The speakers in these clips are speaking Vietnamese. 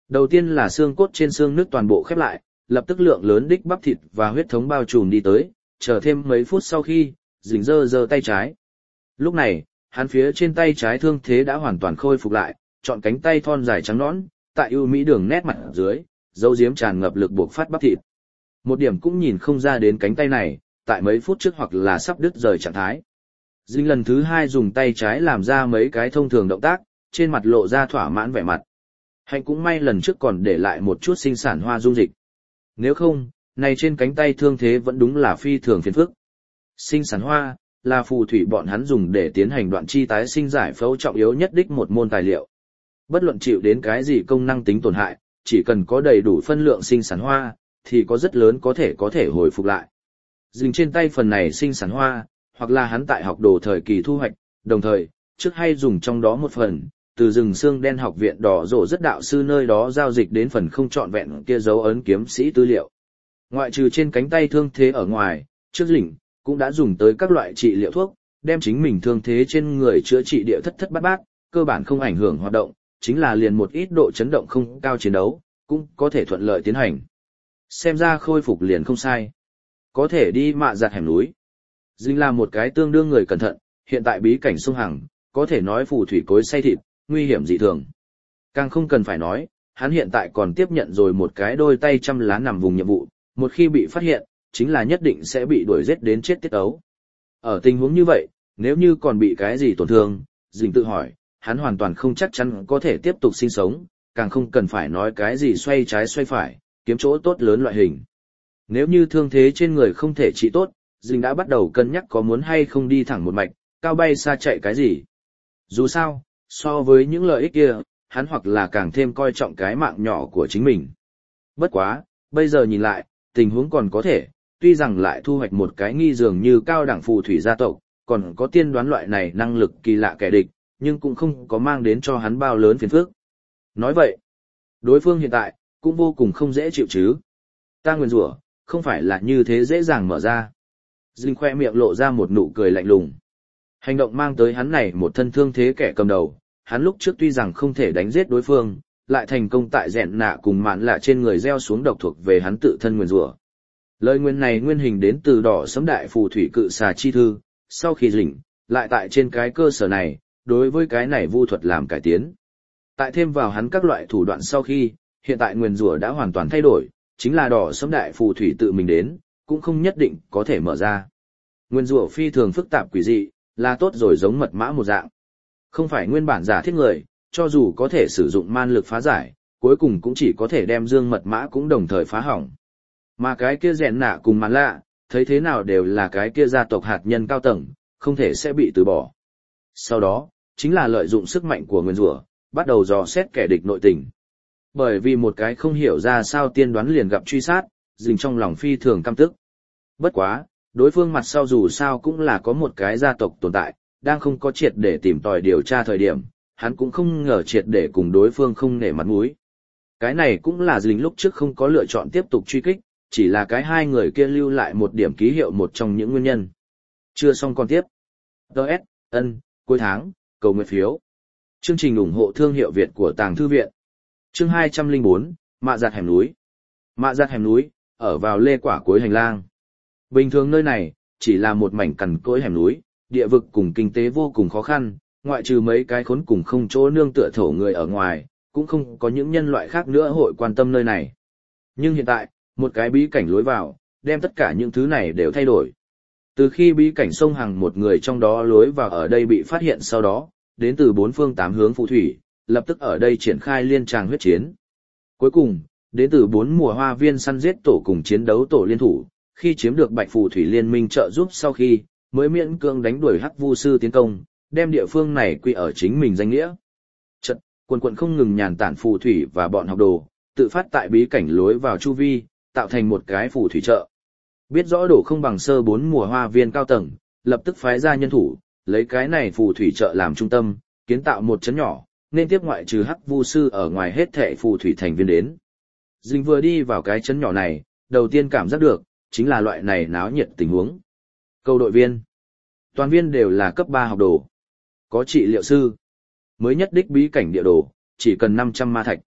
Đầu tiên là xương cốt trên xương nứt toàn bộ khép lại, lập tức lượng lớn đích bắp thịt và huyết thống bao trùm đi tới, chờ thêm mấy phút sau khi, Dĩnh giơ tay trái. Lúc này, hắn phía trên tay trái thương thế đã hoàn toàn khôi phục lại, chọn cánh tay thon dài trắng nõn, tại ưu mỹ đường nét mặt dưới, dấu diếm tràn ngập lực buộc phát bắp thịt. Một điểm cũng nhìn không ra đến cánh tay này, tại mấy phút trước hoặc là sắp đứt rời trạng thái. Dĩnh lần thứ hai dùng tay trái làm ra mấy cái thông thường động tác, trên mặt lộ ra thỏa mãn vẻ mặt. Hạnh cũng may lần trước còn để lại một chút sinh sản hoa dung dịch. Nếu không, này trên cánh tay thương thế vẫn đúng là phi thường phiền phức. Sinh sản hoa là phù thủy bọn hắn dùng để tiến hành đoạn chi tái sinh giải phẫu trọng yếu nhất đích một môn tài liệu. Bất luận chịu đến cái gì công năng tính tổn hại, chỉ cần có đầy đủ phân lượng sinh sản hoa, thì có rất lớn có thể hồi phục lại. Dình trên tay phần này sinh sản hoa, hoặc là hắn tại học đồ thời kỳ thu hoạch, đồng thời, trước hay dùng trong đó một phần, từ rừng xương đen học viện đỏ rổ rất đạo sư nơi đó giao dịch đến phần không trọn vẹn kia dấu ấn kiếm sĩ tư liệu. Ngoại trừ trên cánh tay thương thế ở ngoài, trước Dình cũng đã dùng tới các loại trị liệu thuốc, đem chính mình thương thế trên người chữa trị địa thất thất bát bát, cơ bản không ảnh hưởng hoạt động, chính là liền một ít độ chấn động không cao chiến đấu, cũng có thể thuận lợi tiến hành. Xem ra khôi phục liền không sai. Có thể đi mạ giặt hẻm núi. Dinh là một cái tương đương người cẩn thận, hiện tại bí cảnh sông Hằng, có thể nói phù thủy cối xay thịt, nguy hiểm dị thường. Càng không cần phải nói, hắn hiện tại còn tiếp nhận rồi một cái đôi tay trăm lá nằm vùng nhiệm vụ, một khi bị phát hiện, chính là nhất định sẽ bị đuổi giết đến chết tiết ấu. Ở tình huống như vậy, nếu như còn bị cái gì tổn thương, Dinh tự hỏi, hắn hoàn toàn không chắc chắn có thể tiếp tục sinh sống, càng không cần phải nói cái gì xoay trái xoay phải, kiếm chỗ tốt lớn loại hình. Nếu như thương thế trên người không thể trị tốt, Dinh đã bắt đầu cân nhắc có muốn hay không đi thẳng một mạch, cao bay xa chạy cái gì. Dù sao, so với những lợi ích kia, hắn hoặc là càng thêm coi trọng cái mạng nhỏ của chính mình. Bất quá, bây giờ nhìn lại, tình huống còn có thể, tuy rằng lại thu hoạch một cái nghi dường như cao đẳng phù thủy gia tộc, còn có tiên đoán loại này năng lực kỳ lạ kẻ địch, nhưng cũng không có mang đến cho hắn bao lớn phiền phức. Nói vậy, đối phương hiện tại, cũng vô cùng không dễ chịu chứ. Ta nguyền rủa, không phải là như thế dễ dàng mở ra. Dinh khoe miệng lộ ra một nụ cười lạnh lùng. Hành động mang tới hắn này một thân thương thế kẻ cầm đầu, hắn lúc trước tuy rằng không thể đánh giết đối phương, lại thành công tại rèn nạ cùng mạn lạ trên người gieo xuống độc thuộc về hắn tự thân nguyền rủa. Lời nguyền này nguyên hình đến từ đỏ sấm đại phù thủy cự xà chi thư, sau khi dĩnh, lại tại trên cái cơ sở này, đối với cái này vu thuật làm cải tiến. Tại thêm vào hắn các loại thủ đoạn sau khi, hiện tại nguyền rủa đã hoàn toàn thay đổi, chính là đỏ sấm đại phù thủy tự mình đến, cũng không nhất định có thể mở ra. Nguyên rủa phi thường phức tạp quỷ dị, là tốt rồi giống mật mã một dạng. Không phải nguyên bản giả thiết người, cho dù có thể sử dụng man lực phá giải, cuối cùng cũng chỉ có thể đem dương mật mã cũng đồng thời phá hỏng. Mà cái kia rèn nạ cùng màn lạ, thấy thế nào đều là cái kia gia tộc hạt nhân cao tầng, không thể sẽ bị từ bỏ. Sau đó, chính là lợi dụng sức mạnh của nguyên rủa, bắt đầu dò xét kẻ địch nội tình. Bởi vì một cái không hiểu ra sao tiên đoán liền gặp truy sát, Dình trong lòng phi thường căm tức. Bất quá, đối phương mặt sau dù sao cũng là có một cái gia tộc tồn tại, đang không có triệt để tìm tòi điều tra thời điểm, hắn cũng không ngờ triệt để cùng đối phương không nể mặt mũi. Cái này cũng là Dình lúc trước không có lựa chọn tiếp tục truy kích, chỉ là cái hai người kia lưu lại một điểm ký hiệu một trong những nguyên nhân. Chưa xong còn tiếp. Đợt, cuối tháng, cầu nguyện phiếu. Chương trình ủng hộ thương hiệu Việt của Tàng Thư Viện. Chương 204, Mạ giặt hẻm núi. Mạ giặt hẻm núi, ở vào lê quả cuối hành lang. Bình thường nơi này, chỉ là một mảnh cằn cỗi hẻm núi, địa vực cùng kinh tế vô cùng khó khăn, ngoại trừ mấy cái khốn cùng không chỗ nương tựa thổ người ở ngoài, cũng không có những nhân loại khác nữa hội quan tâm nơi này. Nhưng hiện tại, một cái bí cảnh lối vào, đem tất cả những thứ này đều thay đổi. Từ khi bí cảnh sông Hằng một người trong đó lối vào ở đây bị phát hiện sau đó, đến từ bốn phương tám hướng phù thủy, lập tức ở đây triển khai liên tràng huyết chiến. Cuối cùng, đến từ 4 mùa hoa viên săn giết tổ cùng chiến đấu tổ liên thủ, khi chiếm được Bạch Phù Thủy Liên minh trợ giúp sau khi, mới miễn cưỡng đánh đuổi Hắc Vu sư tiến công, đem địa phương này quy ở chính mình danh nghĩa. Chợt, quần không ngừng nhàn tản phù thủy và bọn học đồ, tự phát tại bí cảnh lối vào chu vi, tạo thành một cái phù thủy chợ. Biết rõ đổ không bằng sơ 4 mùa hoa viên cao tầng, lập tức phái ra nhân thủ, lấy cái này phù thủy chợ làm trung tâm, kiến tạo một trấn nhỏ, nên tiếp ngoại trừ Hắc Vu sư ở ngoài hết thảy phù thủy thành viên đến. Dinh vừa đi vào cái trấn nhỏ này, đầu tiên cảm giác được, chính là loại này náo nhiệt tình huống. Câu đội viên. Toàn viên đều là cấp 3 học đồ. Có trị liệu sư. Mới nhất đích bí cảnh địa đồ, chỉ cần 500 ma thạch.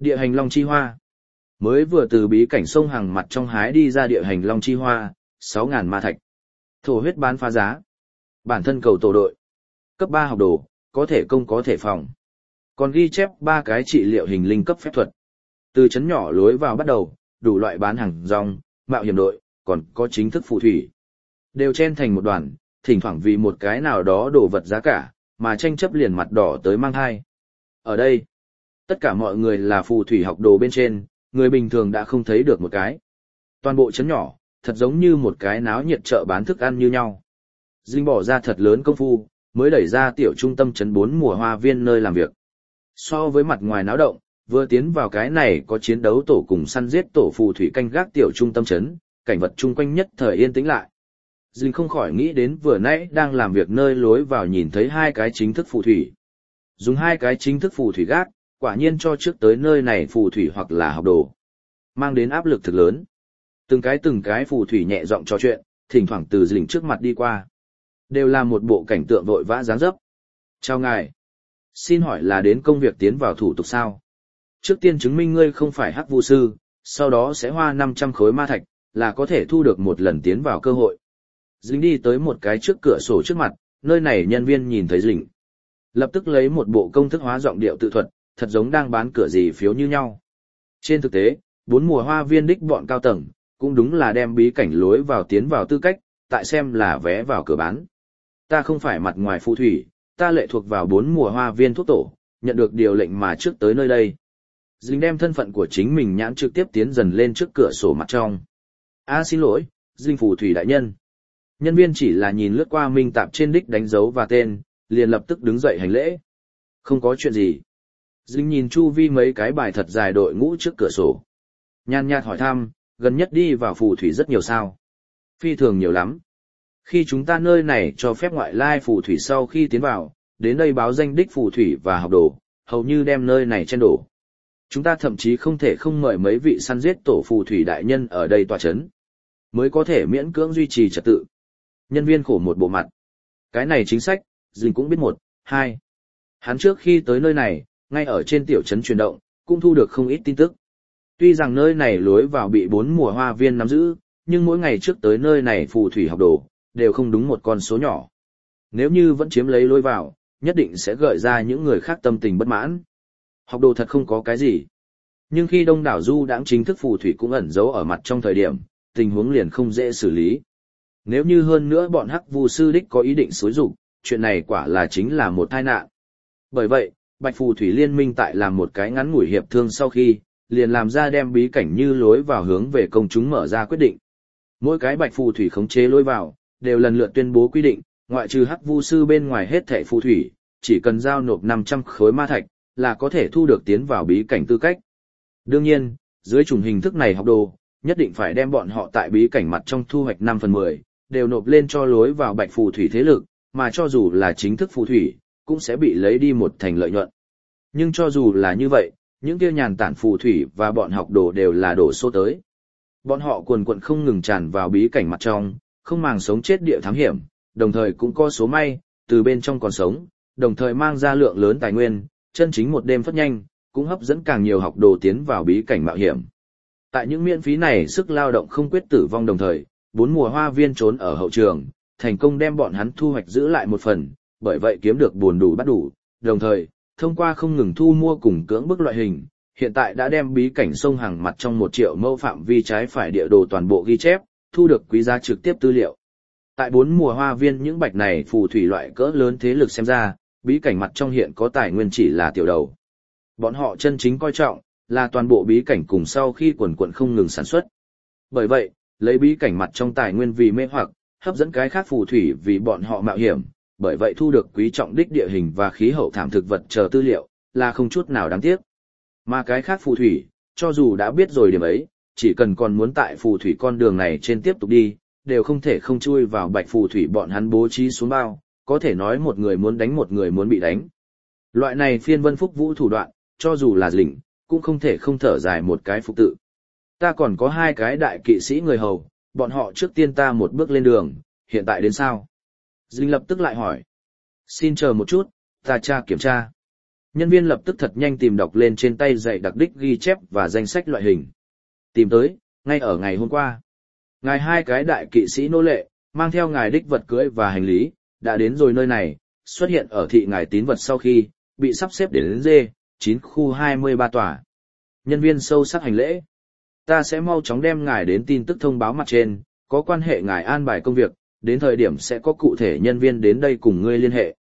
Địa hành long chi hoa. Mới vừa từ bí cảnh sông Hằng mặt trong hái đi ra địa hành long chi hoa, 6.000 ma thạch. Thổ huyết bán phá giá. Bản thân cầu tổ đội. Cấp 3 học đồ, có thể công có thể phòng. Còn ghi chép 3 cái trị liệu hình linh cấp phép thuật. Từ chấn nhỏ lối vào bắt đầu, đủ loại bán hàng rong, mạo hiểm đội, còn có chính thức phù thủy. Đều chen thành một đoàn, thỉnh thoảng vì một cái nào đó đồ vật giá cả, mà tranh chấp liền mặt đỏ tới mang hai. Ở đây, tất cả mọi người là phù thủy học đồ bên trên, người bình thường đã không thấy được một cái. Toàn bộ chấn nhỏ, thật giống như một cái náo nhiệt chợ bán thức ăn như nhau. Dinh bỏ ra thật lớn công phu, mới đẩy ra tiểu trung tâm chấn 4 mùa hoa viên nơi làm việc. So với mặt ngoài náo động, vừa tiến vào cái này có chiến đấu tổ cùng săn giết tổ phù thủy canh gác tiểu trung tâm chấn, cảnh vật chung quanh nhất thời yên tĩnh lại. Dinh không khỏi nghĩ đến vừa nãy đang làm việc nơi lối vào nhìn thấy 2 cái chính thức phù thủy. Dùng 2 cái chính thức phù thủy gác, quả nhiên cho trước tới nơi này phù thủy hoặc là học đồ. Mang đến áp lực thực lớn. Từng cái phù thủy nhẹ giọng trò chuyện, thỉnh thoảng từ Dinh trước mặt đi qua. Đều là một bộ cảnh tượng vội vã dáng dấp. Chào ngài. Xin hỏi là đến công việc tiến vào thủ tục sao? Trước tiên chứng minh ngươi không phải hắc vu sư, sau đó sẽ hoa 500 khối ma thạch, là có thể thu được một lần tiến vào cơ hội. Dinh đi tới một cái trước cửa sổ trước mặt, nơi này nhân viên nhìn thấy Dinh. Lập tức lấy một bộ công thức hóa giọng điệu tự thuật, thật giống đang bán cửa gì phiếu như nhau. Trên thực tế, 4 mùa hoa viên đích bọn cao tầng, cũng đúng là đem bí cảnh lối vào tiến vào tư cách, tại xem là vé vào cửa bán. Ta không phải mặt ngoài phù thủy, ta lệ thuộc vào 4 mùa hoa viên thuốc tổ, nhận được điều lệnh mà trước tới nơi đây. Dinh đem thân phận của chính mình nhãn trực tiếp tiến dần lên trước cửa sổ mặt trong. Xin lỗi, Dinh phù thủy đại nhân. Nhân viên chỉ là nhìn lướt qua minh tạp trên đích đánh dấu và tên, liền lập tức đứng dậy hành lễ. Không có chuyện gì. Dinh nhìn chu vi mấy cái bài thật dài đội ngũ trước cửa sổ. Nhàn nhạt hỏi thăm, gần nhất đi vào phù thủy rất nhiều sao? Phi thường nhiều lắm. Khi chúng ta nơi này cho phép ngoại lai phù thủy sau khi tiến vào, đến đây báo danh đích phù thủy và học đồ, hầu như đem nơi này chen đổ. Chúng ta thậm chí không thể không mời mấy vị săn giết tổ phù thủy đại nhân ở đây tọa chấn, mới có thể miễn cưỡng duy trì trật tự. Nhân viên khổ một bộ mặt. Cái này chính sách, Dinh cũng biết 1, 2. Hắn trước khi tới nơi này, ngay ở trên tiểu trấn chuyển động, cũng thu được không ít tin tức. Tuy rằng nơi này lối vào bị 4 mùa hoa viên nắm giữ, nhưng mỗi ngày trước tới nơi này phù thủy học đồ, đều không đúng một con số nhỏ. Nếu như vẫn chiếm lấy lối vào, nhất định sẽ gợi ra những người khác tâm tình bất mãn. Học đồ thật không có cái gì. Nhưng khi đông đảo du đãng chính thức phù thủy cũng ẩn giấu ở mặt trong thời điểm, tình huống liền không dễ xử lý. Nếu như hơn nữa bọn hắc vu sư đích có ý định xúi dục, chuyện này quả là chính là một tai nạn. Bởi vậy, Bạch Phù Thủy Liên minh tại làm một cái ngắn ngủi hiệp thương sau khi, liền làm ra đem bí cảnh như lối vào hướng về công chúng mở ra quyết định. Mỗi cái Bạch Phù Thủy khống chế lối vào, đều lần lượt tuyên bố quy định, ngoại trừ hắc vu sư bên ngoài hết thảy phù thủy, chỉ cần giao nộp 500 khối ma thạch, là có thể thu được tiến vào bí cảnh tư cách. Đương nhiên, dưới chủng hình thức này học đồ, nhất định phải đem bọn họ tại bí cảnh mặt trong thu hoạch 5/10, đều nộp lên cho lối vào Bạch Phù Thủy thế lực, mà cho dù là chính thức phù thủy, cũng sẽ bị lấy đi một thành lợi nhuận. Nhưng cho dù là như vậy, những kia nhàn tản phù thủy và bọn học đồ đều là đổ số tới. Bọn họ quần quận không ngừng tràn vào bí cảnh mặt trong, không màng sống chết địa thám hiểm, đồng thời cũng có số may, từ bên trong còn sống, đồng thời mang ra lượng lớn tài nguyên, chân chính một đêm phất nhanh, cũng hấp dẫn càng nhiều học đồ tiến vào bí cảnh mạo hiểm. Tại những miễn phí này sức lao động không quyết tử vong đồng thời, 4 mùa hoa viên trốn ở hậu trường, thành công đem bọn hắn thu hoạch giữ lại một phần, bởi vậy kiếm được buồn đủ bắt đủ, đồng thời, thông qua không ngừng thu mua cùng cưỡng bức loại hình, hiện tại đã đem bí cảnh sông Hằng mặt trong 1 triệu mẫu phạm vi trái phải địa đồ toàn bộ ghi chép, thu được quý giá trực tiếp tư liệu. Tại 4 mùa hoa viên những bạch này phù thủy loại cỡ lớn thế lực xem ra, bí cảnh mặt trong hiện có tài nguyên chỉ là tiểu đầu. Bọn họ chân chính coi trọng, là toàn bộ bí cảnh cùng sau khi quần quận không ngừng sản xuất. Bởi vậy, lấy bí cảnh mặt trong tài nguyên vì mê hoặc, hấp dẫn cái khác phù thủy vì bọn họ mạo hiểm, bởi vậy thu được quý trọng đích địa hình và khí hậu thảm thực vật chờ tư liệu, là không chút nào đáng tiếc. Mà cái khác phù thủy, cho dù đã biết rồi điểm ấy, chỉ cần còn muốn tại phù thủy con đường này trên tiếp tục đi, đều không thể không chui vào Bạch Phù Thủy bọn hắn bố trí xuống bao, có thể nói một người muốn đánh một người muốn bị đánh. Loại này phiên vân phúc vũ thủ đoạn, cho dù là Dĩnh, cũng không thể không thở dài một cái phục tự. Ta còn có 2 cái đại kỵ sĩ người hầu, bọn họ trước tiên ta một bước lên đường, hiện tại đến sao? Dĩnh lập tức lại hỏi. Xin chờ một chút, ta tra kiểm tra. Nhân viên lập tức thật nhanh tìm đọc lên trên tay dạy đặc đích ghi chép và danh sách loại hình. Tìm tới, ngay ở ngày hôm qua. Ngài hai cái đại kỵ sĩ nô lệ, mang theo ngài đích vật cưỡi và hành lý, đã đến rồi nơi này, xuất hiện ở thị ngài tín vật sau khi, bị sắp xếp đến D9 khu 23 tòa. Nhân viên sâu sắc hành lễ. Ta sẽ mau chóng đem ngài đến tin tức thông báo mặt trên, có quan hệ ngài an bài công việc, đến thời điểm sẽ có cụ thể nhân viên đến đây cùng ngươi liên hệ.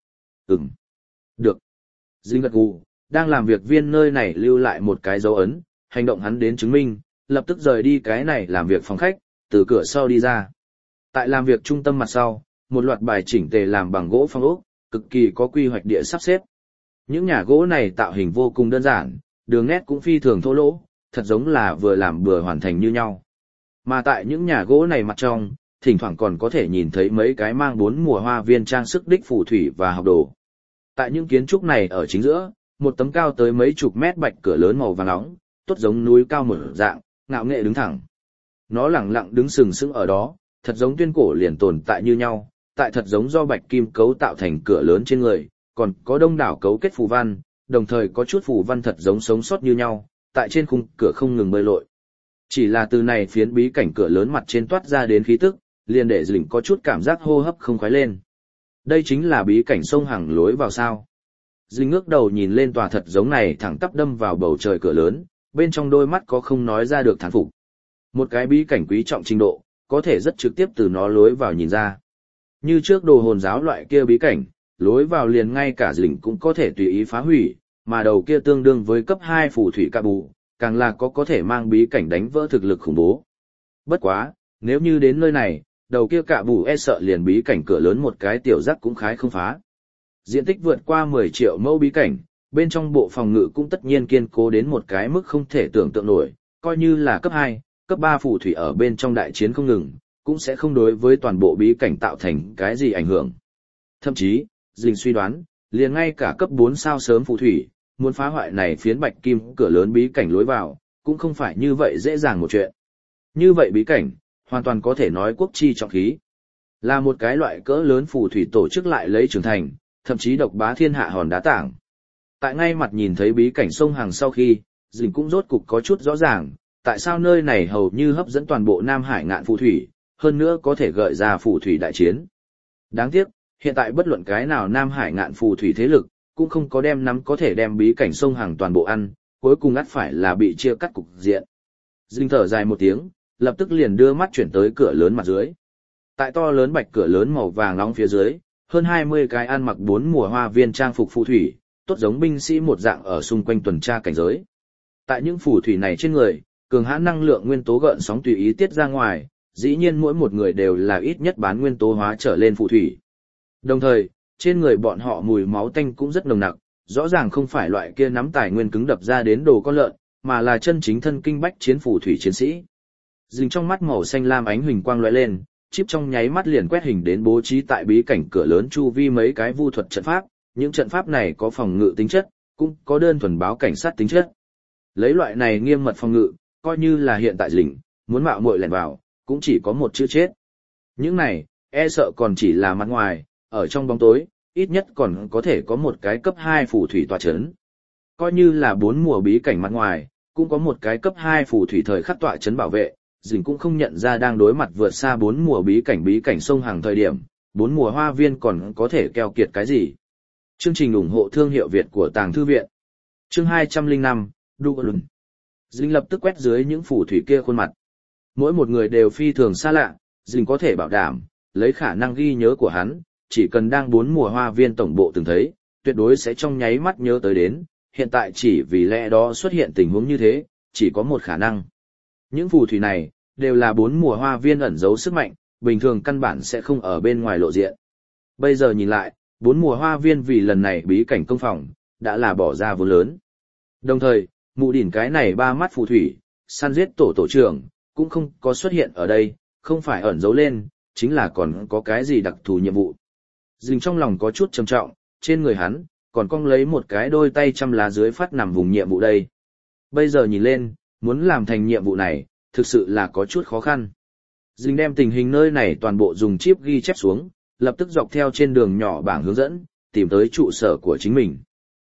Được. Dinh gật gù, đang làm việc viên nơi này lưu lại một cái dấu ấn, hành động hắn đến chứng minh, lập tức rời đi cái này làm việc phòng khách, từ cửa sau đi ra. Tại làm việc trung tâm mặt sau, một loạt bài chỉnh tề làm bằng gỗ phong ốc, cực kỳ có quy hoạch địa sắp xếp. Những nhà gỗ này tạo hình vô cùng đơn giản, đường nét cũng phi thường thô lỗ, thật giống là vừa làm vừa hoàn thành như nhau. Mà tại những nhà gỗ này mặt trong, thỉnh thoảng còn có thể nhìn thấy mấy cái mang 4 mùa hoa viên trang sức đích phù thủy và học đồ. Tại những kiến trúc này ở chính giữa, một tấm cao tới mấy chục mét bạch cửa lớn màu vàng nóng, tốt giống núi cao một dạng, ngạo nghệ đứng thẳng. Nó lẳng lặng đứng sừng sững ở đó, thật giống tuyên cổ liền tồn tại như nhau, tại thật giống do bạch kim cấu tạo thành cửa lớn trên người, còn có đông đảo cấu kết phù văn, đồng thời có chút phù văn thật giống sống sót như nhau, tại trên khung cửa không ngừng bơi lội. Chỉ là từ này phiến bí cảnh cửa lớn mặt trên toát ra đến khí tức, liền để Dĩnh có chút cảm giác hô hấp không khoái lên. Đây chính là bí cảnh sông Hằng lối vào sao. Dĩnh ngước đầu nhìn lên tòa thật giống này thẳng tắp đâm vào bầu trời cửa lớn, bên trong đôi mắt có không nói ra được thán phục. Một cái bí cảnh quý trọng trình độ, có thể rất trực tiếp từ nó lối vào nhìn ra. Như trước đồ hồn giáo loại kia bí cảnh, lối vào liền ngay cả Dĩnh cũng có thể tùy ý phá hủy, mà đầu kia tương đương với cấp 2 phù thủy cạ bù, càng là có thể mang bí cảnh đánh vỡ thực lực khủng bố. Bất quá, nếu như đến nơi này, đầu kia cạ bù e sợ liền bí cảnh cửa lớn một cái tiểu rắc cũng khái không phá. Diện tích vượt qua 10 triệu mẫu bí cảnh, bên trong bộ phòng ngự cũng tất nhiên kiên cố đến một cái mức không thể tưởng tượng nổi, coi như là cấp 2, cấp 3 phù thủy ở bên trong đại chiến không ngừng, cũng sẽ không đối với toàn bộ bí cảnh tạo thành cái gì ảnh hưởng. Thậm chí, Dĩnh suy đoán, liền ngay cả cấp 4 sao sớm phù thủy, muốn phá hoại này phiến bạch kim cửa lớn bí cảnh lối vào, cũng không phải như vậy dễ dàng một chuyện. Như vậy bí cảnh, hoàn toàn có thể nói quốc chi trọng khí. Là một cái loại cỡ lớn phù thủy tổ chức lại lấy trưởng thành, thậm chí độc bá thiên hạ hòn đá tảng. Tại ngay mặt nhìn thấy bí cảnh sông Hằng sau khi, Dĩnh cũng rốt cục có chút rõ ràng, tại sao nơi này hầu như hấp dẫn toàn bộ Nam Hải ngạn phù thủy, hơn nữa có thể gợi ra phù thủy đại chiến. Đáng tiếc, hiện tại bất luận cái nào Nam Hải ngạn phù thủy thế lực, cũng không có đem nắm có thể đem bí cảnh sông Hằng toàn bộ ăn, cuối cùng ắt phải là bị chia cắt cục diện. Dĩnh thở dài một tiếng, lập tức liền đưa mắt chuyển tới cửa lớn mặt dưới. Tại to lớn bạch cửa lớn màu vàng nóng phía dưới, hơn 20 cái ăn mặc 4 mùa hoa viên trang phục phù thủy, tốt giống binh sĩ một dạng ở xung quanh tuần tra cảnh giới. Tại những phù thủy này trên người, cường hãn năng lượng nguyên tố gợn sóng tùy ý tiết ra ngoài, dĩ nhiên mỗi một người đều là ít nhất bán nguyên tố hóa trở lên phù thủy. Đồng thời, trên người bọn họ mùi máu tanh cũng rất nồng nặc, rõ ràng không phải loại kia nắm tài nguyên cứng đập ra đến đồ con lợn, mà là chân chính thân kinh bách chiến phù thủy chiến sĩ. Dĩnh trong mắt màu xanh lam ánh huỳnh quang lóe lên, chip trong nháy mắt liền quét hình đến bố trí tại bí cảnh cửa lớn chu vi mấy cái vu thuật trận pháp, những trận pháp này có phòng ngự tính chất, cũng có đơn thuần báo cảnh sát tính chất. Lấy loại này nghiêm mật phòng ngự, coi như là hiện tại Dĩnh muốn mạo muội lẻn vào, cũng chỉ có một chữ chết. Những này, e sợ còn chỉ là mặt ngoài, ở trong bóng tối, ít nhất còn có thể có một cái cấp 2 phù thủy tọa chấn. Coi như là 4 mùa bí cảnh mặt ngoài, cũng có một cái cấp 2 phù thủy thời khắc tọa chấn bảo vệ, Dĩnh cũng không nhận ra đang đối mặt vượt xa 4 mùa bí cảnh sông Hằng thời điểm, 4 mùa hoa viên còn có thể keo kiệt cái gì. Chương trình ủng hộ thương hiệu Việt của Tàng Thư Viện. Chương 205, Dublin. Dĩnh lập tức quét dưới những phù thủy kia khuôn mặt. Mỗi một người đều phi thường xa lạ, Dĩnh có thể bảo đảm, lấy khả năng ghi nhớ của hắn, chỉ cần đang 4 mùa hoa viên tổng bộ từng thấy, tuyệt đối sẽ trong nháy mắt nhớ tới đến, hiện tại chỉ vì lẽ đó xuất hiện tình huống như thế, chỉ có một khả năng. Những phù thủy này, đều là 4 mùa hoa viên ẩn giấu sức mạnh, bình thường căn bản sẽ không ở bên ngoài lộ diện. Bây giờ nhìn lại, 4 mùa hoa viên vì lần này bí cảnh công phòng, đã là bỏ ra vốn lớn. Đồng thời, mụ đỉnh cái này 3 mắt phù thủy, săn giết tổ trưởng, cũng không có xuất hiện ở đây, không phải ẩn giấu lên, chính là còn có cái gì đặc thù nhiệm vụ. Dĩnh trong lòng có chút trầm trọng, trên người hắn, còn cong lấy một cái đôi tay trăm lá dưới phát nằm vùng nhiệm vụ đây. Bây giờ nhìn lên, muốn làm thành nhiệm vụ này, thực sự là có chút khó khăn. Dĩnh đem tình hình nơi này toàn bộ dùng chip ghi chép xuống, lập tức dọc theo trên đường nhỏ bảng hướng dẫn, tìm tới trụ sở của chính mình.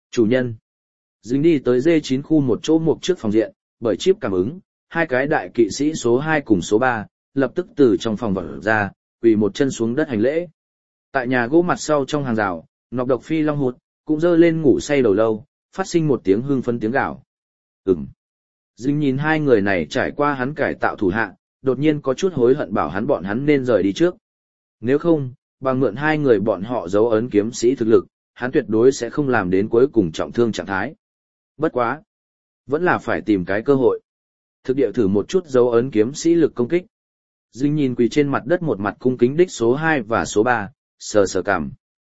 Chủ nhân. Dính đi tới D9 khu một chỗ mục trước phòng diện, bởi chip cảm ứng, hai cái đại kỵ sĩ số 2 cùng số 3, lập tức từ trong phòng vọt ra, quỳ một chân xuống đất hành lễ. Tại nhà gỗ mặt sau trong hàng rào, nọc độc phi long hụt, cũng dơ lên ngủ say đầu lâu, phát sinh một tiếng hưng phấn tiếng gào. Dính nhìn hai người này trải qua hắn cải tạo thủ hạ, đột nhiên có chút hối hận bảo bọn hắn nên rời đi trước. Nếu không, bằng mượn hai người bọn họ dấu ấn kiếm sĩ thực lực, hắn tuyệt đối sẽ không làm đến cuối cùng trọng thương trạng thái. Bất quá, vẫn là phải tìm cái cơ hội. Thực địa thử một chút dấu ấn kiếm sĩ lực công kích. Dính nhìn quỳ trên mặt đất một mặt cung kính đích số 2 và số 3, sờ sờ cằm.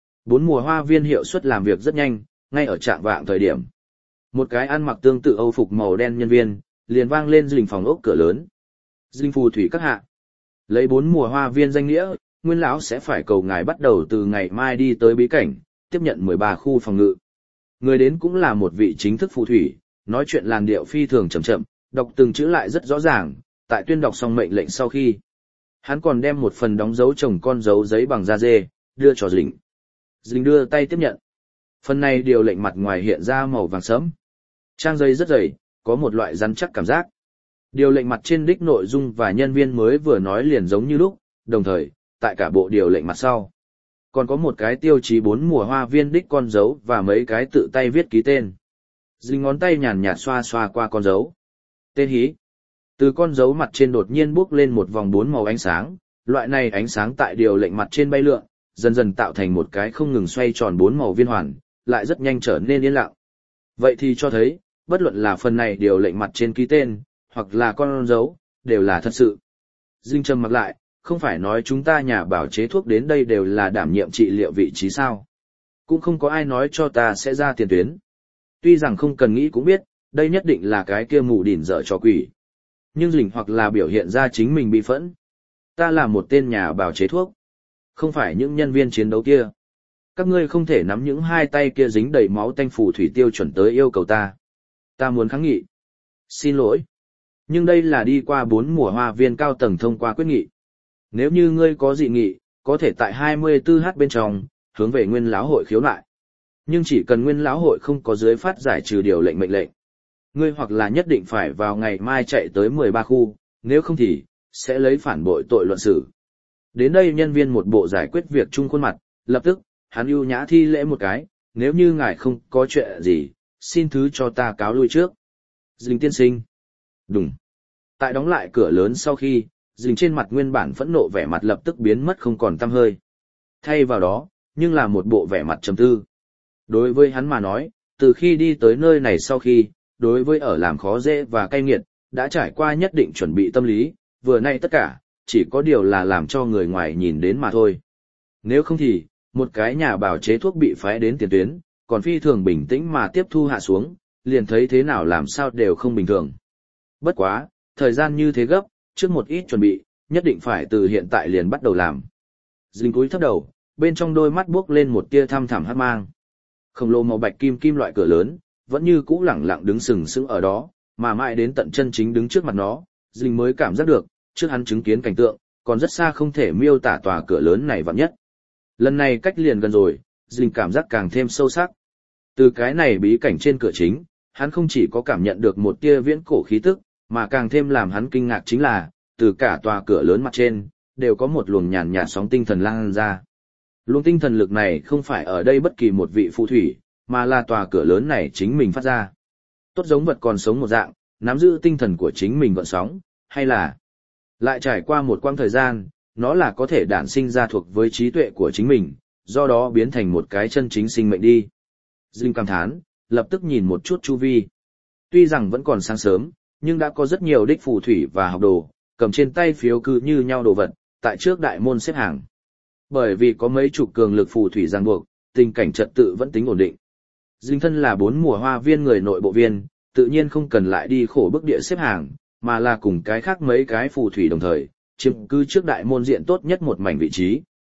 4 mùa hoa viên hiệu suất làm việc rất nhanh, ngay ở trạng vạng thời điểm. Một cái ăn mặc tương tự Âu phục màu đen nhân viên, liền vang lên dình phòng ốc cửa lớn. Dinh phù thủy các hạ. Lấy 4 mùa hoa viên danh nghĩa, Nguyên lão sẽ phải cầu ngài bắt đầu từ ngày mai đi tới bí cảnh, tiếp nhận 13 khu phòng ngự. Người đến cũng là một vị chính thức phù thủy, nói chuyện làn điệu phi thường chậm chậm, đọc từng chữ lại rất rõ ràng, tại tuyên đọc xong mệnh lệnh sau khi. Hắn còn đem một phần đóng dấu chồng con dấu giấy bằng da dê, đưa cho Dĩnh. Dĩnh đưa tay tiếp nhận. Phần này điều lệnh mặt ngoài hiện ra màu vàng sẫm. Trang giấy rất dày, có một loại rắn chắc cảm giác. Điều lệnh mặt trên đích nội dung và nhân viên mới vừa nói liền giống như lúc, đồng thời, tại cả bộ điều lệnh mặt sau. Còn có một cái tiêu chí 4 mùa hoa viên đích con dấu và mấy cái tự tay viết ký tên. Dính ngón tay nhàn nhạt xoa xoa qua con dấu. Tên hí. Từ con dấu mặt trên đột nhiên bốc lên một vòng 4 màu ánh sáng, loại này ánh sáng tại điều lệnh mặt trên bay lượn, dần dần tạo thành một cái không ngừng xoay tròn 4 màu viên hoàn, lại rất nhanh trở nên yên lặng. Vậy thì cho thấy, bất luận là phần này điều lệnh mặt trên ký tên, hoặc là con dấu, đều là thật sự. Dinh trầm mặc lại, không phải nói chúng ta nhà bảo chế thuốc đến đây đều là đảm nhiệm trị liệu vị trí sao. Cũng không có ai nói cho ta sẽ ra tiền tuyến. Tuy rằng không cần nghĩ cũng biết, đây nhất định là cái kia mù đỉn dở cho quỷ. Nhưng Dinh hoặc là biểu hiện ra chính mình bị phẫn. Ta là một tên nhà bảo chế thuốc. Không phải những nhân viên chiến đấu kia. Các ngươi không thể nắm những hai tay kia dính đầy máu tanh phù thủy tiêu chuẩn tới yêu cầu ta. Ta muốn kháng nghị. Xin lỗi. Nhưng đây là đi qua 4 mùa hoa viên cao tầng thông qua quyết nghị. Nếu như ngươi có dị nghị, có thể tại 24h bên trong, hướng về Nguyên lão hội khiếu nại. Nhưng chỉ cần Nguyên lão hội không có dưới phát giải trừ điều lệnh mệnh lệnh. Ngươi hoặc là nhất định phải vào ngày mai chạy tới 13 khu, nếu không thì, sẽ lấy phản bội tội luận xử. Đến đây nhân viên một bộ giải quyết việc chung khuôn mặt, lập tức, hắn ưu nhã thi lễ một cái, nếu như ngài không có chuyện gì, xin thứ cho ta cáo lui trước. Dinh tiên sinh. Đúng. Tại đóng lại cửa lớn sau khi, Dinh trên mặt nguyên bản phẫn nộ vẻ mặt lập tức biến mất không còn tăm hơi. Thay vào đó, nhưng là một bộ vẻ mặt trầm tư. Đối với hắn mà nói, từ khi đi tới nơi này sau khi, đối với ở làm khó dễ và cay nghiệt, đã trải qua nhất định chuẩn bị tâm lý, vừa nay tất cả, chỉ có điều là làm cho người ngoài nhìn đến mà thôi. Nếu không thì, một cái nhà bào chế thuốc bị phái đến tiền tuyến, còn phi thường bình tĩnh mà tiếp thu hạ xuống, liền thấy thế nào làm sao đều không bình thường. Bất quá, thời gian như thế gấp, trước một ít chuẩn bị, nhất định phải từ hiện tại liền bắt đầu làm. Dính cúi thấp đầu, bên trong đôi mắt buốc lên một tia thăm thẳm hắt mang. Khổng lồ màu bạch kim loại cửa lớn, vẫn như cũ lẳng lặng đứng sừng sững ở đó, mà mãi đến tận chân chính đứng trước mặt nó, Dính mới cảm giác được, trước hắn chứng kiến cảnh tượng, còn rất xa không thể miêu tả tòa cửa lớn này vạn nhất. Lần này cách liền gần rồi, Dính cảm giác càng thêm sâu sắc. Từ cái này bí cảnh trên cửa chính, hắn không chỉ có cảm nhận được một tia viễn cổ khí tức, mà càng thêm làm hắn kinh ngạc chính là, từ cả tòa cửa lớn mặt trên, đều có một luồng nhàn nhạt sóng tinh thần lan ra. Luồng tinh thần lực này không phải ở đây bất kỳ một vị phù thủy, mà là tòa cửa lớn này chính mình phát ra. Tốt giống vật còn sống một dạng, nắm giữ tinh thần của chính mình gợn sóng, hay là lại trải qua một quãng thời gian, nó là có thể đản sinh ra thuộc với trí tuệ của chính mình, do đó biến thành một cái chân chính sinh mệnh đi. Dinh cảm thán, lập tức nhìn một chút chu vi. Tuy rằng vẫn còn sáng sớm, nhưng đã có rất nhiều đích phù thủy và học đồ, cầm trên tay phiếu cứ như nhau đồ vật, tại trước đại môn xếp hàng. Bởi vì có mấy chục cường lực phù thủy ràng buộc, tình cảnh trật tự vẫn tính ổn định. Dinh thân là 4 mùa hoa viên người nội bộ viên, tự nhiên không cần lại đi khổ bức địa xếp hàng, mà là cùng cái khác mấy cái phù thủy đồng thời, chiếm cứ trước đại môn diện tốt nhất một mảnh vị trí.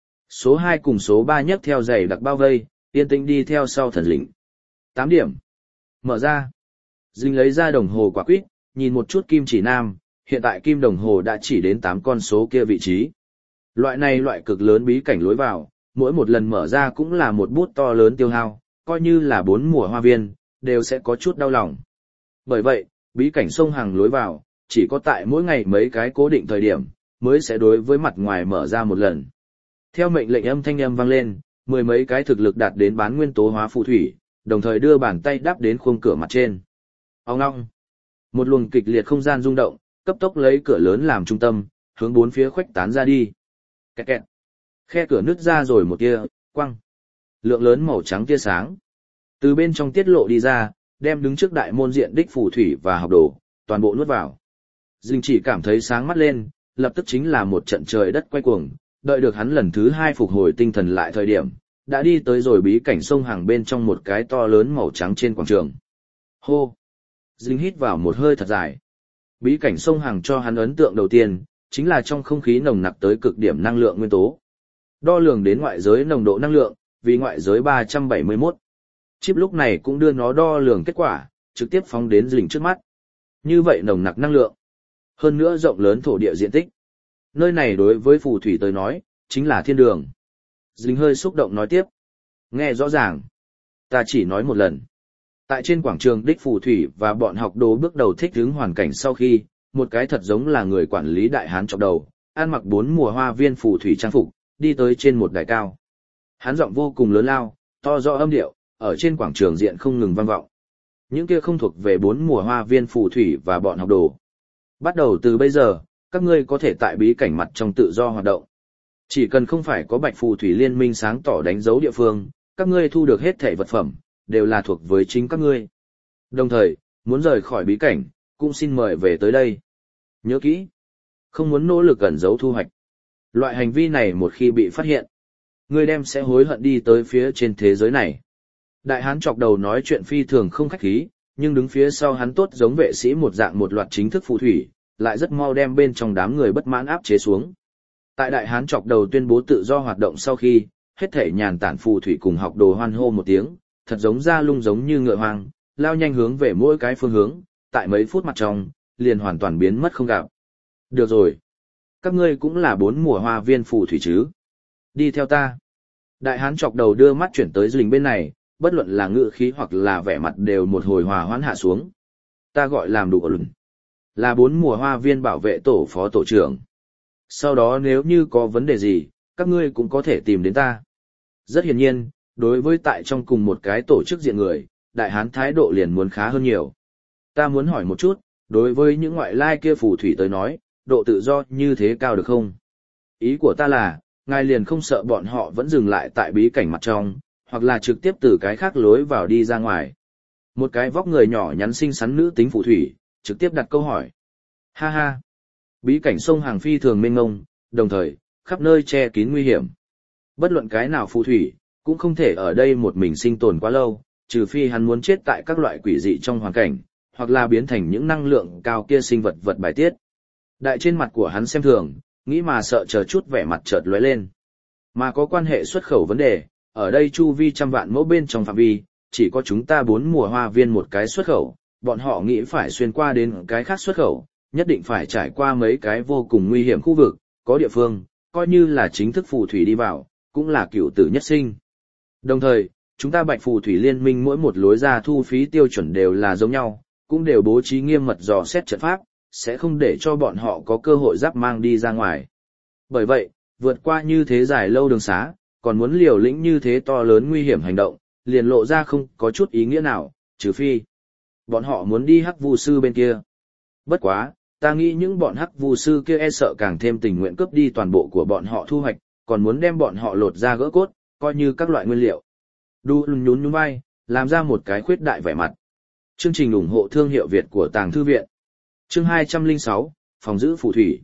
Số 2 cùng số 3 nhấc theo giày đặc bao vây, yên tĩnh đi theo sau thần lĩnh. 8 điểm. Mở ra. Dinh lấy ra đồng hồ quả quýt, nhìn một chút kim chỉ nam, hiện tại kim đồng hồ đã chỉ đến 8 con số kia vị trí. Loại này loại cực lớn bí cảnh lối vào, mỗi một lần mở ra cũng là một bút to lớn tiêu hao, coi như là 4 mùa hoa viên, đều sẽ có chút đau lòng. Bởi vậy, bí cảnh sông Hằng lối vào, chỉ có tại mỗi ngày mấy cái cố định thời điểm, mới sẽ đối với mặt ngoài mở ra một lần. Theo mệnh lệnh âm thanh âm vang lên, mười mấy cái thực lực đạt đến bán nguyên tố hóa phù thủy, đồng thời đưa bàn tay đáp đến khung cửa mặt trên. Ong ong. Một luồng kịch liệt không gian rung động, cấp tốc lấy cửa lớn làm trung tâm, hướng bốn phía khuếch tán ra đi. Kẹt kẹt. Khe cửa nứt ra rồi một tia, quăng. Lượng lớn màu trắng tia sáng. Từ bên trong tiết lộ đi ra, đem đứng trước đại môn diện đích phù thủy và học đồ, toàn bộ nuốt vào. Dinh chỉ cảm thấy sáng mắt lên, lập tức chính là một trận trời đất quay cuồng, đợi được hắn lần thứ hai phục hồi tinh thần lại thời điểm, đã đi tới rồi bí cảnh sông Hằng bên trong một cái to lớn màu trắng trên quảng trường. Hô! Dinh hít vào một hơi thật dài. Bí cảnh sông Hằng cho hắn ấn tượng đầu tiên, chính là trong không khí nồng nặc tới cực điểm năng lượng nguyên tố. Đo lường đến ngoại giới nồng độ năng lượng, vì ngoại giới 371. Chip lúc này cũng đưa nó đo lường kết quả, trực tiếp phóng đến Dinh trước mắt. Như vậy nồng nặc năng lượng. Hơn nữa rộng lớn thổ địa diện tích. Nơi này đối với phù thủy tới nói, chính là thiên đường. Dinh hơi xúc động nói tiếp. Nghe rõ ràng. Ta chỉ nói một lần. Tại trên quảng trường đích phù thủy và bọn học đồ bước đầu thích ứng hoàn cảnh sau khi, một cái thật giống là người quản lý đại hán chọc đầu, ăn mặc 4 mùa hoa viên phù thủy trang phục, đi tới trên một đài cao. Hắn giọng vô cùng lớn lao, to rõ âm điệu, ở trên quảng trường diện không ngừng vang vọng. Những kia không thuộc về 4 mùa hoa viên phù thủy và bọn học đồ. Bắt đầu từ bây giờ, các ngươi có thể tại bí cảnh mặt trong tự do hoạt động. Chỉ cần không phải có Bạch Phù Thủy Liên minh sáng tỏ đánh dấu địa phương, các ngươi thu được hết thảy vật phẩm, đều là thuộc với chính các ngươi. Đồng thời, muốn rời khỏi bí cảnh, cũng xin mời về tới đây. Nhớ kỹ, không muốn nỗ lực ẩn giấu thu hoạch. Loại hành vi này một khi bị phát hiện, ngươi đem sẽ hối hận đi tới phía trên thế giới này. Đại hán chọc đầu nói chuyện phi thường không khách khí, nhưng đứng phía sau hắn tốt giống vệ sĩ một dạng một loạt chính thức phù thủy, lại rất mau đem bên trong đám người bất mãn áp chế xuống. Tại đại hán chọc đầu tuyên bố tự do hoạt động sau khi, hết thể nhàn tản phù thủy cùng học đồ hoan hô một tiếng, thật giống ra lung giống như ngựa hoang, lao nhanh hướng về mỗi cái phương hướng, tại mấy phút mặt trong, liền hoàn toàn biến mất không gặp. Được rồi. Các ngươi cũng là 4 mùa hoa viên phù thủy chứ. Đi theo ta. Đại hán chọc đầu đưa mắt chuyển tới Dinh bên này, bất luận là ngữ khí hoặc là vẻ mặt đều một hồi hòa hoãn hạ xuống. Ta gọi làm đủ lùn. Là 4 mùa hoa viên bảo vệ tổ phó tổ trưởng. Sau đó nếu như có vấn đề gì, các ngươi cũng có thể tìm đến ta. Rất hiển nhiên, đối với tại trong cùng một cái tổ chức diện người, đại hán thái độ liền muốn khá hơn nhiều. Ta muốn hỏi một chút, đối với những ngoại lai kia phù thủy tới nói, độ tự do như thế cao được không? Ý của ta là, ngài liền không sợ bọn họ vẫn dừng lại tại bí cảnh mặt trong, hoặc là trực tiếp từ cái khác lối vào đi ra ngoài. Một cái vóc người nhỏ nhắn xinh xắn nữ tính phù thủy, trực tiếp đặt câu hỏi. Ha ha! Bí cảnh sông Hằng phi thường mênh mông, đồng thời, khắp nơi che kín nguy hiểm. Bất luận cái nào phù thủy, cũng không thể ở đây một mình sinh tồn quá lâu, trừ phi hắn muốn chết tại các loại quỷ dị trong hoàn cảnh, hoặc là biến thành những năng lượng cao kia sinh vật vật bài tiết. Đại trên mặt của hắn xem thường, nghĩ mà sợ chờ chút vẻ mặt chợt lóe lên. Mà có quan hệ xuất khẩu vấn đề, ở đây chu vi trăm vạn mẫu bên trong phạm vi, chỉ có chúng ta 4 mùa hoa viên một cái xuất khẩu, bọn họ nghĩ phải xuyên qua đến cái khác xuất khẩu, nhất định phải trải qua mấy cái vô cùng nguy hiểm khu vực, có địa phương, coi như là chính thức phù thủy đi vào, cũng là cựu tử nhất sinh. Đồng thời, chúng ta Bạch Phù Thủy Liên minh mỗi một lối ra thu phí tiêu chuẩn đều là giống nhau, cũng đều bố trí nghiêm mật dò xét trận pháp, sẽ không để cho bọn họ có cơ hội giáp mang đi ra ngoài. Bởi vậy, vượt qua như thế dài lâu đường xá, còn muốn liều lĩnh như thế to lớn nguy hiểm hành động, liền lộ ra không có chút ý nghĩa nào, trừ phi bọn họ muốn đi Hắc Vu sư bên kia. Bất quá, ta nghĩ những bọn Hắc Vu sư kia e sợ càng thêm tình nguyện cướp đi toàn bộ của bọn họ thu hoạch, còn muốn đem bọn họ lột ra gỡ cốt, coi như các loại nguyên liệu. Đu nhún nhún vai, làm ra một cái khuyết đại vẻ mặt. Chương trình ủng hộ thương hiệu Việt của Tàng Thư Viện. Chương 206, phòng giữ phù thủy.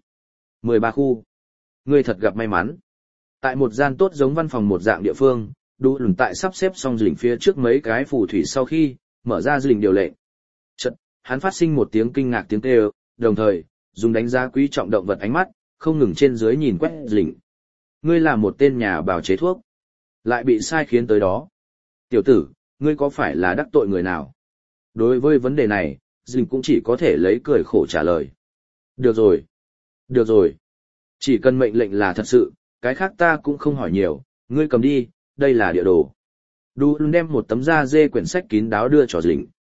13 khu. Ngươi thật gặp may mắn. Tại một gian tốt giống văn phòng một dạng địa phương, Đu lùn tại sắp xếp xong dình phía trước mấy cái phù thủy sau khi, mở ra dình điều lệnh. Chợt, hắn phát sinh một tiếng kinh ngạc tiếng kêu, đồng thời, dùng đánh giá quý trọng động vật ánh mắt, không ngừng trên dưới nhìn quét dình. Ngươi là một tên nhà bào chế thuốc. Lại bị sai khiến tới đó. Tiểu tử, ngươi có phải là đắc tội người nào? Đối với vấn đề này, Dinh cũng chỉ có thể lấy cười khổ trả lời. Được rồi. Được rồi. Chỉ cần mệnh lệnh là thật sự, cái khác ta cũng không hỏi nhiều, ngươi cầm đi, đây là địa đồ. Đu đem một tấm da dê quyển sách kín đáo đưa cho Dĩnh.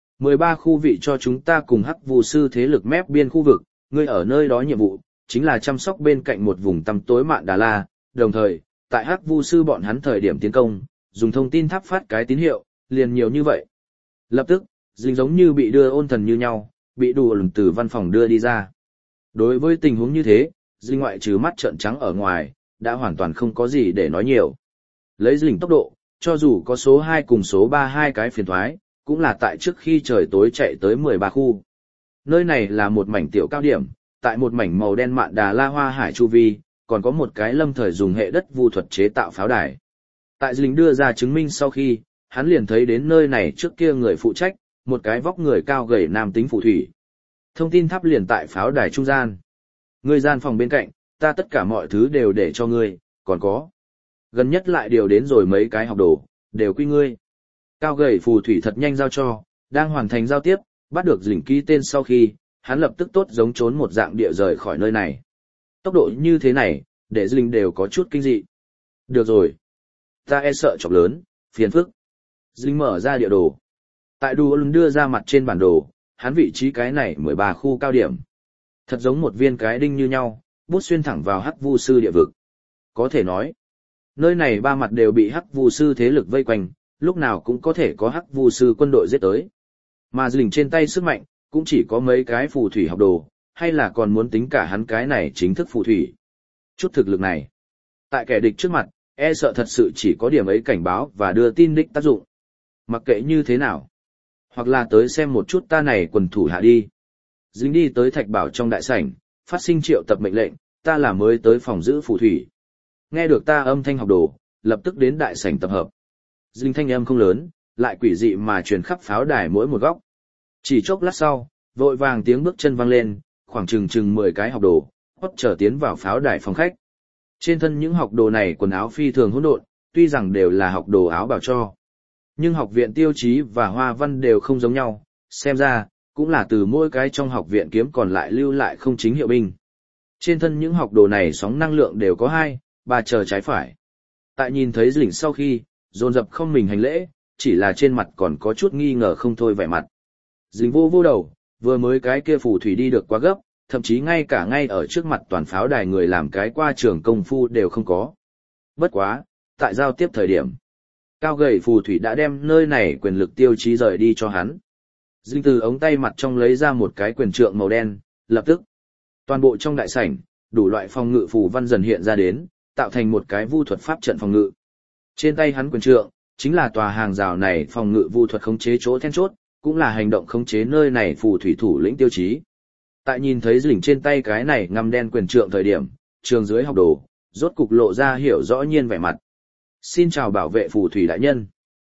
13 khu vị cho chúng ta cùng hắc vụ sư thế lực mép biên khu vực, ngươi ở nơi đó nhiệm vụ, chính là chăm sóc bên cạnh một vùng tăm tối Mạn Đà La, đồng thời, tại hắc vu sư bọn hắn thời điểm tiến công, dùng thông tin tháp phát cái tín hiệu, liền nhiều như vậy. Lập tức, Dĩnh giống như bị đưa ôn thần như nhau, bị Đu từ văn phòng đưa đi ra. Đối với tình huống như thế, Dĩnh ngoại trừ mắt trợn trắng ở ngoài, đã hoàn toàn không có gì để nói nhiều. Lấy Dĩnh tốc độ, cho dù có số 2 cùng số 3 hai cái phiền thoái, cũng là tại trước khi trời tối chạy tới 13 khu. Nơi này là một mảnh tiểu cao điểm, tại một mảnh màu đen Mạn Đà La hoa hải chu vi, còn có một cái lâm thời dùng hệ đất vu thuật chế tạo pháo đài. Tại Dĩnh đưa ra chứng minh sau khi, hắn liền thấy đến nơi này trước kia người phụ trách, một cái vóc người cao gầy nam tính phù thủy. Thông tin tháp liền tại pháo đài trung gian. Ngươi gian phòng bên cạnh, ta tất cả mọi thứ đều để cho ngươi, còn có. Gần nhất lại điều đến rồi mấy cái học đồ, đều quy ngươi. Cao gầy phù thủy thật nhanh giao cho, đang hoàn thành giao tiếp, bắt được Dĩnh ký tên sau khi, hắn lập tức tốt giống trốn một dạng địa rời khỏi nơi này. Tốc độ như thế này, để Dĩnh đều có chút kinh dị. Được rồi. Ta e sợ chọc lớn, phiền phức. Dĩnh mở ra địa đồ. Tại Đu đưa ra mặt trên bản đồ, hắn vị trí cái này 13 khu cao điểm. Thật giống một viên cái đinh như nhau, bút xuyên thẳng vào hắc vu sư địa vực. Có thể nói, nơi này ba mặt đều bị hắc vu sư thế lực vây quanh, lúc nào cũng có thể có hắc vu sư quân đội giết tới. Mà Dĩnh trên tay sức mạnh, cũng chỉ có mấy cái phù thủy học đồ, hay là còn muốn tính cả hắn cái này chính thức phù thủy. Chút thực lực này, tại kẻ địch trước mặt, e sợ thật sự chỉ có điểm ấy cảnh báo và đưa tin đích tác dụng. Mặc kệ như thế nào, hoặc là tới xem một chút ta này quần thủ hạ đi. Dĩnh đi tới Thạch Bảo trong đại sảnh, phát sinh triệu tập mệnh lệnh, ta là mới tới phòng giữ phù thủy. Nghe được ta âm thanh học đồ, lập tức đến đại sảnh tập hợp. Dĩnh thanh âm không lớn, lại quỷ dị mà truyền khắp pháo đài mỗi một góc. Chỉ chốc lát sau, vội vàng tiếng bước chân vang lên, khoảng chừng 10 cái học đồ, hót trở tiến vào pháo đài phòng khách. Trên thân những học đồ này quần áo phi thường hỗn độn, tuy rằng đều là học đồ áo bào cho. Nhưng học viện tiêu chí và hoa văn đều không giống nhau, xem ra, cũng là từ mỗi cái trong học viện kiếm còn lại lưu lại không chính hiệu binh. Trên thân những học đồ này sóng năng lượng đều có 2, 3 chờ trái phải. Tại nhìn thấy Dĩnh sau khi, dồn dập không mình hành lễ, chỉ là trên mặt còn có chút nghi ngờ không thôi vẻ mặt. Dĩnh vô đầu, vừa mới cái kia phù thủy đi được quá gấp, thậm chí ngay ở trước mặt toàn pháo đài người làm cái qua trường công phu đều không có. Bất quá, tại giao tiếp thời điểm, cao gầy phù thủy đã đem nơi này quyền lực tiêu chí rời đi cho hắn. Dĩnh từ ống tay mặt trong lấy ra một cái quyền trượng màu đen, lập tức, toàn bộ trong đại sảnh, đủ loại phòng ngự phù văn dần hiện ra đến, tạo thành một cái vu thuật pháp trận phòng ngự. Trên tay hắn quyền trượng, chính là tòa hàng rào này phòng ngự vu thuật khống chế chỗ then chốt, cũng là hành động khống chế nơi này phù thủy thủ lĩnh tiêu chí. Tại nhìn thấy Dĩnh trên tay cái này ngăm đen quyền trượng thời điểm, trường dưới học đồ, rốt cục lộ ra hiểu rõ nhiên vẻ mặt. Xin chào bảo vệ phù thủy đại nhân.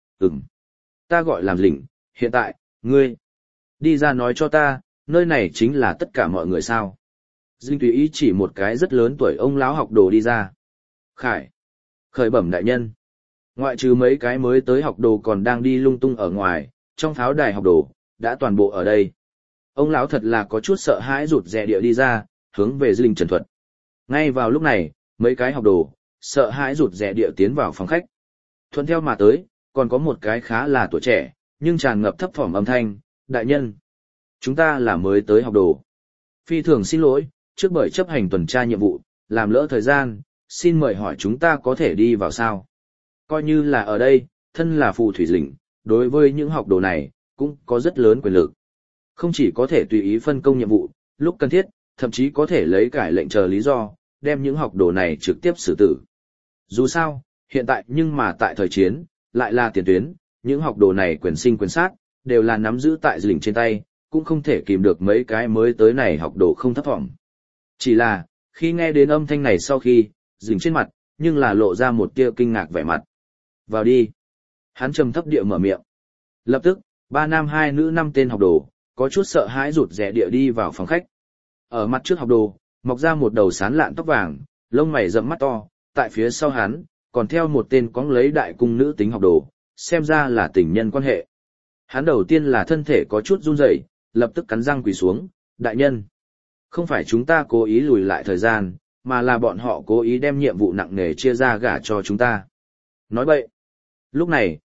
Ta gọi làm Dĩnh, hiện tại, ngươi, đi ra nói cho ta, nơi này chính là tất cả mọi người sao. Dĩnh tùy ý chỉ một cái rất lớn tuổi ông lão học đồ đi ra. Khởi bẩm đại nhân. Ngoại trừ mấy cái mới tới học đồ còn đang đi lung tung ở ngoài, trong pháo đài học đồ, đã toàn bộ ở đây. Ông lão thật là có chút sợ hãi rụt rè địa đi ra, hướng về Dĩnh trần thuật. Ngay vào lúc này, mấy cái học đồ, sợ hãi rụt rè địa tiến vào phòng khách. Thuận theo mà tới, còn có một cái khá là tuổi trẻ, nhưng tràn ngập thấp thỏm âm thanh, đại nhân. Chúng ta là mới tới học đồ. Phi thường xin lỗi, trước bởi chấp hành tuần tra nhiệm vụ, làm lỡ thời gian, xin mời hỏi chúng ta có thể đi vào sao. Coi như là ở đây, thân là phù thủy Dĩnh, đối với những học đồ này, cũng có rất lớn quyền lực. Không chỉ có thể tùy ý phân công nhiệm vụ, lúc cần thiết, thậm chí có thể lấy cải lệnh chờ lý do, đem những học đồ này trực tiếp xử tử. Dù sao, hiện tại nhưng mà tại thời chiến, lại là tiền tuyến, những học đồ này quyền sinh quyền sát, đều là nắm giữ tại Dĩnh trên tay, cũng không thể kìm được mấy cái mới tới này học đồ không thấp vọng. Chỉ là, khi nghe đến âm thanh này sau khi, Dĩnh trên mặt, nhưng là lộ ra một tia kinh ngạc vẻ mặt. Vào đi. Hắn trầm thấp địa mở miệng. Lập tức, 3 nam 2 nữ 5 tên học đồ, có chút sợ hãi rụt rè địa đi vào phòng khách. Ở mặt trước học đồ, mọc ra một đầu sán lạn tóc vàng, lông mày rậm mắt to, tại phía sau hắn, còn theo một tên cóng lấy đại cung nữ tính học đồ, xem ra là tình nhân quan hệ. Hắn đầu tiên là thân thể có chút run rẩy, lập tức cắn răng quỳ xuống, đại nhân. Không phải chúng ta cố ý lùi lại thời gian, mà là bọn họ cố ý đem nhiệm vụ nặng nề chia ra gả cho chúng ta. Nói bậy. Lúc này,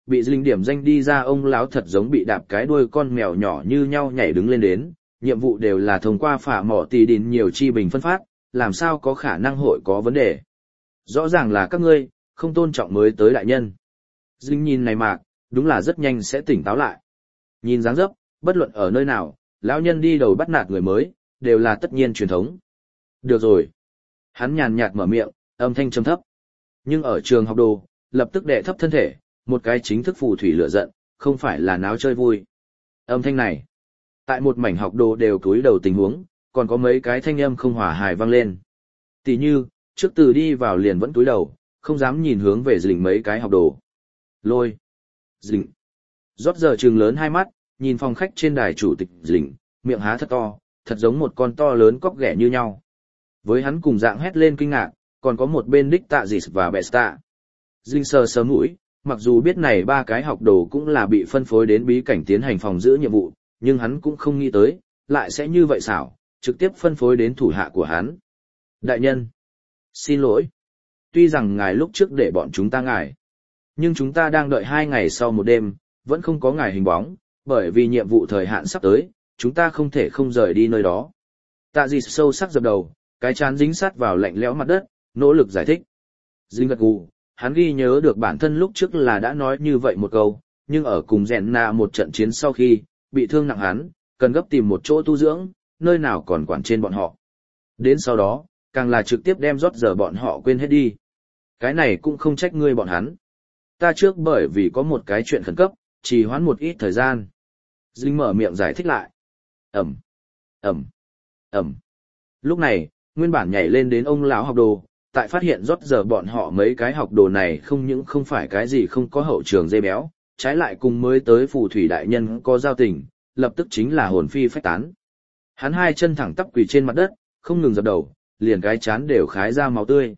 bị Dinh điểm danh đi ra ông lão thật giống bị đạp cái đuôi con mèo nhỏ như nhau nhảy đứng lên đến, nhiệm vụ đều là thông qua phả mỏ tỷ đìn nhiều chi bình phân phát, làm sao có khả năng hội có vấn đề. Rõ ràng là các ngươi, không tôn trọng mới tới đại nhân. Dinh nhìn này mạc, đúng là rất nhanh sẽ tỉnh táo lại. Nhìn dáng dấp, bất luận ở nơi nào, lão nhân đi đầu bắt nạt người mới, đều là tất nhiên truyền thống. Được rồi. Hắn nhàn nhạt mở miệng, âm thanh trầm thấp. Nhưng ở trường học đồ, lập tức đệ thấp thân thể, một cái chính thức phù thủy lửa giận, không phải là náo chơi vui. Âm thanh này, tại một mảnh học đồ đều cúi đầu tình huống, còn có mấy cái thanh âm không hòa hài vang lên. Tỷ như, trước từ đi vào liền vẫn cúi đầu, không dám nhìn hướng về Dĩnh mấy cái học đồ. Lôi. Dĩnh. Rót giờ trừng lớn hai mắt, nhìn phòng khách trên đài chủ tịch Dĩnh, miệng há thật to, thật giống một con to lớn cóc ghẻ như nhau. Với hắn cùng dạng hét lên kinh ngạc, còn có một bên đích tạ dịt và bệ tạ. Dĩnh sờ sờ mũi, mặc dù biết này ba cái học đồ cũng là bị phân phối đến bí cảnh tiến hành phòng giữ nhiệm vụ, nhưng hắn cũng không nghĩ tới, lại sẽ như vậy xảo, trực tiếp phân phối đến thủ hạ của hắn. Đại nhân, xin lỗi. Tuy rằng ngài lúc trước để bọn chúng ta ngài, nhưng chúng ta đang đợi 2 ngày sau một đêm, vẫn không có ngài hình bóng, bởi vì nhiệm vụ thời hạn sắp tới, chúng ta không thể không rời đi nơi đó. Tạ dịt sâu sắc dập đầu, cái chán dính sát vào lạnh lẽo mặt đất, nỗ lực giải thích. Dính gật gù, hắn ghi nhớ được bản thân lúc trước là đã nói như vậy một câu, nhưng ở cùng rèn nạ một trận chiến sau khi, bị thương nặng hắn, cần gấp tìm một chỗ tu dưỡng, nơi nào còn quản trên bọn họ. Đến sau đó, càng là trực tiếp đem rót giờ bọn họ quên hết đi. Cái này cũng không trách ngươi bọn hắn. Ta trước bởi vì có một cái chuyện khẩn cấp, trì hoãn một ít thời gian. Dính mở miệng giải thích lại. Ẩm, Ẩm, Ẩm. Lúc này, nguyên bản nhảy lên đến ông lão học đồ, tại phát hiện rót giờ bọn họ mấy cái học đồ này không những không phải cái gì không có hậu trường dây béo, trái lại cùng mới tới phù thủy đại nhân có giao tình, lập tức chính là hồn phi phách tán. Hắn hai chân thẳng tắp quỳ trên mặt đất, không ngừng dập đầu, liền cái chán đều khái ra máu tươi.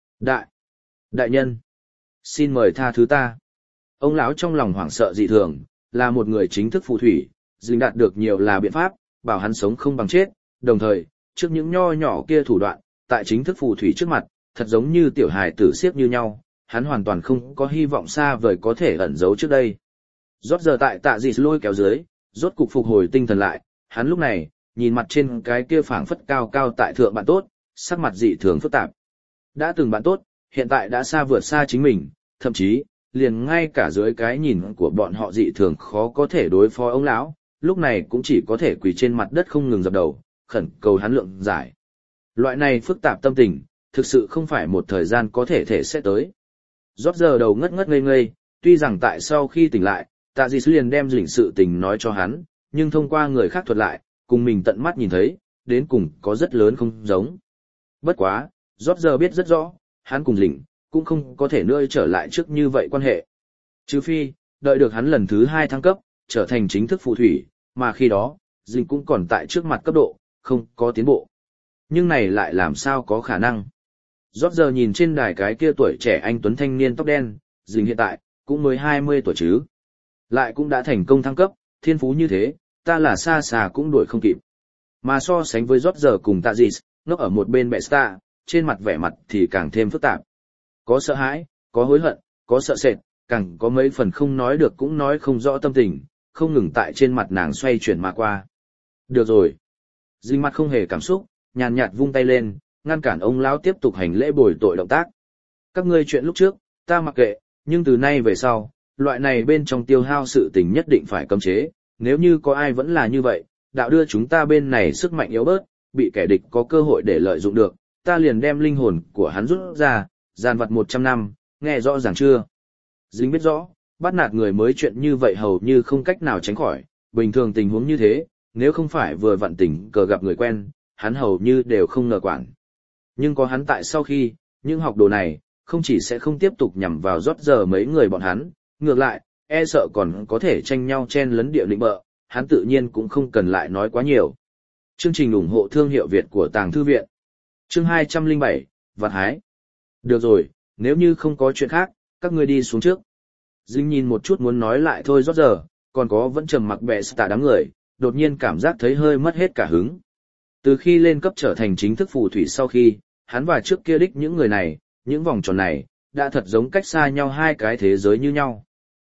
Đại nhân, xin mời tha thứ ta. Ông lão trong lòng hoảng sợ dị thường, là một người chính thức phù thủy, dính đạt được nhiều là biện pháp, bảo hắn sống không bằng chết, đồng thời, trước những nho nhỏ kia thủ đoạn, tại chính thức phù thủy trước mặt, thật giống như tiểu hài tử siết như nhau, hắn hoàn toàn không có hy vọng xa vời có thể ẩn giấu trước đây. Rốt giờ tại tạ dị lôi kéo dưới, rốt cục phục hồi tinh thần lại, hắn lúc này, nhìn mặt trên cái kia phảng phất cao cao tại thượng bạn tốt, sắc mặt dị thường phức tạp. Đã từng bạn tốt, hiện tại đã xa vượt xa chính mình, thậm chí, liền ngay cả dưới cái nhìn của bọn họ dị thường khó có thể đối phó ông lão, lúc này cũng chỉ có thể quỳ trên mặt đất không ngừng dập đầu, khẩn cầu hắn lượng giải. Loại này phức tạp tâm tình, thực sự không phải một thời gian có thể sẽ tới. Rốt giờ đầu ngất ngất ngây ngây, tuy rằng tại sau khi tỉnh lại, tạ dị liền đem dĩnh sự tình nói cho hắn, nhưng thông qua người khác thuật lại, cùng mình tận mắt nhìn thấy, đến cùng có rất lớn không giống. Bất quá, rốt giờ biết rất rõ, hắn cùng dĩnh cũng không có thể nữa trở lại trước như vậy quan hệ. Trừ phi, đợi được hắn lần thứ 2 thăng cấp, trở thành chính thức phù thủy, mà khi đó, dĩnh cũng còn tại trước mặt cấp độ, không có tiến bộ. Nhưng này lại làm sao có khả năng? Rốt giờ nhìn trên đài cái kia tuổi trẻ anh tuấn thanh niên tóc đen, dĩnh hiện tại, cũng mới 20 tuổi chứ. Lại cũng đã thành công thăng cấp, thiên phú như thế, ta là xa xà cũng đuổi không kịp. Mà so sánh với rốt giờ cùng tạ dị, nó ở một bên bệ sta, trên mặt vẻ mặt thì càng thêm phức tạp. Có sợ hãi, có hối hận, có sợ sệt, càng có mấy phần không nói được cũng nói không rõ tâm tình, không ngừng tại trên mặt nàng xoay chuyển mà qua. Được rồi. Dĩnh mặt không hề cảm xúc, nhàn nhạt vung tay lên, ngăn cản ông lão tiếp tục hành lễ bồi tội động tác. Các ngươi chuyện lúc trước, ta mặc kệ, nhưng từ nay về sau, loại này bên trong tiêu hao sự tình nhất định phải cấm chế, nếu như có ai vẫn là như vậy, đạo đưa chúng ta bên này sức mạnh yếu bớt, bị kẻ địch có cơ hội để lợi dụng được, ta liền đem linh hồn của hắn rút ra, gian vật 100 năm, nghe rõ ràng chưa? Dĩnh biết rõ, bắt nạt người mới chuyện như vậy hầu như không cách nào tránh khỏi, bình thường tình huống như thế, nếu không phải vừa vặn tình cờ gặp người quen, hắn hầu như đều không ngờ quản. Nhưng có hắn tại sau khi, những học đồ này, không chỉ sẽ không tiếp tục nhằm vào rót giờ mấy người bọn hắn, ngược lại, e sợ còn có thể tranh nhau chen lấn địa định bợ, hắn tự nhiên cũng không cần lại nói quá nhiều. Chương trình ủng hộ thương hiệu Việt của Tàng Thư Viện. Chương 207, Vạt Hái. Được rồi, nếu như không có chuyện khác, các ngươi đi xuống trước. Dĩnh nhìn một chút muốn nói lại thôi rót giờ, còn có vẫn trầm mặc bệ tạ đám người, đột nhiên cảm giác thấy hơi mất hết cả hứng. Từ khi lên cấp trở thành chính thức phù thủy sau khi, hắn và trước kia đích những người này, những vòng tròn này, đã thật giống cách xa nhau hai cái thế giới như nhau.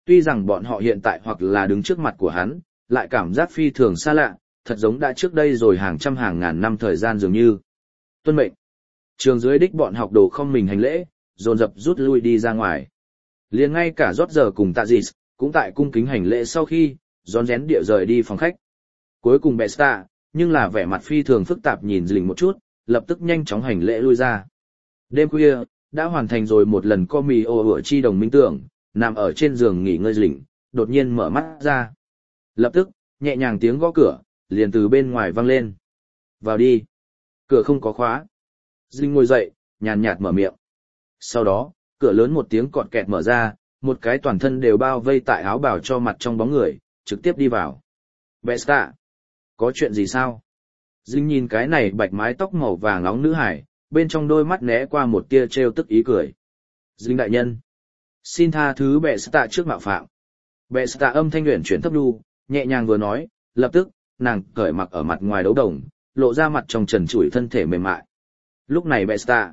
Tuy rằng bọn họ hiện tại hoặc là đứng trước mặt của hắn, lại cảm giác phi thường xa lạ, thật giống đã trước đây rồi hàng trăm hàng ngàn năm thời gian dường như. Tuân mệnh. Trường dưới đích bọn học đồ không mình hành lễ, dồn dập rút lui đi ra ngoài. Liền ngay cả rót giờ cùng tạ dịt, cũng tại cung kính hành lễ sau khi, rón rén địa rời đi phòng khách. Cuối cùng Besta, nhưng là vẻ mặt phi thường phức tạp nhìn Dình một chút, lập tức nhanh chóng hành lễ lui ra. Đêm khuya, đã hoàn thành rồi một lần co mì ô ửa chi đồng minh tưởng, nằm ở trên giường nghỉ ngơi Dình, đột nhiên mở mắt ra. Lập tức, nhẹ nhàng tiếng gõ cửa, liền từ bên ngoài vang lên. Vào đi. Cửa không có khóa. Dình ngồi dậy, nhàn nhạt mở miệng. Sau đó, cửa lớn một tiếng cọt kẹt mở ra, một cái toàn thân đều bao vây tại áo bào cho mặt trong bóng người, trực tiếp đi vào. Besta, có chuyện gì sao? Dinh nhìn cái này bạch mái tóc màu vàng nóng nữ hải, bên trong đôi mắt né qua một tia trêu tức ý cười. Dinh đại nhân, xin tha thứ Besta trước mạo phạm. Besta âm thanh luyện chuyển thấp đu, nhẹ nhàng vừa nói, lập tức, nàng cởi mặc ở mặt ngoài đấu đồng, lộ ra mặt trong trần trụi thân thể mềm mại. Lúc này Besta,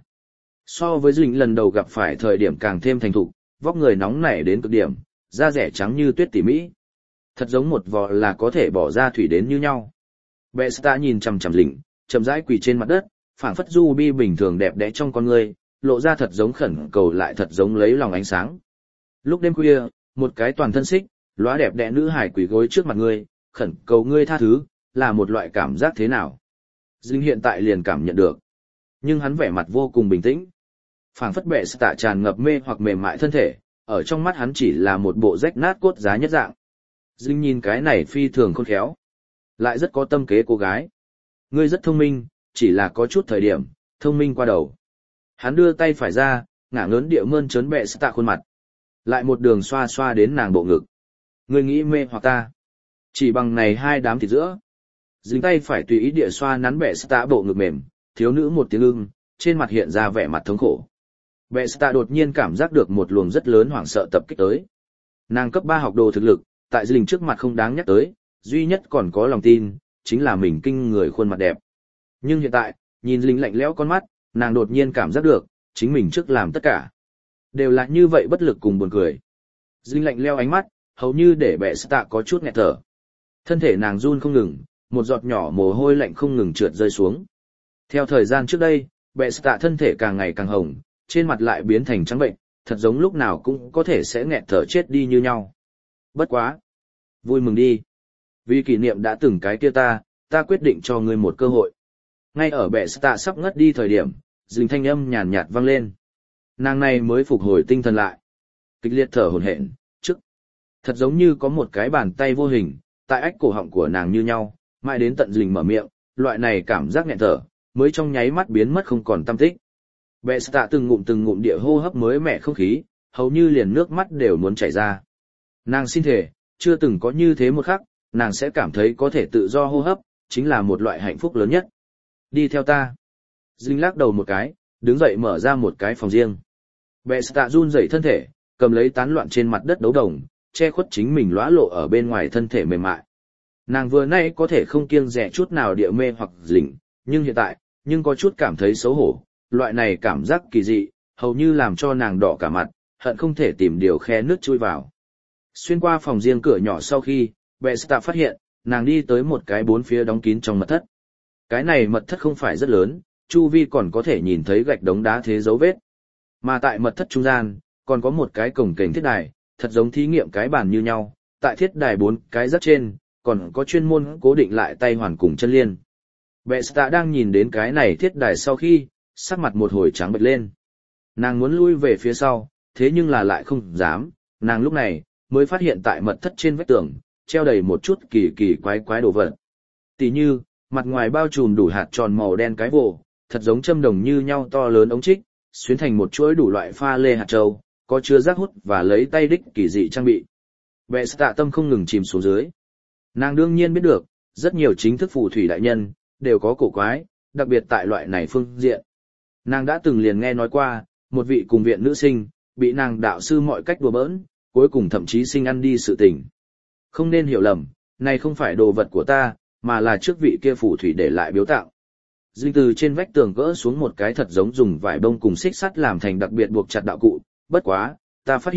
so với Dinh lần đầu gặp phải thời điểm càng thêm thành thục, vóc người nóng nảy đến cực điểm, da rẻ trắng như tuyết tỉ mỹ. Thật giống một vò là có thể bỏ ra thủy đến như nhau. Besta nhìn chằm chằm Dinh, chậm rãi quỳ trên mặt đất, phảng phất ruby bình thường đẹp đẽ trong con người, lộ ra thật giống khẩn cầu lại thật giống lấy lòng ánh sáng. Lúc đêm khuya, một cái toàn thân xích, lóa đẹp đẽ nữ hải quỳ gối trước mặt ngươi, khẩn cầu ngươi tha thứ, là một loại cảm giác thế nào? Dinh hiện tại liền cảm nhận được. Nhưng hắn vẻ mặt vô cùng bình tĩnh. Phảng phất Besta tràn ngập mê hoặc mềm mại thân thể, ở trong mắt hắn chỉ là một bộ rách nát cốt giá nhất dạng. Dinh nhìn cái này phi thường khôn khéo, lại rất có tâm kế cô gái. Ngươi rất thông minh, chỉ là có chút thời điểm, thông minh qua đầu. Hắn đưa tay phải ra, ngả ngớn địa mơn trớn Besta khuôn mặt. Lại một đường xoa xoa đến nàng bộ ngực. Ngươi nghĩ mê hoặc ta. Chỉ bằng này hai đám thịt giữa. Dính tay phải tùy ý địa xoa nắn Besta bộ ngực mềm, thiếu nữ một tiếng ưng, trên mặt hiện ra vẻ mặt thống khổ. Besta đột nhiên cảm giác được một luồng rất lớn hoảng sợ tập kích tới. Nàng cấp 3 học đồ thực lực, tại Dinh trước mặt không đáng nhắc tới, duy nhất còn có lòng tin, chính là mình kinh người khuôn mặt đẹp. Nhưng hiện tại, nhìn Dinh lạnh lẽo con mắt, nàng đột nhiên cảm giác được, chính mình trước làm tất cả. Đều là như vậy bất lực cùng buồn cười. Dinh lạnh lẽo ánh mắt, hầu như để Besta có chút nghẹt thở. Thân thể nàng run không ngừng, một giọt nhỏ mồ hôi lạnh không ngừng trượt rơi xuống. Theo thời gian trước đây, Besta thân thể càng ngày càng hồng, trên mặt lại biến thành trắng bệnh, thật giống lúc nào cũng có thể sẽ nghẹt thở chết đi như nhau. Bất quá. Vui mừng đi. Vì kỷ niệm đã từng cái kia ta quyết định cho ngươi một cơ hội. Ngay ở Besta sắp ngất đi thời điểm, Dinh thanh âm nhàn nhạt vang lên. Nàng này mới phục hồi tinh thần lại. Kịch liệt thở hổn hển, trước. Thật giống như có một cái bàn tay vô hình, tại ách cổ họng của nàng như nhau, mãi đến tận Dinh mở miệng, loại này cảm giác nghẹn thở, mới trong nháy mắt biến mất không còn tăm tích. Besta từng ngụm địa hô hấp mới mẻ không khí, hầu như liền nước mắt đều muốn chảy ra. Nàng xin thề, chưa từng có như thế một khắc, nàng sẽ cảm thấy có thể tự do hô hấp, chính là một loại hạnh phúc lớn nhất. Đi theo ta. Dinh lắc đầu một cái, đứng dậy mở ra một cái phòng riêng. Besta run rẩy thân thể, cầm lấy tán loạn trên mặt đất đấu đồng, che khuất chính mình lóa lộ ở bên ngoài thân thể mềm mại. Nàng vừa nay có thể không kiêng dè chút nào địa mê hoặc Dinh, nhưng hiện tại, có chút cảm thấy xấu hổ. Loại này cảm giác kỳ dị, hầu như làm cho nàng đỏ cả mặt, hận không thể tìm điều khe nước chui vào. Xuyên qua phòng riêng cửa nhỏ sau khi, Besta phát hiện, nàng đi tới một cái bốn phía đóng kín trong mật thất. Cái này mật thất không phải rất lớn, chu vi còn có thể nhìn thấy gạch đống đá thế dấu vết. Mà tại mật thất trung gian, còn có một cái cổng kềnh thiết đài, thật giống thí nghiệm cái bàn như nhau, tại thiết đài 4 cái rất trên, còn có chuyên môn cố định lại tay hoàn cùng chân liên. Besta đang nhìn đến cái này thiết đài sau khi, sắc mặt một hồi trắng bệch lên. Nàng muốn lui về phía sau, thế nhưng là lại không dám, nàng lúc này, mới phát hiện tại mật thất trên vách tường, treo đầy một chút kỳ quái đồ vật. Tỷ như, mặt ngoài bao trùm đủ hạt tròn màu đen cái vồ, thật giống châm đồng như nhau to lớn ống trích, xuyến thành một chuỗi đủ loại pha lê hạt châu, có chứa rác hút và lấy tay đích kỳ dị trang bị. Besta tâm không ngừng chìm xuống dưới. Nàng đương nhiên biết được, rất nhiều chính thức phù thủy đại nhân, đều có cổ quái, đặc biệt tại loại này phương diện. Nàng đã từng liền nghe nói qua, một vị cùng viện nữ sinh, bị nàng đạo sư mọi cách đùa bỡn, cuối cùng thậm chí sinh ăn đi sự tình. Không nên hiểu lầm, này không phải đồ vật của ta, mà là trước vị kia phù thủy để lại biếu tặng. Dinh từ trên vách tường gỡ xuống một cái thật giống dùng vải bông cùng xích sắt làm thành đặc biệt buộc chặt đạo cụ, bất quá, ta phát hiện,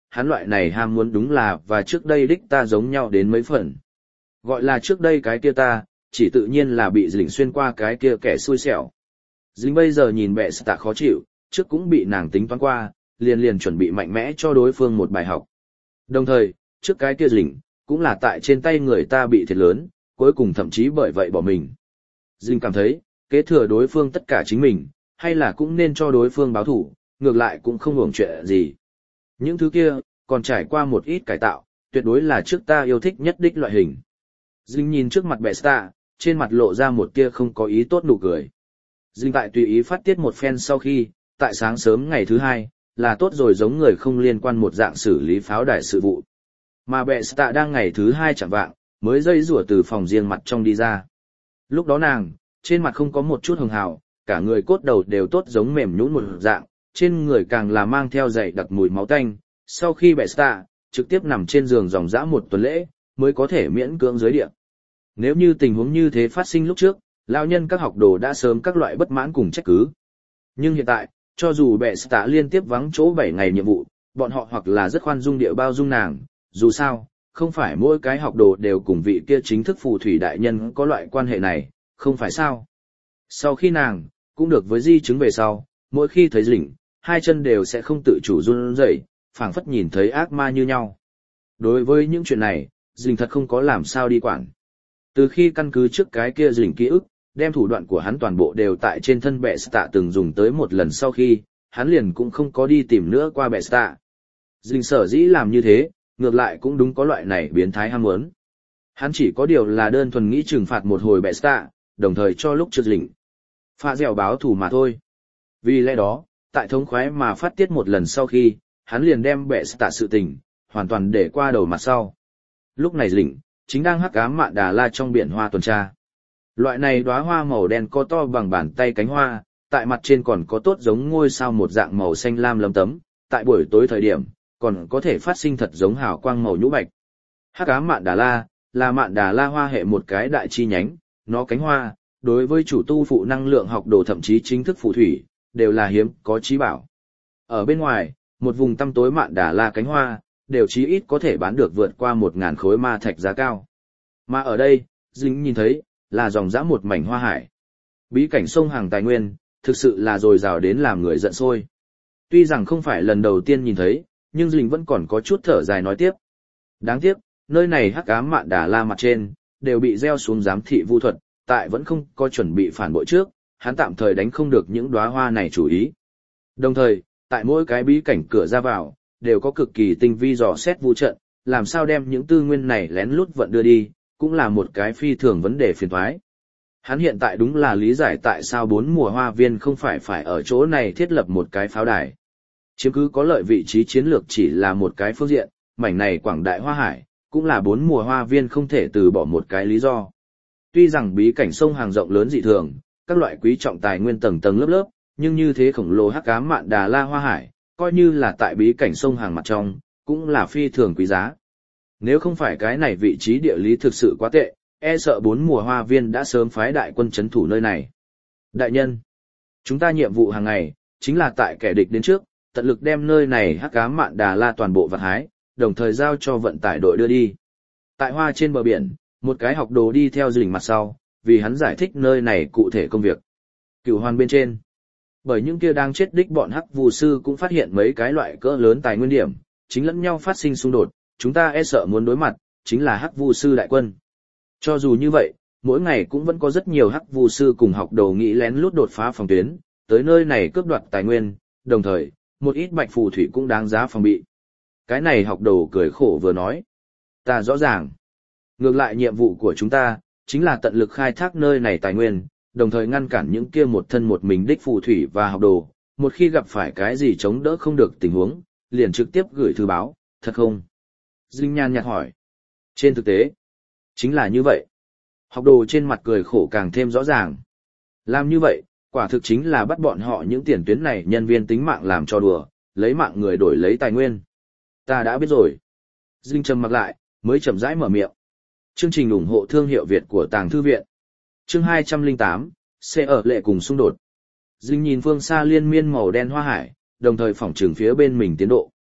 hắn loại này ham muốn đúng là và trước đây đích ta giống nhau đến mấy phần. Gọi là trước đây cái kia ta, chỉ tự nhiên là bị Dĩnh xuyên qua cái kia kẻ xui xẻo. Dĩnh bây giờ nhìn bệ tạ khó chịu, trước cũng bị nàng tính toán qua, liền chuẩn bị mạnh mẽ cho đối phương một bài học. Đồng thời, trước cái kia Dĩnh, cũng là tại trên tay người ta bị thiệt lớn, cuối cùng thậm chí bởi vậy bỏ mình. Dĩnh cảm thấy, kế thừa đối phương tất cả chính mình, hay là cũng nên cho đối phương báo thủ, ngược lại cũng không uổng chuyện gì. Những thứ kia, còn trải qua một ít cải tạo, tuyệt đối là trước ta yêu thích nhất đích loại hình. Dĩnh nhìn trước mặt bệ tạ, trên mặt lộ ra một tia không có ý tốt nụ cười. Dĩnh tại tùy ý phát tiết một phen sau khi, tại sáng sớm ngày thứ hai, là tốt rồi giống người không liên quan một dạng xử lý pháo đài sự vụ. Mà bệ tạ đang ngày thứ hai chẳng vạng, mới dây rủa từ phòng riêng mặt trong đi ra. Lúc đó nàng, trên mặt không có một chút hường hào, cả người cốt đầu đều tốt giống mềm nhũn một dạng, trên người càng là mang theo dày đặc mùi máu tanh. Sau khi bệ tạ, trực tiếp nằm trên giường dòng dã một tuần lễ, mới có thể miễn cưỡng dưới địa. Nếu như tình huống như thế phát sinh lúc trước, lão nhân các học đồ đã sớm các loại bất mãn cùng trách cứ. Nhưng hiện tại, cho dù bệ tạ liên tiếp vắng chỗ 7 ngày nhiệm vụ, bọn họ hoặc là rất khoan dung địa bao dung nàng, dù sao, không phải mỗi cái học đồ đều cùng vị kia chính thức phù thủy đại nhân có loại quan hệ này, không phải sao. Sau khi nàng, cũng được với di chứng về sau, mỗi khi thấy Dĩnh, hai chân đều sẽ không tự chủ run rẩy, phảng phất nhìn thấy ác ma như nhau. Đối với những chuyện này, Dĩnh thật không có làm sao đi quản. Từ khi căn cứ trước cái kia Dĩnh ký ức, đem thủ đoạn của hắn toàn bộ đều tại trên thân bệ tạ từng dùng tới một lần sau khi, hắn liền cũng không có đi tìm nữa qua bệ tạ. Dĩnh sở dĩ làm như thế, ngược lại cũng đúng có loại này biến thái ham muốn. Hắn chỉ có điều là đơn thuần nghĩ trừng phạt một hồi bệ tạ, đồng thời cho lúc trước Dĩnh pha dẻo báo thù mà thôi. Vì lẽ đó, tại thống khoái mà phát tiết một lần sau khi, hắn liền đem bệ tạ sự tình, hoàn toàn để qua đầu mặt sau. Lúc này Dĩnh chính đang hắc ám mạn Đà La trong biển hoa tuần tra. Loại này đóa hoa màu đen có to bằng bàn tay cánh hoa, tại mặt trên còn có tốt giống ngôi sao một dạng màu xanh lam lấm tấm, tại buổi tối thời điểm, còn có thể phát sinh thật giống hào quang màu nhũ bạch. Hắc ám mạn Đà La là mạn Đà La hoa hệ một cái đại chi nhánh, nó cánh hoa, đối với chủ tu phụ năng lượng học đồ thậm chí chính thức phù thủy, đều là hiếm có chí bảo. Ở bên ngoài, một vùng tăm tối mạn Đà La cánh hoa, đều chí ít có thể bán được vượt qua 1.000 khối ma thạch giá cao. Mà ở đây, Dĩnh nhìn thấy, là dòng dã một mảnh hoa hải. Bí cảnh sông hàng tài nguyên, thực sự là dồi dào đến làm người giận sôi. Tuy rằng không phải lần đầu tiên nhìn thấy, nhưng Dĩnh vẫn còn có chút thở dài nói tiếp. Đáng tiếc, nơi này hắc ám mạn Đà La mặt trên, đều bị gieo xuống giám thị vu thuật, tại vẫn không có chuẩn bị phản bội trước, hắn tạm thời đánh không được những đóa hoa này chủ ý. Đồng thời, tại mỗi cái bí cảnh cửa ra vào, đều có cực kỳ tinh vi dò xét vu trận, làm sao đem những tư nguyên này lén lút vận đưa đi, cũng là một cái phi thường vấn đề phiền toái. Hắn hiện tại đúng là lý giải tại sao 4 mùa hoa viên không phải ở chỗ này thiết lập một cái pháo đài. Chiếm cứ có lợi vị trí chiến lược chỉ là một cái phương diện, mảnh này quảng đại hoa hải, cũng là 4 mùa hoa viên không thể từ bỏ một cái lý do. Tuy rằng bí cảnh sông hàng rộng lớn dị thường, các loại quý trọng tài nguyên tầng tầng lớp lớp, nhưng như thế khổng lồ hắc ám mạn Đà La hoa hải, coi như là tại bí cảnh sông hàng mặt trong, cũng là phi thường quý giá. Nếu không phải cái này vị trí địa lý thực sự quá tệ, e sợ 4 mùa hoa viên đã sớm phái đại quân trấn thủ nơi này. Đại nhân, chúng ta nhiệm vụ hàng ngày, chính là tại kẻ địch đến trước, tận lực đem nơi này hắc ám mạn Đà La toàn bộ vặt hái, đồng thời giao cho vận tải đội đưa đi. Tại hoa trên bờ biển, một cái học đồ đi theo Dĩnh mặt sau, vì hắn giải thích nơi này cụ thể công việc. Cửu hoàn bên trên, bởi những kia đang chết đích bọn hắc vu sư cũng phát hiện mấy cái loại cỡ lớn tài nguyên điểm, chính lẫn nhau phát sinh xung đột, chúng ta e sợ muốn đối mặt, chính là hắc vu sư đại quân. Cho dù như vậy, mỗi ngày cũng vẫn có rất nhiều hắc vu sư cùng học đồ nghĩ lén lút đột phá phòng tuyến, tới nơi này cướp đoạt tài nguyên, đồng thời, một ít bạch phù thủy cũng đáng giá phòng bị. Cái này học đồ cười khổ vừa nói. Ta rõ ràng. Ngược lại nhiệm vụ của chúng ta, chính là tận lực khai thác nơi này tài nguyên, đồng thời ngăn cản những kia một thân một mình đích phù thủy và học đồ, một khi gặp phải cái gì chống đỡ không được tình huống, liền trực tiếp gửi thư báo, thật không? Dĩnh nhàn nhạt hỏi. Trên thực tế, chính là như vậy. Học đồ trên mặt cười khổ càng thêm rõ ràng. Làm như vậy, quả thực chính là bắt bọn họ những tiền tuyến này nhân viên tính mạng làm cho đùa, lấy mạng người đổi lấy tài nguyên. Ta đã biết rồi. Dĩnh trầm mặc lại, mới chậm rãi mở miệng. Chương trình ủng hộ thương hiệu Việt của Tàng Thư Viện. Chương 208, xe ở lệ cùng xung đột. Dĩnh nhìn phương xa liên miên màu đen hoa hải, đồng thời phỏng trường phía bên mình tiến độ.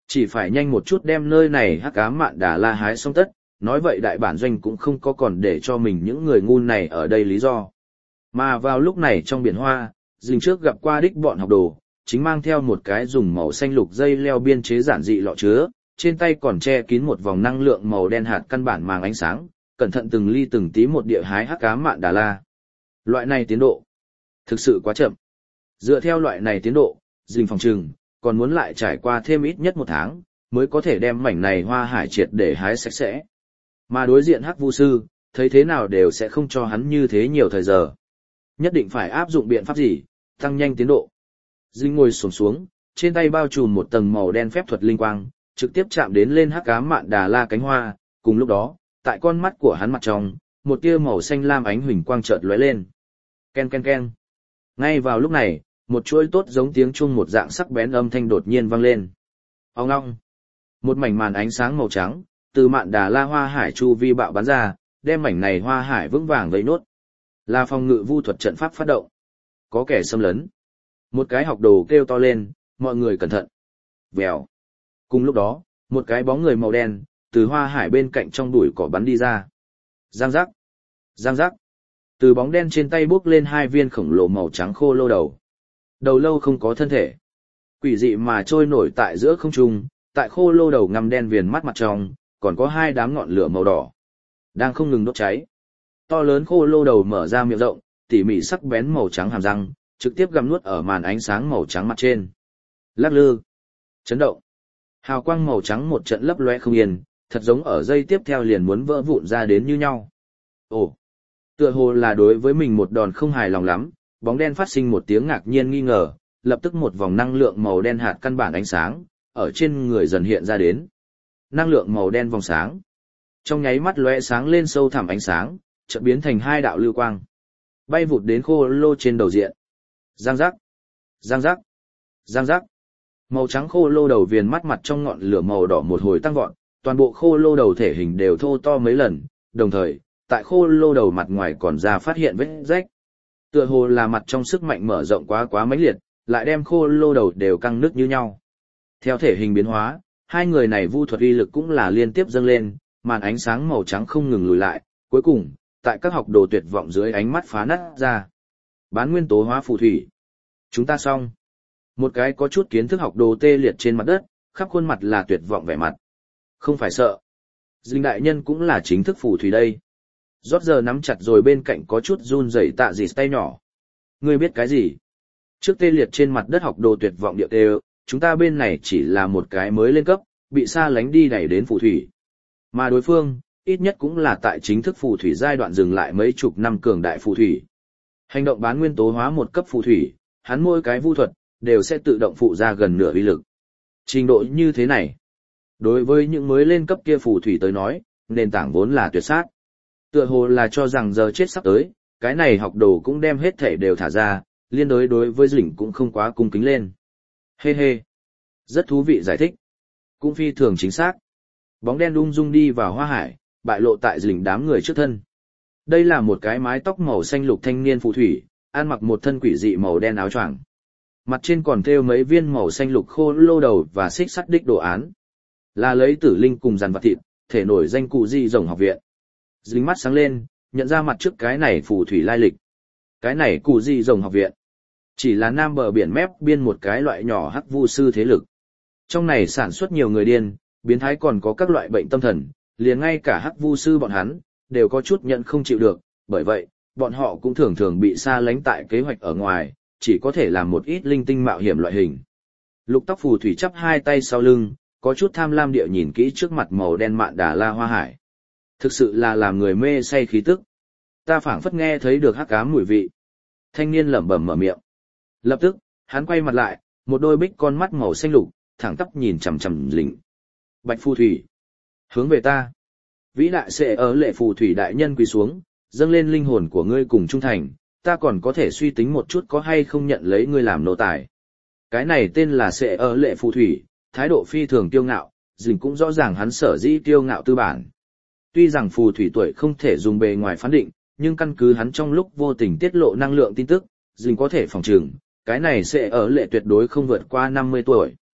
Chỉ phải nhanh một chút đem nơi này hắc ám mạn đà la hái xong tất, nói vậy đại bản doanh cũng không có còn để cho mình những người ngu này ở đây lý do. Mà vào lúc này trong biển hoa, dình trước gặp qua đích bọn học đồ, chính mang theo một cái dùng màu xanh lục dây leo biên chế giản dị lọ chứa, trên tay còn che kín một vòng năng lượng màu đen hạt căn bản màng ánh sáng, cẩn thận từng ly từng tí một địa hái hắc ám mạn đà la. Loại này tiến độ thực sự quá chậm. Dựa theo loại này tiến độ, dình phòng trừng còn muốn lại trải qua thêm ít nhất 1 tháng, mới có thể đem mảnh này hoa hải triệt để hái sạch sẽ. Mà đối diện hắc vu sư, thấy thế nào đều sẽ không cho hắn như thế nhiều thời giờ. Nhất định phải áp dụng biện pháp gì, tăng nhanh tiến độ. Dinh ngồi xổm xuống, trên tay bao trùm một tầng màu đen phép thuật linh quang, trực tiếp chạm đến lên hắc ám mạn đà la cánh hoa, cùng lúc đó, tại con mắt của hắn mặt trong, một tia màu xanh lam ánh huỳnh quang chợt lóe lên. Ken ken ken. Ngay vào lúc này, một chuỗi tốt giống tiếng chuông một dạng sắc bén âm thanh đột nhiên vang lên. Ong ong. Một mảnh màn ánh sáng màu trắng, từ mạn đà la hoa hải chu vi bạo bắn ra, đem mảnh này hoa hải vững vàng vây nốt. Là phòng ngự vu thuật trận pháp phát động. Có kẻ xâm lấn. Một cái học đồ kêu to lên, mọi người cẩn thận. Vèo. Cùng lúc đó, một cái bóng người màu đen, từ hoa hải bên cạnh trong bụi cỏ bắn đi ra. Giang giác. Giang giác. Từ bóng đen trên tay bước lên 2 viên khổng lồ màu trắng khô lâu đầu. Đầu lâu không có thân thể. Quỷ dị mà trôi nổi tại giữa không trung, tại khô lâu đầu ngăm đen viền mắt mặt trong, còn có 2 đám ngọn lửa màu đỏ. Đang không ngừng đốt cháy. To lớn khô lâu đầu mở ra miệng rộng, tỉ mỉ sắc bén màu trắng hàm răng, trực tiếp gặm nuốt ở màn ánh sáng màu trắng mặt trên. Lắc lư. Chấn động. Hào quang màu trắng một trận lấp loe không yên, thật giống ở giây tiếp theo liền muốn vỡ vụn ra đến như nhau. Ồ. Tựa hồ là đối với mình một đòn không hài lòng lắm, bóng đen phát sinh một tiếng ngạc nhiên nghi ngờ, lập tức một vòng năng lượng màu đen hạt căn bản ánh sáng, ở trên người dần hiện ra đến. Năng lượng màu đen vòng sáng. Trong nháy mắt lóe sáng lên sâu thẳm ánh sáng, chợt biến thành 2 đạo lưu quang. Bay vụt đến khô lô trên đầu diện. Giang giác. Giang giác. Giang giác. Màu trắng khô lô đầu viền mắt mặt trong ngọn lửa màu đỏ một hồi tăng vọt, toàn bộ khô lô đầu thể hình đều thô to mấy lần, đồng thời, tại khô lô đầu mặt ngoài còn ra phát hiện vết rách. Tựa hồ là mặt trong sức mạnh mở rộng quá mãnh liệt, lại đem khô lô đầu đều căng nứt như nhau. Theo thể hình biến hóa, 2 người này vu thuật uy lực cũng là liên tiếp dâng lên, màn ánh sáng màu trắng không ngừng lùi lại, cuối cùng, tại các học đồ tuyệt vọng dưới ánh mắt phá nát ra. Bán nguyên tố hóa phù thủy. Chúng ta xong. Một cái có chút kiến thức học đồ tê liệt trên mặt đất, khắp khuôn mặt là tuyệt vọng vẻ mặt. Không phải sợ. Dinh đại nhân cũng là chính thức phù thủy đây. Rót giờ nắm chặt rồi bên cạnh có chút run rẩy tạ dịt tay nhỏ. Ngươi biết cái gì? Trước tê liệt trên mặt đất học đồ tuyệt vọng điệu tê, chúng ta bên này chỉ là một cái mới lên cấp, bị xa lánh đi đẩy đến phù thủy. Mà đối phương, ít nhất cũng là tại chính thức phù thủy giai đoạn dừng lại mấy chục năm cường đại phù thủy. Hành động bán nguyên tố hóa một cấp phù thủy, hắn mỗi cái vu thuật, đều sẽ tự động phụ ra gần nửa uy lực. Trình độ như thế này, đối với những mới lên cấp kia phù thủy tới nói, nền tảng vốn là tuyệt sát. Tựa hồ là cho rằng giờ chết sắp tới, cái này học đồ cũng đem hết thể đều thả ra, liên đối với Dĩnh cũng không quá cung kính lên. Hê hê. Rất thú vị giải thích. Cũng phi thường chính xác. Bóng đen ung dung đi vào hoa hải, bại lộ tại Dĩnh đám người trước thân. Đây là một cái mái tóc màu xanh lục thanh niên phù thủy, ăn mặc một thân quỷ dị màu đen áo choàng. Mặt trên còn thêu mấy viên màu xanh lục khô lô đầu và xích sắt đích đồ án. Là lấy tử linh cùng dàn vật thịt, thể nổi danh cụ di rồng học viện. Dính mắt sáng lên, nhận ra mặt trước cái này phù thủy lai lịch. Cái này cụ di rồng học viện. Chỉ là nam bờ biển mép biên một cái loại nhỏ hắc vu sư thế lực. Trong này sản xuất nhiều người điên, biến thái còn có các loại bệnh tâm thần, liền ngay cả hắc vu sư bọn hắn, đều có chút nhận không chịu được, bởi vậy, bọn họ cũng thường thường bị xa lánh tại kế hoạch ở ngoài, chỉ có thể làm một ít linh tinh mạo hiểm loại hình. Lục tóc phù thủy chắp 2 tay sau lưng, có chút tham lam địa nhìn kỹ trước mặt màu đen mạn đà la hoa hải. Thực sự là làm người mê say khí tức. Ta phảng phất nghe thấy được hắc ám mùi vị. Thanh niên lẩm bẩm mở miệng. Lập tức, hắn quay mặt lại, một đôi bích con mắt màu xanh lục, thẳng tắp nhìn chằm chằm Dĩnh. Bạch phù thủy, hướng về ta. Vĩ đại sẽ ở lệ phù thủy đại nhân quỳ xuống, dâng lên linh hồn của ngươi cùng trung thành, ta còn có thể suy tính một chút có hay không nhận lấy ngươi làm nô tài. Cái này tên là sẽ ở lệ phù thủy, thái độ phi thường kiêu ngạo, Dĩnh cũng rõ ràng hắn sở dĩ kiêu ngạo tư bản. Tuy rằng phù thủy tuổi không thể dùng bề ngoài phán định, nhưng căn cứ hắn trong lúc vô tình tiết lộ năng lượng tin tức, Dĩnh có thể phòng trừng, cái này sẽ ở lệ tuyệt đối không vượt qua 50 tuổi.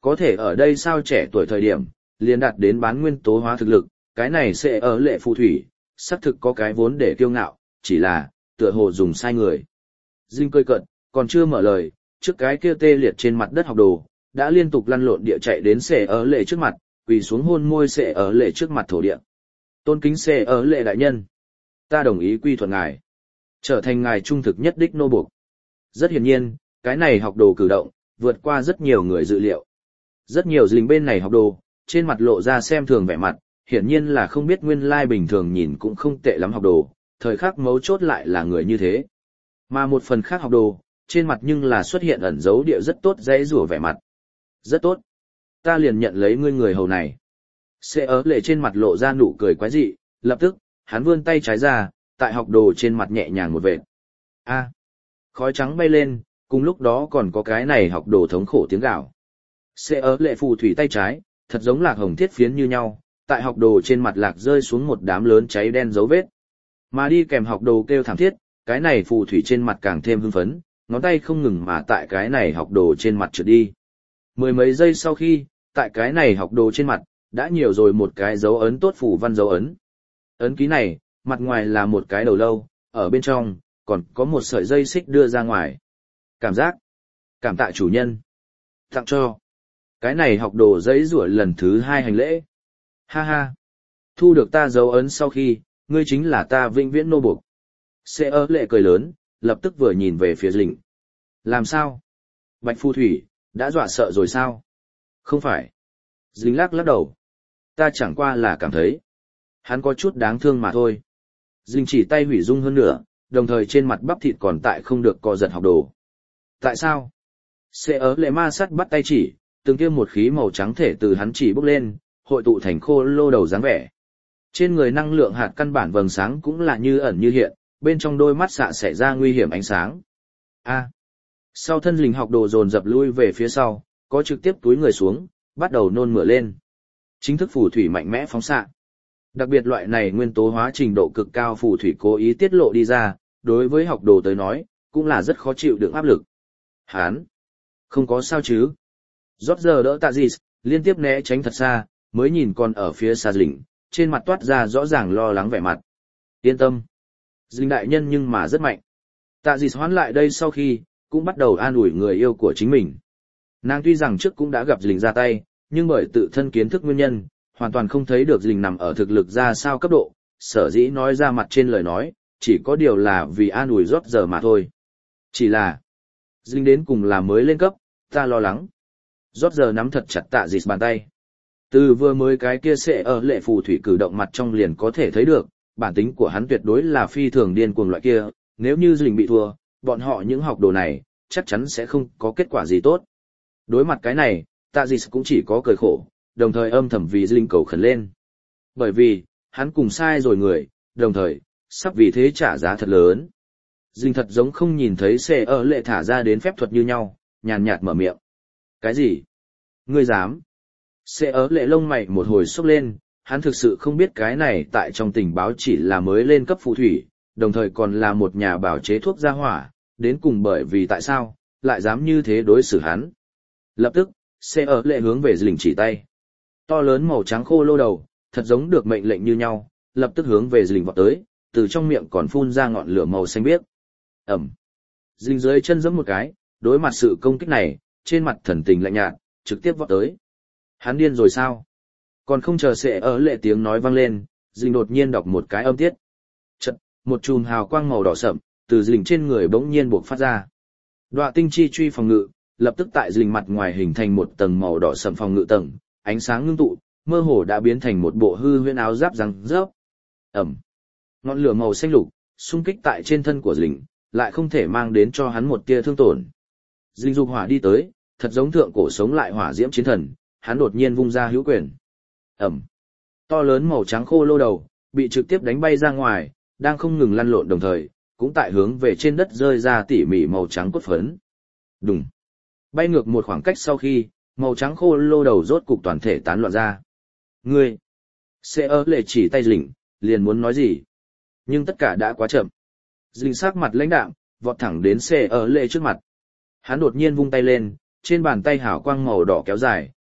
Có thể ở đây sao trẻ tuổi thời điểm, liền đạt đến bán nguyên tố hóa thực lực, cái này sẽ ở lệ phù thủy, xác thực có cái vốn để kiêu ngạo, chỉ là, tựa hồ dùng sai người. Dinh cười cận, còn chưa mở lời, trước cái kia tê liệt trên mặt đất học đồ, đã liên tục lăn lộn địa chạy đến sẽ ở lệ trước mặt, quỳ xuống hôn môi sẽ ở lệ trước mặt thổ địa. Tôn kính sẽ ở lệ đại nhân. Ta đồng ý quy thuận ngài. Trở thành ngài trung thực nhất đích nô buộc. Rất hiển nhiên, cái này học đồ cử động, vượt qua rất nhiều người dự liệu. Rất nhiều dính bên này học đồ, trên mặt lộ ra xem thường vẻ mặt, hiển nhiên là không biết nguyên lai bình thường nhìn cũng không tệ lắm học đồ, thời khắc mấu chốt lại là người như thế. Mà một phần khác học đồ, trên mặt nhưng là xuất hiện ẩn dấu địa rất tốt dễ rủa vẻ mặt. Rất tốt. Ta liền nhận lấy ngươi người hầu này. Sẽ ở lệ trên mặt lộ ra nụ cười quái dị, lập tức, hắn vươn tay trái ra, tại học đồ trên mặt nhẹ nhàng một vệt. A. Khói trắng bay lên, cùng lúc đó còn có cái này học đồ thống khổ tiếng gào. Sẽ ở lệ phù thủy tay trái, thật giống lạc hồng thiết phiến như nhau, tại học đồ trên mặt lạc rơi xuống một đám lớn cháy đen dấu vết. Mà đi kèm học đồ kêu thảm thiết, cái này phù thủy trên mặt càng thêm hưng phấn, ngón tay không ngừng mà tại cái này học đồ trên mặt trượt đi. Mười mấy giây sau khi, tại cái này học đồ trên mặt, đã nhiều rồi một cái dấu ấn tốt phủ văn dấu ấn. Ấn ký này, mặt ngoài là một cái đầu lâu, ở bên trong, còn có một sợi dây xích đưa ra ngoài. Cảm giác, cảm tạ chủ nhân, tặng cho. Cái này học đồ giấy rủa lần thứ 2 hành lễ. Ha ha, thu được ta dấu ấn sau khi, ngươi chính là ta vĩnh viễn nô buộc. Sẽ ơ lệ cười lớn, lập tức vừa nhìn về phía Dĩnh. Làm sao? Bạch phù thủy, đã dọa sợ rồi sao? Không phải. Dĩnh lắc lắc đầu. Ta chẳng qua là cảm thấy. Hắn có chút đáng thương mà thôi. Dĩnh chỉ tay hủy dung hơn nữa, đồng thời trên mặt bắp thịt còn tại không được co giật học đồ. Tại sao? Sẽ ớ lệ ma sắt bắt tay chỉ, từng kia một khí màu trắng thể từ hắn chỉ bốc lên, hội tụ thành khô lô đầu dáng vẻ. Trên người năng lượng hạt căn bản vầng sáng cũng là như ẩn như hiện, bên trong đôi mắt xạ xảy ra nguy hiểm ánh sáng. A. Sau thân Dĩnh học đồ dồn dập lui về phía sau, có trực tiếp túi người xuống, bắt đầu nôn mửa lên. Chính thức phù thủy mạnh mẽ phóng xạ. Đặc biệt loại này nguyên tố hóa trình độ cực cao phù thủy cố ý tiết lộ đi ra, đối với học đồ tới nói, cũng là rất khó chịu đựng áp lực. Hán! Không có sao chứ? Rót giờ đỡ tạ gì, liên tiếp né tránh thật xa, mới nhìn còn ở phía xa Dĩnh, trên mặt toát ra rõ ràng lo lắng vẻ mặt. Yên tâm. Dĩnh đại nhân nhưng mà rất mạnh. Tạ gì hoán lại đây sau khi, cũng bắt đầu an ủi người yêu của chính mình. Nàng tuy rằng trước cũng đã gặp Dĩnh ra tay, nhưng bởi tự thân kiến thức nguyên nhân, hoàn toàn không thấy được Dĩnh nằm ở thực lực ra sao cấp độ, sở dĩ nói ra mặt trên lời nói, chỉ có điều là vì an ủi rót giờ mà thôi. Chỉ là, Dĩnh đến cùng là mới lên cấp, ta lo lắng. Rót giờ nắm thật chặt tạ dịt bàn tay. Từ vừa mới cái kia sẽ ở lệ phù thủy cử động mặt trong liền có thể thấy được, bản tính của hắn tuyệt đối là phi thường điên cuồng loại kia, nếu như Dĩnh bị thua, bọn họ những học đồ này, chắc chắn sẽ không có kết quả gì tốt. Đối mặt cái này, tạ dịt cũng chỉ có cười khổ, đồng thời âm thầm vì Dĩnh cầu khẩn lên. Bởi vì, hắn cùng sai rồi người, đồng thời, sắp vì thế trả giá thật lớn. Dĩnh thật giống không nhìn thấy sẽ ở lệ thả ra đến phép thuật như nhau, nhàn nhạt mở miệng. Cái gì? Ngươi dám? Sẽ ở lệ lông mày một hồi sốc lên, hắn thực sự không biết cái này tại trong tình báo chỉ là mới lên cấp phù thủy, đồng thời còn là một nhà bào chế thuốc gia hỏa, đến cùng bởi vì tại sao, lại dám như thế đối xử hắn. Lập tức, sẽ ở lệ hướng về Dĩnh chỉ tay. To lớn màu trắng khô lô đầu, thật giống được mệnh lệnh như nhau, lập tức hướng về Dĩnh vọt tới, từ trong miệng còn phun ra ngọn lửa màu xanh biếc. Ẩm. Dĩnh dưới chân giẫm một cái, đối mặt sự công kích này, trên mặt thần tình lạnh nhạt, trực tiếp vọt tới. Hắn điên rồi sao? Còn không chờ sẽ ở lệ tiếng nói vang lên, Dĩnh đột nhiên đọc một cái âm tiết. Chợt, một chùm hào quang màu đỏ sậm từ Dĩnh trên người bỗng nhiên bộc phát ra. Đoạ tinh chi truy phòng ngự, lập tức tại Dĩnh mặt ngoài hình thành một tầng màu đỏ sậm phòng ngự tầng, ánh sáng ngưng tụ, mơ hồ đã biến thành một bộ hư huyễn áo giáp răng rớp. Ẩm. Ngọn lửa màu xanh lục xung kích tại trên thân của Dĩnh, lại không thể mang đến cho hắn một tia thương tổn. Dĩnh dục hỏa đi tới, thật giống thượng cổ sống lại hỏa diễm chiến thần, hắn đột nhiên vung ra hữu quyền. Ẩm. To lớn màu trắng khô lô đầu, bị trực tiếp đánh bay ra ngoài, đang không ngừng lăn lộn đồng thời, cũng tại hướng về trên đất rơi ra tỉ mỉ màu trắng cốt phấn. Đùng. Bay ngược một khoảng cách sau khi, màu trắng khô lô đầu rốt cục toàn thể tán loạn ra. Ngươi. Sẽ ơ lệ chỉ tay Dĩnh, liền muốn nói gì. Nhưng tất cả đã quá chậm. Dĩnh sắc mặt lãnh đạm, vọt thẳng đến sẽ ơ lệ trước mặt. Hắn đột nhiên vung tay lên, trên bàn tay hào quang màu đỏ kéo dài,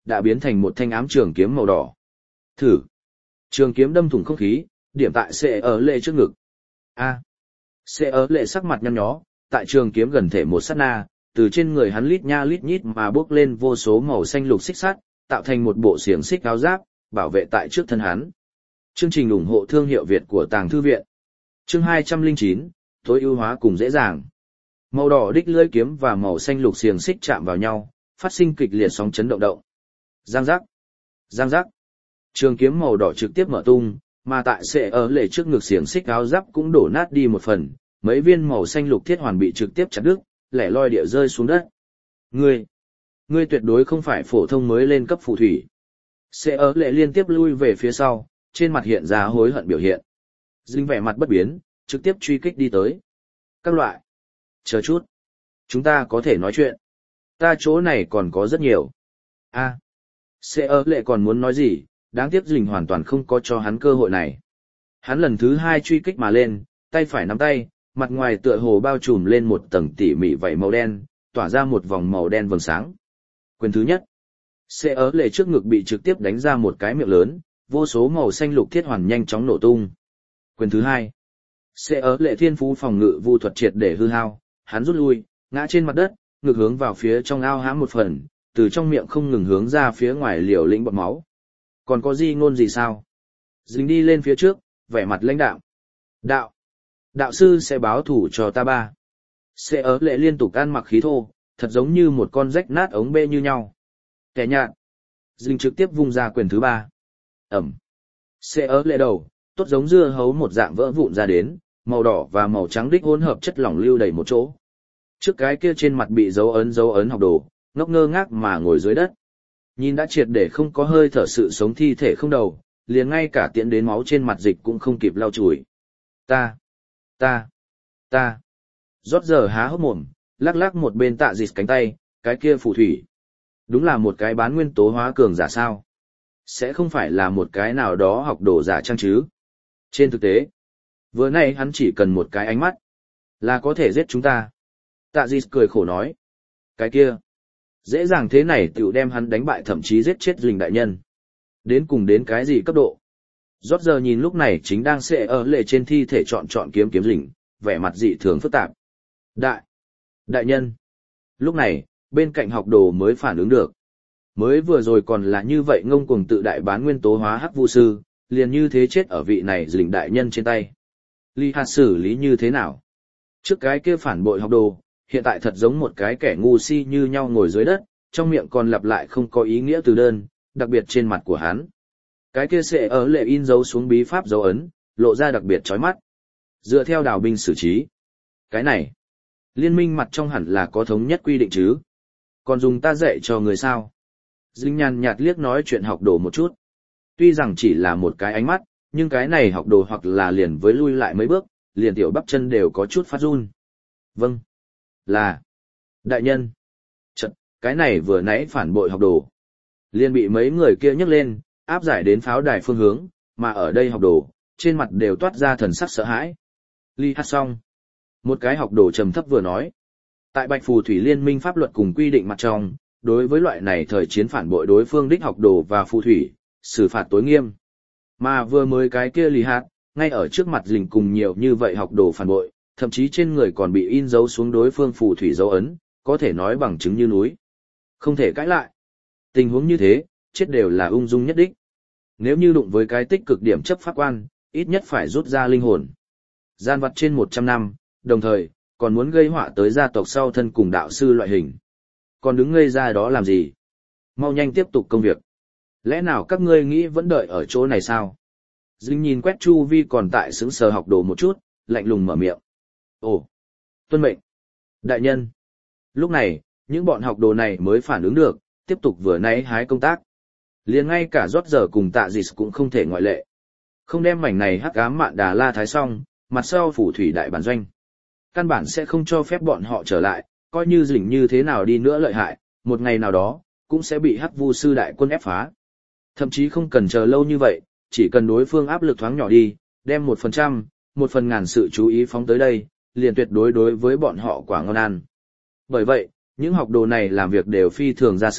đã biến thành một thanh ám trường kiếm màu đỏ. Thử. Trường kiếm đâm thủng không khí, điểm tại Sẽ ở lệ trước ngực. A. Sẽ ở lệ sắc mặt nhăn nhó, tại trường kiếm gần thể một sát na, từ trên người hắn lít nha lít nhít mà bước lên vô số màu xanh lục xích sắt, tạo thành một bộ xiềng xích áo giáp, bảo vệ tại trước thân hắn. Chương trình ủng hộ thương hiệu Việt của Tàng Thư Viện. Chương 209, tối ưu hóa cùng dễ dàng. Màu đỏ đích lưỡi kiếm và màu xanh lục xiềng xích chạm vào nhau, phát sinh kịch liệt sóng chấn động động. Giang giác, giang giác. Trường kiếm màu đỏ trực tiếp mở tung, mà tại Sẽ ở lệ trước ngực xiềng xích áo giáp cũng đổ nát đi một phần, mấy viên màu xanh lục thiết hoàn bị trực tiếp chặt đứt, lẻ loi địa rơi xuống đất. Ngươi tuyệt đối không phải phổ thông mới lên cấp phù thủy. Sẽ ở lệ liên tiếp lui về phía sau, trên mặt hiện ra hối hận biểu hiện. Dinh vẻ mặt bất biến, trực tiếp truy kích đi tới. Các loại. Chờ chút. Chúng ta có thể nói chuyện. Ta chỗ này còn có rất nhiều. Sẽ ở lệ còn muốn nói gì, đáng tiếc Dinh hoàn toàn không có cho hắn cơ hội này. Hắn lần thứ hai truy kích mà lên, tay phải nắm tay, mặt ngoài tựa hồ bao trùm lên một tầng tỉ mỉ vảy màu đen, tỏa ra một vòng màu đen vầng sáng. Quyền thứ nhất. Sẽ ở lệ trước ngực bị trực tiếp đánh ra một cái miệng lớn, vô số màu xanh lục thiết hoàn nhanh chóng nổ tung. Quyền thứ hai. Sẽ ở lệ thiên phú phòng ngự vu thuật triệt để hư hao, hắn rút lui, ngã trên mặt đất, ngực hướng vào phía trong ao hãm một phần, từ trong miệng không ngừng hướng ra phía ngoài liều lĩnh bọt máu. Còn có gì ngôn gì sao? Dính đi lên phía trước, vẻ mặt lãnh đạm. Đạo sư sẽ báo thủ cho ta ba. Sẽ ở lệ liên tục ăn mặc khí thô, thật giống như một con rách nát ống bê như nhau. Kẻ nhạt. Dính trực tiếp vung ra quyền thứ ba. Ẩm. Sẽ ở lệ đầu, tốt giống dưa hấu một dạng vỡ vụn ra đến, màu đỏ và màu trắng đích hỗn hợp chất lỏng lưu đầy một chỗ. Trước cái kia trên mặt bị dấu ấn học đồ, ngốc ngơ ngác mà ngồi dưới đất. Nhìn đã triệt để không có hơi thở sự sống thi thể không đầu, liền ngay cả tiễn đến máu trên mặt dịch cũng không kịp lau chùi. Ta. Rót giờ há hốc mồm, lắc lắc một bên Tạ Dịch cánh tay, cái kia phù thủy. Đúng là một cái bán nguyên tố hóa cường giả sao. Sẽ không phải là một cái nào đó học đồ giả trang chứ. Trên thực tế, vừa nay hắn chỉ cần một cái ánh mắt, là có thể giết chúng ta. Tạ Dịch cười khổ nói. Cái kia, dễ dàng thế này tiểu đem hắn đánh bại thậm chí giết chết Dình đại nhân. Đến cùng đến cái gì cấp độ? Rót giờ nhìn lúc này chính đang Sẽ ở lệ trên thi thể chọn kiếm Dình, vẻ mặt dị thường phức tạp. Đại nhân. Lúc này, bên cạnh học đồ mới phản ứng được. Mới vừa rồi còn là như vậy ngông cuồng tự đại bán nguyên tố hóa hắc vu sư, liền như thế chết ở vị này Dình đại nhân trên tay. Lý hạt xử lý như thế nào? Trước cái kia phản bội học đồ, hiện tại thật giống một cái kẻ ngu si như nhau ngồi dưới đất, trong miệng còn lặp lại không có ý nghĩa từ đơn, đặc biệt trên mặt của hắn. Cái kia Sẽ ở lệ in dấu xuống bí pháp dấu ấn, lộ ra đặc biệt chói mắt. Dựa theo đào binh xử trí. Cái này, liên minh mặt trong hẳn là có thống nhất quy định chứ. Còn dùng ta dạy cho người sao? Dinh nhàn nhạt liếc nói chuyện học đồ một chút. Tuy rằng chỉ là một cái ánh mắt, nhưng cái này học đồ hoặc là liền với lui lại mấy bước, liền tiểu bắp chân đều có chút phát run. Vâng. Là. Đại nhân. Cái này vừa nãy phản bội học đồ. Liền bị mấy người kia nhấc lên, áp giải đến pháo đài phương hướng, mà ở đây học đồ, trên mặt đều toát ra thần sắc sợ hãi. Ly hát xong. Một cái học đồ trầm thấp vừa nói. Tại Bạch Phù Thủy Liên minh pháp luật cùng quy định mặt trong, đối với loại này thời chiến phản bội đối phương đích học đồ và phù thủy, xử phạt tối nghiêm. Mà vừa mới cái kia Lý hát, ngay ở trước mặt Dình cùng nhiều như vậy học đồ phản bội, thậm chí trên người còn bị in dấu xuống đối phương phù thủy dấu ấn, có thể nói bằng chứng như núi. Không thể cãi lại. Tình huống như thế, chết đều là ung dung nhất đích. Nếu như đụng với cái tích cực điểm chấp pháp quan, ít nhất phải rút ra linh hồn. Gian vặt trên 100 năm, đồng thời, còn muốn gây họa tới gia tộc sau thân cùng đạo sư loại hình. Còn đứng ngây ra đó làm gì? Mau nhanh tiếp tục công việc. Lẽ nào các ngươi nghĩ vẫn đợi ở chỗ này sao? Dinh nhìn quét chu vi còn tại sững sờ học đồ một chút, lạnh lùng mở miệng. Ồ! Tuân mệnh! Đại nhân! Lúc này, những bọn học đồ này mới phản ứng được, tiếp tục vừa nãy hái công tác. Liền ngay cả Rót giờ cùng Tạ Dịch cũng không thể ngoại lệ. Không đem mảnh này hắc ám Mạn Đà La Thái xong, mặt sau phù thủy đại bản doanh. Căn bản sẽ không cho phép bọn họ trở lại, coi như Dình như thế nào đi nữa lợi hại, một ngày nào đó, cũng sẽ bị hắc vu sư đại quân ép phá. Thậm chí không cần chờ lâu như vậy, chỉ cần đối phương áp lực thoáng nhỏ đi, đem 1%, 1/1000 sự chú ý phóng tới đây, liền tuyệt đối với bọn họ quả ngon ăn. Bởi vậy, những học đồ này làm việc đều phi thường ra sức,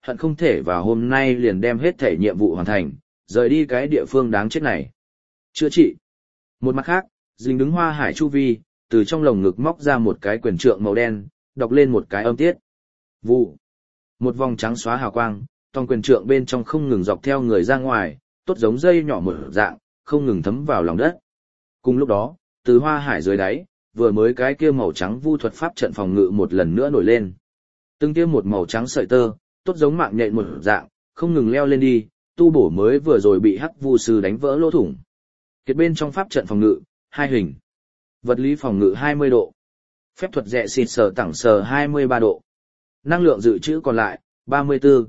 hận không thể vào hôm nay liền đem hết thể nhiệm vụ hoàn thành, rời đi cái địa phương đáng chết này. Chữa trị. Một mặt khác, Dình đứng Hoa Hải chu vi, từ trong lồng ngực móc ra một cái quyền trượng màu đen, đọc lên một cái âm tiết. Vụ. Một vòng trắng xóa hào quang, tòng quyền trượng bên trong không ngừng dọc theo người ra ngoài, tốt giống dây nhỏ mở dạng, không ngừng thấm vào lòng đất. Cùng lúc đó, từ Hoa Hải dưới đáy, vừa mới cái kia màu trắng vu thuật pháp trận phòng ngự một lần nữa nổi lên. Từng kia một màu trắng sợi tơ, tốt giống mạng nhện một dạng, không ngừng leo lên đi, tu bổ mới vừa rồi bị hắc vu sư đánh vỡ lỗ thủng. Kiệt bên trong pháp trận phòng ngự, 2 hình. Vật lý phòng ngự 20 độ. Phép thuật rẽ xịt sờ tẳng sờ 23 độ. Năng lượng dự trữ còn lại, 34.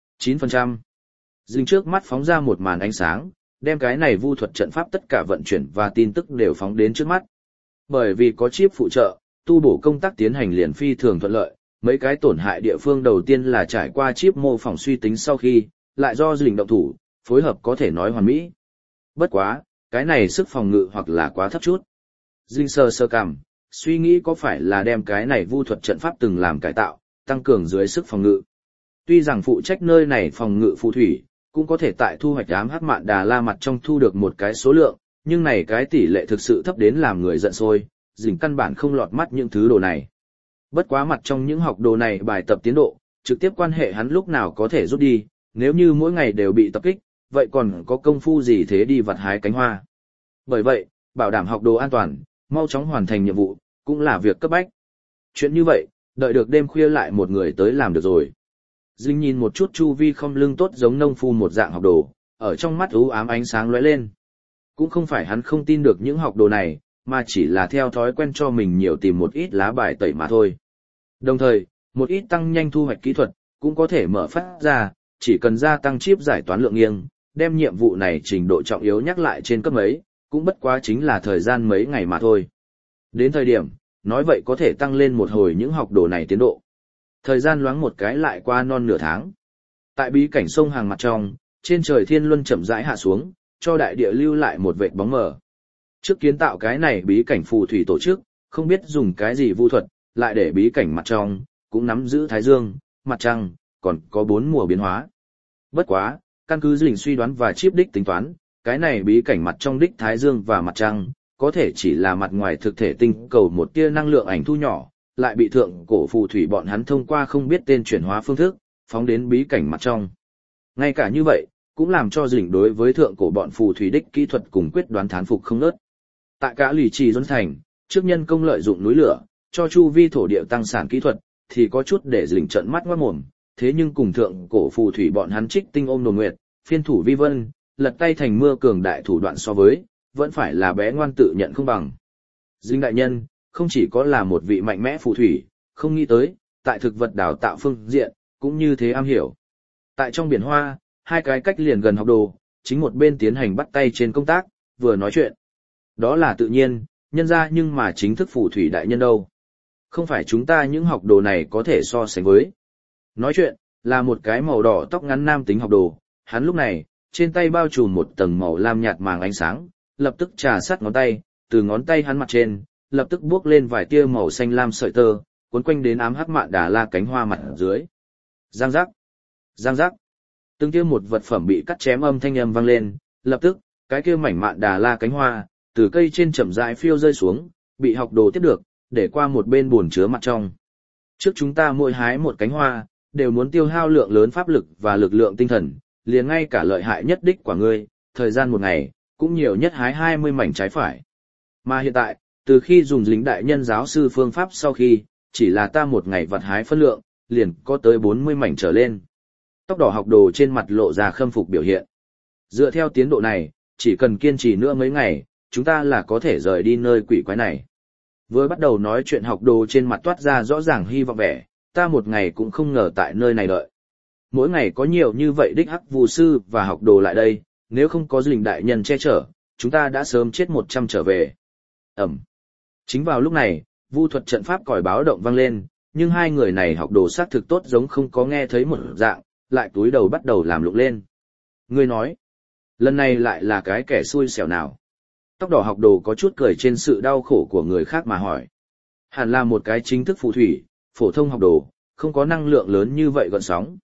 9%. Dình trước mắt phóng ra một màn ánh sáng, đem cái này vu thuật trận pháp tất cả vận chuyển và tin tức đều phóng đến trước mắt. Bởi vì có chip phụ trợ, tu bổ công tác tiến hành liền phi thường thuận lợi, mấy cái tổn hại địa phương đầu tiên là trải qua chip mô phỏng suy tính sau khi, lại do Dình động thủ, phối hợp có thể nói hoàn mỹ. Bất quá, cái này sức phòng ngự hoặc là quá thấp chút. Dinh sơ cảm, suy nghĩ có phải là đem cái này vu thuật trận pháp từng làm cải tạo, tăng cường dưới sức phòng ngự. Tuy rằng phụ trách nơi này phòng ngự phù thủy, cũng có thể tại thu hoạch ám hắc mạn đà la mặt trong thu được một cái số lượng, nhưng này cái tỷ lệ thực sự thấp đến làm người giận sôi, Dình căn bản không lọt mắt những thứ đồ này. Bất quá mặt trong những học đồ này bài tập tiến độ, trực tiếp quan hệ hắn lúc nào có thể rút đi, nếu như mỗi ngày đều bị tập kích, vậy còn có công phu gì thế đi vặt hái cánh hoa. Bởi vậy, bảo đảm học đồ an toàn, mau chóng hoàn thành nhiệm vụ, cũng là việc cấp bách. Chuyện như vậy, đợi được đêm khuya lại một người tới làm được rồi. Dinh nhìn một chút chu vi không lưng tốt giống nông phu một dạng học đồ, ở trong mắt u ám ánh sáng lóe lên. Cũng không phải hắn không tin được những học đồ này, mà chỉ là theo thói quen cho mình nhiều tìm một ít lá bài tẩy mà thôi. Đồng thời, một ít tăng nhanh thu hoạch kỹ thuật, cũng có thể mở phát ra, chỉ cần gia tăng chip giải toán lượng nghiêng, đem nhiệm vụ này trình độ trọng yếu nhắc lại trên cấp mấy, cũng bất quá chính là thời gian mấy ngày mà thôi. Đến thời điểm, nói vậy có thể tăng lên một hồi những học đồ này tiến độ. Thời gian loáng một cái lại qua non nửa tháng. Tại bí cảnh sông hàng mặt trong, trên trời thiên luân chậm rãi hạ xuống, cho đại địa lưu lại một vệt bóng mờ. Trước kiến tạo cái này bí cảnh phù thủy tổ chức, không biết dùng cái gì vu thuật, lại để bí cảnh mặt trong, cũng nắm giữ thái dương, mặt trăng, còn có 4 mùa biến hóa. Bất quá, căn cứ Dình suy đoán và chip đích tính toán, cái này bí cảnh mặt trong đích thái dương và mặt trăng, có thể chỉ là mặt ngoài thực thể tinh cầu một tia năng lượng ảnh thu nhỏ, lại bị thượng cổ phù thủy bọn hắn thông qua không biết tên chuyển hóa phương thức, phóng đến bí cảnh mặt trong. Ngay cả như vậy, cũng làm cho Dình đối với thượng cổ bọn phù thủy đích kỹ thuật cùng quyết đoán thán phục không nớt. Tại cả lì trì Duân Thành, trước nhân công lợi dụng núi lửa, cho chu vi thổ địa tăng sản kỹ thuật, thì có chút để Dình trợn mắt ngoát mồm, thế nhưng cùng thượng cổ phù thủy bọn hắn trích tinh ôm đồn nguyệt, phiên thủ vi vân, lật tay thành mưa cường đại thủ đoạn so với, vẫn phải là bé ngoan tự nhận không bằng. Dinh đại nhân, không chỉ có là một vị mạnh mẽ phù thủy, không nghĩ tới, tại thực vật đào tạo phương diện, cũng như thế am hiểu. Tại trong biển hoa, hai cái cách liền gần học đồ, chính một bên tiến hành bắt tay trên công tác, vừa nói chuyện. Đó là tự nhiên, nhân ra nhưng mà chính thức phù thủy đại nhân đâu. Không phải chúng ta những học đồ này có thể so sánh với. Nói chuyện, là một cái màu đỏ tóc ngắn nam tính học đồ, hắn lúc này, trên tay bao trùm một tầng màu lam nhạt màng ánh sáng, lập tức trà sát ngón tay, từ ngón tay hắn mặt trên, lập tức bước lên vài tia màu xanh lam sợi tơ, cuốn quanh đến ám hắc mạn đà la cánh hoa mặt dưới. Giang giác, giang giác, từng kia một vật phẩm bị cắt chém âm thanh âm vang lên, lập tức, cái kia mảnh mạn đà la cánh hoa, từ cây trên chậm rãi phiêu rơi xuống, bị học đồ tiếp được, để qua một bên buồn chứa mặt trong. Trước chúng ta mỗi hái một cánh hoa, đều muốn tiêu hao lượng lớn pháp lực và lực lượng tinh thần, liền ngay cả lợi hại nhất đích của ngươi, thời gian một ngày, cũng nhiều nhất hái 20 mảnh trái phải. Mà hiện tại, từ khi dùng lính đại nhân giáo sư phương pháp sau khi, chỉ là ta một ngày vặt hái phân lượng, liền có tới 40 mảnh trở lên. Tóc đỏ học đồ trên mặt lộ ra khâm phục biểu hiện. Dựa theo tiến độ này, chỉ cần kiên trì nữa mấy ngày, chúng ta là có thể rời đi nơi quỷ quái này. Vừa bắt đầu nói chuyện học đồ trên mặt toát ra rõ ràng hy vọng vẻ, ta một ngày cũng không ngờ tại nơi này đợi. Mỗi ngày có nhiều như vậy đích hắc vu sư và học đồ lại đây, nếu không có Dình đại nhân che chở, chúng ta đã sớm chết 100 trở về. Ẩm. Chính vào lúc này, vu thuật trận pháp còi báo động vang lên, nhưng hai người này học đồ xác thực tốt giống không có nghe thấy một dạng, lại túi đầu bắt đầu làm lụng lên. Ngươi nói, lần này lại là cái kẻ xui xẻo nào? Tóc đỏ học đồ có chút cười trên sự đau khổ của người khác mà hỏi. Hẳn là một cái chính thức phù thủy, phổ thông học đồ, không có năng lượng lớn như vậy gọn sóng.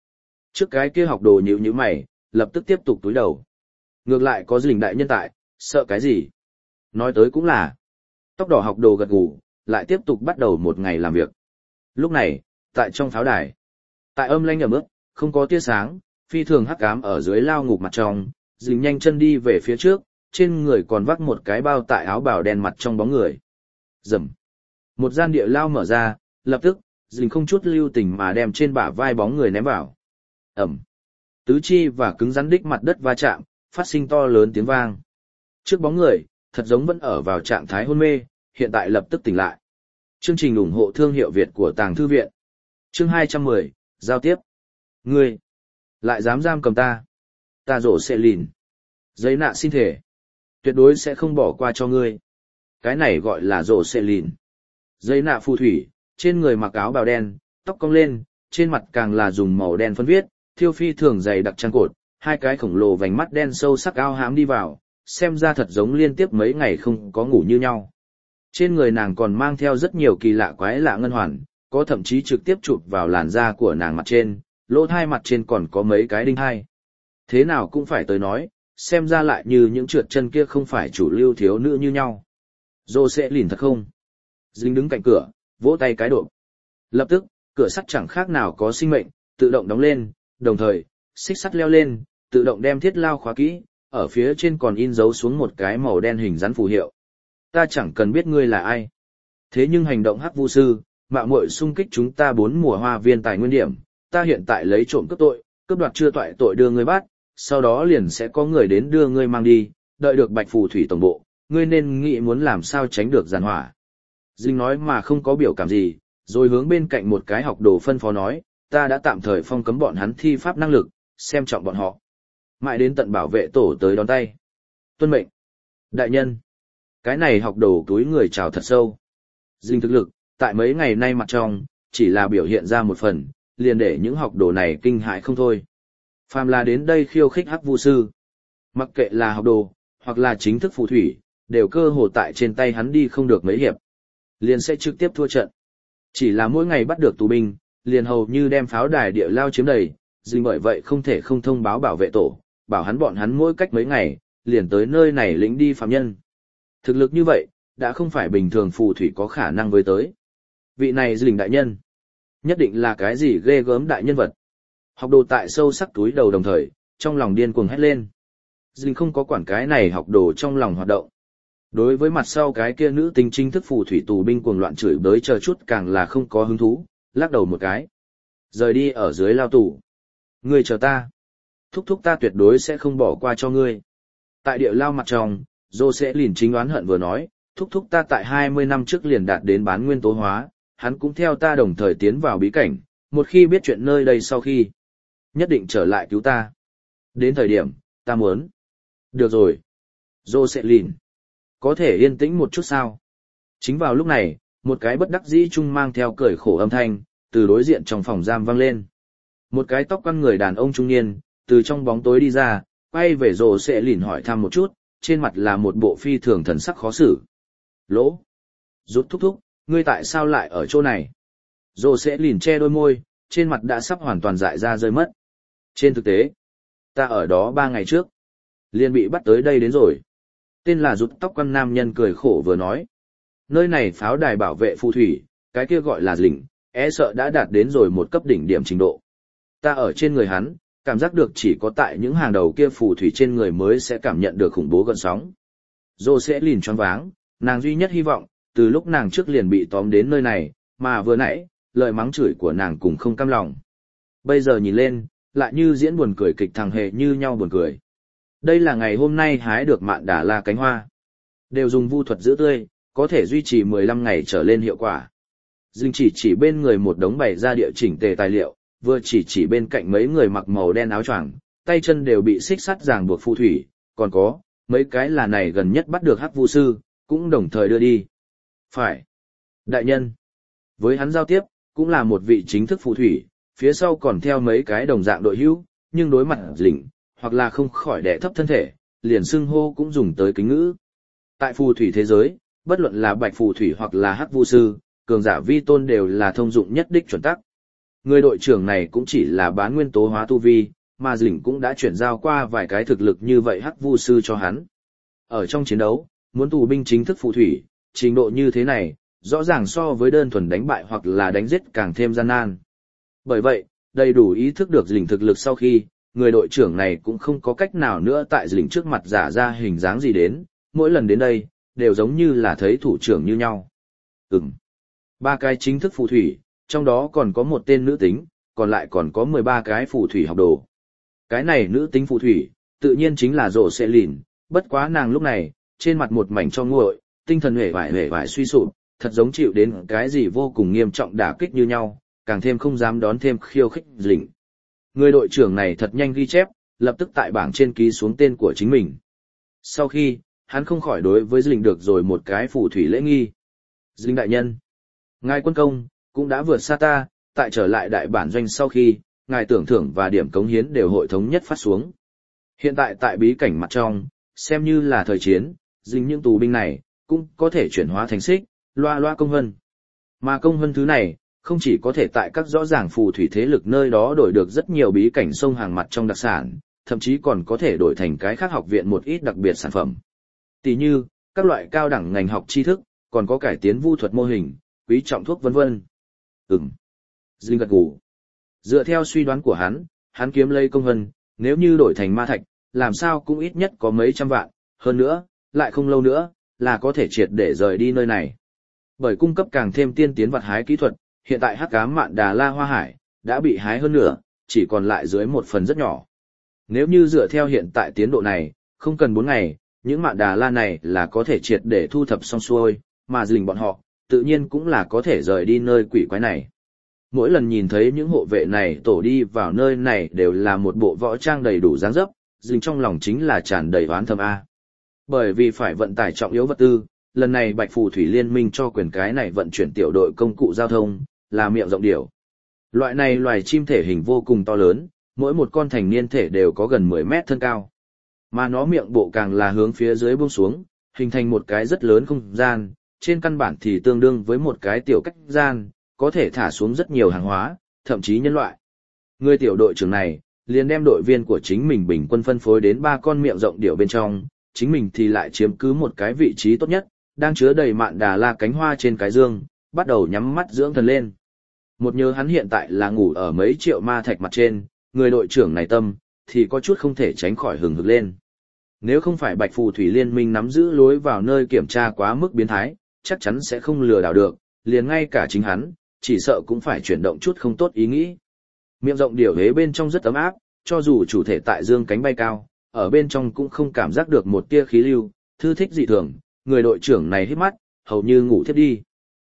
Trước cái kia học đồ nhíu mày, lập tức tiếp tục túi đầu. Ngược lại có Dình đại nhân tại, sợ cái gì? Nói tới cũng là. Tóc đỏ học đồ gật gù, lại tiếp tục bắt đầu một ngày làm việc. Lúc này, tại trong pháo đài, tại âm lanh ẩm ướt, không có tia sáng, phi thường hắc ám ở dưới lao ngục mặt trong, Dình nhanh chân đi về phía trước, trên người còn vác một cái bao tại áo bào đen mặt trong bóng người. Rầm. Một gian địa lao mở ra, lập tức, Dình không chút lưu tình mà đem trên bả vai bóng người ném vào. Ẩm. Tứ chi và cứng rắn đích mặt đất va chạm, phát sinh to lớn tiếng vang. Trước bóng người, thật giống vẫn ở vào trạng thái hôn mê, hiện tại lập tức tỉnh lại. Chương trình ủng hộ thương hiệu Việt của Tàng Thư Viện. Chương 210, giao tiếp. Ngươi, lại dám giam cầm ta. Ta rổ sẽ lìn. Giấy nạ xin thể. Tuyệt đối sẽ không bỏ qua cho ngươi. Cái này gọi là rổ sẽ lìn. Giấy nạ phù thủy, trên người mặc áo bào đen, tóc cong lên, trên mặt càng là dùng màu đen phân viết, thiêu phi thường dày đặc trang cột, hai cái khổng lồ vành mắt đen sâu sắc ao hám đi vào, xem ra thật giống liên tiếp mấy ngày không có ngủ như nhau. Trên người nàng còn mang theo rất nhiều kỳ lạ quái lạ ngân hoàn, có thậm chí trực tiếp chụp vào làn da của nàng mặt trên, lỗ thai mặt trên còn có mấy cái đinh hai. Thế nào cũng phải tới nói, xem ra lại như những trượt chân kia không phải chủ lưu thiếu nữ như nhau. Dô sẽ lìn thật không? Dính đứng cạnh cửa, vỗ tay cái độ. Lập tức, cửa sắt chẳng khác nào có sinh mệnh, tự động đóng lên, đồng thời, xích sắt leo lên, tự động đem thiết lao khóa kỹ, ở phía trên còn in dấu xuống một cái màu đen hình rắn phù hiệu. Ta chẳng cần biết ngươi là ai. Thế nhưng hành động hắc vu sư, mạo muội xung kích chúng ta 4 mùa hoa viên tài nguyên điểm, ta hiện tại lấy trộm cướp tội, cướp đoạt chưa toại tội đưa ngươi bắt, sau đó liền sẽ có người đến đưa ngươi mang đi, đợi được Bạch Phù Thủy tổng bộ, ngươi nên nghĩ muốn làm sao tránh được giàn hỏa. Dinh nói mà không có biểu cảm gì, rồi hướng bên cạnh một cái học đồ phân phó nói, ta đã tạm thời phong cấm bọn hắn thi pháp năng lực, xem trọng bọn họ. Mãi đến tận bảo vệ tổ tới đón tay. Tuân mệnh. Đại nhân. Cái này học đồ túi người chào thật sâu. Dinh thực lực, tại mấy ngày nay mặt trong, chỉ là biểu hiện ra một phần, liền để những học đồ này kinh hãi không thôi. Phàm là đến đây khiêu khích hắc vu sư. Mặc kệ là học đồ, hoặc là chính thức phù thủy, đều cơ hồ tại trên tay hắn đi không được mấy hiệp. Liền sẽ trực tiếp thua trận. Chỉ là mỗi ngày bắt được tù binh, liền hầu như đem pháo đài địa lao chiếm đầy, Dinh bởi vậy không thể không thông báo bảo vệ tổ, bảo hắn bọn hắn mỗi cách mấy ngày, liền tới nơi này lĩnh đi phạm nhân. Thực lực như vậy, đã không phải bình thường phù thủy có khả năng với tới. Vị này Dinh đại nhân, nhất định là cái gì ghê gớm đại nhân vật. Học đồ tại sâu sắc túi đầu đồng thời, trong lòng điên cuồng hét lên. Dinh không có quản cái này học đồ trong lòng hoạt động. Đối với mặt sau cái kia nữ tính chính thức phù thủy tù binh cuồng loạn chửi bới chờ chút càng là không có hứng thú, lắc đầu một cái. Rời đi ở dưới lao tù. Ngươi chờ ta. Thúc thúc ta tuyệt đối sẽ không bỏ qua cho ngươi. Tại địa lao mặt trong, Dô sẽ liền chính oán hận vừa nói, thúc thúc ta tại 20 năm trước liền đạt đến bán nguyên tố hóa, hắn cũng theo ta đồng thời tiến vào bí cảnh, một khi biết chuyện nơi đây sau khi, nhất định trở lại cứu ta. Đến thời điểm, ta muốn. Được rồi. Dô sẽ liền. Có thể yên tĩnh một chút sao? Chính vào lúc này, một cái bất đắc dĩ chung mang theo cười khổ âm thanh, từ đối diện trong phòng giam vang lên. Một cái tóc quăn người đàn ông trung niên, từ trong bóng tối đi ra, quay về rồ sẽ lìn hỏi thăm một chút, trên mặt là một bộ phi thường thần sắc khó xử. Lỗ! Rút thúc thúc, ngươi tại sao lại ở chỗ này? Rồ sẽ lìn che đôi môi, trên mặt đã sắp hoàn toàn dại ra rơi mất. Trên thực tế, ta ở đó 3 ngày trước, liền bị bắt tới đây đến rồi. Tên là rút tóc quăn nam nhân cười khổ vừa nói. Nơi này pháo đài bảo vệ phù thủy, cái kia gọi là lĩnh, sợ đã đạt đến rồi một cấp đỉnh điểm trình độ. Ta ở trên người hắn, cảm giác được chỉ có tại những hàng đầu kia phù thủy trên người mới sẽ cảm nhận được khủng bố gợn sóng. Dô sẽ lìn choáng váng, nàng duy nhất hy vọng, từ lúc nàng trước liền bị tóm đến nơi này, mà vừa nãy, lời mắng chửi của nàng cũng không cam lòng. Bây giờ nhìn lên, lại như diễn buồn cười kịch thằng hề như nhau buồn cười. Đây là ngày hôm nay hái được mạn đà la cánh hoa. Đều dùng vu thuật giữ tươi, có thể duy trì 15 ngày trở lên hiệu quả. Dinh chỉ bên người một đống bày ra địa chỉnh tề tài liệu, vừa chỉ bên cạnh mấy người mặc màu đen áo choàng, tay chân đều bị xích sắt ràng buộc phù thủy, còn có mấy cái là này gần nhất bắt được hắc vu sư, cũng đồng thời đưa đi. Phải. Đại nhân. Với hắn giao tiếp, cũng là một vị chính thức phù thủy, phía sau còn theo mấy cái đồng dạng đội hữu, nhưng đối mặt lĩnh, hoặc là không khỏi đè thấp thân thể, liền xưng hô cũng dùng tới kính ngữ. Tại phù thủy thế giới, bất luận là bạch phù thủy hoặc là hắc vu sư, cường giả vi tôn đều là thông dụng nhất đích chuẩn tắc. Người đội trưởng này cũng chỉ là bán nguyên tố hóa tu vi, mà Dĩnh cũng đã chuyển giao qua vài cái thực lực như vậy hắc vu sư cho hắn. Ở trong chiến đấu, muốn tù binh chính thức phù thủy, trình độ như thế này, rõ ràng so với đơn thuần đánh bại hoặc là đánh giết càng thêm gian nan. Bởi vậy, đầy đủ ý thức được Dĩnh thực lực sau khi, người đội trưởng này cũng không có cách nào nữa tại Dĩnh trước mặt giả ra hình dáng gì đến, mỗi lần đến đây, đều giống như là thấy thủ trưởng như nhau. Ba cái chính thức phù thủy, trong đó còn có một tên nữ tính, còn lại còn có 13 cái phù thủy học đồ. Cái này nữ tính phù thủy, tự nhiên chính là Rộ Sẽ Lìn, bất quá nàng lúc này, trên mặt một mảnh cho nguội, tinh thần hề vải suy sụp, thật giống chịu đến cái gì vô cùng nghiêm trọng đả kích như nhau, càng thêm không dám đón thêm khiêu khích Dĩnh. Người đội trưởng này thật nhanh ghi chép, lập tức tại bảng trên ký xuống tên của chính mình. Sau khi, hắn không khỏi đối với Dĩnh được rồi một cái phù thủy lễ nghi. Dĩnh đại nhân, ngài quân công, cũng đã vượt xa ta, tại trở lại đại bản doanh sau khi, ngài tưởng thưởng và điểm cống hiến đều hội thống nhất phát xuống. Hiện tại tại bí cảnh mặt trong, xem như là thời chiến, Dĩnh những tù binh này, cũng có thể chuyển hóa thành xích, loa công hân. Mà công hân thứ này, không chỉ có thể tại các rõ ràng phù thủy thế lực nơi đó đổi được rất nhiều bí cảnh sông hàng mặt trong đặc sản, thậm chí còn có thể đổi thành cái khác học viện một ít đặc biệt sản phẩm. Tỷ như, các loại cao đẳng ngành học tri thức, còn có cải tiến vu thuật mô hình, quý trọng thuốc vân vân. Dĩnh gật gù. Dựa theo suy đoán của hắn kiếm lấy công hân, nếu như đổi thành ma thạch, làm sao cũng ít nhất có mấy trăm vạn, hơn nữa, lại không lâu nữa, là có thể triệt để rời đi nơi này. Bởi cung cấp càng thêm tiên tiến vật hái kỹ thuật, hiện tại hắc ám mạn đà la hoa hải, đã bị hái hơn nửa, chỉ còn lại dưới một phần rất nhỏ. Nếu như dựa theo hiện tại tiến độ này, không cần 4 ngày, những mạn đà la này là có thể triệt để thu thập xong xuôi, mà Dĩnh bọn họ, tự nhiên cũng là có thể rời đi nơi quỷ quái này. Mỗi lần nhìn thấy những hộ vệ này tổ đi vào nơi này đều là một bộ võ trang đầy đủ dáng dấp, Dĩnh trong lòng chính là tràn đầy oán thầm A. Bởi vì phải vận tải trọng yếu vật tư, lần này Bạch Phù Thủy Liên minh cho quyền cái này vận chuyển tiểu đội công cụ giao thông, là miệng rộng điểu. Loại này loài chim thể hình vô cùng to lớn, mỗi một con thành niên thể đều có gần 10 mét thân cao. Mà nó miệng bộ càng là hướng phía dưới buông xuống, hình thành một cái rất lớn không gian, trên căn bản thì tương đương với một cái tiểu cách gian, có thể thả xuống rất nhiều hàng hóa, thậm chí nhân loại. Người tiểu đội trưởng này, liền đem đội viên của chính mình bình quân phân phối đến 3 con miệng rộng điểu bên trong, chính mình thì lại chiếm cứ một cái vị trí tốt nhất, đang chứa đầy mạn đà la cánh hoa trên cái dương, bắt đầu nhắm mắt dưỡng thần lên. Một nhớ hắn hiện tại là ngủ ở mấy triệu ma thạch mặt trên, người đội trưởng này tâm, thì có chút không thể tránh khỏi hừng hực lên. Nếu không phải Bạch Phù Thủy Liên minh nắm giữ lối vào nơi kiểm tra quá mức biến thái, chắc chắn sẽ không lừa đảo được, liền ngay cả chính hắn, chỉ sợ cũng phải chuyển động chút không tốt ý nghĩ. Miệng rộng điểu hế bên trong rất ấm áp, cho dù chủ thể tại dương cánh bay cao, ở bên trong cũng không cảm giác được một tia khí lưu, thư thích dị thường, người đội trưởng này hít mắt, hầu như ngủ thiếp đi.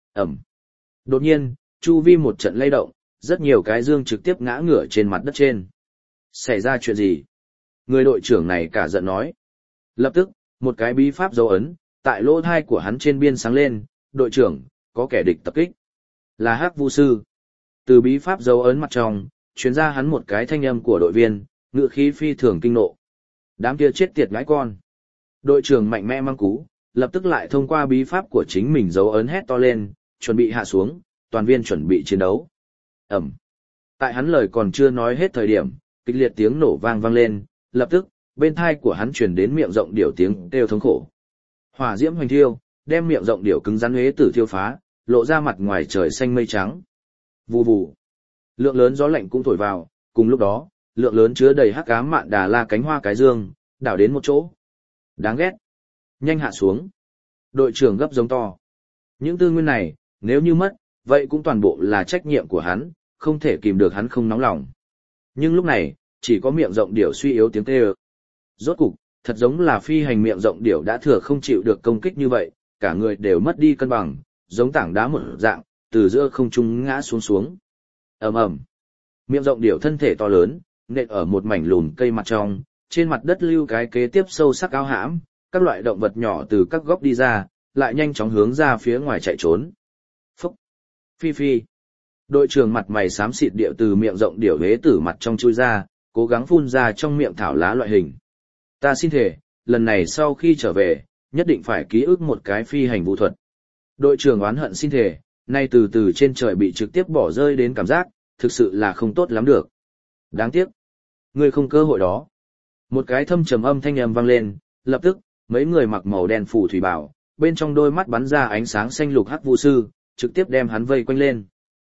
Đột nhiên, chu vi một trận lay động, rất nhiều cái dương trực tiếp ngã ngửa trên mặt đất trên. Xảy ra chuyện gì? Người đội trưởng này cả giận nói. Lập tức, một cái bí pháp dấu ấn, tại lỗ thai của hắn trên biên sáng lên, đội trưởng, có kẻ địch tập kích. Là hắc vu sư. Từ bí pháp dấu ấn mặt trong, truyền ra hắn một cái thanh âm của đội viên, ngựa khí phi thường kinh nộ. Đám kia chết tiệt ngãi con. Đội trưởng mạnh mẽ mang cú, lập tức lại thông qua bí pháp của chính mình dấu ấn hét to lên, chuẩn bị hạ xuống, toàn viên chuẩn bị chiến đấu. Tại hắn lời còn chưa nói hết thời điểm, kịch liệt tiếng nổ vang lên, lập tức, bên thai của hắn truyền đến miệng rộng điểu tiếng kêu thống khổ. Hỏa diễm hoành thiêu, đem miệng rộng điểu cứng rắn huế tử thiêu phá, lộ ra mặt ngoài trời xanh mây trắng. Vù vù. Lượng lớn gió lạnh cũng thổi vào, cùng lúc đó, lượng lớn chứa đầy hắc ám mạn đà la cánh hoa cái dương, đảo đến một chỗ. Đáng ghét. Nhanh hạ xuống. Đội trưởng gấp giống to. Những tư nguyên này, nếu như mất, vậy cũng toàn bộ là trách nhiệm của hắn, không thể kìm được hắn không nóng lòng. Nhưng lúc này, chỉ có miệng rộng điểu suy yếu tiếng kêu. Rốt cục, thật giống là phi hành miệng rộng điểu đã thừa không chịu được công kích như vậy, cả người đều mất đi cân bằng, giống tảng đá một dạng, từ giữa không trung ngã xuống. Ầm. Miệng rộng điểu thân thể to lớn, nện ở một mảnh lùn cây mặt trong, trên mặt đất lưu cái kế tiếp sâu sắc áo hãm, các loại động vật nhỏ từ các góc đi ra, lại nhanh chóng hướng ra phía ngoài chạy trốn. Phúc! Phi! Đội trưởng mặt mày xám xịt điệu từ miệng rộng điểu hế tử mặt trong chui ra, cố gắng phun ra trong miệng thảo lá loại hình. Ta xin thề, lần này sau khi trở về, nhất định phải ký ức một cái phi hành vũ thuật. Đội trưởng oán hận xin thề, nay từ trên trời bị trực tiếp bỏ rơi đến cảm giác, thực sự là không tốt lắm được. Đáng tiếc, ngươi không cơ hội đó. Một cái thâm trầm âm thanh âm vang lên, lập tức, mấy người mặc màu đen phù thủy bảo, bên trong đôi mắt bắn ra ánh sáng xanh lục hắc vu sư, trực tiếp đem hắn vây quanh lên.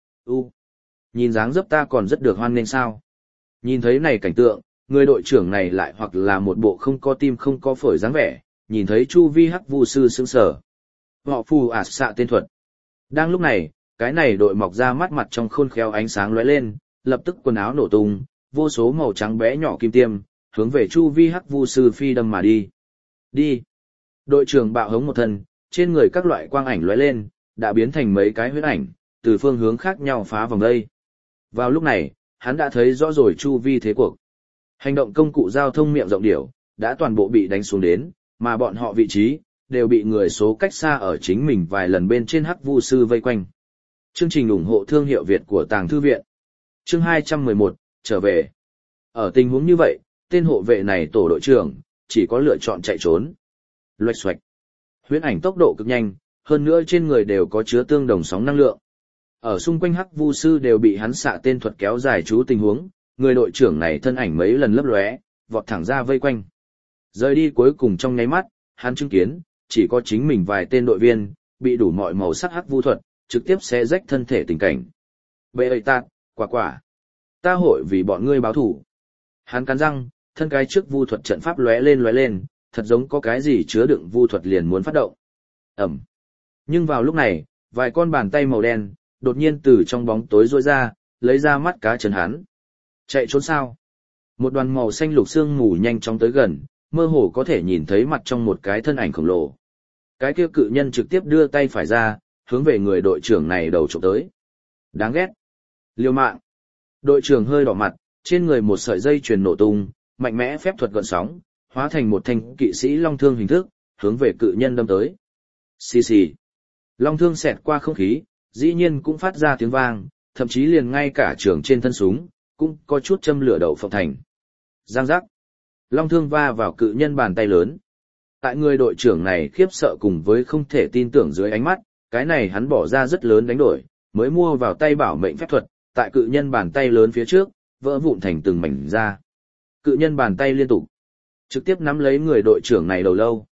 Nhìn dáng dấp ta còn rất được hoan nghênh sao? Nhìn thấy này cảnh tượng, người đội trưởng này lại hoặc là một bộ không có tim không có phổi dáng vẻ, nhìn thấy chu vi hắc vu sư sững sờ. Họ phù xạ tên thuật. Đang lúc này, cái này đội mọc ra mắt mặt trong khôn khéo ánh sáng lóe lên, lập tức quần áo nổ tung, vô số màu trắng bé nhỏ kim tiêm, hướng về chu vi hắc vu sư phi đâm mà đi. Đi. Đội trưởng bạo hống một thân, trên người các loại quang ảnh lóe lên, đã biến thành mấy cái huyết ảnh, từ phương hướng khác nhau phá vòng đây. Vào lúc này, hắn đã thấy rõ rồi chu vi thế cuộc. Hành động công cụ giao thông miệng rộng điểu, đã toàn bộ bị đánh xuống đến, mà bọn họ vị trí, đều bị người số cách xa ở chính mình vài lần bên trên hắc vu sư vây quanh. Chương trình ủng hộ thương hiệu Việt của Tàng Thư Viện. Chương 211, trở về. Ở tình huống như vậy, tên hộ vệ này tổ đội trưởng, chỉ có lựa chọn chạy trốn. Loạch xoạch. Huyễn ảnh tốc độ cực nhanh, hơn nữa trên người đều có chứa tương đồng sóng năng lượng. Ở xung quanh hắc vu sư đều bị hắn xạ tên thuật kéo dài chú tình huống, người đội trưởng này thân ảnh mấy lần lấp lóe, vọt thẳng ra vây quanh. Rời đi cuối cùng trong nháy mắt, hắn chứng kiến, chỉ có chính mình vài tên đội viên, bị đủ mọi màu sắc hắc vu thuật, trực tiếp xé rách thân thể tình cảnh. Bệ ơi tạc, quả. Ta hội vì bọn ngươi báo thủ. Hắn cắn răng, thân cái trước vu thuật trận pháp lóe lên, thật giống có cái gì chứa đựng vu thuật liền muốn phát động. Ẩm. Nhưng vào lúc này, vài con bàn tay màu đen, đột nhiên từ trong bóng tối rôi ra, lấy ra mắt cá chân hắn. Chạy trốn sao? Một đoàn màu xanh lục sương mù nhanh chóng tới gần, mơ hồ có thể nhìn thấy mặt trong một cái thân ảnh khổng lồ. Cái kia cự nhân trực tiếp đưa tay phải ra, hướng về người đội trưởng này đầu chụp tới. Đáng ghét. Liều mạng. Đội trưởng hơi đỏ mặt, trên người một sợi dây chuyền nổ tung, mạnh mẽ phép thuật gợn sóng, hóa thành một thanh kỵ sĩ long thương hình thức, hướng về cự nhân đâm tới. Xì xì. Long thương xẹt qua không khí, dĩ nhiên cũng phát ra tiếng vang, thậm chí liền ngay cả trường trên thân súng, cũng có chút châm lửa đậu phộng thành. Giang giác. Long thương va vào cự nhân bàn tay lớn. Tại người đội trưởng này khiếp sợ cùng với không thể tin tưởng dưới ánh mắt, cái này hắn bỏ ra rất lớn đánh đổi, mới mua vào tay bảo mệnh phép thuật, tại cự nhân bàn tay lớn phía trước, vỡ vụn thành từng mảnh ra. Cự nhân bàn tay liên tục, trực tiếp nắm lấy người đội trưởng này đầu lâu.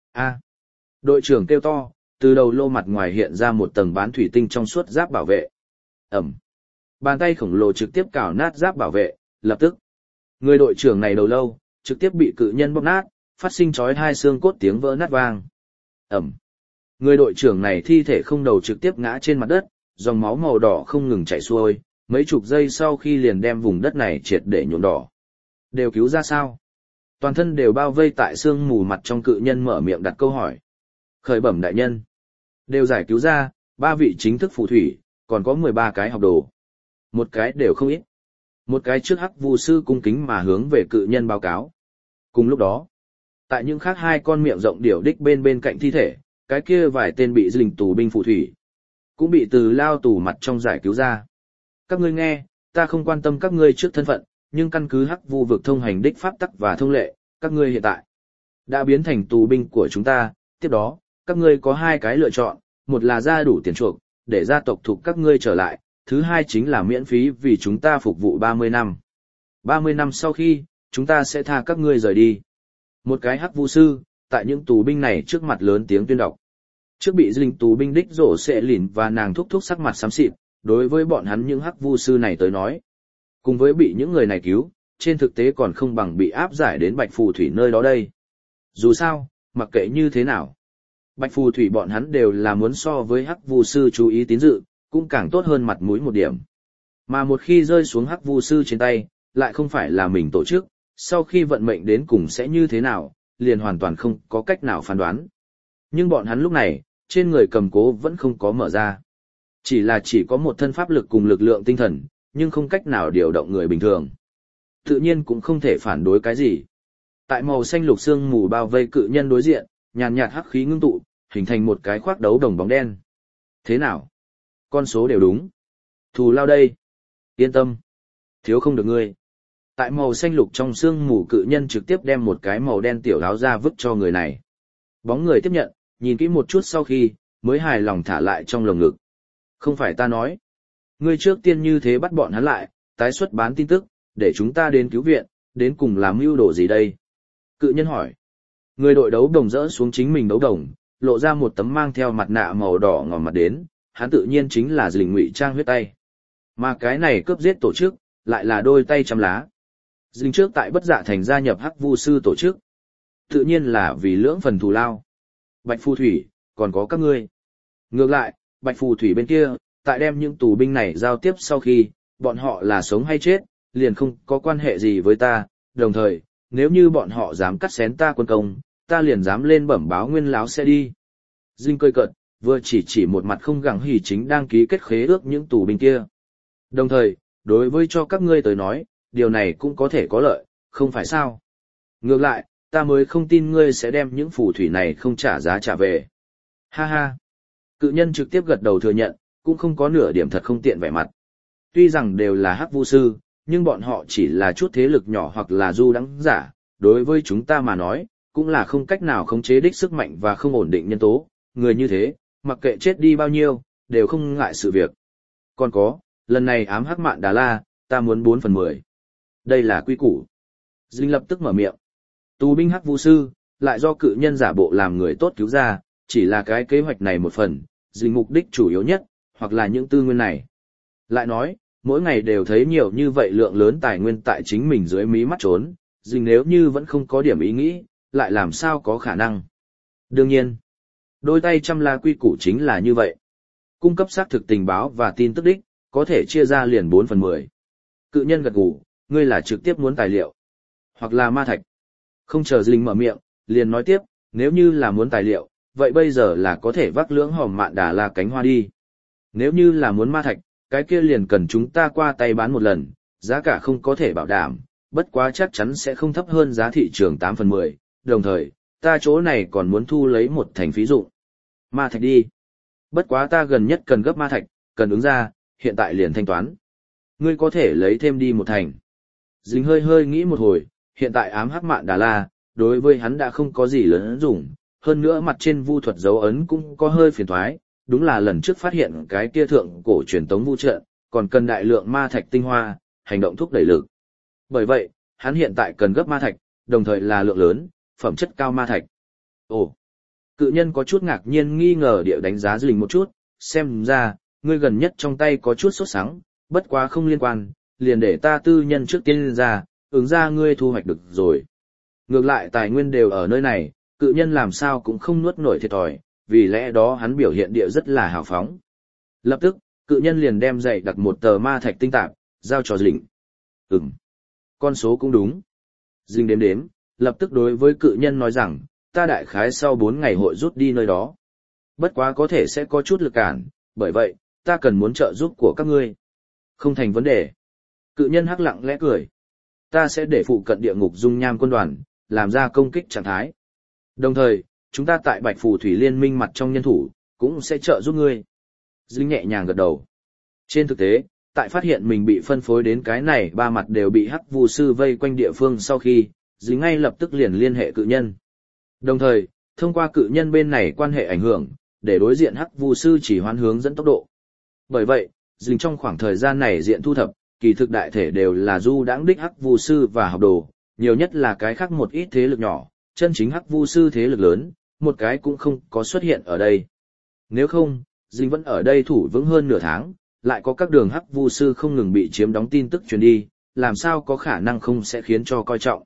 Đội trưởng kêu to, từ đầu lô mặt ngoài hiện ra một tầng bán thủy tinh trong suốt giáp bảo vệ. Ẩm. Bàn tay khổng lồ trực tiếp cào nát giáp bảo vệ, lập tức. Người đội trưởng này đầu lâu, trực tiếp bị cự nhân bóp nát, phát sinh chói hai xương cốt tiếng vỡ nát vang. Ẩm. Người đội trưởng này thi thể không đầu trực tiếp ngã trên mặt đất, dòng máu màu đỏ không ngừng chảy xuôi, mấy chục giây sau khi liền đem vùng đất này triệt để nhuộm đỏ. Đều cứu ra sao? Toàn thân đều bao vây tại xương mù mặt trong cự nhân mở miệng đặt câu hỏi. Khởi bẩm đại nhân. Đều giải cứu ra, 3 vị chính thức phù thủy, còn có 13 cái học đồ. Một cái đều không ít. Một cái trước hắc vu sư cung kính mà hướng về cự nhân báo cáo. Cùng lúc đó, tại những khác 2 con miệng rộng điểu đích bên cạnh thi thể, cái kia vài tên bị dình tù binh phù thủy, cũng bị từ lao tù mặt trong giải cứu ra. Các ngươi nghe, ta không quan tâm các ngươi trước thân phận, nhưng căn cứ hắc vu vực thông hành đích pháp tắc và thông lệ, các ngươi hiện tại đã biến thành tù binh của chúng ta. Tiếp đó, các ngươi có 2 cái lựa chọn, một là ra đủ tiền chuộc, để gia tộc thuộc các ngươi trở lại, thứ 2 chính là miễn phí vì chúng ta phục vụ 30 năm. 30 năm sau khi, chúng ta sẽ tha các ngươi rời đi. Một cái hắc vu sư, tại những tù binh này trước mặt lớn tiếng tuyên đọc. Trước bị dình tù binh đích rổ xệ lìn và nàng thúc sắc mặt xám xịt, đối với bọn hắn những hắc vu sư này tới nói. Cùng với bị những người này cứu, trên thực tế còn không bằng bị áp giải đến Bạch Phù Thủy nơi đó đây. Dù sao, mặc kệ như thế nào, Bạch Phù Thủy bọn hắn đều là muốn so với hắc vu sư chú ý tín dự, cũng càng tốt hơn mặt mũi một điểm. Mà một khi rơi xuống hắc vu sư trên tay, lại không phải là mình tổ chức, sau khi vận mệnh đến cùng sẽ như thế nào, liền hoàn toàn không có cách nào phán đoán. Nhưng bọn hắn lúc này, trên người cầm cố vẫn không có mở ra. Chỉ có một thân pháp lực cùng lực lượng tinh thần, nhưng không cách nào điều động người bình thường. Tự nhiên cũng không thể phản đối cái gì. Tại màu xanh lục sương mù bao vây cự nhân đối diện, nhàn nhạt hắc khí ngưng tụ, hình thành một cái khoác đấu đồng bóng đen. Thế nào? Con số đều đúng. Thù lao đây. Yên tâm. Thiếu không được ngươi. Tại màu xanh lục trong sương mù cự nhân trực tiếp đem một cái màu đen tiểu áo ra vứt cho người này. Bóng người tiếp nhận, nhìn kỹ một chút sau khi, mới hài lòng thả lại trong lồng ngực. Không phải ta nói. Ngươi trước tiên như thế bắt bọn hắn lại, tái xuất bán tin tức, để chúng ta đến cứu viện, đến cùng làm mưu đồ gì đây? Cự nhân hỏi. Người đội đấu đồng rỡ xuống chính mình đấu đồng, lộ ra một tấm mang theo mặt nạ màu đỏ ngòm mặt đến, hắn tự nhiên chính là Dình ngụy trang huyết tay. Mà cái này cướp giết tổ chức, lại là đôi tay trăm lá. Dình trước tại Bất Dạ Thành gia nhập Hắc Vu sư tổ chức, tự nhiên là vì lưỡng phần thù lao. Bạch Phù Thủy, còn có các ngươi. Ngược lại, Bạch Phù Thủy bên kia, tại đem những tù binh này giao tiếp sau khi, bọn họ là sống hay chết, liền không có quan hệ gì với ta, đồng thời, nếu như bọn họ dám cắt xén ta quân công, ta liền dám lên bẩm báo nguyên láo sẽ đi. Dinh cười cợt, vừa chỉ một mặt không gẳng hỉ chính đang ký kết khế ước những tù binh kia. Đồng thời, đối với cho các ngươi tới nói, điều này cũng có thể có lợi, không phải sao? Ngược lại, ta mới không tin ngươi sẽ đem những phù thủy này không trả giá trả về. Ha ha. Cự nhân trực tiếp gật đầu thừa nhận, cũng không có nửa điểm thật không tiện vẻ mặt. Tuy rằng đều là Hắc Vu sư, nhưng bọn họ chỉ là chút thế lực nhỏ hoặc là du đãng giả, đối với chúng ta mà nói, cũng là không cách nào khống chế đích sức mạnh và không ổn định nhân tố, người như thế, mặc kệ chết đi bao nhiêu, đều không ngại sự việc. Còn có, lần này ám Hắc Mạn Đà La, ta muốn 4/10. Đây là quy củ. Dinh lập tức mở miệng. Tù binh Hắc Vu sư, lại do cự nhân giả bộ làm người tốt cứu ra, chỉ là cái kế hoạch này một phần, Dinh mục đích chủ yếu nhất, hoặc là những tư nguyên này. Lại nói, mỗi ngày đều thấy nhiều như vậy lượng lớn tài nguyên tại chính mình dưới mí mắt trốn, Dinh nếu như vẫn không có điểm ý nghĩ, lại làm sao có khả năng. Đương nhiên, đôi tay trăm la quy củ chính là như vậy. Cung cấp xác thực tình báo và tin tức đích, có thể chia ra liền 4/10. Cự nhân gật gù, ngươi là trực tiếp muốn tài liệu, hoặc là ma thạch. Không chờ Dinh mở miệng, liền nói tiếp, nếu như là muốn tài liệu, vậy bây giờ là có thể vác lưỡng hòm Mạn Đà La cánh hoa đi. Nếu như là muốn ma thạch, cái kia liền cần chúng ta qua tay bán một lần, giá cả không có thể bảo đảm, bất quá chắc chắn sẽ không thấp hơn giá thị trường 8/10, đồng thời, ta chỗ này còn muốn thu lấy một thành phí dụng. Ma thạch đi. Bất quá ta gần nhất cần gấp ma thạch, cần ứng ra, hiện tại liền thanh toán. Ngươi có thể lấy thêm đi một thành. Dính hơi nghĩ một hồi, hiện tại ám Hắc Mạn Đà La, đối với hắn đã không có gì lớn dùng, hơn nữa mặt trên vu thuật dấu ấn cũng có hơi phiền thoái, đúng là lần trước phát hiện cái kia thượng cổ truyền tống vu trận, còn cần đại lượng ma thạch tinh hoa, hành động thúc đẩy lực. Bởi vậy, hắn hiện tại cần gấp ma thạch, đồng thời là lượng lớn, phẩm chất cao ma thạch. Ồ, cự nhân có chút ngạc nhiên nghi ngờ địa đánh giá Dinh một chút, xem ra, ngươi gần nhất trong tay có chút sốt sắng, bất quá không liên quan, liền để ta tư nhân trước tiên ra, ứng ra ngươi thu hoạch được rồi. Ngược lại tài nguyên đều ở nơi này, cự nhân làm sao cũng không nuốt nổi thiệt thòi, vì lẽ đó hắn biểu hiện địa rất là hào phóng. Lập tức, cự nhân liền đem dạy đặt một tờ ma thạch tinh tạp, giao cho Dinh. Con số cũng đúng. Dinh đếm, lập tức đối với cự nhân nói rằng, ta đại khái sau 4 ngày hội rút đi nơi đó. Bất quá có thể sẽ có chút lực cản, bởi vậy, ta cần muốn trợ giúp của các ngươi. Không thành vấn đề. Cự nhân hắc lặng lẽ cười. Ta sẽ để phụ cận địa ngục dung nham quân đoàn, làm ra công kích trạng thái. Đồng thời, chúng ta tại Bạch Phù Thủy Liên minh mặt trong nhân thủ, cũng sẽ trợ giúp ngươi. Dinh nhẹ nhàng gật đầu. Trên thực tế, tại phát hiện mình bị phân phối đến cái này ba mặt đều bị Hắc Vu sư vây quanh địa phương sau khi, Dinh ngay lập tức liền liên hệ cự nhân. Đồng thời, thông qua cự nhân bên này quan hệ ảnh hưởng, để đối diện Hắc Vu sư chỉ hoán hướng dẫn tốc độ. Bởi vậy, Dinh trong khoảng thời gian này diện thu thập, kỳ thực đại thể đều là du đãng đích Hắc Vu sư và học đồ, nhiều nhất là cái khác một ít thế lực nhỏ, chân chính Hắc Vu sư thế lực lớn, một cái cũng không có xuất hiện ở đây. Nếu không, Dinh vẫn ở đây thủ vững hơn nửa tháng, lại có các đường Hắc Vu sư không ngừng bị chiếm đóng tin tức truyền đi, làm sao có khả năng không sẽ khiến cho coi trọng.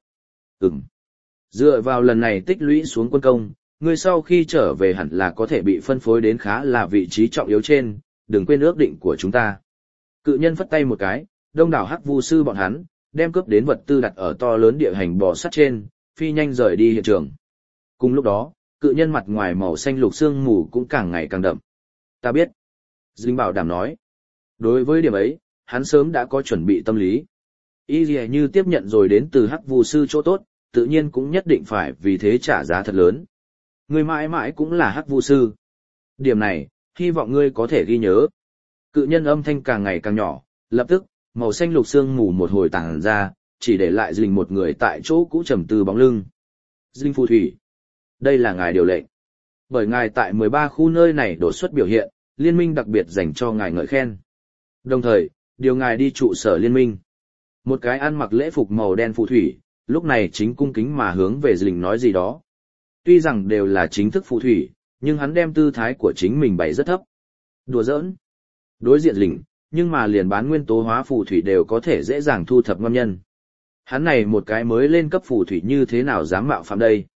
Dựa vào lần này tích lũy xuống quân công, ngươi sau khi trở về hẳn là có thể bị phân phối đến khá là vị trí trọng yếu trên, đừng quên ước định của chúng ta. Cự nhân phất tay một cái, đông đảo Hắc Vu sư bọn hắn, đem cướp đến vật tư đặt ở to lớn địa hành bò sắt trên, phi nhanh rời đi hiện trường. Cùng lúc đó, cự nhân mặt ngoài màu xanh lục sương mù cũng càng ngày càng đậm. Ta biết. Dinh bảo đảm nói. Đối với điểm ấy, hắn sớm đã có chuẩn bị tâm lý. Y dì như tiếp nhận rồi đến từ Hắc Vu sư chỗ tốt, tự nhiên cũng nhất định phải vì thế trả giá thật lớn. Ngươi mãi mãi cũng là Hắc Vu sư. Điểm này, hy vọng ngươi có thể ghi nhớ. Cự nhân âm thanh càng ngày càng nhỏ, lập tức, màu xanh lục sương mù một hồi tàng ra, chỉ để lại Dinh một người tại chỗ cũ trầm tư bóng lưng. Dinh phù thủy. Đây là ngài điều lệnh. Bởi ngài tại 13 khu nơi này đột xuất biểu hiện, liên minh đặc biệt dành cho ngài ngợi khen. Đồng thời, điều ngài đi trụ sở liên minh. Một cái ăn mặc lễ phục màu đen phù thủy, lúc này chính cung kính mà hướng về Dình nói gì đó. Tuy rằng đều là chính thức phù thủy, nhưng hắn đem tư thái của chính mình bày rất thấp. Đùa giỡn. Đối diện Dình, nhưng mà liền bán nguyên tố hóa phù thủy đều có thể dễ dàng thu thập ngon nhân. Hắn này một cái mới lên cấp phù thủy như thế nào dám mạo phạm đây?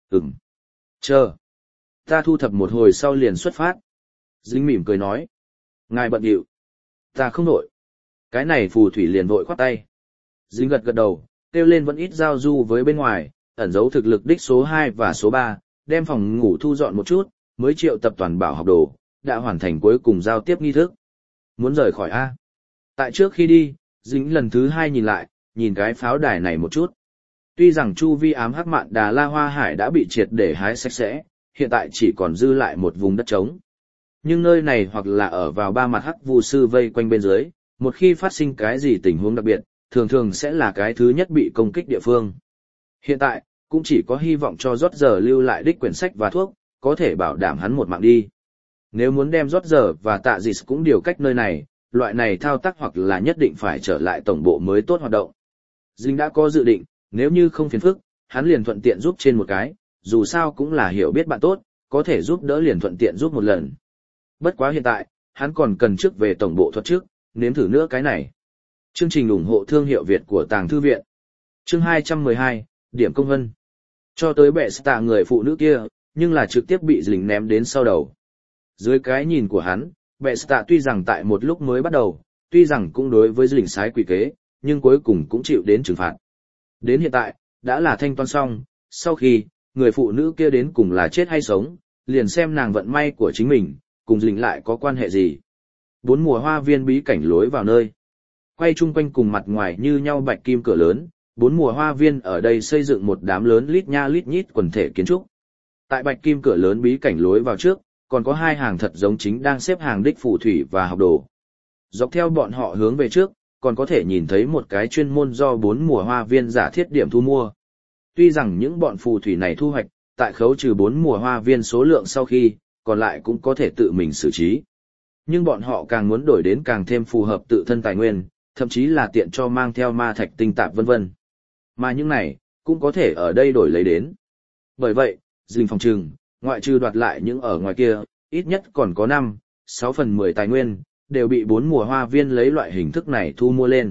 Chờ. Ta thu thập một hồi sau liền xuất phát. Dinh mỉm cười nói. Ngài bận điệu. Ta không nổi. Cái này phù thủy liền vội khoát tay. Dinh gật gật đầu, kêu lên vẫn ít giao du với bên ngoài, ẩn giấu thực lực đích số 2 và số 3, đem phòng ngủ thu dọn một chút, mới triệu tập toàn bảo học đồ, đã hoàn thành cuối cùng giao tiếp nghi thức. Muốn rời khỏi A. Tại trước khi đi, Dinh lần thứ 2 nhìn lại, nhìn cái pháo đài này một chút. Tuy rằng chu vi ám hắc mạn Đà La Hoa Hải đã bị triệt để hái sạch sẽ, hiện tại chỉ còn dư lại một vùng đất trống. Nhưng nơi này hoặc là ở vào ba mặt hắc vu sư vây quanh bên dưới, một khi phát sinh cái gì tình huống đặc biệt, thường thường sẽ là cái thứ nhất bị công kích địa phương. Hiện tại, cũng chỉ có hy vọng cho rót giờ lưu lại đích quyển sách và thuốc, có thể bảo đảm hắn một mạng đi. Nếu muốn đem rót giờ và tạ dịch cũng điều cách nơi này, loại này thao tác hoặc là nhất định phải trở lại tổng bộ mới tốt hoạt động. Dinh đã có dự định, nếu như không phiền phức, hắn liền thuận tiện giúp trên một cái, dù sao cũng là hiểu biết bạn tốt, có thể giúp đỡ liền thuận tiện giúp một lần. Bất quá hiện tại, hắn còn cần trước về tổng bộ thuật trước, nếm thử nữa cái này. Chương trình ủng hộ thương hiệu Việt của Tàng Thư Viện. Chương 212, điểm công vân. Cho tới bệ stạ người phụ nữ kia, nhưng là trực tiếp bị Dinh ném đến sau đầu. Dưới cái nhìn của hắn, bệ stạ tuy rằng tại một lúc mới bắt đầu, tuy rằng cũng đối với Dinh sái quỷ kế, nhưng cuối cùng cũng chịu đến trừng phạt. Đến hiện tại, đã là thanh toán xong, sau khi, người phụ nữ kia đến cùng là chết hay sống, liền xem nàng vận may của chính mình, cùng Dinh lại có quan hệ gì. 4 mùa hoa viên bí cảnh lối vào nơi. Quay chung quanh cùng mặt ngoài như nhau bạch kim cửa lớn, 4 mùa hoa viên ở đây xây dựng một đám lớn lít nha lít nhít quần thể kiến trúc. Tại bạch kim cửa lớn bí cảnh lối vào trước, còn có 2 hàng thật giống chính đang xếp hàng đích phù thủy và học đồ. Dọc theo bọn họ hướng về trước, còn có thể nhìn thấy một cái chuyên môn do 4 mùa hoa viên giả thiết điểm thu mua. Tuy rằng những bọn phù thủy này thu hoạch, tại khấu trừ 4 mùa hoa viên số lượng sau khi, còn lại cũng có thể tự mình xử trí. Nhưng bọn họ càng muốn đổi đến càng thêm phù hợp tự thân tài nguyên, thậm chí là tiện cho mang theo ma thạch tinh tạp vân vân. Mà những này, cũng có thể ở đây đổi lấy đến. Bởi vậy, Dinh phòng trừng, ngoại trừ đoạt lại những ở ngoài kia, ít nhất còn có 5-6/10 tài nguyên, đều bị 4 mùa hoa viên lấy loại hình thức này thu mua lên.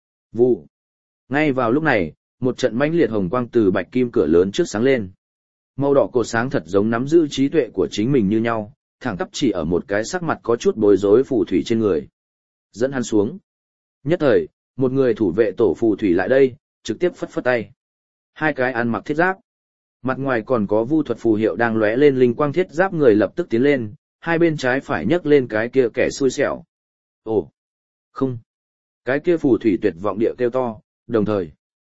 Vụ. Ngay vào lúc này, một trận mãnh liệt hồng quang từ bạch kim cửa lớn trước sáng lên. Màu đỏ cột sáng thật giống nắm giữ trí tuệ của chính mình như nhau, thẳng tắp chỉ ở một cái sắc mặt có chút bối rối phù thủy trên người. Dẫn hắn xuống. Nhất thời, một người thủ vệ tổ phù thủy lại đây, trực tiếp phất phất tay. 2 cái ăn mặc thiết giáp. Mặt ngoài còn có vu thuật phù hiệu đang lóe lên linh quang thiết giáp người lập tức tiến lên, hai bên trái phải nhấc lên cái kia kẻ xui xẻo. Ồ, không. Cái kia phù thủy tuyệt vọng địa kêu to, đồng thời.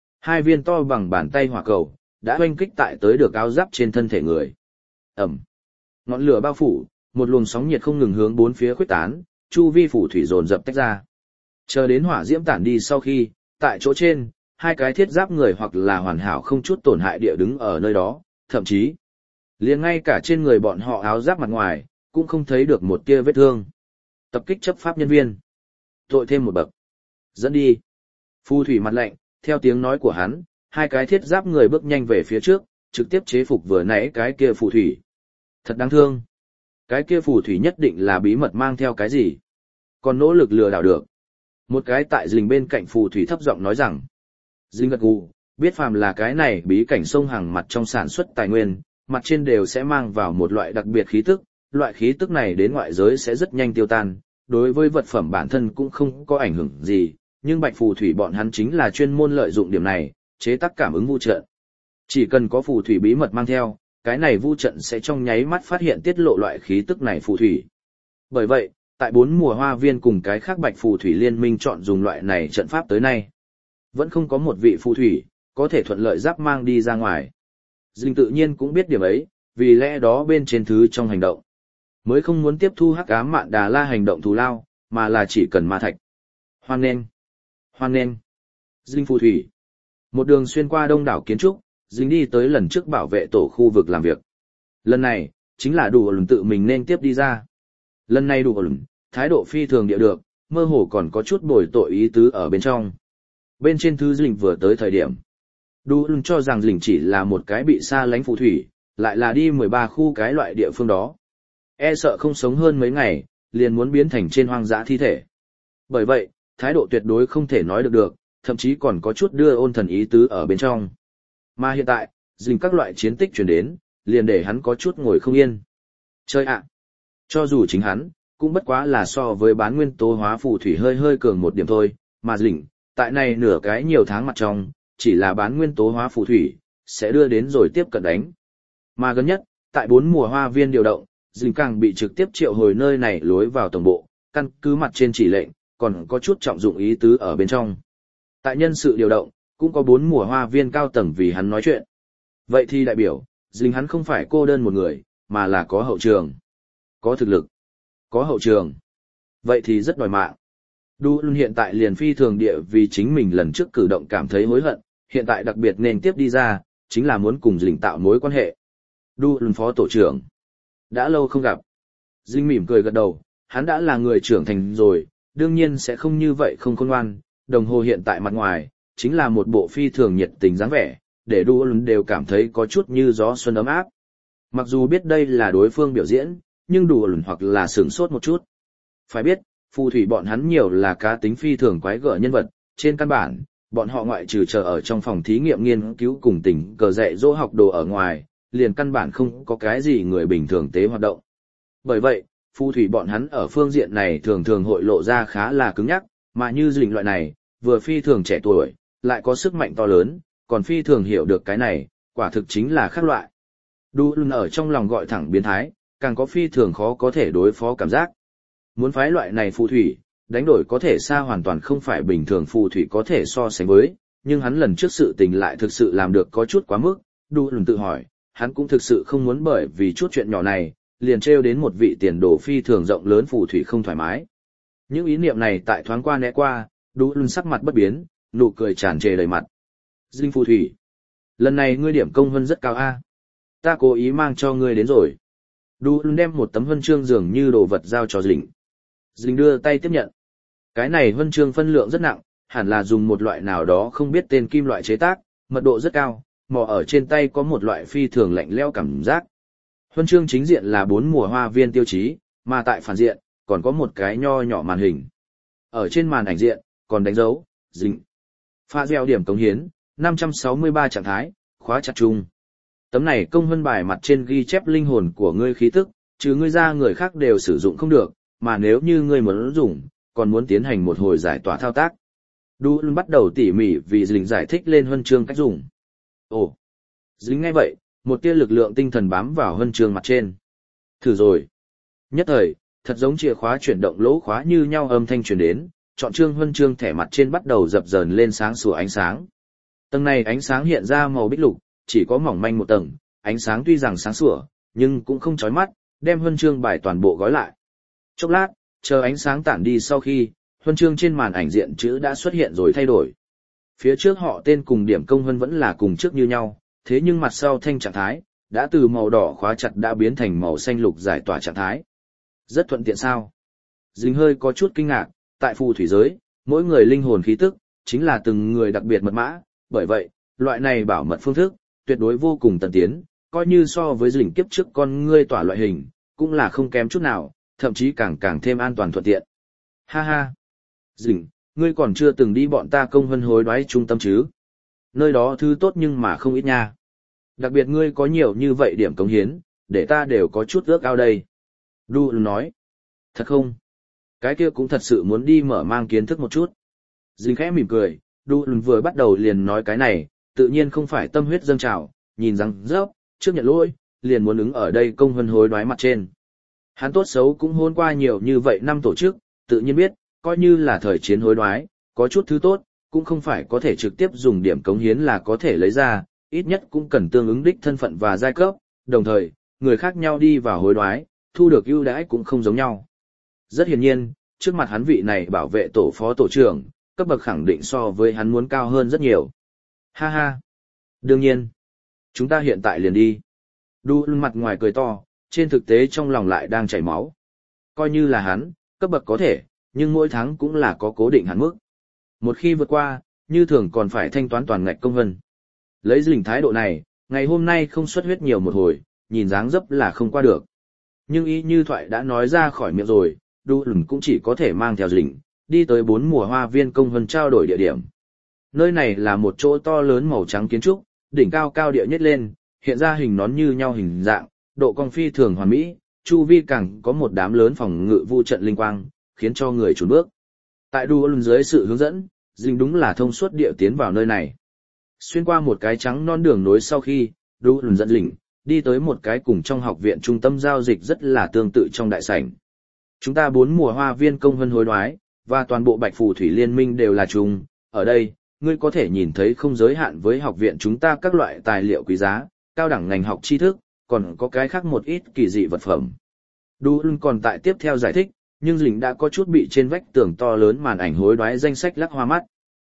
2 viên to bằng bàn tay hỏa cầu, đã oanh kích tại tới được áo giáp trên thân thể người. Ẩm. Ngọn lửa bao phủ, một luồng sóng nhiệt không ngừng hướng bốn phía khuếch tán, chu vi phù thủy dồn dập tách ra. Chờ đến hỏa diễm tản đi sau khi, tại chỗ trên, 2 cái thiết giáp người hoặc là hoàn hảo không chút tổn hại địa đứng ở nơi đó, thậm chí, liền ngay cả trên người bọn họ áo giáp mặt ngoài, cũng không thấy được một tia vết thương. Tập kích chấp pháp nhân viên. Tội thêm một bậc. Dẫn đi. Phù thủy mặt lạnh, theo tiếng nói của hắn, 2 cái thiết giáp người bước nhanh về phía trước, trực tiếp chế phục vừa nãy cái kia phù thủy. Thật đáng thương. Cái kia phù thủy nhất định là bí mật mang theo cái gì. Còn nỗ lực lừa đảo được. Một cái tại Dinh bên cạnh phù thủy thấp giọng nói rằng. Dinh gật gù, biết phàm là cái này bí cảnh sông hàng mặt trong sản xuất tài nguyên, mặt trên đều sẽ mang vào một loại đặc biệt khí tức, loại khí tức này đến ngoại giới sẽ rất nhanh tiêu tan, đối với vật phẩm bản thân cũng không có ảnh hưởng gì, nhưng bạch phù thủy bọn hắn chính là chuyên môn lợi dụng điểm này, chế tác cảm ứng vu trận. Chỉ cần có phù thủy bí mật mang theo, cái này vu trận sẽ trong nháy mắt phát hiện tiết lộ loại khí tức này phù thủy. Bởi vậy, tại 4 mùa hoa viên cùng cái khác bạch phù thủy liên minh chọn dùng loại này trận pháp tới nay. Vẫn không có một vị phù thủy, có thể thuận lợi giáp mang đi ra ngoài. Dinh tự nhiên cũng biết điểm ấy, vì lẽ đó bên trên thứ trong hành động. Mới không muốn tiếp thu hắc ám mạn Đà La hành động thù lao, mà là chỉ cần ma thạch. Hoan nghênh. Hoan nghênh. Dinh phù thủy. Một đường xuyên qua đông đảo kiến trúc, Dinh đi tới lần trước bảo vệ tổ khu vực làm việc. Lần này, chính là đủ ẩn tự mình nên tiếp đi ra. Lần này đủ ẩn, thái độ phi thường địa được, mơ hồ còn có chút bồi tội ý tứ ở bên trong. Bên trên thứ Dĩnh vừa tới thời điểm, Đu Lun cho rằng Dĩnh chỉ là một cái bị xa lánh phù thủy, lại là đi 13 khu cái loại địa phương đó. E sợ không sống hơn mấy ngày, liền muốn biến thành trên hoang dã thi thể. Bởi vậy, thái độ tuyệt đối không thể nói được, thậm chí còn có chút đưa ôn thần ý tứ ở bên trong. Mà hiện tại, Dĩnh các loại chiến tích truyền đến, liền để hắn có chút ngồi không yên. Chơi ạ! Cho dù chính hắn, cũng bất quá là so với bán nguyên tố hóa phù thủy hơi hơi cường một điểm thôi, mà Dĩnh, tại này nửa cái nhiều tháng mặt trong, chỉ là bán nguyên tố hóa phù thủy, sẽ đưa đến rồi tiếp cận đánh. Mà gần nhất, tại 4 mùa hoa viên điều động, Dĩnh càng bị trực tiếp triệu hồi nơi này lối vào tổng bộ, căn cứ mặt trên chỉ lệnh, còn có chút trọng dụng ý tứ ở bên trong. Tại nhân sự điều động, cũng có 4 mùa hoa viên cao tầng vì hắn nói chuyện. Vậy thì đại biểu, Dĩnh hắn không phải cô đơn một người, mà là có hậu trường, có thực lực, có hậu trường. Vậy thì rất đòi mạng. Đu Lun hiện tại liền phi thường địa vì chính mình lần trước cử động cảm thấy hối hận, hiện tại đặc biệt nên tiếp đi ra, chính là muốn cùng Dĩnh tạo mối quan hệ. Đu Lun phó tổ trưởng. Đã lâu không gặp. Dĩnh mỉm cười gật đầu, hắn đã là người trưởng thành rồi, đương nhiên sẽ không như vậy không khôn ngoan, đồng hồ hiện tại mặt ngoài, chính là một bộ phi thường nhiệt tình dáng vẻ, để Đu Lun đều cảm thấy có chút như gió xuân ấm áp. Mặc dù biết đây là đối phương biểu diễn, nhưng Đu Lun hoặc là sửng sốt một chút. Phải biết, phù thủy bọn hắn nhiều là cá tính phi thường quái gở nhân vật, trên căn bản, bọn họ ngoại trừ chờ ở trong phòng thí nghiệm nghiên cứu cùng tình cờ dạy dỗ học đồ ở ngoài, liền căn bản không có cái gì người bình thường tế hoạt động. Bởi vậy, phù thủy bọn hắn ở phương diện này thường thường hội lộ ra khá là cứng nhắc, mà như Dĩnh loại này, vừa phi thường trẻ tuổi, lại có sức mạnh to lớn, còn phi thường hiểu được cái này, quả thực chính là khác loại. Đu Lun ở trong lòng gọi thẳng biến thái, càng có phi thường khó có thể đối phó cảm giác. Muốn phái loại này phù thủy, đánh đổi có thể xa hoàn toàn không phải bình thường phù thủy có thể so sánh với, nhưng hắn lần trước sự tình lại thực sự làm được có chút quá mức. Đu Lun tự hỏi, hắn cũng thực sự không muốn bởi vì chút chuyện nhỏ này, liền trêu đến một vị tiền đồ phi thường rộng lớn phù thủy không thoải mái. Những ý niệm này tại thoáng qua né qua, Đu Lun sắc mặt bất biến, nụ cười tràn trề đầy mặt. Dĩnh phù thủy, lần này ngươi điểm công hơn rất cao a. Ta cố ý mang cho ngươi đến rồi. Đu Lun đem một tấm huân chương dường như đồ vật giao cho Dĩnh. Dĩnh đưa tay tiếp nhận. Cái này huân chương phân lượng rất nặng, hẳn là dùng một loại nào đó không biết tên kim loại chế tác, mật độ rất cao, mò ở trên tay có một loại phi thường lạnh lẽo cảm giác. Huân chương chính diện là 4 mùa hoa viên tiêu chí, mà tại phản diện, còn có một cái nho nhỏ màn hình. Ở trên màn ảnh diện, còn đánh dấu, Dĩnh. Pha gieo điểm cống hiến, 563 trạng thái, khóa chặt chung. Tấm này công huân bài mặt trên ghi chép linh hồn của ngươi khí tức, trừ ngươi ra người khác đều sử dụng không được, mà nếu như ngươi muốn dùng, còn muốn tiến hành một hồi giải tỏa thao tác. Đu Lun bắt đầu tỉ mỉ vì Dĩnh giải thích lên huân chương cách dùng. Ồ! Dĩnh nghe vậy, một tia lực lượng tinh thần bám vào huân chương mặt trên. Thử rồi. Nhất thời, thật giống chìa khóa chuyển động lỗ khóa như nhau âm thanh truyền đến, chọn chương huân chương thẻ mặt trên bắt đầu dập dờn lên sáng sủa ánh sáng. Tầng này ánh sáng hiện ra màu bích lục, chỉ có mỏng manh một tầng, ánh sáng tuy rằng sáng sủa, nhưng cũng không chói mắt, đem huân chương bài toàn bộ gói lại. Chốc lát, chờ ánh sáng tản đi sau khi, huân chương trên màn ảnh diện chữ đã xuất hiện rồi thay đổi. Phía trước họ tên cùng điểm công huân vẫn là cùng trước như nhau, thế nhưng mặt sau thanh trạng thái, đã từ màu đỏ khóa chặt đã biến thành màu xanh lục giải tỏa trạng thái. Rất thuận tiện sao? Dĩnh hơi có chút kinh ngạc, tại phù thủy giới, mỗi người linh hồn khí tức, chính là từng người đặc biệt mật mã, bởi vậy, loại này bảo mật phương thức, tuyệt đối vô cùng tân tiến, coi như so với Dĩnh kiếp trước con ngươi tỏa loại hình, cũng là không kém chút nào, thậm chí càng thêm an toàn thuận tiện. Ha ha! Dĩnh, ngươi còn chưa từng đi bọn ta công huân hối đoái trung tâm chứ? Nơi đó thứ tốt nhưng mà không ít nha. Đặc biệt ngươi có nhiều như vậy điểm cống hiến, để ta đều có chút ước ao đây. Đu Lun nói. Thật không? Cái kia cũng thật sự muốn đi mở mang kiến thức một chút. Dĩnh khẽ mỉm cười, Đu Lun vừa bắt đầu liền nói cái này, tự nhiên không phải tâm huyết dâng trào, nhìn rằng rớp, trước nhận lỗi, liền muốn ứng ở đây công huân hối đoái mặt trên. Hắn tốt xấu cũng hôn qua nhiều như vậy năm tổ chức, tự nhiên biết, coi như là thời chiến hối đoái, có chút thứ tốt, cũng không phải có thể trực tiếp dùng điểm cống hiến là có thể lấy ra, ít nhất cũng cần tương ứng đích thân phận và giai cấp, đồng thời, người khác nhau đi vào hối đoái, thu được ưu đãi cũng không giống nhau. Rất hiển nhiên, trước mặt hắn vị này bảo vệ tổ phó tổ trưởng, cấp bậc khẳng định so với hắn muốn cao hơn rất nhiều. Ha ha! Đương nhiên! Chúng ta hiện tại liền đi. Đu Lun mặt ngoài cười to, trên thực tế trong lòng lại đang chảy máu. Coi như là hắn, cấp bậc có thể, nhưng mỗi tháng cũng là có cố định hạn mức. Một khi vượt qua, như thường còn phải thanh toán toàn ngạch công vân. Lấy Dĩnh thái độ này, ngày hôm nay không xuất huyết nhiều một hồi, nhìn dáng dấp là không qua được. Nhưng y như thoại đã nói ra khỏi miệng rồi, Đu Lùn cũng chỉ có thể mang theo Dĩnh, đi tới 4 mùa hoa viên công vân trao đổi địa điểm. Nơi này là một chỗ to lớn màu trắng kiến trúc, đỉnh cao cao địa nhất lên, hiện ra hình nón như nhau hình dạng, độ cong phi thường hoàn mỹ, chu vi càng có một đám lớn phòng ngự vu trận linh quang, khiến cho người chùn bước. Tại Đu Lùn dưới sự hướng dẫn, Dĩnh đúng là thông suốt địa tiến vào nơi này. Xuyên qua một cái trắng non đường nối sau khi, Đu Lùn dẫn Dĩnh đi tới một cái cùng trong học viện trung tâm giao dịch rất là tương tự trong đại sảnh. Chúng ta 4 mùa hoa viên công vân hối đoái, và toàn bộ Bạch Phù Thủy Liên minh đều là chung, ở đây, ngươi có thể nhìn thấy không giới hạn với học viện chúng ta các loại tài liệu quý giá, cao đẳng ngành học tri thức, còn có cái khác một ít kỳ dị vật phẩm. Đu Lùn còn tại tiếp theo giải thích, nhưng Dĩnh đã có chút bị trên vách tường to lớn màn ảnh hối đoái danh sách lắc hoa mắt.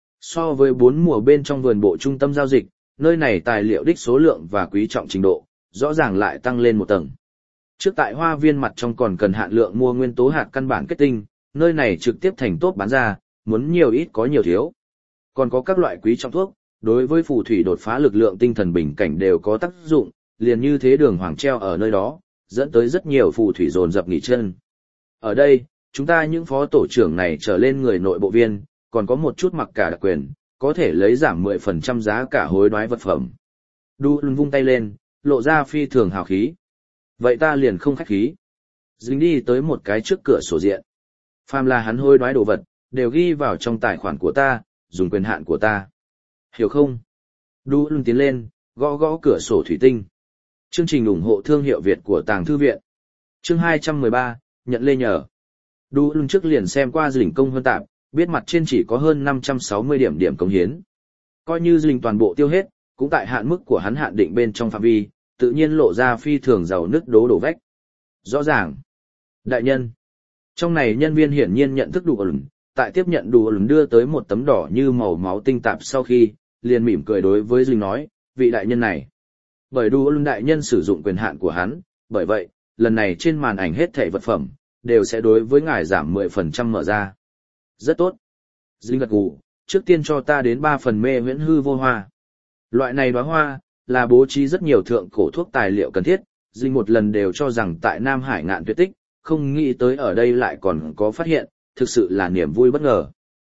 So với 4 mùa bên trong vườn bộ trung tâm giao dịch, nơi này tài liệu đích số lượng và quý trọng trình độ, rõ ràng lại tăng lên một tầng. Trước tại hoa viên mặt trong còn cần hạn lượng mua nguyên tố hạt căn bản kết tinh, nơi này trực tiếp thành tốt bán ra, muốn nhiều ít có nhiều thiếu. Còn có các loại quý trọng thuốc, đối với phù thủy đột phá lực lượng tinh thần bình cảnh đều có tác dụng, liền như thế đường hoàng treo ở nơi đó, dẫn tới rất nhiều phù thủy dồn dập nghỉ chân. Ở đây, chúng ta những phó tổ trưởng này trở lên người nội bộ viên, còn có một chút mặc cả đặc quyền, có thể lấy giảm 10% giá cả hối đoái vật phẩm. Đu Lùn vung tay lên, lộ ra phi thường hào khí. Vậy ta liền không khách khí. Dính đi tới một cái trước cửa sổ diện. Phàm là hắn hối đoái đồ vật, đều ghi vào trong tài khoản của ta, dùng quyền hạn của ta. Hiểu không? Đu Lùn tiến lên, gõ gõ cửa sổ thủy tinh. Chương trình ủng hộ thương hiệu Việt của Tàng Thư Viện. Chương 213, nhận lê nhờ. Đu Lùn trước liền xem qua Dĩnh công hơn tạp, biết mặt trên chỉ có hơn 560 điểm cống hiến. Coi như Dĩnh toàn bộ tiêu hết, cũng tại hạn mức của hắn hạn định bên trong phạm vi, tự nhiên lộ ra phi thường giàu nứt đổ vách. Rõ ràng. Đại nhân. Trong này nhân viên hiển nhiên nhận thức Đu Lùn, tại tiếp nhận Đu Lùn đưa tới một tấm đỏ như màu máu tinh tạp sau khi, liền mỉm cười đối với Dĩnh nói, vị đại nhân này. Bởi Đu Lùn đại nhân sử dụng quyền hạn của hắn, bởi vậy, lần này trên màn ảnh hết thảy vật phẩm, đều sẽ đối với ngài giảm 10% mở ra. Rất tốt. Dĩnh gật gù, trước tiên cho ta đến 3 phần mê huyễn hư vô hoa. Loại này đóa hoa, là bố trí rất nhiều thượng cổ thuốc tài liệu cần thiết, Dĩnh một lần đều cho rằng tại Nam Hải ngạn tuyệt tích, không nghĩ tới ở đây lại còn có phát hiện, thực sự là niềm vui bất ngờ.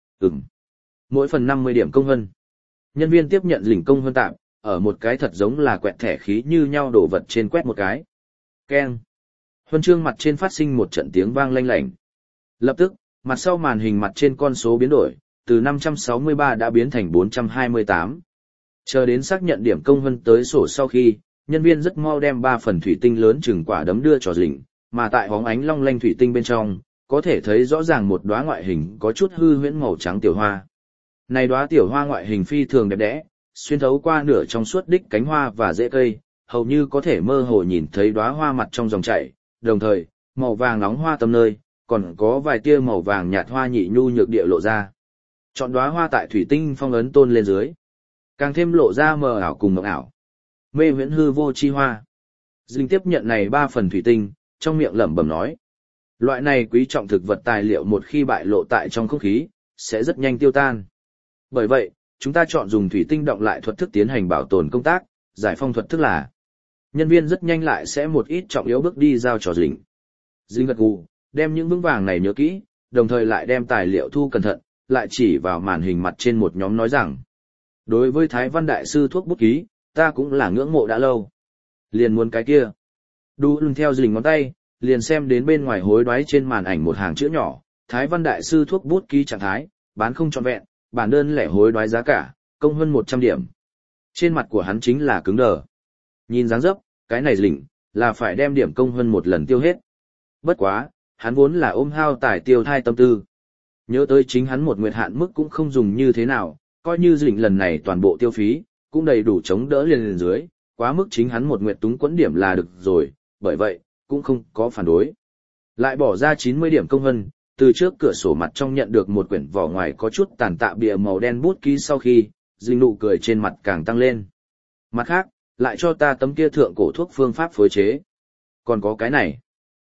Mỗi phần 50 điểm công vân. Nhân viên tiếp nhận Dĩnh công vân tạm, ở một cái thật giống là quẹt thẻ khí như nhau đổ vật trên quét một cái. Keng. Huân chương mặt trên phát sinh một trận tiếng vang lanh lảnh. Lập tức, mặt sau màn hình mặt trên con số biến đổi, từ 563 đã biến thành 428. Chờ đến xác nhận điểm công vân tới sổ sau khi, nhân viên rất mau đem 3 phần thủy tinh lớn chừng quả đấm đưa cho Dĩnh, mà tại hóng ánh long lanh thủy tinh bên trong, có thể thấy rõ ràng một đóa ngoại hình có chút hư huyễn màu trắng tiểu hoa. Này đóa tiểu hoa ngoại hình phi thường đẹp đẽ, xuyên thấu qua nửa trong suốt đích cánh hoa và rễ cây, hầu như có thể mơ hồ nhìn thấy đóa hoa mặt trong dòng chảy, đồng thời, màu vàng nóng hoa tâm nơi, còn có vài tia màu vàng nhạt hoa nhị nhu nhược địa lộ ra. Chọn đóa hoa tại thủy tinh phong ấn tôn lên dưới, càng thêm lộ ra mờ ảo cùng mộng ảo. Mê huyễn hư vô chi hoa. Dĩnh tiếp nhận này 3 phần thủy tinh, trong miệng lẩm bẩm nói. Loại này quý trọng thực vật tài liệu một khi bại lộ tại trong không khí, sẽ rất nhanh tiêu tan. Bởi vậy, chúng ta chọn dùng thủy tinh động lại thuật thức tiến hành bảo tồn công tác, giải phong thuật thức là. Nhân viên rất nhanh lại sẽ một ít trọng yếu bước đi giao cho Dĩnh. Dĩnh gật gù, đem những vững vàng này nhớ kỹ, đồng thời lại đem tài liệu thu cẩn thận, lại chỉ vào màn hình mặt trên một nhóm nói rằng. Đối với Thái Văn Đại Sư thuốc bút ký, ta cũng là ngưỡng mộ đã lâu. Liền muốn cái kia. Đu Lùn theo Dĩnh ngón tay, liền xem đến bên ngoài hối đoái trên màn ảnh một hàng chữ nhỏ, Thái Văn Đại Sư thuốc bút ký trạng thái, bán không trọn vẹn, bản đơn lẻ hối đoái giá cả, công hơn 100 điểm. Trên mặt của hắn chính là cứng đờ. Nhìn dáng dấp, cái này Dĩnh, là phải đem điểm công hơn một lần tiêu hết. Bất quá, hắn vốn là ôm hao tài tiêu thai tâm tư. Nhớ tới chính hắn một nguyệt hạn mức cũng không dùng như thế nào, coi như Dĩnh lần này toàn bộ tiêu phí, cũng đầy đủ chống đỡ liền dưới, quá mức chính hắn một nguyệt túng quẫn điểm là được rồi, bởi vậy, cũng không có phản đối. Lại bỏ ra 90 điểm công vân, từ trước cửa sổ mặt trong nhận được một quyển vỏ ngoài có chút tàn tạ bìa màu đen bút ký sau khi, Dĩnh nụ cười trên mặt càng tăng lên. Mặt khác, lại cho ta tấm kia thượng cổ thuốc phương pháp phối chế. Còn có cái này.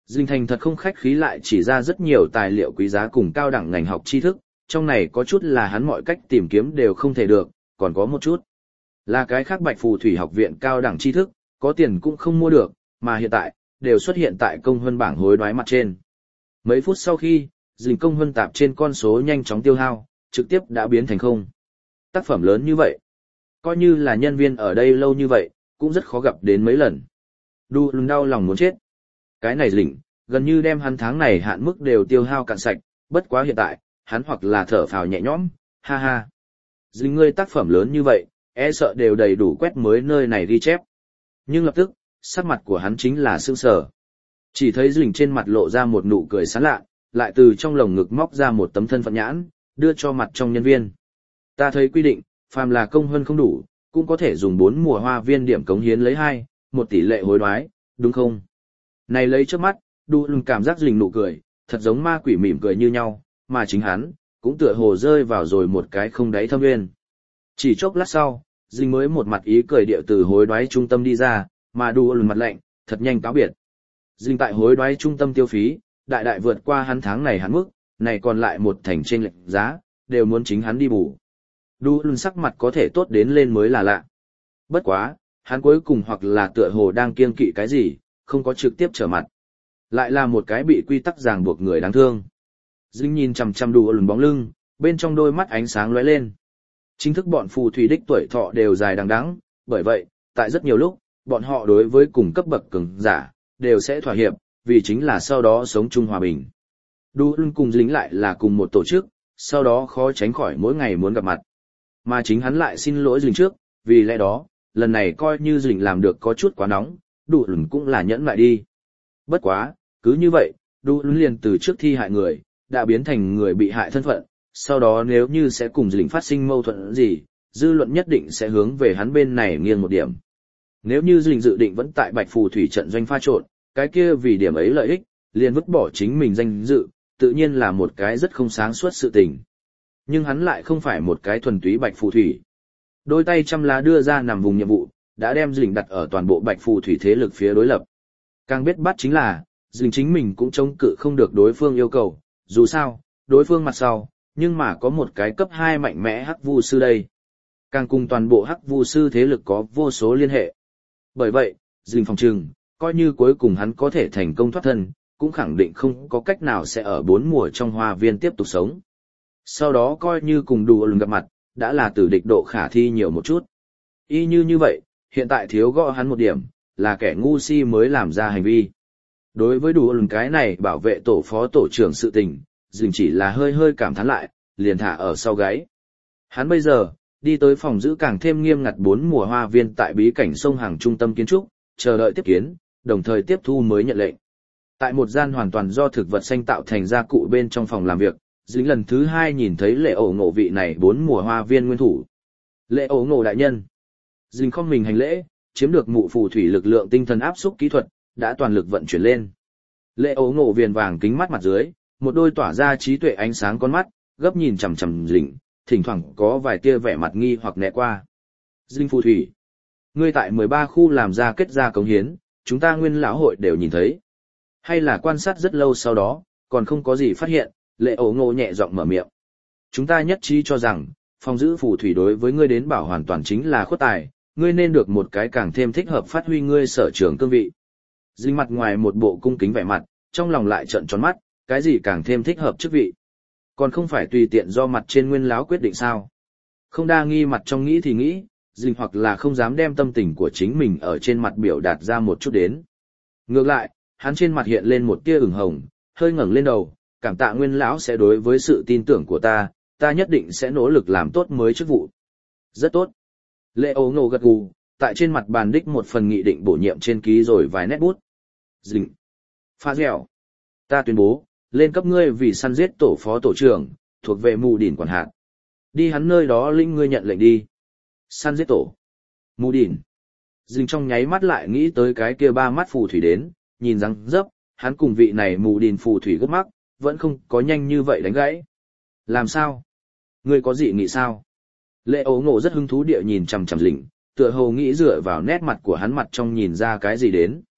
Dinh Thành thật không khách khí lại chỉ ra rất nhiều tài liệu quý giá cùng cao đẳng ngành học tri thức, trong này có chút là hắn mọi cách tìm kiếm đều không thể được, còn có một chút là cái khác Bạch Phù Thủy học viện cao đẳng tri thức, có tiền cũng không mua được, mà hiện tại đều xuất hiện tại công huân bảng hối đoái mặt trên. Mấy phút sau khi, Dinh công huân tạp trên con số nhanh chóng tiêu hao, trực tiếp đã biến thành không. Tác phẩm lớn như vậy, coi như là nhân viên ở đây lâu như vậy, cũng rất khó gặp đến mấy lần. Đu lùn đau lòng muốn chết. Cái này Dinh, gần như đem hắn tháng này hạn mức đều tiêu hao cạn sạch, bất quá hiện tại, hắn hoặc là thở phào nhẹ nhõm, ha ha. Dinh ngươi tác phẩm lớn như vậy, e sợ đều đầy đủ quét mới nơi này ghi chép. Nhưng lập tức, sắc mặt của hắn chính là sững sờ. Chỉ thấy Dinh trên mặt lộ ra một nụ cười sán lạ, lại từ trong lồng ngực móc ra một tấm thân phận nhãn, đưa cho mặt trong nhân viên. Ta thấy quy định, phàm là công hơn không đủ, cũng có thể dùng 4 mùa hoa viên điểm cống hiến lấy 1 tỷ lệ hối đoái, đúng không? Này lấy trước mắt, Đu lùn cảm giác Dinh nụ cười, thật giống ma quỷ mỉm cười như nhau, mà chính hắn, cũng tựa hồ rơi vào rồi một cái không đáy thâm nguyên. Chỉ chốc lát sau, Dinh mới một mặt ý cười điệu từ hối đoái trung tâm đi ra, mà Đu lùn mặt lạnh, thật nhanh cáo biệt. Dinh tại hối đoái trung tâm tiêu phí, đại đại vượt qua hắn tháng này hắn mức, này còn lại một thành trên lệnh giá, đều muốn chính hắn đi bù. Đu lùn sắc mặt có thể tốt đến lên mới là lạ. Bất quá, hắn cuối cùng hoặc là tựa hồ đang kiêng kỵ cái gì, không có trực tiếp trở mặt. Lại là một cái bị quy tắc ràng buộc người đáng thương. Dinh nhìn chằm chằm Đu lùn bóng lưng, bên trong đôi mắt ánh sáng lóe lên. Chính thức bọn phù thủy đích tuổi thọ đều dài đằng đẵng, bởi vậy, tại rất nhiều lúc, bọn họ đối với cùng cấp bậc cường giả, đều sẽ thỏa hiệp, vì chính là sau đó sống chung hòa bình. Đu lùn cùng Dinh lại là cùng một tổ chức, sau đó khó tránh khỏi mỗi ngày muốn gặp mặt. Mà chính hắn lại xin lỗi Dinh trước, vì lẽ đó, lần này coi như Dinh làm được có chút quá nóng, Đu lùn cũng là nhẫn lại đi. Bất quá, cứ như vậy, Đu lùn liền từ trước thi hại người, đã biến thành người bị hại thân phận, sau đó nếu như sẽ cùng Dinh phát sinh mâu thuẫn gì, dư luận nhất định sẽ hướng về hắn bên này nghiêng một điểm. Nếu như Dinh dự định vẫn tại Bạch Phù Thủy trận doanh pha trộn, cái kia vì điểm ấy lợi ích, liền vứt bỏ chính mình danh dự, tự nhiên là một cái rất không sáng suốt sự tình. Nhưng hắn lại không phải một cái thuần túy Bạch Phù Thủy. Đôi tay trăm lá đưa ra nằm vùng nhiệm vụ, đã đem Dinh đặt ở toàn bộ Bạch Phù Thủy thế lực phía đối lập. Càng biết bắt chính là, Dinh chính mình cũng chống cự không được đối phương yêu cầu, dù sao, đối phương mặt sau, nhưng mà có một cái cấp 2 mạnh mẽ Hắc Vu sư đây. Càng cùng toàn bộ Hắc Vu sư thế lực có vô số liên hệ. Bởi vậy, Dinh phòng trừng, coi như cuối cùng hắn có thể thành công thoát thân, cũng khẳng định không có cách nào sẽ ở 4 mùa trong hoa viên tiếp tục sống. Sau đó coi như cùng Đu lùn gặp mặt, đã là tử địch độ khả thi nhiều một chút. Y như vậy, hiện tại thiếu gõ hắn một điểm, là kẻ ngu si mới làm ra hành vi. Đối với Đu lùn cái này bảo vệ tổ phó tổ trưởng sự tình, Dinh chỉ là hơi hơi cảm thán lại, liền thả ở sau gáy. Hắn bây giờ, đi tới phòng giữ càng thêm nghiêm ngặt 4 mùa hoa viên tại bí cảnh sông hàng trung tâm kiến trúc, chờ đợi tiếp kiến, đồng thời tiếp thu mới nhận lệnh. Tại một gian hoàn toàn do thực vật xanh tạo thành gia cụ bên trong phòng làm việc, Dinh lần thứ 2 nhìn thấy Lệ Ổ Ngộ vị này 4 mùa hoa viên nguyên thủ. Lệ Ổ Ngộ đại nhân. Dinh không mình hành lễ, chiếm được mụ phù thủy lực lượng tinh thần áp xúc kỹ thuật, đã toàn lực vận chuyển lên. Lệ Ổ Ngộ viền vàng kính mắt mặt dưới, một đôi tỏa ra trí tuệ ánh sáng con mắt, gấp nhìn chằm chằm Dinh, thỉnh thoảng có vài tia vẻ mặt nghi hoặc né qua. Dinh phù thủy, ngươi tại 13 khu làm ra kết ra cống hiến, chúng ta nguyên lão hội đều nhìn thấy. Hay là quan sát rất lâu sau đó, còn không có gì phát hiện, Lệ Ổ Ngộ nhẹ giọng mở miệng. Chúng ta nhất trí cho rằng, phòng giữ phù thủy đối với ngươi đến bảo hoàn toàn chính là khuất tài, ngươi nên được một cái càng thêm thích hợp phát huy ngươi sở trường cương vị. Dinh mặt ngoài một bộ cung kính vẻ mặt, trong lòng lại trợn tròn mắt, cái gì càng thêm thích hợp chức vị. Còn không phải tùy tiện do mặt trên nguyên lão quyết định sao. Không đa nghi mặt trong nghĩ thì nghĩ, Dinh hoặc là không dám đem tâm tình của chính mình ở trên mặt biểu đạt ra một chút đến. Ngược lại, hắn trên mặt hiện lên một tia ửng hồng, hơi ngẩng lên đầu, cảm tạ nguyên lão sẽ đối với sự tin tưởng của ta, ta nhất định sẽ nỗ lực làm tốt mới chức vụ. Rất tốt. Lệ Ổ Ngộ gật gù, tại trên mặt bàn đích một phần nghị định bổ nhiệm trên ký rồi vài nét bút. Dinh. Pha dẻo. Ta tuyên bố, lên cấp ngươi vì săn giết tổ phó tổ trưởng, thuộc về Mù Đỉn quản hạt. Đi hắn nơi đó linh ngươi nhận lệnh đi. Săn giết tổ. Mù Đỉn. Dinh trong nháy mắt lại nghĩ tới cái kia 3 mắt phù thủy đến, nhìn răng dấp, hắn cùng vị này Mù Đỉn phù thủy gấp mắc, vẫn không có nhanh như vậy đánh gãy. Làm sao? Ngươi có dị nghị sao? Lệ Ổ Ngộ rất hứng thú địa nhìn chằm chằm Dinh, tựa hồ nghĩ dựa vào nét mặt của hắn mặt trong nhìn ra cái gì đến.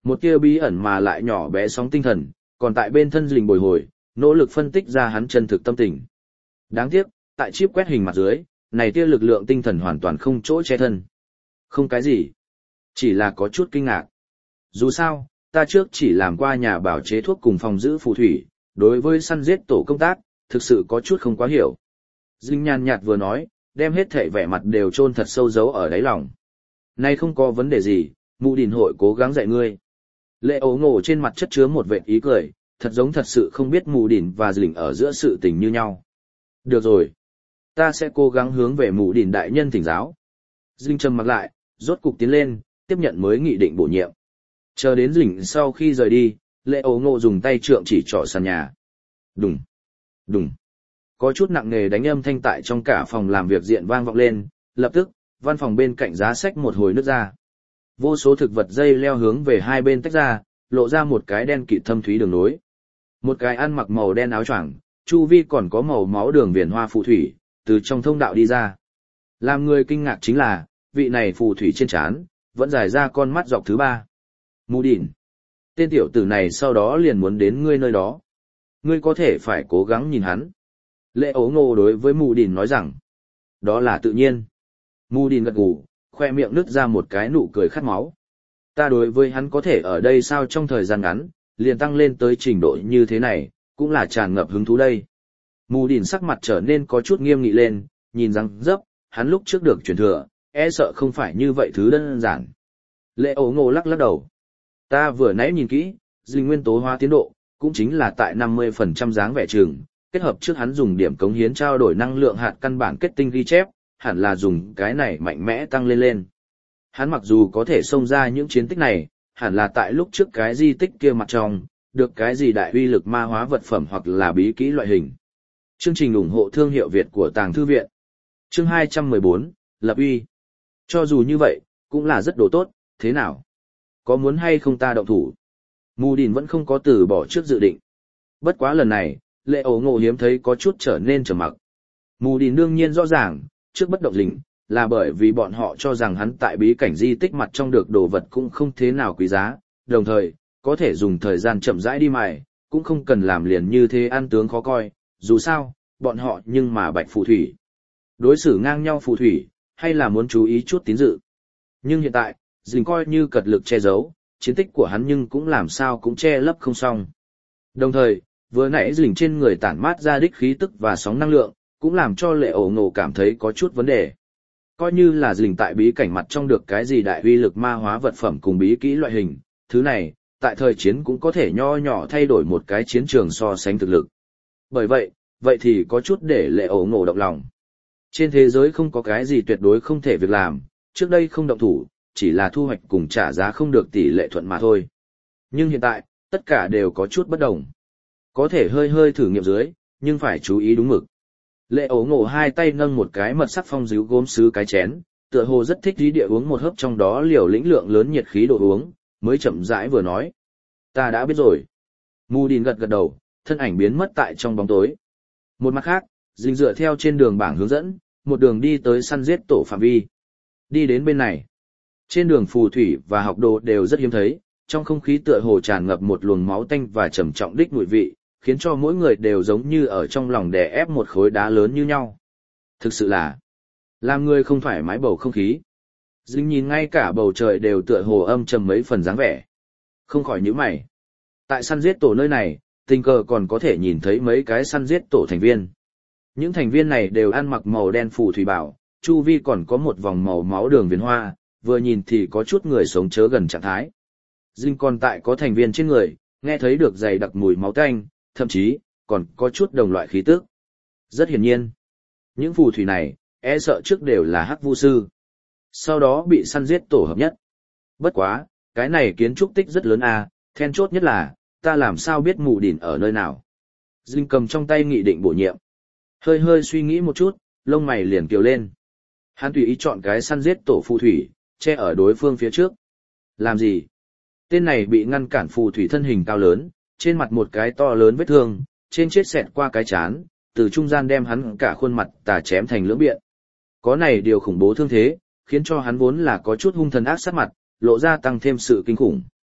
Một tia bí ẩn mà lại nhỏ bé sóng tinh thần, còn tại bên thân Dình bồi hồi, nỗ lực phân tích ra hắn chân thực tâm tình. Đáng tiếc, tại chip quét hình mặt dưới, này tia lực lượng tinh thần hoàn toàn không chỗ che thân. Không cái gì, chỉ là có chút kinh ngạc. Dù sao, ta trước chỉ làm qua nhà bảo chế thuốc cùng phòng giữ phù thủy, đối với săn giết tổ công tác, thực sự có chút không quá hiểu. Dinh nhàn nhạt vừa nói, đem hết thể vẻ mặt đều chôn thật sâu giấu ở đáy lòng. Nay không có vấn đề gì, Mụ Đỉnh hội cố gắng dạy ngươi. Lệ ấu ngộ trên mặt chất chứa một vệt ý cười, thật giống thật sự không biết Mụ Đỉnh và Dinh ở giữa sự tình như nhau. Được rồi, ta sẽ cố gắng hướng về Mụ Đỉnh đại nhân thỉnh giáo. Dinh trầm mặc lại, rốt cục tiến lên, tiếp nhận mới nghị định bổ nhiệm. Chờ đến Dinh sau khi rời đi, Lệ ấu ngộ dùng tay trượng chỉ trỏ sàn nhà. Đùng, đùng. Có chút nặng nề đánh âm thanh tại trong cả phòng làm việc diện vang vọng lên, lập tức, văn phòng bên cạnh giá sách một hồi nứt ra. Vô số thực vật dây leo hướng về hai bên tách ra, lộ ra một cái đen kịt thâm thúy đường nối. Một cái ăn mặc màu đen áo choàng, chu vi còn có màu máu đường viền hoa phù thủy, từ trong thông đạo đi ra. Làm người kinh ngạc chính là, vị này phù thủy trên trán vẫn dài ra con mắt dọc thứ ba. Mù Đỉnh, tên tiểu tử này sau đó liền muốn đến ngươi nơi đó. Ngươi có thể phải cố gắng nhìn hắn. Lệ ấu ngộ đối với Mù Đỉnh nói rằng, đó là tự nhiên. Mù Đỉnh gật gù, khoe miệng nứt ra một cái nụ cười khát máu. Ta đối với hắn có thể ở đây sao trong thời gian ngắn, liền tăng lên tới trình độ như thế này, cũng là tràn ngập hứng thú đây. Mù Đỉnh sắc mặt trở nên có chút nghiêm nghị lên, nhìn răng dấp, hắn lúc trước được truyền thừa, e sợ không phải như vậy thứ đơn giản. Lệ ấu ngộ lắc lắc đầu. Ta vừa nãy nhìn kỹ, Dinh nguyên tố hóa tiến độ, cũng chính là tại 50% dáng vẻ trường, kết hợp trước hắn dùng điểm cống hiến trao đổi năng lượng hạt căn bản kết tinh ghi chép, hẳn là dùng cái này mạnh mẽ tăng lên. Hắn mặc dù có thể xông ra những chiến tích này, hẳn là tại lúc trước cái di tích kia mặt trong, được cái gì đại uy lực ma hóa vật phẩm hoặc là bí kỹ loại hình. Chương trình ủng hộ thương hiệu Việt của Tàng Thư Viện. Chương 214, Lập uy. Cho dù như vậy, cũng là rất đồ tốt, thế nào? Có muốn hay không ta động thủ? Mù Đỉnh vẫn không có từ bỏ trước dự định. Bất quá lần này, Lệ ấu ngộ hiếm thấy có chút trở nên trầm mặc. Mù Đỉnh đương nhiên rõ ràng, trước bất động Dinh, là bởi vì bọn họ cho rằng hắn tại bí cảnh di tích mặt trong được đồ vật cũng không thế nào quý giá, đồng thời, có thể dùng thời gian chậm rãi đi mài, cũng không cần làm liền như thế ăn tướng khó coi, dù sao, bọn họ nhưng mà bạch phù thủy. Đối xử ngang nhau phù thủy, hay là muốn chú ý chút tín dự. Nhưng hiện tại, Dinh coi như cật lực che giấu, chiến tích của hắn nhưng cũng làm sao cũng che lấp không xong. Đồng thời, vừa nãy Dinh trên người tản mát ra đích khí tức và sóng năng lượng, cũng làm cho Lệ ấu ngộ cảm thấy có chút vấn đề. Coi như là Dinh tại bí cảnh mặt trong được cái gì đại uy lực ma hóa vật phẩm cùng bí kỹ loại hình, thứ này, tại thời chiến cũng có thể nho nhỏ thay đổi một cái chiến trường so sánh thực lực. Bởi vậy thì có chút để Lệ ấu ngộ động lòng. Trên thế giới không có cái gì tuyệt đối không thể việc làm, trước đây không động thủ, chỉ là thu hoạch cùng trả giá không được tỷ lệ thuận mà thôi. Nhưng hiện tại, tất cả đều có chút bất đồng. Có thể hơi thử nghiệm dưới, nhưng phải chú ý đúng mực. Lệ ấu ngộ hai tay nâng một cái mật sắc phong díu gốm sứ cái chén, tựa hồ rất thích ý địa uống một hớp trong đó liều lĩnh lượng lớn nhiệt khí đồ uống, mới chậm rãi vừa nói. Ta đã biết rồi. Mù Đỉnh gật gật đầu, thân ảnh biến mất tại trong bóng tối. Một mặt khác, Dinh dựa theo trên đường bảng hướng dẫn, một đường đi tới săn giết tổ phạm vi. Đi đến bên này. Trên đường phù thủy và học đồ đều rất hiếm thấy, trong không khí tựa hồ tràn ngập một luồng máu tanh và trầm trọng đích mùi vị, khiến cho mỗi người đều giống như ở trong lòng đè ép một khối đá lớn như nhau. Thực sự là, làm người không thoải mái bầu không khí. Dinh nhìn ngay cả bầu trời đều tựa hồ âm trầm mấy phần dáng vẻ. Không khỏi nhíu mày. Tại săn giết tổ nơi này, tình cờ còn có thể nhìn thấy mấy cái săn giết tổ thành viên. Những thành viên này đều ăn mặc màu đen phù thủy bảo, chu vi còn có một vòng màu máu đường viền hoa, vừa nhìn thì có chút người sống chớ gần trạng thái. Dinh còn tại có thành viên trên người, nghe thấy được dày đặc mùi máu tanh, thậm chí, còn có chút đồng loại khí tức. Rất hiển nhiên, những phù thủy này, e sợ trước đều là hắc vu sư. Sau đó bị săn giết tổ hợp nhất. Bất quá, cái này kiến trúc tích rất lớn à, then chốt nhất là, ta làm sao biết Mù Đỉnh ở nơi nào. Dinh cầm trong tay nghị định bổ nhiệm. Hơi suy nghĩ một chút, lông mày liền kiều lên. Hắn tùy ý chọn cái săn giết tổ phù thủy, che ở đối phương phía trước. Làm gì? Tên này bị ngăn cản phù thủy thân hình cao lớn, trên mặt một cái to lớn vết thương, trên chết xẹt qua cái chán, từ trung gian đem hắn cả khuôn mặt tà chém thành lưỡng biện. Có này điều khủng bố thương thế, khiến cho hắn vốn là có chút hung thần ác sát mặt, lộ ra tăng thêm sự kinh khủng.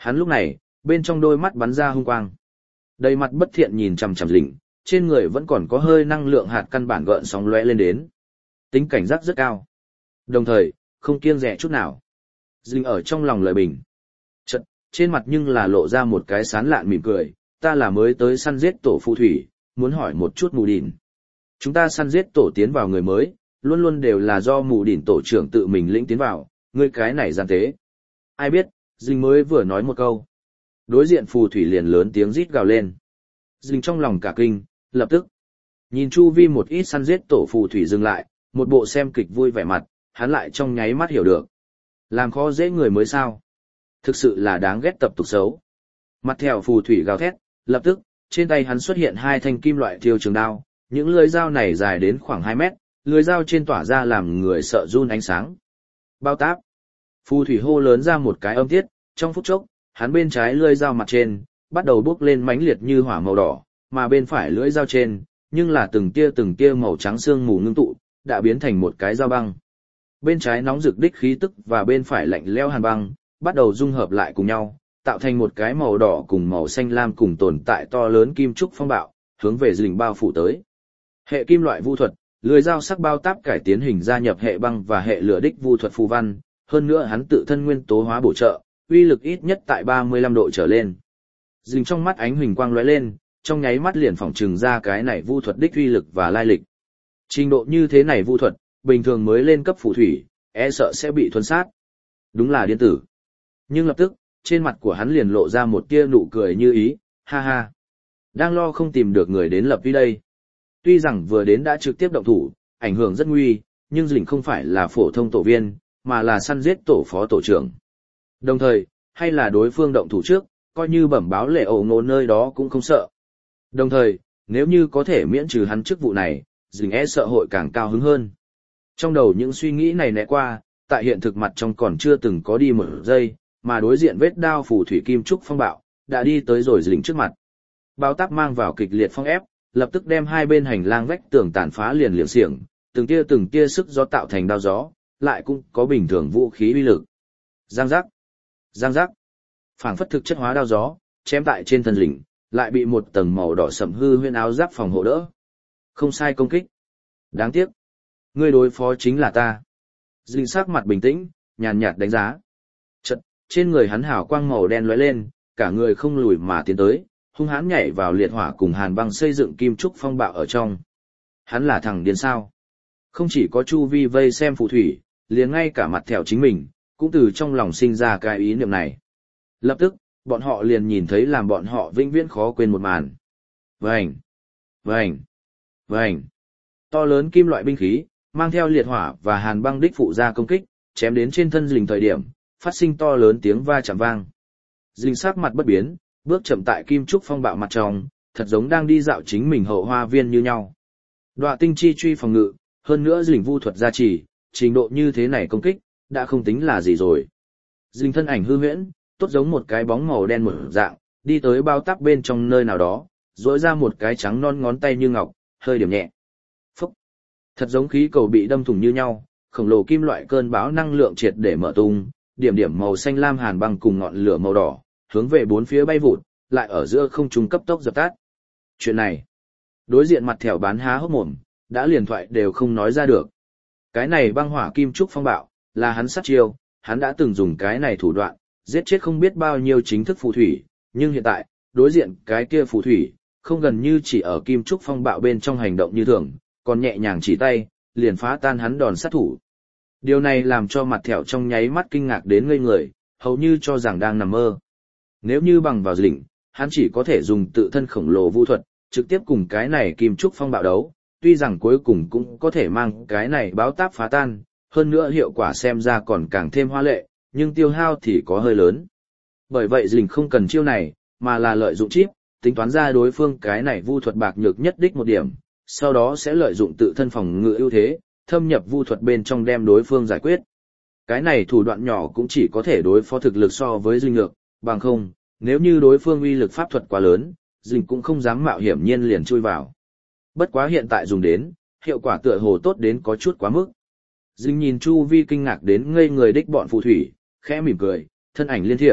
Hắn lúc này, bên trong đôi mắt bắn ra hung quang. Đầy mặt bất thiện nhìn chằm chằm Dĩnh, trên người vẫn còn có hơi năng lượng hạt căn bản gợn sóng lóe lên đến. Tính cảnh giác rất cao. Đồng thời, không kiêng dè chút nào. Dĩnh ở trong lòng lời bình. Chật, trên mặt nhưng là lộ ra một cái sán lạn mỉm cười, ta là mới tới săn giết tổ phù thủy, muốn hỏi một chút Mù Đỉnh. Chúng ta săn giết tổ tiến vào người mới, luôn luôn đều là do Mù Đỉnh tổ trưởng tự mình lĩnh tiến vào, ngươi cái này gian tế. Ai biết, Dĩnh mới vừa nói một câu. Đối diện phù thủy liền lớn tiếng rít gào lên. Dĩnh trong lòng cả kinh, lập tức. Nhìn chu vi một ít săn giết tổ phù thủy dừng lại, một bộ xem kịch vui vẻ mặt, hắn lại trong nháy mắt hiểu được. Làm khó dễ người mới sao. Thực sự là đáng ghét tập tục xấu. Mặt theo phù thủy gào thét, lập tức, trên tay hắn xuất hiện 2 thanh kim loại thiêu trường đao, những lưỡi dao này dài đến khoảng 2 mét, lưỡi dao trên tỏa ra làm người sợ run ánh sáng. Bao táp. Phù thủy hô lớn ra một cái âm tiết, trong phút chốc, hắn bên trái lưỡi dao mặt trên, bắt đầu bốc lên mãnh liệt như hỏa màu đỏ, mà bên phải lưỡi dao trên, nhưng là từng tia màu trắng sương mù ngưng tụ, đã biến thành một cái dao băng. Bên trái nóng rực đích khí tức và bên phải lạnh lẽo hàn băng, bắt đầu dung hợp lại cùng nhau, tạo thành một cái màu đỏ cùng màu xanh lam cùng tồn tại to lớn kim trúc phong bạo, hướng về Dĩnh bao phủ tới. Hệ kim loại vu thuật, lưỡi dao sắc bao táp cải tiến hình gia nhập hệ băng và hệ lửa đích vu thuật phù văn, hơn nữa hắn tự thân nguyên tố hóa bổ trợ, uy lực ít nhất tại 35 độ trở lên. Dĩnh trong mắt ánh huỳnh quang lóe lên, trong nháy mắt liền phỏng trừng ra cái này vu thuật đích uy lực và lai lịch. Trình độ như thế này vu thuật, bình thường mới lên cấp phù thủy, e sợ sẽ bị thuần sát. Đúng là điên tử. Nhưng lập tức, trên mặt của hắn liền lộ ra một tia nụ cười như ý, ha ha. Đang lo không tìm được người đến lập uy đây. Tuy rằng vừa đến đã trực tiếp động thủ, ảnh hưởng rất nguy, nhưng Dĩnh không phải là phổ thông tổ viên, mà là săn giết tổ phó tổ trưởng. Đồng thời, hay là đối phương động thủ trước, coi như bẩm báo lệ ổ ngộ nơi đó cũng không sợ. Đồng thời, nếu như có thể miễn trừ hắn chức vụ này, Dĩnh e sợ hội càng cao hứng hơn. Trong đầu những suy nghĩ này né qua, tại hiện thực mặt trong còn chưa từng có đi một giây, mà đối diện vết đao phù thủy kim trúc phong bạo, đã đi tới rồi Dĩnh trước mặt. Bao táp mang vào kịch liệt phong ép, lập tức đem hai bên hành lang vách tường tàn phá liền liệng xiềng, từng tia sức gió tạo thành đao gió, lại cũng có bình thường vũ khí uy lực. Giang giác, phảng phất thực chất hóa đao gió, chém tại trên thân Dĩnh, lại bị một tầng màu đỏ sẫm hư huyễn áo giáp phòng hộ đỡ. Không sai công kích. Đáng tiếc, ngươi đối phó chính là ta. Dĩnh sắc mặt bình tĩnh, nhàn nhạt đánh giá. Chợt, trên người hắn hào quang màu đen lóe lên, cả người không lùi mà tiến tới, hung hãn nhảy vào liệt hỏa cùng hàn băng xây dựng kim trúc phong bạo ở trong. Hắn là thằng điên sao? Không chỉ có chu vi vây xem phù thủy, liền ngay cả mặt thẻo chính mình, cũng từ trong lòng sinh ra cái ý niệm này. Lập tức, bọn họ liền nhìn thấy làm bọn họ vĩnh viễn khó quên một màn. Vành, vành, vành. To lớn kim loại binh khí, mang theo liệt hỏa và hàn băng đích phụ ra công kích, chém đến trên thân Dĩnh thời điểm, phát sinh to lớn tiếng va chạm vang. Dĩnh sắc mặt bất biến, bước chậm tại kim trúc phong bạo mặt trong, thật giống đang đi dạo chính mình hậu hoa viên như nhau. Đoạ tinh chi truy phòng ngự, hơn nữa Dĩnh vu thuật gia trì, trình độ như thế này công kích, đã không tính là gì rồi. Dĩnh thân ảnh hư huyễn, tốt giống một cái bóng màu đen mở dạng, đi tới bao táp bên trong nơi nào đó, duỗi ra một cái trắng non ngón tay như ngọc, hơi điểm nhẹ. Phúc! Thật giống khí cầu bị đâm thủng như nhau, khổng lồ kim loại cơn bão năng lượng triệt để mở tung, điểm điểm màu xanh lam hàn băng cùng ngọn lửa màu đỏ, hướng về bốn phía bay vụt, lại ở giữa không trung cấp tốc dập tắt. Chuyện này, đối diện mặt thẻo bán há hốc mồm, đã liền thoại đều không nói ra được. Cái này băng hỏa kim trúc phong bạo, là hắn sát chiêu, hắn đã từng dùng cái này thủ đoạn, giết chết không biết bao nhiêu chính thức phù thủy, nhưng hiện tại, đối diện cái kia phù thủy, không gần như chỉ ở kim trúc phong bạo bên trong hành động như thường, còn nhẹ nhàng chỉ tay, liền phá tan hắn đòn sát thủ. Điều này làm cho mặt thẻo trong nháy mắt kinh ngạc đến ngây người, hầu như cho rằng đang nằm mơ. Nếu như bằng vào Dĩnh, hắn chỉ có thể dùng tự thân khổng lồ vu thuật, trực tiếp cùng cái này kim trúc phong bạo đấu, tuy rằng cuối cùng cũng có thể mang cái này báo táp phá tan, hơn nữa hiệu quả xem ra còn càng thêm hoa lệ, nhưng tiêu hao thì có hơi lớn. Bởi vậy Dĩnh không cần chiêu này, mà là lợi dụng chip, tính toán ra đối phương cái này vu thuật bạc nhược nhất đích một điểm, sau đó sẽ lợi dụng tự thân phòng ngự ưu thế, thâm nhập vu thuật bên trong đem đối phương giải quyết. Cái này thủ đoạn nhỏ cũng chỉ có thể đối phó thực lực so với Dĩnh nhược, bằng không, nếu như đối phương uy lực pháp thuật quá lớn, Dĩnh cũng không dám mạo hiểm nhiên liền chui vào. Bất quá hiện tại dùng đến, hiệu quả tựa hồ tốt đến có chút quá mức. Dĩnh nhìn chu vi kinh ngạc đến ngây người đích bọn phù thủy, khẽ mỉm cười, thân ảnh liên thiểm,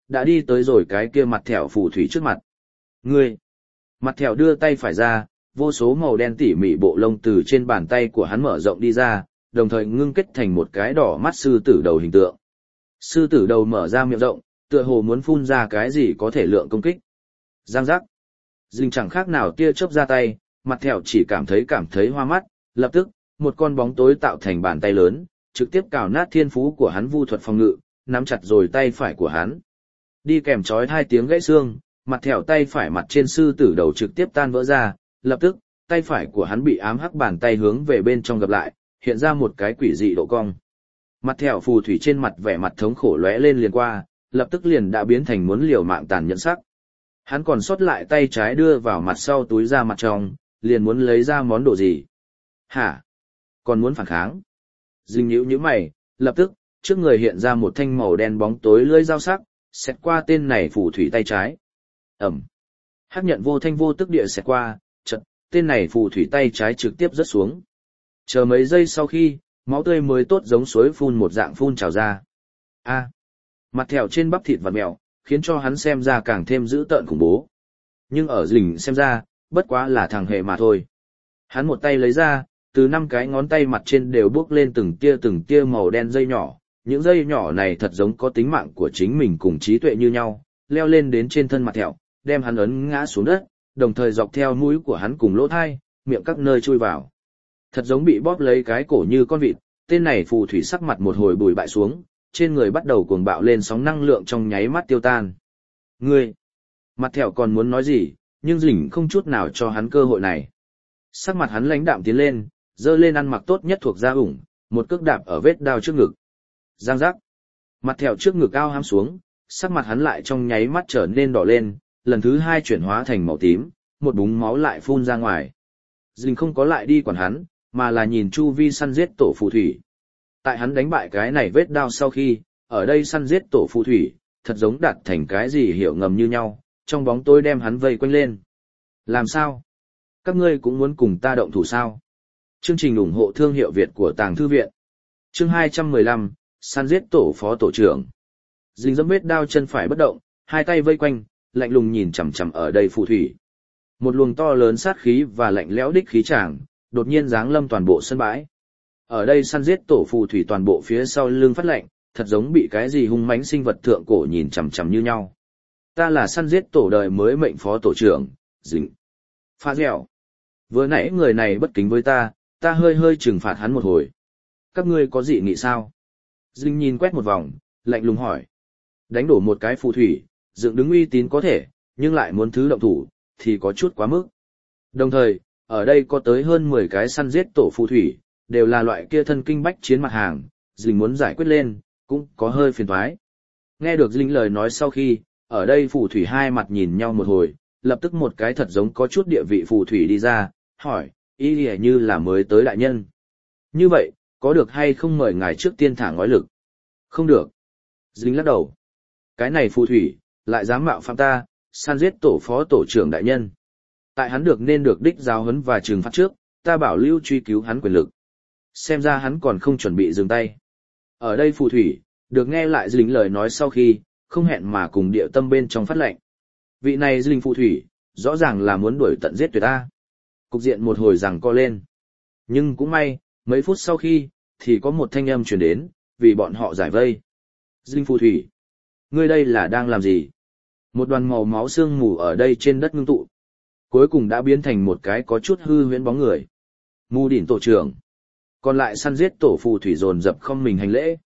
đã đi tới rồi cái kia mặt thẻo phù thủy trước mặt. Ngươi! Mặt thẻo đưa tay phải ra, vô số màu đen tỉ mỉ bộ lông từ trên bàn tay của hắn mở rộng đi ra, đồng thời ngưng kết thành một cái đỏ mắt sư tử đầu hình tượng. Sư tử đầu mở ra miệng rộng, tựa hồ muốn phun ra cái gì có thể lượng công kích. Giang giác. Dình chẳng khác nào tia chớp ra tay, mặt thẻo chỉ cảm thấy hoa mắt, lập tức, một con bóng tối tạo thành bàn tay lớn, trực tiếp cào nát thiên phú của hắn vu thuật phòng ngự, nắm chặt rồi tay phải của hắn. Đi kèm chói hai tiếng gãy xương, mặt thẻo tay phải mặt trên sư tử đầu trực tiếp tan vỡ ra, lập tức, tay phải của hắn bị ám hắc bàn tay hướng về bên trong gập lại, hiện ra một cái quỷ dị độ cong. Mặt thẻo phù thủy trên mặt vẻ mặt thống khổ lóe lên liền qua, lập tức liền đã biến thành muốn liều mạng tàn nhẫn sắc. Hắn còn sót lại tay trái đưa vào mặt sau túi ra mặt trong, liền muốn lấy ra món đồ gì. Hả? Còn muốn phản kháng? Dình nhíu mày, lập tức, trước người hiện ra một thanh màu đen bóng tối lưỡi dao sắc, xẹt qua tên này phù thủy tay trái. Ẩm. Hắc nhận vô thanh vô tức địa xẹt qua, chợt, tên này phù thủy tay trái trực tiếp rớt xuống. Chờ mấy giây sau khi, máu tươi mới tốt giống suối phun một dạng phun trào ra. A. Mặt thẻo trên bắp thịt vặn mèo, khiến cho hắn xem ra càng thêm dữ tợn khủng bố. Nhưng ở Dình xem ra, bất quá là thằng hề mà thôi. Hắn một tay lấy ra, từ 5 cái ngón tay mặt trên đều bước lên từng tia màu đen dây nhỏ. Những dây nhỏ này thật giống có tính mạng của chính mình cùng trí tuệ như nhau, leo lên đến trên thân mặt thẻo, đem hắn ấn ngã xuống đất, đồng thời dọc theo mũi của hắn cùng lỗ thai, miệng các nơi chui vào. Thật giống bị bóp lấy cái cổ như con vịt, tên này phù thủy sắc mặt một hồi bùi bại xuống, trên người bắt đầu cuồng bạo lên sóng năng lượng trong nháy mắt tiêu tan. Ngươi! Mặt thẻo còn muốn nói gì, nhưng Dình không chút nào cho hắn cơ hội này. Sắc mặt hắn lãnh đạm tiến lên, giơ lên ăn mặc tốt nhất thuộc da ủng, một cước đạp ở vết đao trước ngực. Giang giác! Mặt thẻo trước ngực ao hám xuống, sắc mặt hắn lại trong nháy mắt trở nên đỏ lên, lần thứ 2 chuyển hóa thành màu tím, một búng máu lại phun ra ngoài. Dình không có lại đi quản hắn, mà là nhìn chu vi săn giết tổ phù thủy. Tại hắn đánh bại cái này vết đao sau khi, ở đây săn giết tổ phù thủy, thật giống đạt thành cái gì hiểu ngầm như nhau, trong bóng tối đem hắn vây quanh lên. Làm sao? Các ngươi cũng muốn cùng ta động thủ sao? Chương trình ủng hộ thương hiệu Việt của Tàng Thư Viện. Chương 215, săn giết tổ phó tổ trưởng. Dình dẫm vết đao chân phải bất động, hai tay vây quanh, lạnh lùng nhìn chằm chằm ở đây phù thủy. Một luồng to lớn sát khí và lạnh lẽo đích khí tràng, đột nhiên giáng lâm toàn bộ sân bãi. Ở đây săn giết tổ phù thủy toàn bộ phía sau lưng phát lạnh, thật giống bị cái gì hung mãnh sinh vật thượng cổ nhìn chằm chằm như nhau. Ta là săn giết tổ đời mới mệnh phó tổ trưởng, Dình. Pha dẻo. Vừa nãy người này bất kính với ta hơi trừng phạt hắn một hồi. Các ngươi có dị nghị sao? Dình nhìn quét một vòng, lạnh lùng hỏi. Đánh đổ một cái phù thủy, dựng đứng uy tín có thể, nhưng lại muốn thứ động thủ, thì có chút quá mức. Đồng thời, ở đây có tới hơn 10 cái săn giết tổ phù thủy, đều là loại kia thân kinh bách chiến mặt hàng, Dình muốn giải quyết lên, cũng có hơi phiền toái. Nghe được Dình lời nói sau khi, ở đây phù thủy hai mặt nhìn nhau một hồi, lập tức một cái thật giống có chút địa vị phù thủy đi ra, hỏi, ý lìa như là mới tới đại nhân. Như vậy, có được hay không mời ngài trước tiên thả ngói lực? Không được. Dình lắc đầu. Cái này phù thủy, lại dám mạo phạm ta, săn giết tổ phó tổ trưởng đại nhân. Tại hắn được nên được đích giáo huấn và trừng phạt trước, ta bảo lưu truy cứu hắn quyền lực. Xem ra hắn còn không chuẩn bị dừng tay. Ở đây phù thủy, được nghe lại Dình lời nói sau khi, không hẹn mà cùng địa tâm bên trong phát lệnh. Vị này Dình phù thủy, rõ ràng là muốn đuổi tận giết tuyệt ta. Cục diện một hồi giằng co lên. Nhưng cũng may, mấy phút sau khi, thì có một thanh âm truyền đến, vì bọn họ giải vây. Dình phù thủy, ngươi đây là đang làm gì? Một đoàn màu máu sương mù ở đây trên đất ngưng tụ. Cuối cùng đã biến thành một cái có chút hư huyễn bóng người. Mù đỉnh tổ trưởng. Còn lại săn giết tổ phù thủy dồn dập không mình hành lễ.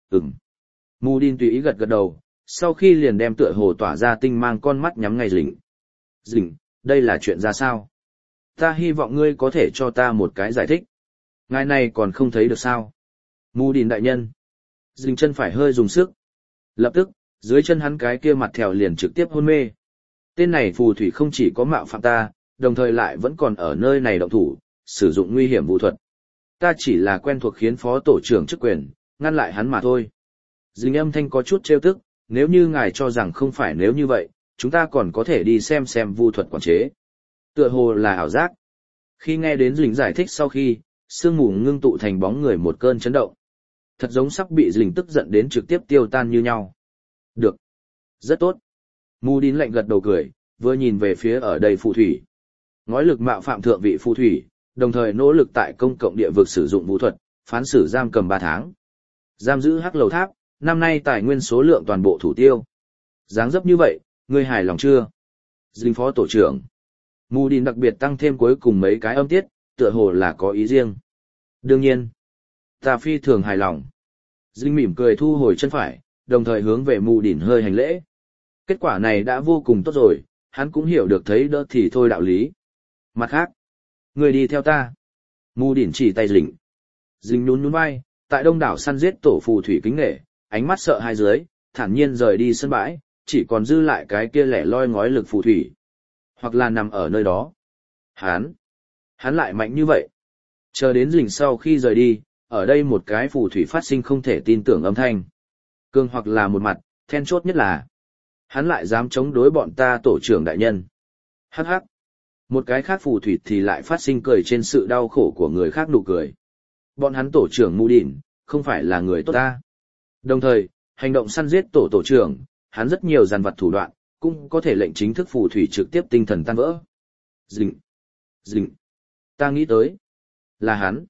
Mù đỉnh tùy ý gật gật đầu, sau khi liền đem tựa hồ tỏa ra tinh mang con mắt nhắm ngay Dình. Dình, đây là chuyện ra sao? Ta hy vọng ngươi có thể cho ta một cái giải thích. Ngài này còn không thấy được sao? Mù đỉnh đại nhân. Dình chân phải hơi dùng sức. Lập tức, dưới chân hắn cái kia mặt thèo liền trực tiếp hôn mê. Tên này phù thủy không chỉ có mạo phạm ta, đồng thời lại vẫn còn ở nơi này động thủ, sử dụng nguy hiểm vũ thuật. Ta chỉ là quen thuộc khiến phó tổ trưởng chức quyền, ngăn lại hắn mà thôi. Dình âm thanh có chút trêu tức, nếu như ngài cho rằng không phải nếu như vậy, chúng ta còn có thể đi xem vũ thuật quản chế. Tựa hồ là ảo giác. Khi nghe đến Dình giải thích sau khi, sương mù ngưng tụ thành bóng người một cơn chấn động. Thật giống sắp bị Dình tức giận đến trực tiếp tiêu tan như nhau. Được. Rất tốt. Mù Đín lạnh gật đầu cười, vừa nhìn về phía ở đây phù thủy. Ngói lực mạo phạm thượng vị phù thủy, đồng thời nỗ lực tại công cộng địa vực sử dụng vũ thuật, phán xử giam cầm 3 tháng. Giam giữ Hắc Lầu Tháp, năm nay tài nguyên số lượng toàn bộ thủ tiêu. Dáng dấp như vậy, ngươi hài lòng chưa? Dinh phó tổ trưởng. Mù Đín đặc biệt tăng thêm cuối cùng mấy cái âm tiết, tựa hồ là có ý riêng. Đương nhiên, ta phi thường hài lòng. Dinh mỉm cười thu hồi chân phải, đồng thời hướng về Mù Đín hơi hành lễ. Kết quả này đã vô cùng tốt rồi, hắn cũng hiểu được thấy đỡ thì thôi đạo lý. Mặt khác, người đi theo ta. Mù Đín chỉ tay Dinh. Dinh nhún nhún vai, tại đông đảo săn giết tổ phù thủy kính nể, ánh mắt sợ hai dưới, thản nhiên rời đi sân bãi, chỉ còn dư lại cái kia lẻ loi ngói lực phù thủy. Hoặc là nằm ở nơi đó. Hắn lại mạnh như vậy. Chờ đến Dinh sau khi rời đi, ở đây một cái phù thủy phát sinh không thể tin tưởng âm thanh. Cương hoặc là một mặt, then chốt nhất là hắn lại dám chống đối bọn ta tổ trưởng đại nhân. Hắc hắc. Một cái khác phù thủy thì lại phát sinh cười trên sự đau khổ của người khác nụ cười. Bọn hắn tổ trưởng Mù Đín, không phải là người tốt ta. Đồng thời, hành động săn giết tổ trưởng, hắn rất nhiều dàn vật thủ đoạn, cũng có thể lệnh chính thức phù thủy trực tiếp tinh thần tan vỡ. Dinh. Ta nghĩ tới. Là hắn.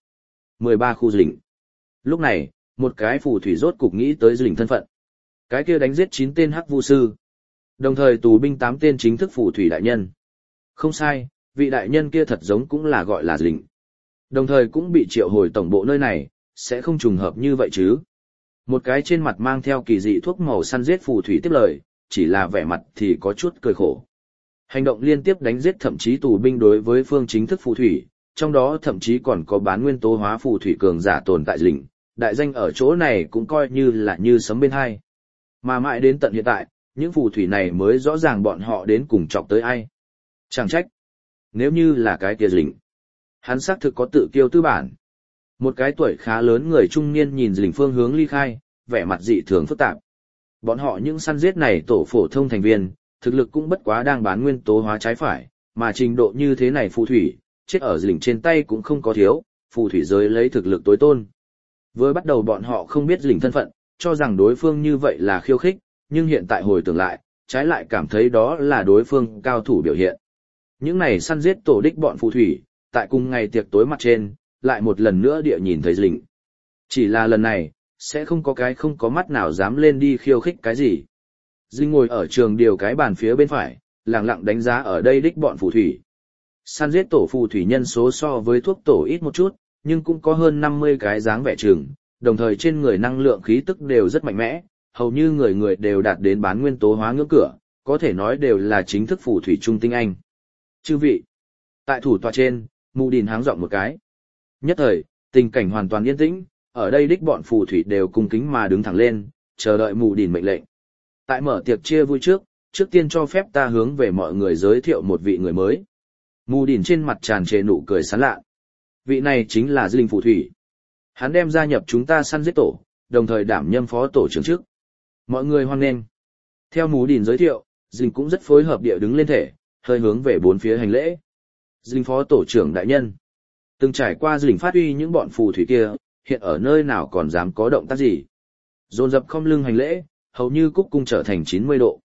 13 khu Dinh. Lúc này, một cái phù thủy rốt cục nghĩ tới Dinh thân phận. Cái kia đánh giết 9 tên hắc vu sư. Đồng thời tù binh 8 tên chính thức phù thủy đại nhân. Không sai, vị đại nhân kia thật giống cũng là gọi là Dinh. Đồng thời cũng bị triệu hồi tổng bộ nơi này, sẽ không trùng hợp như vậy chứ. Một cái trên mặt mang theo kỳ dị thuốc màu săn giết phù thủy tiếp lời, chỉ là vẻ mặt thì có chút cười khổ. Hành động liên tiếp đánh giết thậm chí tù binh đối với phương chính thức phù thủy, trong đó thậm chí còn có bán nguyên tố hóa phù thủy cường giả tồn tại Dinh, đại danh ở chỗ này cũng coi như là như sấm bên hai. Mà mãi đến tận hiện tại, những phù thủy này mới rõ ràng bọn họ đến cùng chọc tới ai. Chẳng trách. Nếu như là cái kia Dinh, hắn xác thực có tự kiêu tư bản. Một cái tuổi khá lớn người trung niên nhìn Dinh phương hướng ly khai, vẻ mặt dị thường phức tạp. Bọn họ những săn giết này tổ phổ thông thành viên, thực lực cũng bất quá đang bán nguyên tố hóa trái phải, mà trình độ như thế này phù thủy, chết ở Dinh trên tay cũng không có thiếu, phù thủy giới lấy thực lực tối tôn. Với bắt đầu bọn họ không biết Dinh thân phận, cho rằng đối phương như vậy là khiêu khích, nhưng hiện tại hồi tưởng lại, trái lại cảm thấy đó là đối phương cao thủ biểu hiện. Những này săn giết tổ đích bọn phù thủy, tại cùng ngày tiệc tối mặt trên, lại một lần nữa địa nhìn thấy Dinh. Chỉ là lần này, sẽ không có cái không có mắt nào dám lên đi khiêu khích cái gì. Dinh ngồi ở trường điều cái bàn phía bên phải, lặng lặng đánh giá ở đây đích bọn phù thủy. Săn giết tổ phù thủy nhân số so với thuốc tổ ít một chút, nhưng cũng có hơn 50 cái dáng vẻ trường, đồng thời trên người năng lượng khí tức đều rất mạnh mẽ, hầu như người người đều đạt đến bán nguyên tố hóa ngưỡng cửa, có thể nói đều là chính thức phù thủy trung tinh anh. Chư vị, tại thủ tọa trên, Mù Đín háng giọng một cái. Nhất thời, tình cảnh hoàn toàn yên tĩnh, ở đây đích bọn phù thủy đều cung kính mà đứng thẳng lên, chờ đợi Mù Đín mệnh lệnh. Tại mở tiệc chia vui trước tiên cho phép ta hướng về mọi người giới thiệu một vị người mới. Mù Đín trên mặt tràn trề nụ cười sán lạ. Vị này chính là Dinh phù thủy. Hắn đem gia nhập chúng ta săn giết tổ, đồng thời đảm nhâm phó tổ trưởng chức. Mọi người hoan nghênh. Theo Mù Đín giới thiệu, Dinh cũng rất phối hợp địa đứng lên thể, hơi hướng về bốn phía hành lễ. Dinh phó tổ trưởng đại nhân. Từng trải qua Dinh phát uy những bọn phù thủy kia, hiện ở nơi nào còn dám có động tác gì. Dồn dập không lưng hành lễ, hầu như cúc cung trở thành 90 độ.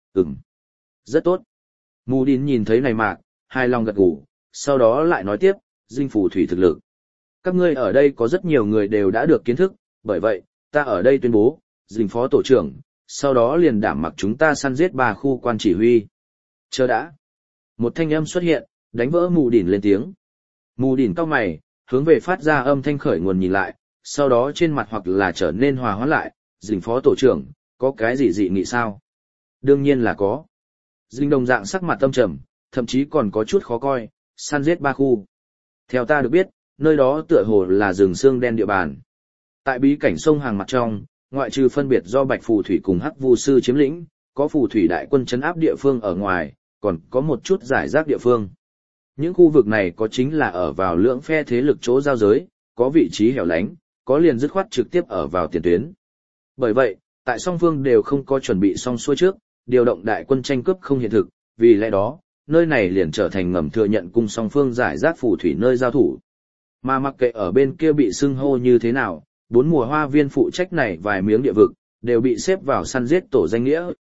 Rất tốt. Mù Đín nhìn thấy này mạc, hài lòng gật gù, sau đó lại nói tiếp, Dinh phù thủy thực lực. Các ngươi ở đây có rất nhiều người đều đã được kiến thức, bởi vậy, ta ở đây tuyên bố, Dinh phó tổ trưởng, sau đó liền đảm mặc chúng ta săn giết 3 khu quan chỉ huy. Chờ đã. Một thanh âm xuất hiện, đánh vỡ Mù Đín lên tiếng. Mù Đín cau mày, hướng về phát ra âm thanh khởi nguồn nhìn lại, sau đó trên mặt hoặc là trở nên hòa hoãn lại, Dinh phó tổ trưởng, có cái gì dị nghị sao? Đương nhiên là có. Dinh đồng dạng sắc mặt tâm trầm, thậm chí còn có chút khó coi, săn giết 3 khu. Theo ta được biết, nơi đó tựa hồ là rừng xương đen địa bàn. Tại bí cảnh sông hàng mặt trong, ngoại trừ phân biệt do Bạch phù thủy cùng Hắc vu sư chiếm lĩnh, có phù thủy đại quân trấn áp địa phương ở ngoài, còn có một chút giải rác địa phương. Những khu vực này có chính là ở vào lưỡng phe thế lực chỗ giao giới, có vị trí hẻo lánh, có liền dứt khoát trực tiếp ở vào tiền tuyến. Bởi vậy, tại song phương đều không có chuẩn bị xong xuôi trước, điều động đại quân tranh cướp không hiện thực, vì lẽ đó, nơi này liền trở thành ngầm thừa nhận cung song phương giải rác phù thủy nơi giao thủ. Mà mặc kệ ở bên kia bị xưng hô như thế nào, 4 mùa hoa viên phụ trách này vài miếng địa vực, đều bị xếp vào săn giết tổ danh nghĩa,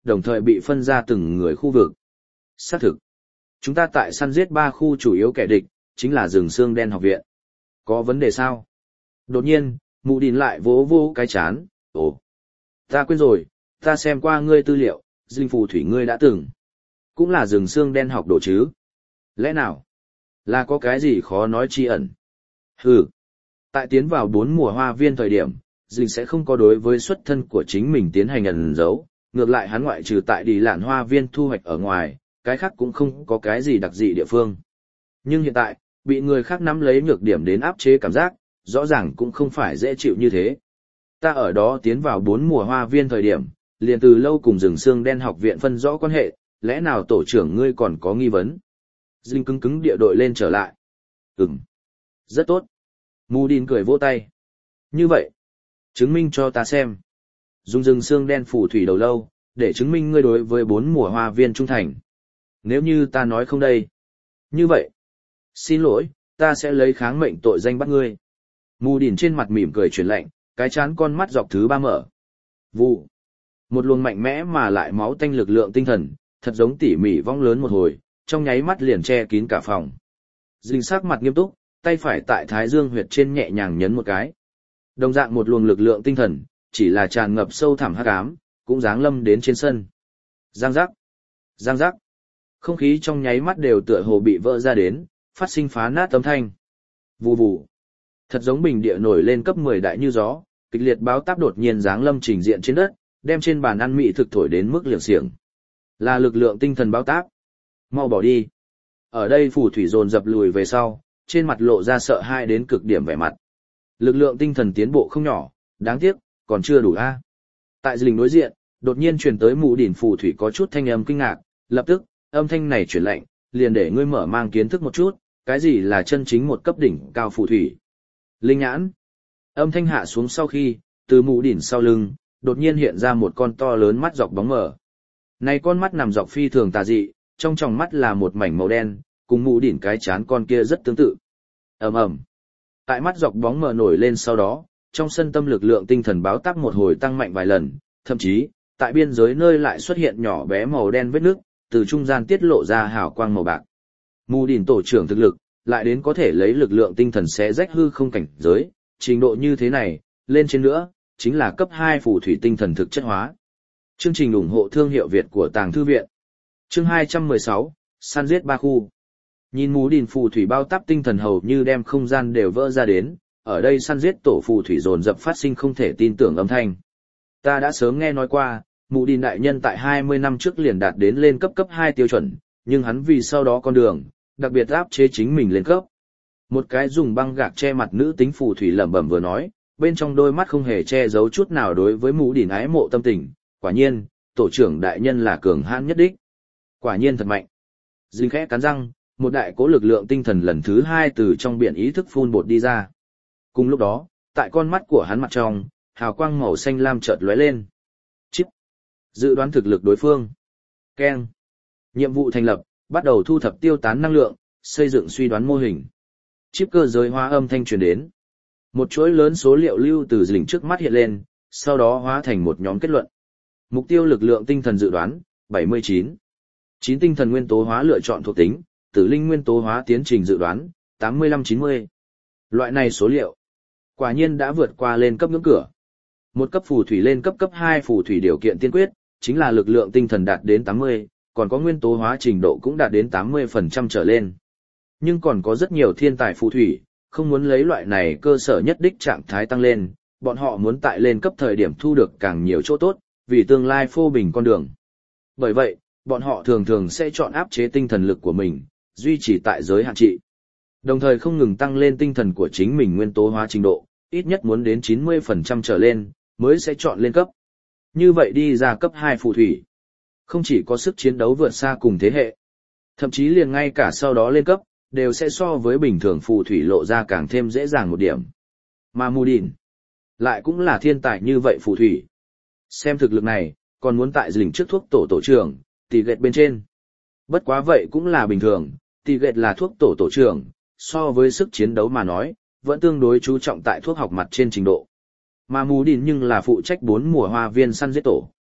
đồng thời bị phân ra từng người khu vực. Xác thực, chúng ta tại săn giết 3 khu chủ yếu kẻ địch, chính là rừng xương đen học viện. Có vấn đề sao? Đột nhiên, Mụ Đìn lại vỗ vỗ cái chán. Ồ, ta quên rồi, ta xem qua ngươi tư liệu, dinh phù thủy ngươi đã từng. Cũng là rừng xương đen học đồ chứ. Lẽ nào? Là có cái gì khó nói chi ẩn? Hừ. Tại tiến vào 4 mùa hoa viên thời điểm, dinh sẽ không có đối với xuất thân của chính mình tiến hành ẩn giấu. Ngược lại hắn ngoại trừ tại đi lạn hoa viên thu hoạch ở ngoài, cái khác cũng không có cái gì đặc dị địa phương. Nhưng hiện tại, bị người khác nắm lấy nhược điểm đến áp chế cảm giác, rõ ràng cũng không phải dễ chịu như thế. Ta ở đó tiến vào 4 mùa hoa viên thời điểm, liền từ lâu cùng rừng xương đen học viện phân rõ quan hệ, lẽ nào tổ trưởng ngươi còn có nghi vấn? Dinh cứng cứng địa đội lên trở lại. Rất tốt. Mù Đìn cười vỗ tay. Như vậy, chứng minh cho ta xem. Dùng rừng xương đen phủ thủy đầu lâu, để chứng minh ngươi đối với 4 mùa hoa viên trung thành. Nếu như ta nói không đây. Như vậy, xin lỗi, ta sẽ lấy kháng mệnh tội danh bắt ngươi. Mù Đìn trên mặt mỉm cười chuyển lạnh, cái chán con mắt dọc thứ 3 mở. Vụ. Một luồng mạnh mẽ mà lại máu tanh lực lượng tinh thần, thật giống tỉ mỉ vong lớn một hồi, trong nháy mắt liền che kín cả phòng. Dinh sắc mặt nghiêm túc, tay phải tại thái dương huyệt trên nhẹ nhàng nhấn một cái. Đồng dạng một luồng lực lượng tinh thần, chỉ là tràn ngập sâu thẳm hắc ám, cũng giáng lâm đến trên sân. Giang giác, giang giác. Không khí trong nháy mắt đều tựa hồ bị vỡ ra đến, phát sinh phá nát âm thanh. Vù vù. Thật giống bình địa nổi lên cấp 10 đại như gió, kịch liệt báo táp đột nhiên giáng lâm trình diện trên đất, đem trên bàn ăn mị thực thổi đến mức liệng xiềng. Là lực lượng tinh thần báo táp. Mau bỏ đi. Ở đây phù thủy dồn dập lùi về sau, trên mặt lộ ra sợ hãi đến cực điểm vẻ mặt. Lực lượng tinh thần tiến bộ không nhỏ, đáng tiếc, còn chưa đủ a. Tại dinh đối diện, đột nhiên truyền tới Mụ Đìn phù thủy có chút thanh âm kinh ngạc, lập tức, âm thanh này truyền lệnh, liền để ngươi mở mang kiến thức một chút, cái gì là chân chính một cấp đỉnh cao phù thủy. Linh nhãn. Âm thanh hạ xuống sau khi, từ Mụ Đìn sau lưng, đột nhiên hiện ra một con to lớn mắt dọc bóng mờ. Này con mắt nằm dọc phi thường tà dị, trong tròng mắt là một mảnh màu đen, cùng Mụ Đìn cái chán con kia rất tương tự. Ầm ầm. Tại mắt dọc bóng mờ nổi lên sau đó, trong sân tâm lực lượng tinh thần báo táp một hồi tăng mạnh vài lần, thậm chí, tại biên giới nơi lại xuất hiện nhỏ bé màu đen vết nước, từ trung gian tiết lộ ra hào quang màu bạc. Mù Đìn tổ trưởng thực lực, lại đến có thể lấy lực lượng tinh thần xé rách hư không cảnh giới, trình độ như thế này, lên trên nữa, chính là cấp 2 phù thủy tinh thần thực chất hóa. Chương trình ủng hộ thương hiệu Việt của Tàng Thư Viện. Chương 216, săn giết 3 khu. Nhìn Mù Đìn phù thủy bao táp tinh thần hầu như đem không gian đều vỡ ra đến, ở đây săn giết tổ phù thủy dồn dập phát sinh không thể tin tưởng âm thanh. Ta đã sớm nghe nói qua, Mù Đìn đại nhân tại 20 năm trước liền đạt đến lên cấp 2 tiêu chuẩn, nhưng hắn vì sau đó con đường, đặc biệt áp chế chính mình lên cấp. Một cái dùng băng gạc che mặt nữ tính phù thủy lẩm bẩm vừa nói, bên trong đôi mắt không hề che giấu chút nào đối với Mù Đìn ái mộ tâm tình, quả nhiên, tổ trưởng đại nhân là cường hãn nhất đích. Quả nhiên thật mạnh. Dinh khẽ cắn răng, một đại cố lực lượng tinh thần lần thứ 2 từ trong biển ý thức phun bột đi ra. Cùng lúc đó, tại con mắt của hắn mặt trong, hào quang màu xanh lam chợt lóe lên. Chip. Dự đoán thực lực đối phương. Keng. Nhiệm vụ thành lập, bắt đầu thu thập tiêu tán năng lượng, xây dựng suy đoán mô hình. Chip cơ giới hóa âm thanh truyền đến. Một chuỗi lớn số liệu lưu từ dình trước mắt hiện lên, sau đó hóa thành một nhóm kết luận. Mục tiêu lực lượng tinh thần dự đoán, 79. 9 tinh thần nguyên tố hóa lựa chọn thuộc tính, tử linh nguyên tố hóa tiến trình dự đoán, 85-90. Loại này số liệu, quả nhiên đã vượt qua lên cấp ngưỡng cửa. Một cấp phù thủy lên cấp 2 phù thủy điều kiện tiên quyết, chính là lực lượng tinh thần đạt đến 80, còn có nguyên tố hóa trình độ cũng đạt đến 80% trở lên. Nhưng còn có rất nhiều thiên tài phù thủy, không muốn lấy loại này cơ sở nhất đích trạng thái tăng lên, bọn họ muốn tại lên cấp thời điểm thu được càng nhiều chỗ tốt, vì tương lai phô bình con đường. Bởi vậy, bọn họ thường thường sẽ chọn áp chế tinh thần lực của mình, duy trì tại giới hạn trị. Đồng thời không ngừng tăng lên tinh thần của chính mình nguyên tố hóa trình độ, ít nhất muốn đến 90% trở lên, mới sẽ chọn lên cấp. Như vậy đi ra cấp 2 phù thủy. Không chỉ có sức chiến đấu vượt xa cùng thế hệ, thậm chí liền ngay cả sau đó lên cấp, đều sẽ so với bình thường phù thủy lộ ra càng thêm dễ dàng một điểm. Mà Mù Đìn lại cũng là thiên tài như vậy phù thủy. Xem thực lực này, còn muốn tại dình trước thuốc tổ trưởng, tỷ gệt bên trên. Bất quá vậy cũng là bình thường, tỷ gệt là thuốc tổ trưởng, so với sức chiến đấu mà nói, vẫn tương đối chú trọng tại thuốc học mặt trên trình độ. Mà Mù Đìn nhưng là phụ trách 4 mùa hoa viên săn giết tổ.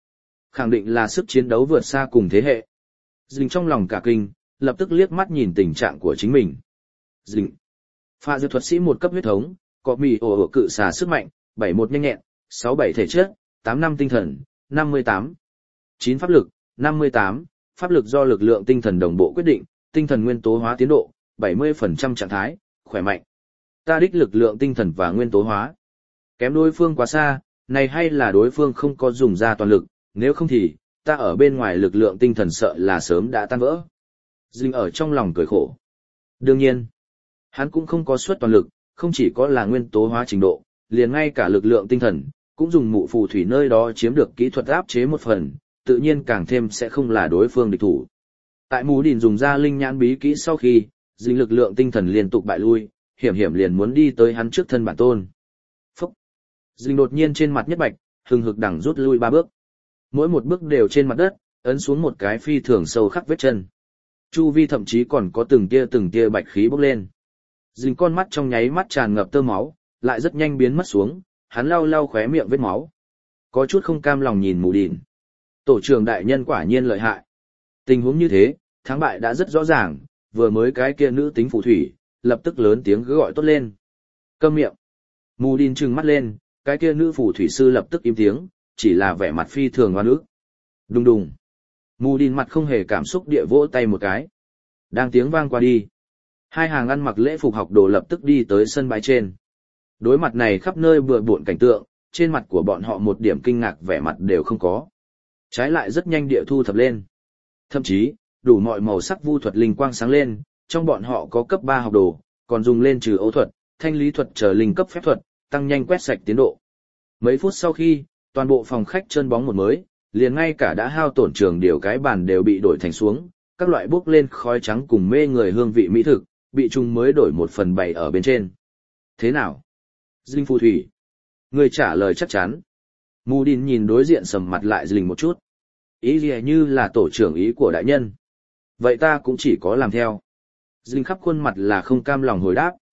Khẳng định là sức chiến đấu vượt xa cùng thế hệ. Dình trong lòng cả kinh, lập tức liếc mắt nhìn tình trạng của chính mình. Dình. Pha dược thuật sĩ một cấp huyết thống, có mì ổ cự xà sức mạnh, 71 nhanh nhẹn, 67 thể chất, 85 tinh thần, 58. 9 pháp lực, 58, pháp lực do lực lượng tinh thần đồng bộ quyết định, tinh thần nguyên tố hóa tiến độ, 70% trạng thái, khỏe mạnh. Ta đích lực lượng tinh thần và nguyên tố hóa. Kém đối phương quá xa, này hay là đối phương không có dùng ra toàn lực, nếu không thì, ta ở bên ngoài lực lượng tinh thần sợ là sớm đã tan vỡ. Dinh ở trong lòng cười khổ. Đương nhiên, hắn cũng không có suất toàn lực, không chỉ có là nguyên tố hóa trình độ, liền ngay cả lực lượng tinh thần, cũng dùng mụ phù thủy nơi đó chiếm được kỹ thuật áp chế một phần, tự nhiên càng thêm sẽ không là đối phương địch thủ. Tại Mù Đìn dùng ra linh nhãn bí kỹ sau khi, dinh lực lượng tinh thần liên tục bại lui, hiểm hiểm liền muốn đi tới hắn trước thân bản tôn. Phúc! Dinh đột nhiên trên mặt nhất bạch, hừng hực đằng rút lui 3 bước. Mỗi một bước đều trên mặt đất, ấn xuống một cái phi thường sâu khắc vết chân. Chu vi thậm chí còn có từng tia bạch khí bốc lên. Dinh con mắt trong nháy mắt tràn ngập tơ máu, lại rất nhanh biến mất xuống, hắn lau lau khóe miệng vết máu. Có chút không cam lòng nhìn Mù Đìn. Tổ trưởng đại nhân quả nhiên lợi hại. Tình huống như thế, thắng bại đã rất rõ ràng, vừa mới cái kia nữ tính phù thủy, lập tức lớn tiếng cứ gọi tốt lên. Câm miệng. Mù Đìn trừng mắt lên, cái kia nữ phù thủy sư lập tức im tiếng, chỉ là vẻ mặt phi thường oan ức. Đùng đùng. Mù Đìn mặt không hề cảm xúc địa vỗ tay một cái. Đang tiếng vang qua đi. Hai hàng ăn mặc lễ phục học đồ lập tức đi tới sân bãi trên. Đối mặt này khắp nơi bừa bộn cảnh tượng, trên mặt của bọn họ một điểm kinh ngạc vẻ mặt đều không có. Trái lại rất nhanh địa thu thập lên. Thậm chí, đủ mọi màu sắc vu thuật linh quang sáng lên, trong bọn họ có cấp 3 học đồ, còn dùng lên trừ ấu thuật, thanh lý thuật chờ linh cấp phép thuật, tăng nhanh quét sạch tiến độ. Mấy phút sau khi, toàn bộ phòng khách trơn bóng một mới, liền ngay cả đã hao tổn trường điều cái bàn đều bị đổi thành xuống, các loại bốc lên khói trắng cùng mê người hương vị mỹ thực, bị trùng mới đổi 1/7 ở bên trên. Thế nào? Dinh phù thủy. Người trả lời chắc chắn. Mù Đìn nhìn đối diện sầm mặt lại Dinh một chút. Ý gì như là tổ trưởng ý của đại nhân. Vậy ta cũng chỉ có làm theo. Dinh khắp khuôn mặt là không cam lòng hồi đáp.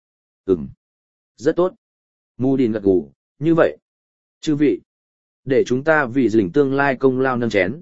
Rất tốt. Mù Đìn gật gù, như vậy. Chư vị. Để chúng ta vì Dinh tương lai công lao nâng chén.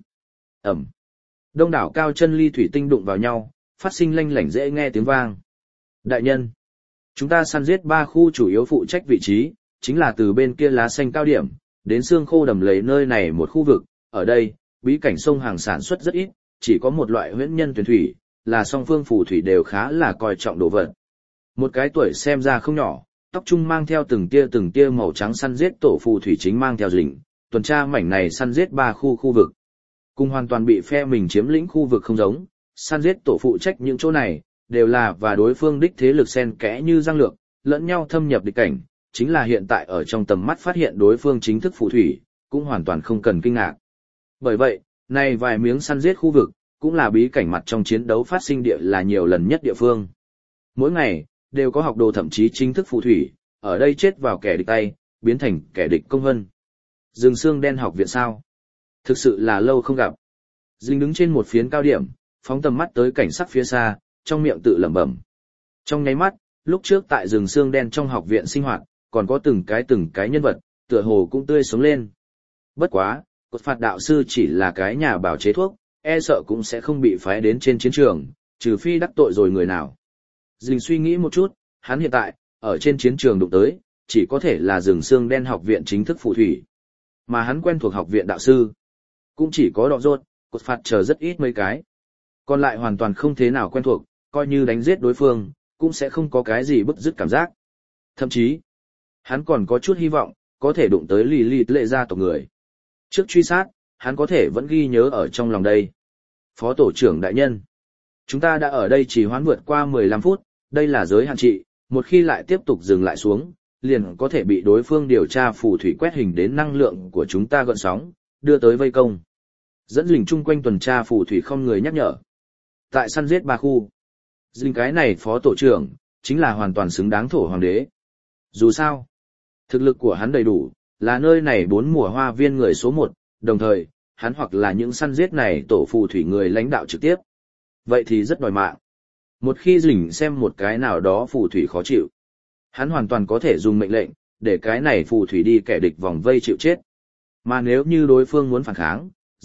Đông đảo cao chân ly thủy tinh đụng vào nhau, phát sinh lanh lảnh dễ nghe tiếng vang. Đại nhân. Chúng ta săn giết 3 khu chủ yếu phụ trách vị trí, chính là từ bên kia lá xanh cao điểm, đến xương khô đầm lầy nơi này một khu vực, ở đây, bí cảnh sông hàng sản xuất rất ít, chỉ có một loại huyễn nhân tuyển thủy, là song phương phù thủy đều khá là coi trọng đồ vật. Một cái tuổi xem ra không nhỏ, tóc trung mang theo từng tia màu trắng săn giết tổ phù thủy chính mang theo Dinh, tuần tra mảnh này săn giết 3 khu vực. Cùng hoàn toàn bị phe mình chiếm lĩnh khu vực không giống, săn giết tổ phụ trách những chỗ này, đều là và đối phương đích thế lực xen kẽ như răng lược, lẫn nhau thâm nhập địch cảnh, chính là hiện tại ở trong tầm mắt phát hiện đối phương chính thức phù thủy, cũng hoàn toàn không cần kinh ngạc. Bởi vậy, này vài miếng săn giết khu vực, cũng là bí cảnh mặt trong chiến đấu phát sinh địa là nhiều lần nhất địa phương. Mỗi ngày, đều có học đồ thậm chí chính thức phù thủy, ở đây chết vào kẻ địch tay, biến thành kẻ địch công vân. Rừng xương đen học viện sao? Thực sự là lâu không gặp. Dinh đứng trên một phiến cao điểm, phóng tầm mắt tới cảnh sắc phía xa, trong miệng tự lẩm bẩm. Trong nháy mắt, lúc trước tại rừng xương đen trong học viện sinh hoạt, còn có từng cái nhân vật, tựa hồ cũng tươi sống lên. Bất quá, cột phạt đạo sư chỉ là cái nhà bào chế thuốc, e sợ cũng sẽ không bị phái đến trên chiến trường, trừ phi đắc tội rồi người nào. Dinh suy nghĩ một chút, hắn hiện tại, ở trên chiến trường đụng tới, chỉ có thể là rừng xương đen học viện chính thức phù thủy. Mà hắn quen thuộc học viện đạo sư, cũng chỉ có đọ rốt, cột phạt chờ rất ít mấy cái. Còn lại hoàn toàn không thế nào quen thuộc, coi như đánh giết đối phương, cũng sẽ không có cái gì bức dứt cảm giác. Thậm chí, hắn còn có chút hy vọng, có thể đụng tới Lilith lệ gia tộc người. Trước truy sát, hắn có thể vẫn ghi nhớ ở trong lòng đây. Phó tổ trưởng đại nhân, chúng ta đã ở đây chỉ hoãn vượt qua 15 phút, đây là giới hạn trị, một khi lại tiếp tục dừng lại xuống, liền có thể bị đối phương điều tra phù thủy quét hình đến năng lượng của chúng ta gợn sóng, đưa tới vây công. Dẫn Dinh chung quanh tuần tra phù thủy không người nhắc nhở. Tại săn giết 3 khu, Dinh cái này phó tổ trưởng, chính là hoàn toàn xứng đáng thổ hoàng đế. Dù sao, thực lực của hắn đầy đủ, là nơi này 4 mùa hoa viên người số 1, đồng thời, hắn hoặc là những săn giết này tổ phù thủy người lãnh đạo trực tiếp. Vậy thì rất đòi mạng. Một khi Dinh xem một cái nào đó phù thủy khó chịu, hắn hoàn toàn có thể dùng mệnh lệnh, để cái này phù thủy đi kẻ địch vòng vây chịu chết. Mà nếu như đối phương muốn phản kháng,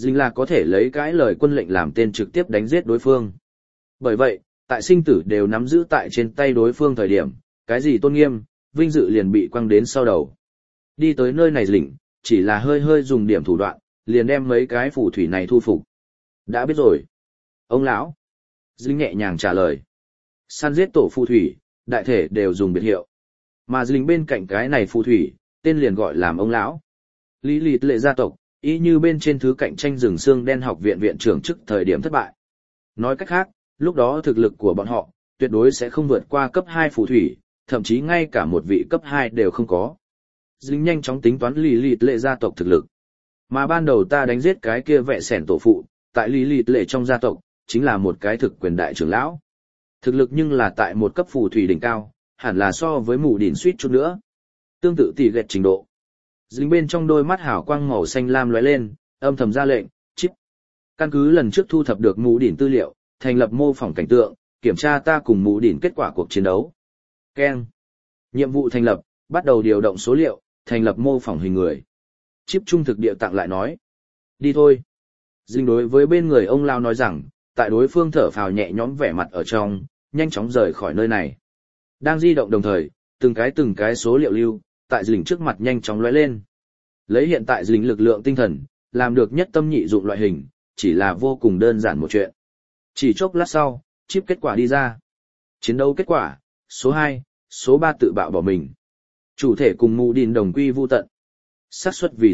Dình là có thể lấy cái lời quân lệnh làm tên trực tiếp đánh giết đối phương. Bởi vậy, tại sinh tử đều nắm giữ tại trên tay đối phương thời điểm, cái gì tôn nghiêm, vinh dự liền bị quăng đến sau đầu. Đi tới nơi này Dình, chỉ là hơi hơi dùng điểm thủ đoạn, liền đem mấy cái phù thủy này thu phục. Đã biết rồi. Ông lão. Dình nhẹ nhàng trả lời. Săn giết tổ phù thủy, đại thể đều dùng biệt hiệu. Mà Dình bên cạnh cái này phù thủy, tên liền gọi làm ông lão. Lý Lịt Lệ gia tộc, y như bên trên thứ cạnh tranh rừng xương đen học viện viện trưởng trước thời điểm thất bại. Nói cách khác, lúc đó thực lực của bọn họ, tuyệt đối sẽ không vượt qua cấp 2 phù thủy, thậm chí ngay cả một vị cấp 2 đều không có. Dính nhanh chóng tính toán Lý Lịt Lệ gia tộc thực lực. Mà ban đầu ta đánh giết cái kia vẹ sẻn tổ phụ, tại Lý Lịt Lệ trong gia tộc, chính là một cái thực quyền đại trưởng lão. Thực lực nhưng là tại một cấp phù thủy đỉnh cao, hẳn là so với mù đỉnh suýt chút nữa. Tương tự tỷ lệ trình độ. Dính bên trong đôi mắt hào quang màu xanh lam lóe lên, âm thầm ra lệnh, chip. Căn cứ lần trước thu thập được mù đỉnh tư liệu, thành lập mô phỏng cảnh tượng, kiểm tra ta cùng mù đỉnh kết quả cuộc chiến đấu. Keng. Nhiệm vụ thành lập, bắt đầu điều động số liệu, thành lập mô phỏng hình người. Chip trung thực địa tặng lại nói. Đi thôi. Dính đối với bên người ông Lao nói rằng, tại đối phương thở phào nhẹ nhõm vẻ mặt ở trong, nhanh chóng rời khỏi nơi này. Đang di động đồng thời, từng cái số liệu lưu, tại Dĩnh trước mặt nhanh chóng lóe lên. Lấy hiện tại Dĩnh lực lượng tinh thần, làm được nhất tâm nhị dụng loại hình, chỉ là vô cùng đơn giản một chuyện. Chỉ chốc lát sau, chip kết quả đi ra. Chiến đấu kết quả, số 2, số 3 tự bạo bỏ mình. Chủ thể cùng mù đìn đồng quy vu tận. Xác suất vì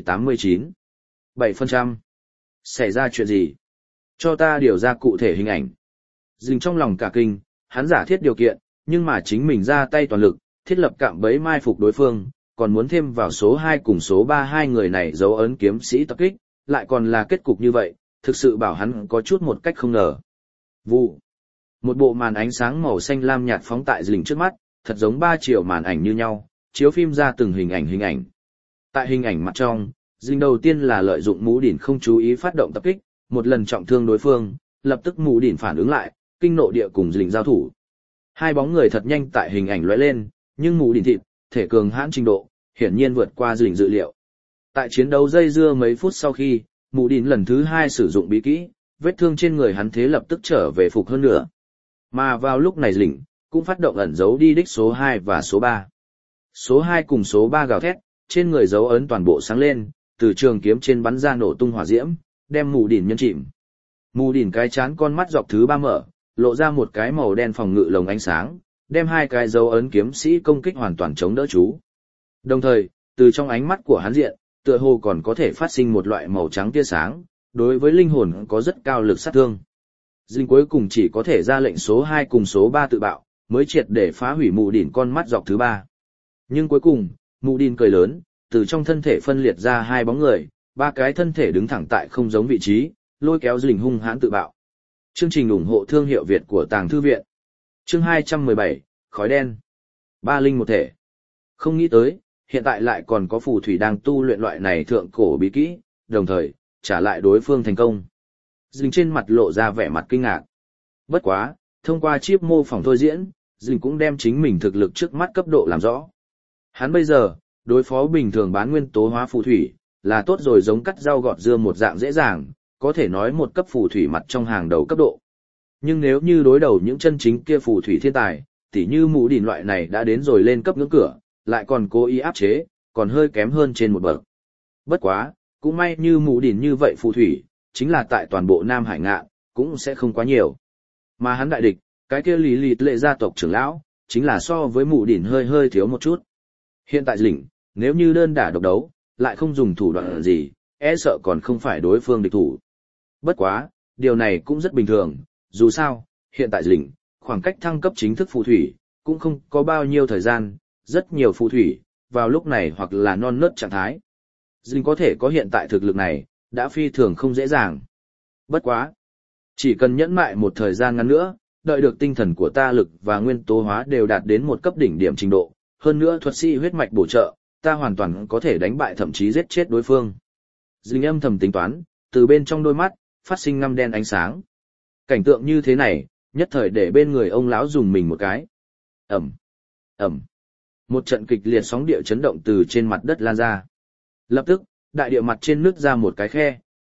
89,7%. Xảy ra chuyện gì? Cho ta điều ra cụ thể hình ảnh. Dĩnh trong lòng cả kinh, hắn giả thiết điều kiện, nhưng mà chính mình ra tay toàn lực, thiết lập cạm bẫy mai phục đối phương, còn muốn thêm vào số 2 cùng số 3 hai người này dấu ấn kiếm sĩ tập kích, lại còn là kết cục như vậy, thực sự bảo hắn có chút một cách không ngờ. Vụ. Một bộ màn ánh sáng màu xanh lam nhạt phóng tại Dĩnh trước mắt, thật giống 3 triệu màn ảnh như nhau, chiếu phim ra từng hình ảnh. Tại hình ảnh mặt trong, Dĩnh đầu tiên là lợi dụng mũ đỉnh không chú ý phát động tập kích, một lần trọng thương đối phương, lập tức mũ đỉnh phản ứng lại, kinh nộ địa cùng Dĩnh giao thủ. Hai bóng người thật nhanh tại hình ảnh lóe lên, nhưng mũ đỉnh thịt, thể cường hãn trình độ, hiển nhiên vượt qua Dĩnh dự liệu. Tại chiến đấu dây dưa mấy phút sau khi, mũ đỉnh lần thứ 2 sử dụng bí kỹ, vết thương trên người hắn thế lập tức trở về phục hơn nữa. Mà vào lúc này Dĩnh cũng phát động ẩn dấu đi đích số 2 và số 3. Số 2 cùng số 3 gào thét, trên người dấu ấn toàn bộ sáng lên, từ trường kiếm trên bắn ra nổ tung hỏa diễm, đem mũ đỉnh nhân chìm. Mũ đỉnh cái chán con mắt dọc thứ 3 mở, lộ ra một cái màu đen phòng ngự lồng ánh sáng, đem hai cái dấu ấn kiếm sĩ công kích hoàn toàn chống đỡ chú. Đồng thời, từ trong ánh mắt của hắn diện, tựa hồ còn có thể phát sinh một loại màu trắng tia sáng, đối với linh hồn có rất cao lực sát thương. Dĩnh cuối cùng chỉ có thể ra lệnh số 2 cùng số 3 tự bạo, mới triệt để phá hủy mù đỉnh con mắt dọc thứ 3. Nhưng cuối cùng, mù đỉnh cười lớn, từ trong thân thể phân liệt ra hai bóng người, ba cái thân thể đứng thẳng tại không giống vị trí, lôi kéo Dĩnh hung hãn tự bạo. Chương trình ủng hộ thương hiệu Việt của Tàng Thư Viện. Chương 217, Khói đen. Ba linh một thể. Không nghĩ tới, hiện tại lại còn có phù thủy đang tu luyện loại này thượng cổ bí kỹ, đồng thời, trả lại đối phương thành công. Dĩnh trên mặt lộ ra vẻ mặt kinh ngạc. Bất quá, thông qua chip mô phỏng thôi diễn, Dĩnh cũng đem chính mình thực lực trước mắt cấp độ làm rõ. Hắn bây giờ, đối phó bình thường bán nguyên tố hóa phù thủy, là tốt rồi giống cắt rau gọt dưa một dạng dễ dàng, có thể nói một cấp phù thủy mặt trong hàng đầu cấp độ. Nhưng nếu như đối đầu những chân chính kia phù thủy thiên tài, tỉ như mũ đỉnh loại này đã đến rồi lên cấp ngưỡng cửa, lại còn cố ý áp chế, còn hơi kém hơn trên một bậc. Bất quá, cũng may như mũ đỉnh như vậy phù thủy, chính là tại toàn bộ Nam Hải Ngạn, cũng sẽ không quá nhiều. Mà hắn đại địch, cái kia Lý Lịt Lệ gia tộc trưởng lão, chính là so với mũ đỉnh hơi thiếu một chút. Hiện tại Dĩnh, nếu như đơn đả độc đấu, lại không dùng thủ đoạn gì, e sợ còn không phải đối phương địch thủ. Bất quá, điều này cũng rất bình thường, dù sao, hiện tại Dĩnh, khoảng cách thăng cấp chính thức phù thủy, cũng không có bao nhiêu thời gian, rất nhiều phù thủy, vào lúc này hoặc là non nớt trạng thái. Dĩnh có thể có hiện tại thực lực này, đã phi thường không dễ dàng. Bất quá, chỉ cần nhẫn mại một thời gian ngắn nữa, đợi được tinh thần của ta lực và nguyên tố hóa đều đạt đến một cấp đỉnh điểm trình độ, hơn nữa thuật sĩ huyết mạch bổ trợ, ta hoàn toàn có thể đánh bại thậm chí giết chết đối phương. Dĩnh âm thầm tính toán, từ bên trong đôi mắt, phát sinh ngăm đen ánh sáng. Cảnh tượng như thế này, nhất thời để bên người ông lão dùng mình một cái. Ầm, ầm. Một trận kịch liệt sóng địa chấn động từ trên mặt đất lan ra. Lập tức, đại địa mặt trên nứt ra một cái khe,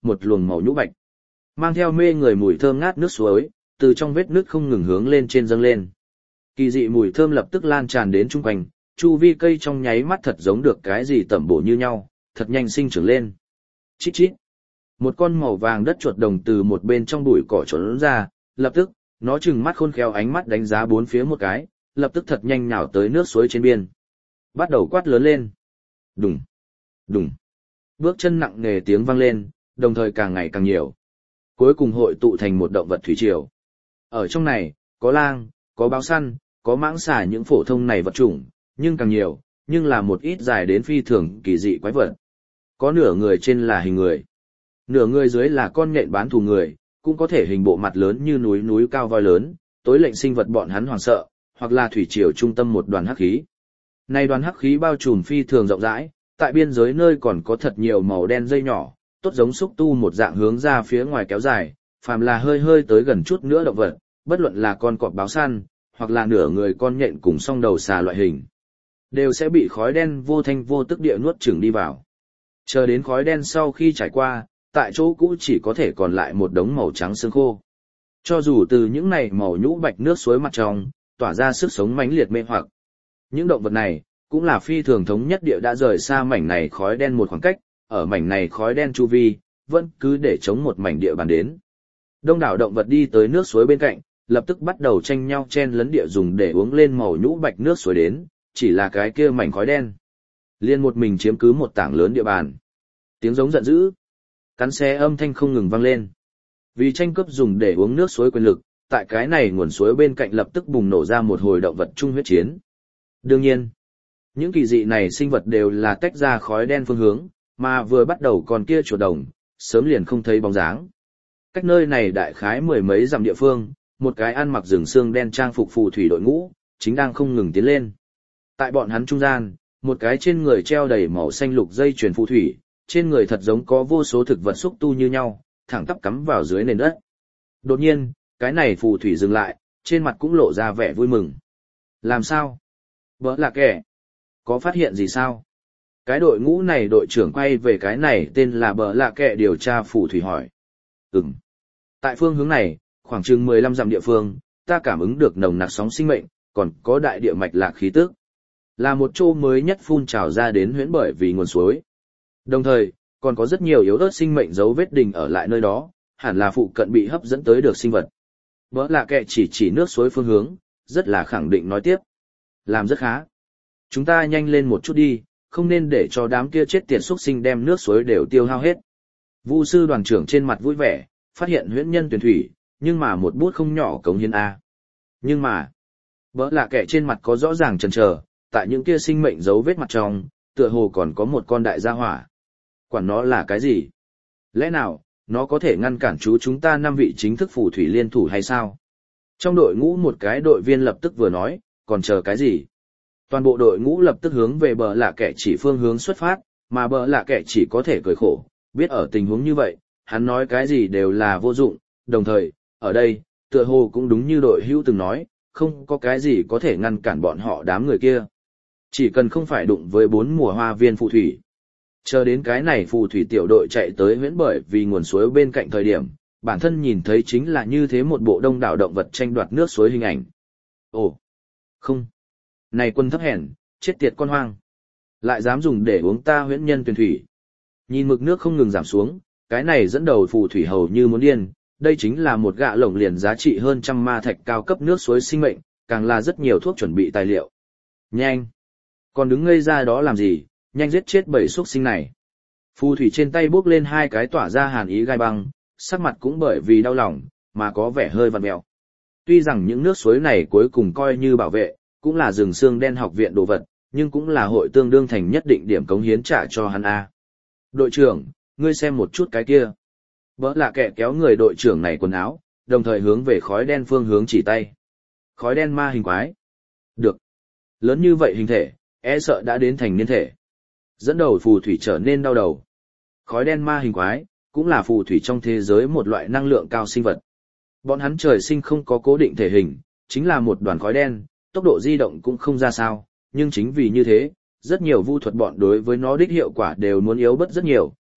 một luồng màu nhũ bạch. Mang theo mê người mùi thơm ngát nước suối, từ trong vết nước không ngừng hướng lên trên dâng lên. Kỳ dị mùi thơm lập tức lan tràn đến chung quanh, chu vi cây trong nháy mắt thật giống được cái gì tẩm bổ như nhau, thật nhanh sinh trưởng lên. Chít chít. Một con màu vàng đất chuột đồng từ một bên trong bụi cỏ trốn ra, lập tức, nó trừng mắt khôn khéo ánh mắt đánh giá bốn phía một cái, lập tức thật nhanh nhào tới nước suối trên biên. Bắt đầu quát lớn lên. Đùng, đùng. Bước chân nặng nề tiếng vang lên, đồng thời càng ngày càng nhiều. Cuối cùng hội tụ thành một động vật thủy triều. Ở trong này, có lang, có báo săn, có mãng xà những phổ thông này vật chủng, nhưng càng nhiều, nhưng là một ít dài đến phi thường kỳ dị quái vật. Có nửa người trên là hình người, nửa người dưới là con nhện bán thù người, cũng có thể hình bộ mặt lớn như núi núi cao voi lớn, tối lệnh sinh vật bọn hắn hoảng sợ, hoặc là thủy triều trung tâm một đoàn hắc khí. Này đoàn hắc khí bao trùm phi thường rộng rãi, tại biên giới nơi còn có thật nhiều màu đen dây nhỏ, tốt giống xúc tu một dạng hướng ra phía ngoài kéo dài, phàm là hơi hơi tới gần chút nữa động vật, bất luận là con cọp báo săn, hoặc là nửa người con nhện cùng song đầu xà loại hình, đều sẽ bị khói đen vô thanh vô tức địa nuốt chửng đi vào. Chờ đến khói đen sau khi trải qua, tại chỗ cũ chỉ có thể còn lại một đống màu trắng xương khô. Cho dù từ những này màu nhũ bạch nước suối mặt trong, tỏa ra sức sống mãnh liệt mê hoặc. Những động vật này, cũng là phi thường thống nhất địa đã rời xa mảnh này khói đen một khoảng cách, ở mảnh này khói đen chu vi, vẫn cứ để chống một mảnh địa bàn đến. Đông đảo động vật đi tới nước suối bên cạnh, lập tức bắt đầu tranh nhau chen lấn địa dùng để uống lên màu nhũ bạch nước suối đến, chỉ là cái kia mảnh khói đen. Liên một mình chiếm cứ một tảng lớn địa bàn. Tiếng giống giận dữ, cắn xé âm thanh không ngừng vang lên. Vì tranh cướp dùng để uống nước suối quyền lực, tại cái này nguồn suối bên cạnh lập tức bùng nổ ra một hồi động vật chung huyết chiến. Đương nhiên, những kỳ dị này sinh vật đều là tách ra khói đen phương hướng, mà vừa bắt đầu còn kia chuột đồng, sớm liền không thấy bóng dáng. Cách nơi này đại khái mười mấy dặm địa phương, một cái ăn mặc rừng xương đen trang phục phù thủy đội ngũ, chính đang không ngừng tiến lên. Tại bọn hắn trung gian, một cái trên người treo đầy màu xanh lục dây chuyền phù thủy, trên người thật giống có vô số thực vật xúc tu như nhau, thẳng tắp cắm vào dưới nền đất. Đột nhiên, cái này phù thủy dừng lại, trên mặt cũng lộ ra vẻ vui mừng. Làm sao? Bỡ là kẻ. Có phát hiện gì sao? Cái đội ngũ này đội trưởng quay về cái này tên là Bỡ là kẻ điều tra phù thủy hỏi. Ừm. Tại phương hướng này, khoảng chừng 15 dặm địa phương, ta cảm ứng được nồng nặc sóng sinh mệnh, còn có đại địa mạch lạc khí tức. Là một chỗ mới nhất phun trào ra đến huyễn bởi vì nguồn suối. Đồng thời, còn có rất nhiều yếu ớt sinh mệnh dấu vết đình ở lại nơi đó, hẳn là phụ cận bị hấp dẫn tới được sinh vật. Bỡ là kẻ chỉ nước suối phương hướng, rất là khẳng định nói tiếp. Làm rất khá. Chúng ta nhanh lên một chút đi, không nên để cho đám kia chết tiệt xuất sinh đem nước suối đều tiêu hao hết. Vu sư đoàn trưởng trên mặt vui vẻ, phát hiện huyễn nhân tuyển thủy, nhưng mà một bút không nhỏ cống hiến A. Nhưng mà, bỡ là kẻ trên mặt có rõ ràng chần chờ, tại những kia sinh mệnh dấu vết mặt trong, tựa hồ còn có một con đại gia hỏa. Quản nó là cái gì? Lẽ nào, nó có thể ngăn cản chúng ta 5 vị chính thức phù thủy liên thủ hay sao? Trong đội ngũ một cái đội viên lập tức vừa nói, còn chờ cái gì? Toàn bộ đội ngũ lập tức hướng về bờ lạ kẻ chỉ phương hướng xuất phát, mà bờ lạ kẻ chỉ có thể cười khổ, biết ở tình huống như vậy, hắn nói cái gì đều là vô dụng, đồng thời, ở đây, tựa hồ cũng đúng như đội hữu từng nói, không có cái gì có thể ngăn cản bọn họ đám người kia. Chỉ cần không phải đụng với 4 mùa hoa viên phù thủy. Chờ đến cái này phù thủy tiểu đội chạy tới huyễn bởi vì nguồn suối bên cạnh thời điểm, bản thân nhìn thấy chính là như thế một bộ đông đảo động vật tranh đoạt nước suối hình ảnh. Ồ, không. Này quân thấp hèn, chết tiệt con hoang. Lại dám dùng để uống ta huyễn nhân tuyển thủy. Nhìn mực nước không ngừng giảm xuống, cái này dẫn đầu phù thủy hầu như muốn điên. Đây chính là một gạ lồng liền giá trị hơn 100 ma thạch cao cấp nước suối sinh mệnh, càng là rất nhiều thuốc chuẩn bị tài liệu. Nhanh! Còn đứng ngây ra đó làm gì, nhanh giết chết bầy xuất sinh này. Phù thủy trên tay bốc lên 2 cái tỏa ra hàn ý gai băng, sắc mặt cũng bởi vì đau lòng, mà có vẻ hơi vặn mẹo. Tuy rằng những nước suối này cuối cùng coi như bảo vệ, cũng là rừng xương đen học viện đồ vật, nhưng cũng là hội tương đương thành nhất định điểm cống hiến trả cho hắn A. Đội trưởng, ngươi xem một chút cái kia. Bỡ lạ kẻ kéo người đội trưởng này quần áo, đồng thời hướng về khói đen phương hướng chỉ tay. Khói đen ma hình quái. Được. Lớn như vậy hình thể, e sợ đã đến thành niên thể. Dẫn đầu phù thủy trở nên đau đầu. Khói đen ma hình quái, cũng là phù thủy trong thế giới một loại năng lượng cao sinh vật. Bọn hắn trời sinh không có cố định thể hình, chính là một đoàn khói đen, tốc độ di động cũng không ra sao, nhưng chính vì như thế, rất nhiều vu thuật bọn đối với nó đích hiệu quả đều muốn yếu bớt rất nhiều,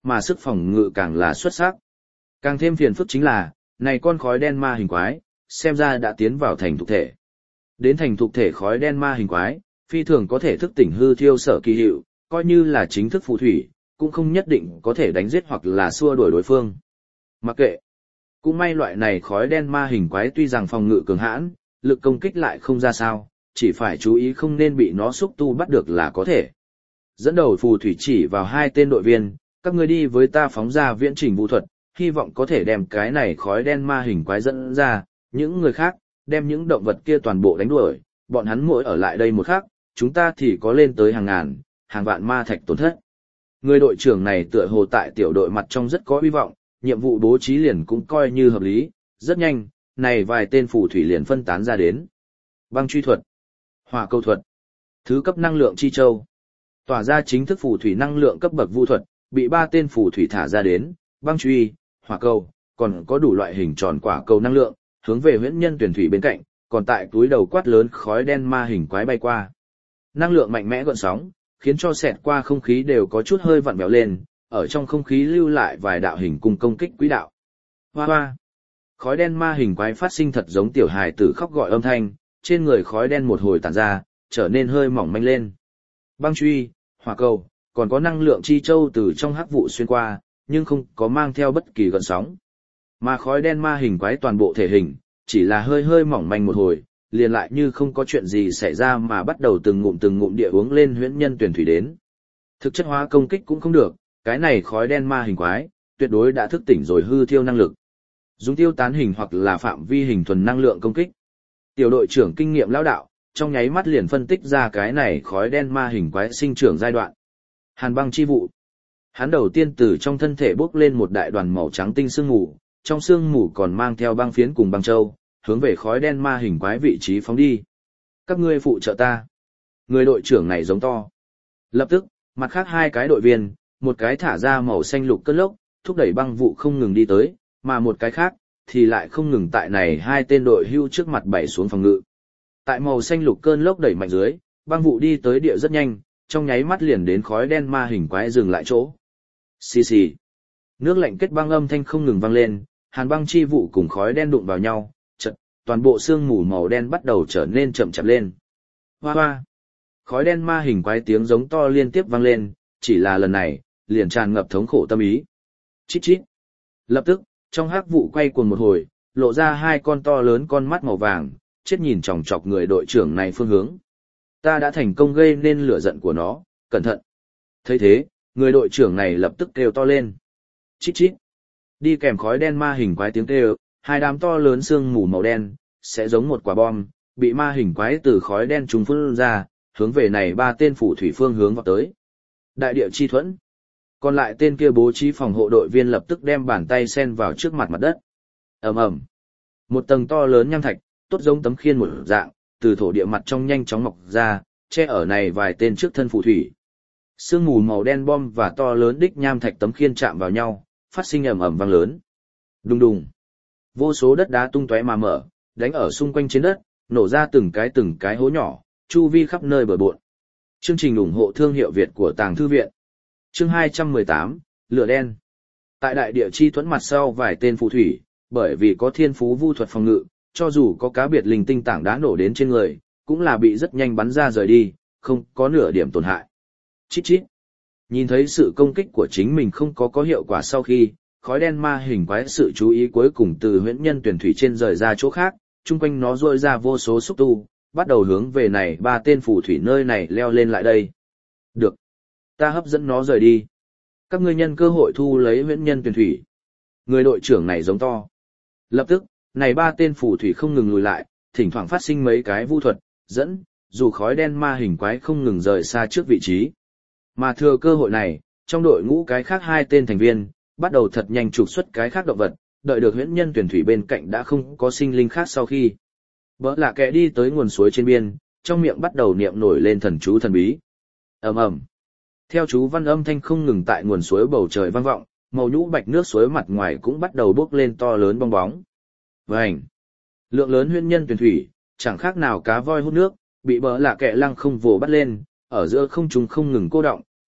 mà sức phòng ngự càng là xuất sắc. Càng thêm phiền phức chính là, này con khói đen ma hình quái, xem ra đã tiến vào thành thục thể. Đến thành thục thể khói đen ma hình quái, phi thường có thể thức tỉnh hư thiêu sở kỳ hiệu, coi như là chính thức phù thủy, cũng không nhất định có thể đánh giết hoặc là xua đuổi đối phương. Mặc kệ, cũng may loại này khói đen ma hình quái tuy rằng phòng ngự cường hãn, lực công kích lại không ra sao, chỉ phải chú ý không nên bị nó xúc tu bắt được là có thể. Dẫn đầu phù thủy chỉ vào hai tên đội viên, các ngươi đi với ta phóng ra viễn trình vũ thuật, hy vọng có thể đem cái này khói đen ma hình quái dẫn ra, những người khác, đem những động vật kia toàn bộ đánh đuổi, bọn hắn mỗi ở lại đây một khắc, chúng ta thì có lên tới hàng ngàn, hàng vạn ma thạch tổn thất. Người đội trưởng này tựa hồ tại tiểu đội mặt trong rất có hy vọng, nhiệm vụ bố trí liền cũng coi như hợp lý, rất nhanh, này vài tên phù thủy liền phân tán ra đến. Băng truy thuật, hỏa câu thuật, thứ cấp năng lượng chi châu. Tỏa ra chính thức phù thủy năng lượng cấp bậc vũ thuật, bị 3 tên phù thủy thả ra đến, băng truy, hỏa câu, còn có đủ loại hình tròn quả cầu năng lượng, hướng về huyễn nhân tuyển thủy bên cạnh, còn tại túi đầu quát lớn khói đen ma hình quái bay qua. Năng lượng mạnh mẽ gợn sóng, khiến cho xẹt qua không khí đều có chút hơi vặn vẹo lên, ở trong không khí lưu lại vài đạo hình cung công kích quỹ đạo. Hoa hoa. Khói đen ma hình quái phát sinh thật giống tiểu hài tử khóc gọi âm thanh, trên người khói đen một hồi tản ra, trở nên hơi mỏng manh lên. Băng truy, hỏa cầu, còn có năng lượng chi châu từ trong hắc vụ xuyên qua, nhưng không có mang theo bất kỳ gợn sóng. Mà khói đen ma hình quái toàn bộ thể hình, chỉ là hơi hơi mỏng manh một hồi, liền lại như không có chuyện gì xảy ra mà bắt đầu từng ngụm địa uống lên huyễn nhân tuyển thủy đến. Thực chất hóa công kích cũng không được, cái này khói đen ma hình quái, tuyệt đối đã thức tỉnh rồi hư thiêu năng lực. Dùng tiêu tán hình hoặc là phạm vi hình thuần năng lượng công kích. Tiểu đội trưởng kinh nghiệm lão đạo, trong nháy mắt liền phân tích ra cái này khói đen ma hình quái sinh trưởng giai đoạn. Hàn băng chi vụ. Hắn đầu tiên từ trong thân thể bốc lên một đại đoàn màu trắng tinh sương mù, trong sương mù còn mang theo băng phiến cùng băng châu, hướng về khói đen ma hình quái vị trí phóng đi. Các ngươi phụ trợ ta. Người đội trưởng này giống to. Lập tức, mặt khác hai cái đội viên, một cái thả ra màu xanh lục cơn lốc, thúc đẩy băng vụ không ngừng đi tới, mà một cái khác, thì lại không ngừng tại này hai tên đội hưu trước mặt bảy xuống phòng ngự. Tại màu xanh lục cơn lốc đẩy mạnh dưới, băng vụ đi tới địa rất nhanh, trong nháy mắt liền đến khói đen ma hình quái dừng lại chỗ. Xì xì. Nước lạnh kết băng âm thanh không ngừng vang lên, hàn băng chi vụ cùng khói đen đụng vào nhau, chợt, toàn bộ sương mù màu đen bắt đầu trở nên chậm chạp lên. Hoa hoa. Khói đen ma hình quái tiếng giống to liên tiếp vang lên, chỉ là lần này, liền tràn ngập thống khổ tâm ý. Chít chít. Lập tức, trong hắc vụ quay cuồng một hồi, lộ ra hai con to lớn con mắt màu vàng, chết nhìn chòng chọc người đội trưởng này phương hướng. Ta đã thành công gây nên lửa giận của nó, cẩn thận. Thấy thế, người đội trưởng này lập tức kêu to lên. Chít chít. Đi kèm khói đen ma hình quái tiếng kêu, hai đám to lớn sương mù màu đen, sẽ giống một quả bom, bị ma hình quái từ khói đen trùng phun ra, hướng về này ba tên phù thủy phương hướng vào tới. Đại địa chi thuẫn. Còn lại tên kia bố trí phòng hộ đội viên lập tức đem bàn tay sen vào trước mặt mặt đất. Ầm ầm. Một tầng to lớn nham thạch, tốt giống tấm khiên một dạng, từ thổ địa mặt trong nhanh chóng mọc ra, che ở này vài tên trước thân phù thủy. Sương mù màu đen bom và to lớn đích nham thạch tấm khiên chạm vào nhau, phát sinh ầm ầm vang lớn. Đùng đùng. Vô số đất đá tung tóe mà mở, đánh ở xung quanh trên đất, nổ ra từng cái hố nhỏ, chu vi khắp nơi bờ bộn. Chương trình ủng hộ thương hiệu Việt của Tàng Thư Viện. Chương 218, Lửa đen. Tại đại địa chi thuẫn mặt sau vài tên phù thủy, bởi vì có thiên phú vu thuật phòng ngự, cho dù có cá biệt linh tinh tảng đá nổ đến trên người, cũng là bị rất nhanh bắn ra rời đi, không có nửa điểm tổn hại. Chít chít. Nhìn thấy sự công kích của chính mình không có hiệu quả sau khi, khói đen ma hình quái sự chú ý cuối cùng từ huyễn nhân tuyển thủy trên rời ra chỗ khác, chung quanh nó rôi ra vô số xúc tu, bắt đầu hướng về này ba tên phù thủy nơi này leo lên lại đây. Được. Ta hấp dẫn nó rời đi. Các ngươi nhân cơ hội thu lấy huyễn nhân tuyển thủy. Người đội trưởng này giống to. Lập tức, này ba tên phù thủy không ngừng lùi lại, thỉnh thoảng phát sinh mấy cái vu thuật, dẫn, dù khói đen ma hình quái không ngừng rời xa trước vị trí. Mà thừa cơ hội này, trong đội ngũ cái khác hai tên thành viên, bắt đầu thật nhanh trục xuất cái khác động vật, đợi được huyễn nhân tuyển thủy bên cạnh đã không có sinh linh khác sau khi. Bỡ lạ kẻ đi tới nguồn suối trên biên, trong miệng bắt đầu niệm nổi lên thần chú thần bí. Ầm ầm. Theo chú văn âm thanh không ngừng tại nguồn suối bầu trời vang vọng, màu nhũ bạch nước suối mặt ngoài cũng bắt đầu bốc lên to lớn bong bóng. Vành. Lượng lớn huyễn nhân tuyển thủy, chẳng khác nào cá voi hút nước, bị bỡ lạ kẻ lăng không vồ bắt lên, ở giữa không trung không ngừng cô động,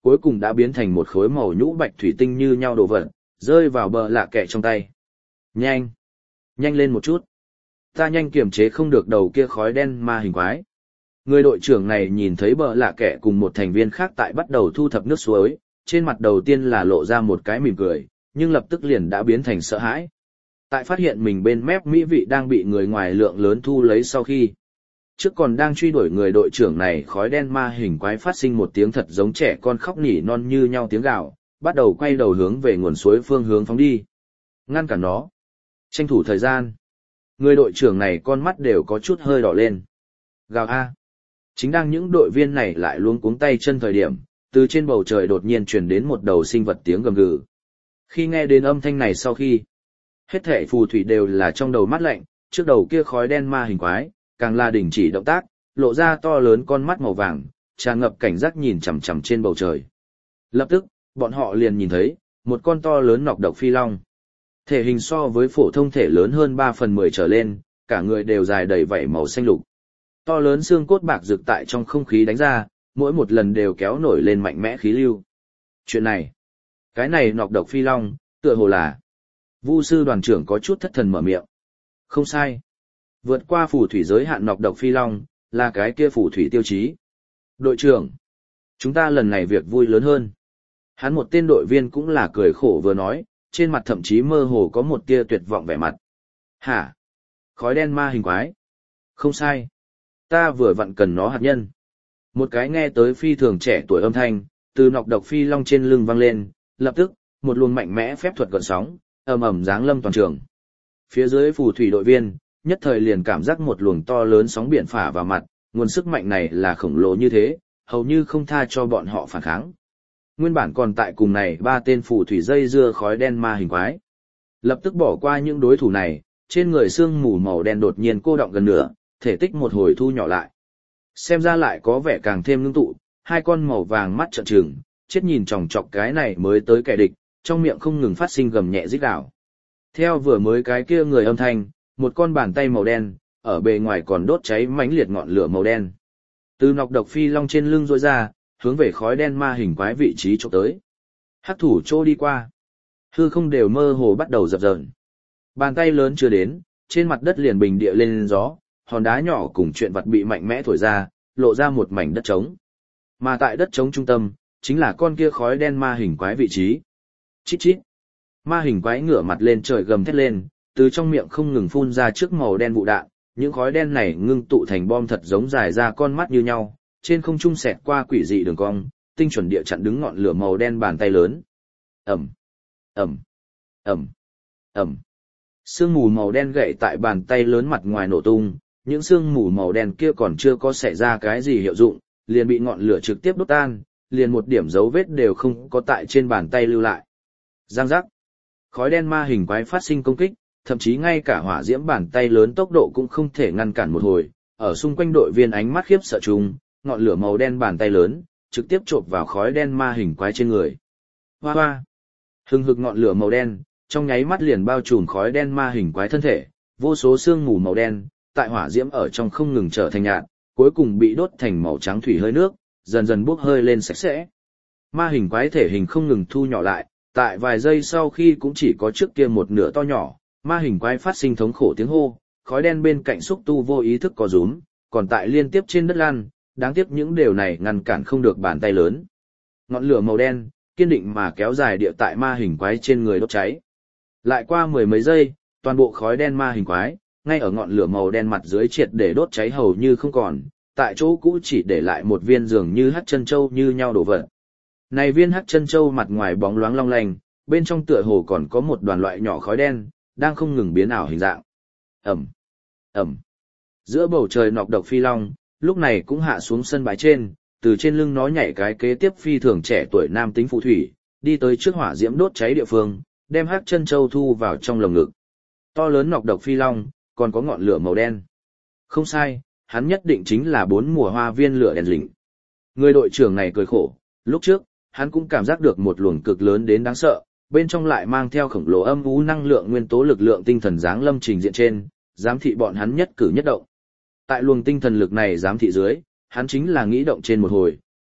cuối cùng đã biến thành một khối màu nhũ bạch thủy tinh như nhau đồ vật, rơi vào bờ lạ kẻ trong tay. Nhanh! Nhanh lên một chút! Ta nhanh kiềm chế không được đầu kia khói đen ma hình quái. Người đội trưởng này nhìn thấy bờ lạ kẻ cùng một thành viên khác tại bắt đầu thu thập nước suối, trên mặt đầu tiên là lộ ra một cái mỉm cười, nhưng lập tức liền đã biến thành sợ hãi. Tại phát hiện mình bên mép mỹ vị đang bị người ngoài lượng lớn thu lấy sau khi, trước còn đang truy đuổi người đội trưởng này, khói đen ma hình quái phát sinh một tiếng thật giống trẻ con khóc nỉ non như nhau tiếng gào, bắt đầu quay đầu hướng về nguồn suối phương hướng phóng đi. Ngăn cản nó. Tranh thủ thời gian. Người đội trưởng này con mắt đều có chút hơi đỏ lên. Gào a. Chính đang những đội viên này lại luống cuống tay chân thời điểm, từ trên bầu trời đột nhiên truyền đến một đầu sinh vật tiếng gầm gừ. Khi nghe đến âm thanh này sau khi, hết thảy phù thủy đều là trong đầu mắt lạnh, trước đầu kia khói đen ma hình quái, càng là đình chỉ động tác, lộ ra to lớn con mắt màu vàng, tràn ngập cảnh giác nhìn chằm chằm trên bầu trời. Lập tức, bọn họ liền nhìn thấy một con to lớn nọc độc phi long. Thể hình so với phổ thông thể lớn hơn 3/10 trở lên, cả người đều dài đầy vảy màu xanh lục. To lớn xương cốt bạc rực tại trong không khí đánh ra, mỗi một lần đều kéo nổi lên mạnh mẽ khí lưu. Chuyện này, cái này nọc độc phi long, tựa hồ là... Vu sư đoàn trưởng có chút thất thần mở miệng. Không sai. Vượt qua phù thủy giới hạn nọc độc phi long, là cái kia phù thủy tiêu chí. Đội trưởng, chúng ta lần này việc vui lớn hơn. Hắn một tên đội viên cũng là cười khổ vừa nói, trên mặt thậm chí mơ hồ có một tia tuyệt vọng vẻ mặt. Hả? Khói đen ma hình quái? Không sai. Ta vừa vặn cần nó hạt nhân. Một cái nghe tới phi thường trẻ tuổi âm thanh, từ nọc độc phi long trên lưng vang lên, lập tức, một luồng mạnh mẽ phép thuật gợn sóng, ầm ầm giáng lâm toàn trường. Phía dưới phù thủy đội viên, nhất thời liền cảm giác một luồng to lớn sóng biển phả vào mặt, nguồn sức mạnh này là khổng lồ như thế, hầu như không tha cho bọn họ phản kháng. Nguyên bản còn tại cùng này 3 tên phù thủy dây dưa khói đen ma hình quái. Lập tức bỏ qua những đối thủ này, trên người xương mù màu đen đột nhiên cô đọng gần nửa, thể tích một hồi thu nhỏ lại. Xem ra lại có vẻ càng thêm ngưng tụ, hai con màu vàng mắt trợn trừng, chết nhìn chòng chọc cái này mới tới kẻ địch, trong miệng không ngừng phát sinh gầm nhẹ rít gào. Theo vừa mới cái kia người âm thanh, một con bàn tay màu đen, ở bề ngoài còn đốt cháy mãnh liệt ngọn lửa màu đen. Từ nọc độc phi long trên lưng rỗi ra, hướng về khói đen ma hình quái vị trí chụp tới. Hắc thủ trô đi qua. Hư không đều mơ hồ bắt đầu dập dờn. Bàn tay lớn chưa đến, trên mặt đất liền bình địa lên gió, hòn đá nhỏ cùng chuyện vật bị mạnh mẽ thổi ra, lộ ra một mảnh đất trống. Mà tại đất trống trung tâm, chính là con kia khói đen ma hình quái vị trí. Chít chít. Ma hình quái ngửa mặt lên trời gầm thét lên, từ trong miệng không ngừng phun ra trước màu đen vụ đạn, những khói đen này ngưng tụ thành bom thật giống dài ra con mắt như nhau, trên không trung xẹt qua quỷ dị đường cong, tinh chuẩn địa chặn đứng ngọn lửa màu đen bàn tay lớn. Ầm, ầm, ầm, ầm. Sương mù màu đen gậy tại bàn tay lớn mặt ngoài nổ tung, những sương mù màu đen kia còn chưa có xảy ra cái gì hiệu dụng, liền bị ngọn lửa trực tiếp đốt tan, liền một điểm dấu vết đều không có tại trên bàn tay lưu lại. Giang giác. Khói đen ma hình quái phát sinh công kích, thậm chí ngay cả hỏa diễm bàn tay lớn tốc độ cũng không thể ngăn cản một hồi, ở xung quanh đội viên ánh mắt khiếp sợ chung, ngọn lửa màu đen bàn tay lớn, trực tiếp chộp vào khói đen ma hình quái trên người. Hoa hoa. Hừng hực ngọn lửa màu đen, trong nháy mắt liền bao trùm khói đen ma hình quái thân thể, vô số sương mù màu đen, tại hỏa diễm ở trong không ngừng trở thành nhạt, cuối cùng bị đốt thành màu trắng thủy hơi nước, dần dần bốc hơi lên sạch sẽ. Ma hình quái thể hình không ngừng thu nhỏ lại, tại vài giây sau khi cũng chỉ có trước kia một nửa to nhỏ, ma hình quái phát sinh thống khổ tiếng hô, khói đen bên cạnh xúc tu vô ý thức có rúm, còn tại liên tiếp trên đất lăn, đáng tiếc những điều này ngăn cản không được bàn tay lớn. Ngọn lửa màu đen, kiên định mà kéo dài địa tại ma hình quái trên người đốt cháy. Lại qua mười mấy giây, toàn bộ khói đen ma hình quái, ngay ở ngọn lửa màu đen mặt dưới triệt để đốt cháy hầu như không còn, tại chỗ cũ chỉ để lại một viên dường như hắc chân châu như nhau đổ vật. Này viên hắc chân châu mặt ngoài bóng loáng long lanh, bên trong tựa hồ còn có một đoàn loại nhỏ khói đen, đang không ngừng biến ảo hình dạng. Ẩm, Ẩm. Giữa bầu trời nọc độc phi long, lúc này cũng hạ xuống sân bãi trên, từ trên lưng nó nhảy cái kế tiếp phi thường trẻ tuổi nam tính phù thủy, đi tới trước hỏa diễm đốt cháy địa phương, đem hắc chân châu thu vào trong lồng ngực. To lớn nọc độc phi long, còn có ngọn lửa màu đen. Không sai, hắn nhất định chính là 4 mùa hoa viên lửa đèn lỉnh. Người đội trưởng này cười khổ, lúc trước, hắn cũng cảm giác được một luồng cực lớn đến đáng sợ, bên trong lại mang theo khổng lồ âm u năng lượng nguyên tố lực lượng tinh thần giáng lâm trình diện trên, giám thị bọn hắn nhất cử nhất động. Tại luồng tinh thần lực này giám thị dưới, hắn chính là nghĩ động trên một hồi,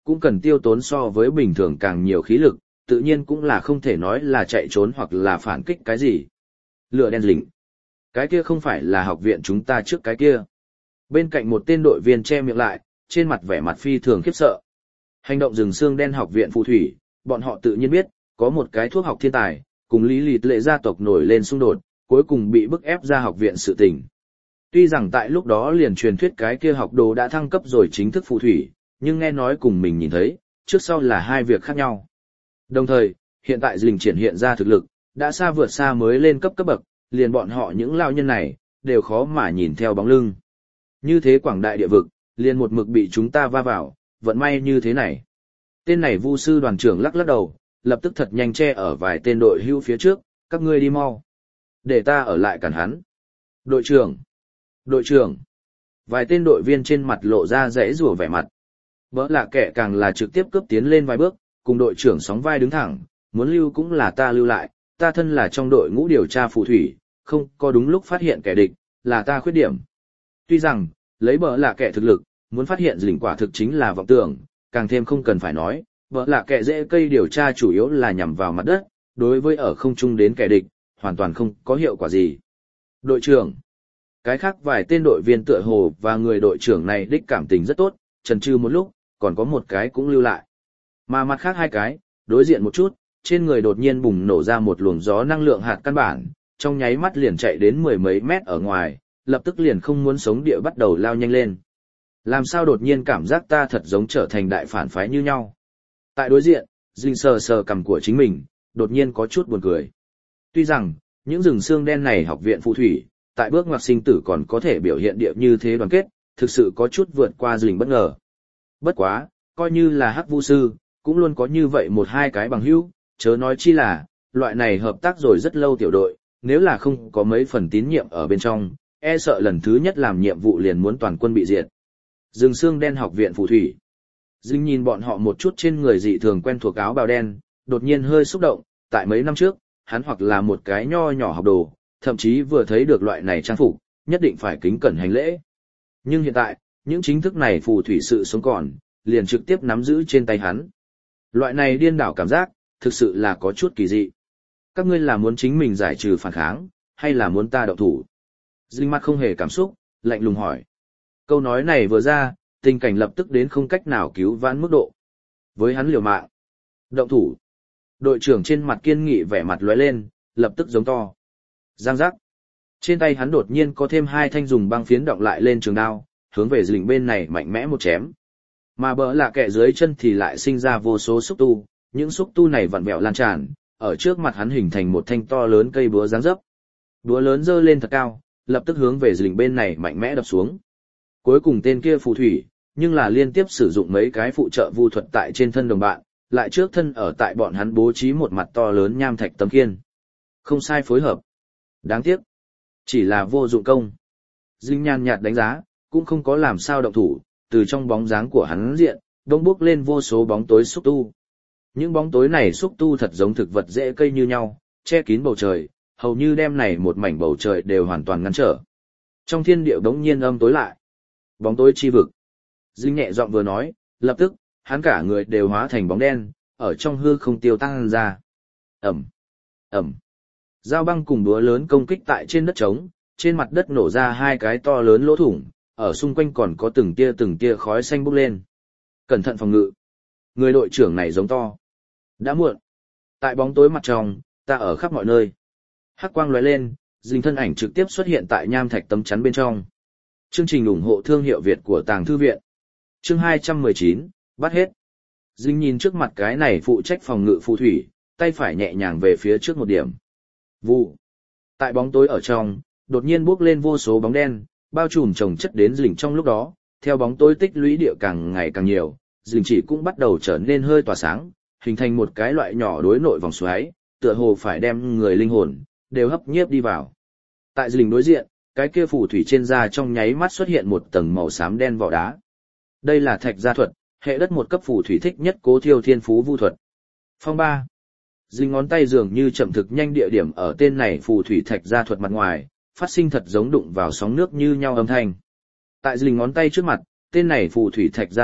cũng cần tiêu tốn so với bình thường càng nhiều khí lực, tự nhiên cũng là không thể nói là chạy trốn hoặc là phản kích cái gì. Lửa đen lĩnh. Cái kia không phải là học viện chúng ta trước cái kia. Bên cạnh một tên đội viên che miệng lại, trên mặt vẻ mặt phi thường khiếp sợ. Hành động rừng xương đen học viện phù thủy, bọn họ tự nhiên biết, có một cái thuốc học thiên tài, cùng lý lịt lệ gia tộc nổi lên xung đột, cuối cùng bị bức ép ra học viện sự tình. Tuy rằng tại lúc đó liền truyền thuyết cái kia học đồ đã thăng cấp rồi chính thức phù thủy, nhưng nghe nói cùng mình nhìn thấy, trước sau là hai việc khác nhau. Đồng thời, hiện tại Dình triển hiện ra thực lực, đã xa vượt xa mới lên cấp bậc, liền bọn họ những lao nhân này, đều khó mà nhìn theo bóng lưng. Như thế quảng đại địa vực, liền một mực bị chúng ta va vào, vận may như thế này. Tên này vu sư đoàn trưởng lắc lắc đầu, lập tức thật nhanh che ở vài tên đội hưu phía trước, các ngươi đi mau. Để ta ở lại cản hắn. Đội trưởng! Đội trưởng! Vài tên đội viên trên mặt lộ ra rẽ rủa vẻ mặt. Bỡ lạ kẻ càng là trực tiếp cướp tiến lên vài bước, cùng đội trưởng sóng vai đứng thẳng, muốn lưu cũng là ta lưu lại, ta thân là trong đội ngũ điều tra phù thủy, không có đúng lúc phát hiện kẻ địch, là ta khuyết điểm. Tuy rằng, lấy bỡ lạ kẻ thực lực, muốn phát hiện dình quả thực chính là vọng tưởng, càng thêm không cần phải nói, bỡ lạ kẻ dễ cây điều tra chủ yếu là nhằm vào mặt đất, đối với ở không trung đến kẻ địch, hoàn toàn không có hiệu quả gì. Đội trưởng! Cái khác vài tên đội viên tựa hồ và người đội trưởng này đích cảm tình rất tốt, chần chừ một lúc, còn có một cái cũng lưu lại. Mà mặt khác hai cái, đối diện một chút, trên người đột nhiên bùng nổ ra một luồng gió năng lượng hạt căn bản, trong nháy mắt liền chạy đến mười mấy mét ở ngoài, lập tức liền không muốn sống địa bắt đầu lao nhanh lên. Làm sao đột nhiên cảm giác ta thật giống trở thành đại phản phái như nhau. Tại đối diện, Dinh sờ sờ cằm của chính mình, đột nhiên có chút buồn cười. Tuy rằng, những rừng xương đen này học viện phù thủy, tại bước ngoặt sinh tử còn có thể biểu hiện địa như thế đoàn kết, thực sự có chút vượt qua Dinh bất ngờ. Bất quá, coi như là hắc vu sư, cũng luôn có như vậy một hai cái bằng hữu, chớ nói chi là, loại này hợp tác rồi rất lâu tiểu đội, nếu là không có mấy phần tín nhiệm ở bên trong, e sợ lần thứ nhất làm nhiệm vụ liền muốn toàn quân bị diệt. Rừng xương đen học viện phù thủy. Dinh nhìn bọn họ một chút trên người dị thường quen thuộc áo bào đen, đột nhiên hơi xúc động, tại mấy năm trước, hắn hoặc là một cái nho nhỏ học đồ, thậm chí vừa thấy được loại này trang phục, nhất định phải kính cẩn hành lễ. Nhưng hiện tại, những chính thức này phù thủy sự sống còn, liền trực tiếp nắm giữ trên tay hắn. Loại này điên đảo cảm giác, thực sự là có chút kỳ dị. Các ngươi là muốn chính mình giải trừ phản kháng, hay là muốn ta động thủ? Dinh mặt không hề cảm xúc, lạnh lùng hỏi. Câu nói này vừa ra, tình cảnh lập tức đến không cách nào cứu vãn mức độ. Với hắn liều mạng. Động thủ. Đội trưởng trên mặt kiên nghị vẻ mặt lóe lên, lập tức giống to. Giang giác. Trên tay hắn đột nhiên có thêm hai thanh dùng băng phiến đọng lại lên trường đao, hướng về Dinh bên này mạnh mẽ một chém. Mà bỡ lạ kẻ dưới chân thì lại sinh ra vô số xúc tu, những xúc tu này vặn vẹo lan tràn, ở trước mặt hắn hình thành một thanh to lớn cây búa dáng dấp. Búa lớn giơ lên thật cao, lập tức hướng về Dinh bên này mạnh mẽ đập xuống. Cuối cùng tên kia phù thủy, nhưng là liên tiếp sử dụng mấy cái phụ trợ vu thuật tại trên thân đồng bạn, lại trước thân ở tại bọn hắn bố trí một mặt to lớn nham thạch tấm khiên. Không sai phối hợp. Đáng tiếc. Chỉ là vô dụng công. Dinh nhàn nhạt đánh giá, cũng không có làm sao động thủ, từ trong bóng dáng của hắn diện, đông bước lên vô số bóng tối xúc tu. Những bóng tối này xúc tu thật giống thực vật rễ cây như nhau, che kín bầu trời, hầu như đem này một mảnh bầu trời đều hoàn toàn ngăn trở. Trong thiên địa đống nhiên âm tối lại. Bóng tối chi vực. Dinh nhẹ giọng vừa nói, lập tức, hắn cả người đều hóa thành bóng đen, ở trong hư không tiêu tăng ra. Ẩm, Ẩm. Dao băng cùng búa lớn công kích tại trên đất trống, trên mặt đất nổ ra hai cái to lớn lỗ thủng, ở xung quanh còn có từng tia khói xanh bốc lên. Cẩn thận phòng ngự. Người đội trưởng này giống to. Đã muộn. Tại bóng tối mặt trong, ta ở khắp mọi nơi. Hắc quang lóe lên, Dinh thân ảnh trực tiếp xuất hiện tại nham thạch tấm chắn bên trong. Chương trình ủng hộ thương hiệu Việt của Tàng Thư Viện. Chương 219, bắt hết. Dinh nhìn trước mặt cái này phụ trách phòng ngự phù thủy, tay phải nhẹ nhàng về phía trước một điểm. Vụ. Tại bóng tối ở trong, đột nhiên bốc lên vô số bóng đen, bao trùm chồng chất đến Dinh trong lúc đó, theo bóng tối tích lũy địa càng ngày càng nhiều, Dinh chỉ cũng bắt đầu trở nên hơi tỏa sáng, hình thành một cái loại nhỏ đối nội vòng xoáy, tựa hồ phải đem người linh hồn đều hấp nhiếp đi vào. Tại Dinh đối diện, cái kia phù thủy trên da trong nháy mắt xuất hiện một tầng màu xám đen vỏ đá. Đây là thạch gia thuật, hệ đất một cấp phù thủy thích nhất Cố Thiêu thiên phú vu thuật. Phong ba. Dinh ngón tay dường như chậm thực nhanh địa điểm ở tên này phù thủy thạch gia thuật mặt ngoài, phát sinh thật giống đụng vào sóng nước như nhau âm thanh. Tại Dinh ngón tay trước mặt, tên này phù thủy thạch gia thuật,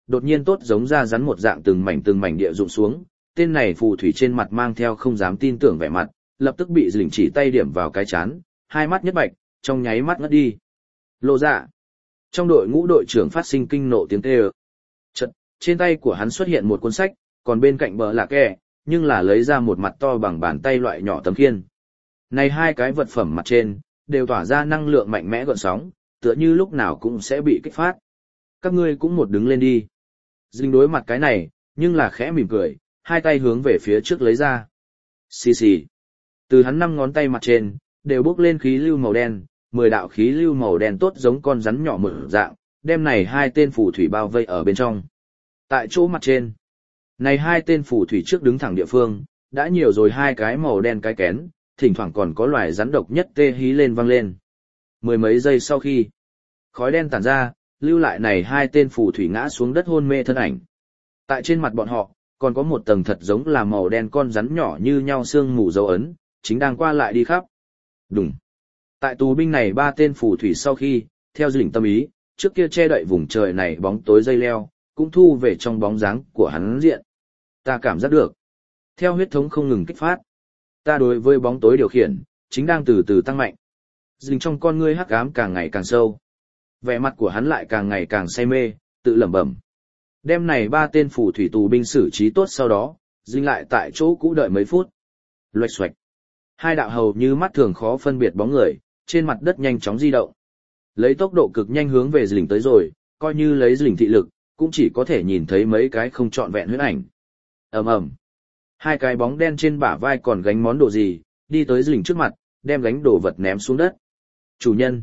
đột nhiên tốt giống ra rắn một dạng từng mảnh địa rụng xuống, tên này phù thủy trên mặt mang theo không dám tin tưởng vẻ mặt, lập tức bị Dĩnh chỉ tay điểm vào cái chán, hai mắt nhất bạch, trong nháy mắt ngất đi. Lộ Dạ. Trong đội ngũ đội trưởng phát sinh kinh nộ tiếng kêu. Chợt, trên tay của hắn xuất hiện một cuốn sách, còn bên cạnh bờ là kẻ, nhưng là lấy ra một mặt to bằng bàn tay loại nhỏ tấm khiên. Này hai cái vật phẩm mặt trên, đều tỏa ra năng lượng mạnh mẽ gợn sóng, tựa như lúc nào cũng sẽ bị kích phát. Các ngươi cũng một đứng lên đi. Dinh đối mặt cái này, nhưng là khẽ mỉm cười, hai tay hướng về phía trước lấy ra. Xì xì. Từ hắn 5 ngón tay mặt trên, đều bốc lên khí lưu màu đen, 10 đạo khí lưu màu đen tốt giống con rắn nhỏ mở dạng, đem này hai tên phù thủy bao vây ở bên trong. Tại chỗ mặt trên, này hai tên phù thủy trước đứng thẳng địa phương, đã nhiều rồi hai cái màu đen cái kén, thỉnh thoảng còn có loài rắn độc nhất tê hí lên vang lên. Mười mấy giây sau khi, khói đen tản ra, lưu lại này hai tên phù thủy ngã xuống đất hôn mê thân ảnh. Tại trên mặt bọn họ, còn có một tầng thật giống là màu đen con rắn nhỏ như nhau xương mù dấu ấn, chính đang qua lại đi khắp. Đùng. Tại tù binh này ba tên phù thủy sau khi, theo Dĩnh tâm ý, trước kia che đậy vùng trời này bóng tối dây leo, cũng thu về trong bóng dáng của hắn diện. Ta cảm giác được. Theo huyết thống không ngừng kích phát, ta đối với bóng tối điều khiển, chính đang từ từ tăng mạnh. Dĩnh trong con ngươi hắc ám càng ngày càng sâu. Vẻ mặt của hắn lại càng ngày càng say mê, tự lẩm bẩm. Đêm này ba tên phù thủy tù binh xử trí tốt sau đó, Dĩnh lại tại chỗ cũ đợi mấy phút. Loạch xoạch. Hai đạo hầu như mắt thường khó phân biệt bóng người, trên mặt đất nhanh chóng di động. Lấy tốc độ cực nhanh hướng về Dĩnh tới rồi, coi như lấy Dĩnh thị lực, cũng chỉ có thể nhìn thấy mấy cái không trọn vẹn huyết ảnh. Ầm ầm. Hai cái bóng đen trên bả vai còn gánh món đồ gì, đi tới Dĩnh trước mặt, đem gánh đồ vật ném xuống đất. Chủ nhân.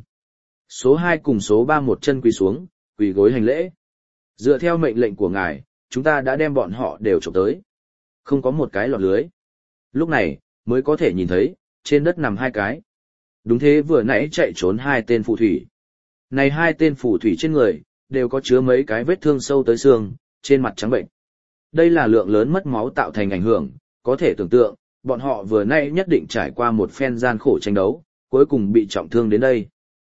Số 2 cùng số 3 một chân quỳ xuống, quỳ gối hành lễ. Dựa theo mệnh lệnh của ngài, chúng ta đã đem bọn họ đều trộm tới. Không có một cái lọt lưới. Lúc này, mới có thể nhìn thấy, trên đất nằm hai cái. Đúng thế, vừa nãy chạy trốn hai tên phù thủy. Này hai tên phù thủy trên người, đều có chứa mấy cái vết thương sâu tới xương, trên mặt trắng bệnh. Đây là lượng lớn mất máu tạo thành ảnh hưởng, có thể tưởng tượng, bọn họ vừa nãy nhất định trải qua một phen gian khổ tranh đấu, cuối cùng bị trọng thương đến đây.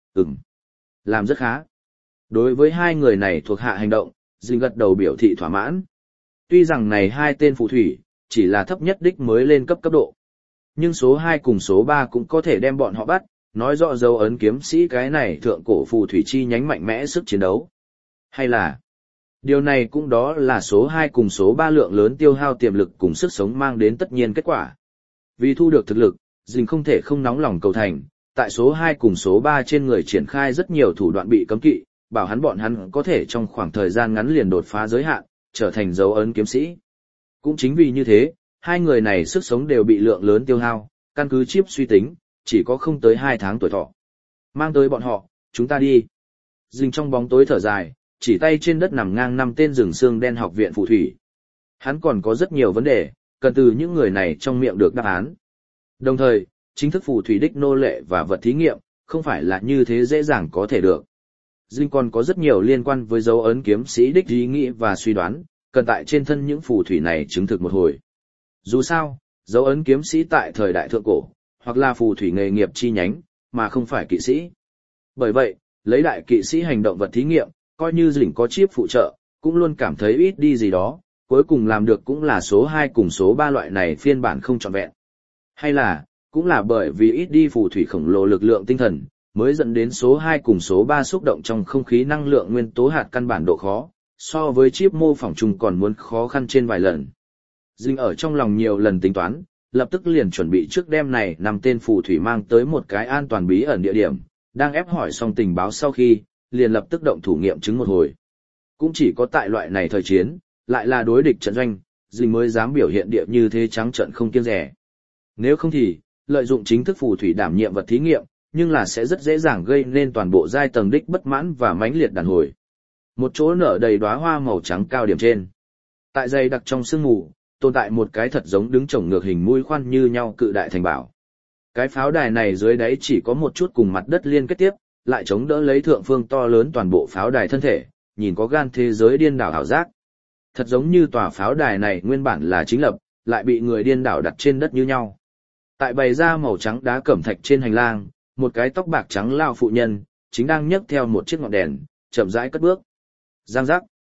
Làm rất khá. Đối với hai người này thuộc hạ hành động, Dĩnh gật đầu biểu thị thỏa mãn. Tuy rằng này hai tên phù thủy, chỉ là thấp nhất đích mới lên cấp độ. Nhưng số 2 cùng số 3 cũng có thể đem bọn họ bắt, nói rõ dấu ấn kiếm sĩ cái này thượng cổ phù thủy chi nhánh mạnh mẽ sức chiến đấu. Hay là, điều này cũng đó là số 2 cùng số 3 lượng lớn tiêu hao tiềm lực cùng sức sống mang đến tất nhiên kết quả. Vì thu được thực lực, Dĩnh không thể không nóng lòng cầu thành, tại số 2 cùng số 3 trên người triển khai rất nhiều thủ đoạn bị cấm kỵ, bảo bọn hắn có thể trong khoảng thời gian ngắn liền đột phá giới hạn, trở thành dấu ấn kiếm sĩ. Cũng chính vì như thế, hai người này sức sống đều bị lượng lớn tiêu hao, căn cứ chip suy tính, chỉ có không tới 2 tháng tuổi thọ. Mang tới bọn họ, chúng ta đi. Dĩnh trong bóng tối thở dài, chỉ tay trên đất nằm ngang 5 tên rừng xương đen học viện phù thủy. Hắn còn có rất nhiều vấn đề, cần từ những người này trong miệng được đáp án. Đồng thời, chính thức phù thủy đích nô lệ và vật thí nghiệm, không phải là như thế dễ dàng có thể được. Dĩnh còn có rất nhiều liên quan với dấu ấn kiếm sĩ đích ý nghĩ và suy đoán, cần tại trên thân những phù thủy này chứng thực một hồi. Dù sao, dấu ấn kiếm sĩ tại thời đại thượng cổ, hoặc là phù thủy nghề nghiệp chi nhánh, mà không phải kỵ sĩ. Bởi vậy, lấy đại kỵ sĩ hành động vật thí nghiệm, coi như Dĩnh có chip phụ trợ, cũng luôn cảm thấy ít đi gì đó, cuối cùng làm được cũng là số 2 cùng số 3 loại này phiên bản không trọn vẹn. Hay là, cũng là bởi vì ít đi phù thủy khổng lồ lực lượng tinh thần, mới dẫn đến số 2 cùng số 3 xúc động trong không khí năng lượng nguyên tố hạt căn bản độ khó, so với chip mô phỏng chung còn muốn khó khăn trên vài lần. Dĩnh ở trong lòng nhiều lần tính toán, lập tức liền chuẩn bị trước đêm này 5 tên phù thủy mang tới một cái an toàn bí ẩn địa điểm, đang ép hỏi xong tình báo sau khi, liền lập tức động thủ nghiệm chứng một hồi. Cũng chỉ có tại loại này thời chiến, lại là đối địch trận doanh, Dĩnh mới dám biểu hiện địa như thế trắng trợn không kiêng dè. Nếu không thì, lợi dụng chính thức phù thủy đảm nhiệm vật thí nghiệm, nhưng là sẽ rất dễ dàng gây nên toàn bộ giai tầng đích bất mãn và mãnh liệt đàn hồi. Một chỗ nở đầy đóa hoa màu trắng cao điểm trên. Tại dày đặc trong sương mù, tồn tại một cái thật giống đứng chổng ngược hình mũi khoan như nhau cự đại thành bảo. Cái pháo đài này dưới đáy chỉ có một chút cùng mặt đất liên kết tiếp, lại chống đỡ lấy thượng phương to lớn toàn bộ pháo đài thân thể, nhìn có gan thế giới điên đảo ảo giác. Thật giống như tòa pháo đài này nguyên bản là chính lập, lại bị người điên đảo đặt trên đất như nhau. Tại bày ra màu trắng đá cẩm thạch trên hành lang, một cái tóc bạc trắng lao phụ nhân, chính đang nhấc theo một chiếc ngọn đèn, chậm rãi cất bước. Giang giác.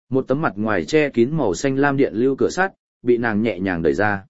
Một tấm mặt ngoài che kín màu xanh lam điện lưu cửa sắt, bị nàng nhẹ nhàng đẩy ra.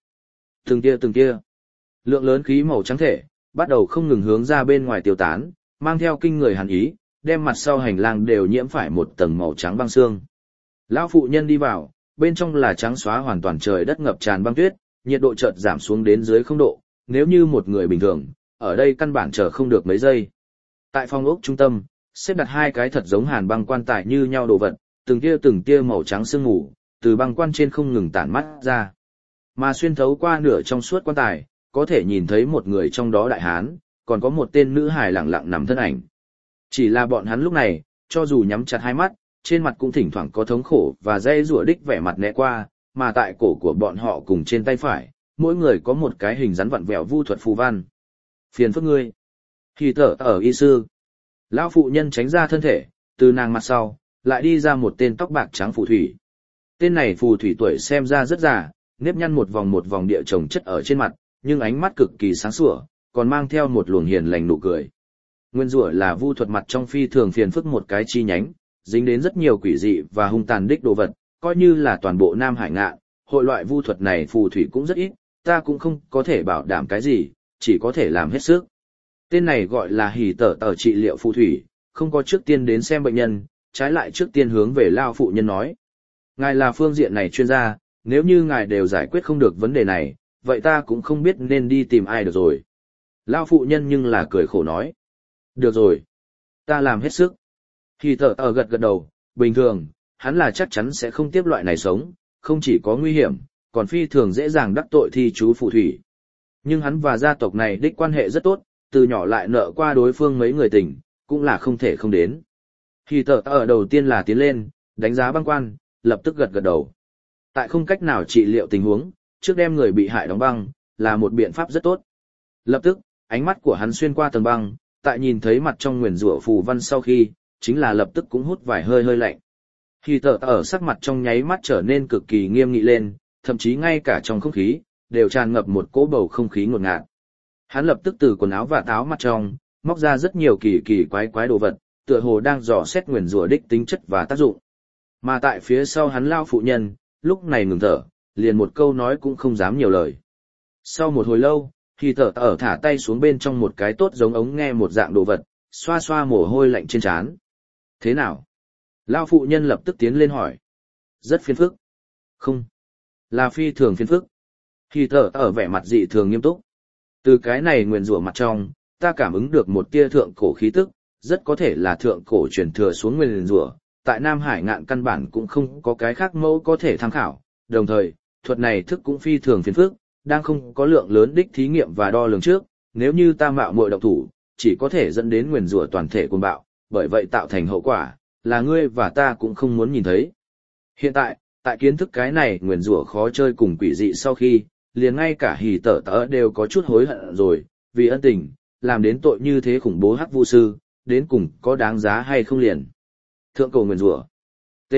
Từng tia, lượng lớn khí màu trắng thể, bắt đầu không ngừng hướng ra bên ngoài tiêu tán, mang theo kinh người hàn ý, đem mặt sau hành lang đều nhiễm phải một tầng màu trắng băng xương. Lão phụ nhân đi vào, bên trong là trắng xóa hoàn toàn trời đất ngập tràn băng tuyết, nhiệt độ chợt giảm xuống đến dưới 0 độ, nếu như một người bình thường, ở đây căn bản chờ không được mấy giây. Tại phòng ốc trung tâm, xếp đặt 2 cái thật giống hàn băng quan tài như nhau đồ vật, từng tia màu trắng sương mù, từ băng quan trên không ngừng tản mắt ra. Mà xuyên thấu qua nửa trong suốt quan tài, có thể nhìn thấy một người trong đó đại hán, còn có một tên nữ hài lặng lặng nằm thân ảnh. Chỉ là bọn hắn lúc này, cho dù nhắm chặt hai mắt, trên mặt cũng thỉnh thoảng có thống khổ và dây rủa đích vẻ mặt né qua, mà tại cổ của bọn họ cùng trên tay phải, mỗi người có một cái hình rắn vặn vẹo vu thuật phù văn. Phiền phức ngươi. Khi thở ở y sư. Lão phụ nhân tránh ra thân thể, từ nàng mặt sau, lại đi ra một tên tóc bạc trắng phù thủy. Tên này phù thủy tuổi xem ra rất già, nếp nhăn một vòng địa chồng chất ở trên mặt, nhưng ánh mắt cực kỳ sáng sủa, còn mang theo một luồng hiền lành nụ cười. Nguyên rủa là vu thuật mặt trong phi thường phiền phức một cái chi nhánh, dính đến rất nhiều quỷ dị và hung tàn đích đồ vật, coi như là toàn bộ Nam Hải Ngạn, hội loại vu thuật này phù thủy cũng rất ít, ta cũng không có thể bảo đảm cái gì, chỉ có thể làm hết sức. Tên này gọi là hỉ tở tở trị liệu phù thủy, không có trước tiên đến xem bệnh nhân, trái lại trước tiên hướng về lao phụ nhân nói. Ngài là phương diện này chuyên gia, nếu như ngài đều giải quyết không được vấn đề này, vậy ta cũng không biết nên đi tìm ai được rồi. Lao phụ nhân nhưng là cười khổ nói. Được rồi, ta làm hết sức. Hỉ tở tở gật gật đầu, bình thường, hắn là chắc chắn sẽ không tiếp loại này sống, không chỉ có nguy hiểm, còn phi thường dễ dàng đắc tội thi chú phù thủy. Nhưng hắn và gia tộc này đích quan hệ rất tốt, từ nhỏ lại nợ qua đối phương mấy người tình, cũng là không thể không đến. Hỉ tở tở đầu tiên là tiến lên, đánh giá băng quan, lập tức gật gật đầu. Tại không cách nào trị liệu tình huống, trước đem người bị hại đóng băng, là một biện pháp rất tốt. Lập tức, ánh mắt của hắn xuyên qua tầng băng, tại nhìn thấy mặt trong nguyền rủa phù văn sau khi, chính là lập tức cũng hút vài hơi hơi lạnh. Hỉ tở tở sắc mặt trong nháy mắt trở nên cực kỳ nghiêm nghị lên, thậm chí ngay cả trong không khí, đều tràn ngập một cỗ bầu không khí ngột ngạt. Hắn lập tức từ quần áo và táo mặt trong, móc ra rất nhiều kỳ quái đồ vật, tựa hồ đang dò xét nguyền rủa đích tính chất và tác dụng. Mà tại phía sau hắn lao phụ nhân, lúc này ngừng thở, liền một câu nói cũng không dám nhiều lời. Sau một hồi lâu, Hỉ tở tở thả tay xuống bên trong một cái tốt giống ống nghe một dạng đồ vật, xoa xoa mồ hôi lạnh trên trán. Thế nào? Lao phụ nhân lập tức tiến lên hỏi. Rất phiền phức. Không. Là phi thường phiền phức. Hỉ tở tở vẻ mặt dị thường nghiêm túc. Từ cái này nguyền rủa mặt trong, ta cảm ứng được một tia thượng cổ khí tức, rất có thể là thượng cổ truyền thừa xuống nguyền rủa. Tại Nam Hải Ngạn căn bản cũng không có cái khác mẫu có thể tham khảo, đồng thời, thuật này thức cũng phi thường phiền phức, đang không có lượng lớn đích thí nghiệm và đo lường trước, nếu như ta mạo muội động thủ, chỉ có thể dẫn đến nguyền rủa toàn thể cuồng bạo, bởi vậy tạo thành hậu quả, là ngươi và ta cũng không muốn nhìn thấy. Hiện tại kiến thức cái này nguyền rủa khó chơi cùng quỷ dị sau khi, liền ngay cả Hỉ tở tở đều có chút hối hận rồi, vì ân tình, làm đến tội như thế khủng bố hắc vu sư, đến cùng có đáng giá hay không liền. Thượng cổ nguyền rủa. T.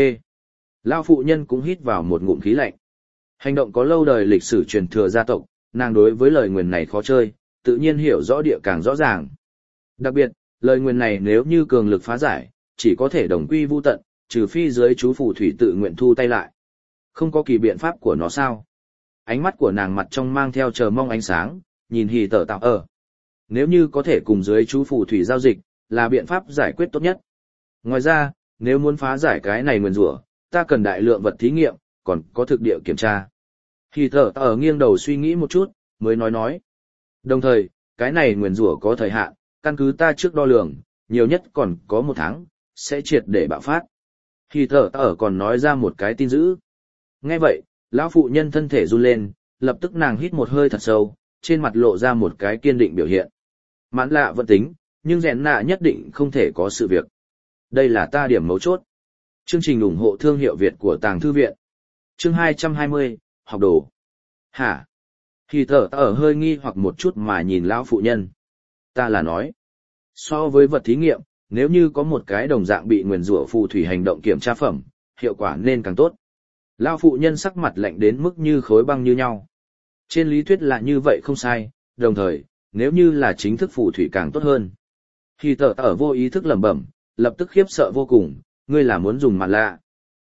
Lao phụ nhân cũng hít vào một ngụm khí lạnh. Hành động có lâu đời lịch sử truyền thừa gia tộc, nàng đối với lời nguyền này khó chơi, tự nhiên hiểu rõ địa càng rõ ràng. Đặc biệt, lời nguyền này nếu như cường lực phá giải, chỉ có thể đồng quy vu tận, trừ phi dưới chú phù thủy tự nguyện thu tay lại. Không có kỳ biện pháp của nó sao? Ánh mắt của nàng mặt trong mang theo chờ mong ánh sáng, nhìn Hỉ tở tở. Nếu như có thể cùng dưới chú phù thủy giao dịch, là biện pháp giải quyết tốt nhất. Ngoài ra, nếu muốn phá giải cái này nguyền rủa, ta cần đại lượng vật thí nghiệm, còn có thực địa kiểm tra. Hỉ tở tở nghiêng đầu suy nghĩ một chút, mới nói. Đồng thời, cái này nguyền rủa có thời hạn, căn cứ ta trước đo lường, nhiều nhất còn có 1 tháng, sẽ triệt để bạo phát. Hỉ tở tở còn nói ra một cái tin dữ. Nghe vậy, lão phụ nhân thân thể run lên, lập tức nàng hít một hơi thật sâu, trên mặt lộ ra một cái kiên định biểu hiện. Mãn lạ vẫn tính, nhưng rèn nạ nhất định không thể có sự việc. Đây là ta điểm mấu chốt. Chương trình ủng hộ thương hiệu Việt của Tàng Thư Viện. Chương 220, học đồ. Hả? Hỉ tở tở hơi nghi hoặc một chút mà nhìn lão phụ nhân. Ta là nói, so với vật thí nghiệm, nếu như có một cái đồng dạng bị nguyền rủa phù thủy hành động kiểm tra phẩm, hiệu quả nên càng tốt. Lão phụ nhân sắc mặt lạnh đến mức như khối băng như nhau. Trên lý thuyết là như vậy không sai, đồng thời, nếu như là chính thức phù thủy càng tốt hơn. Hỉ tở tở vô ý thức lẩm bẩm, lập tức khiếp sợ vô cùng, ngươi là muốn dùng mặt lạ.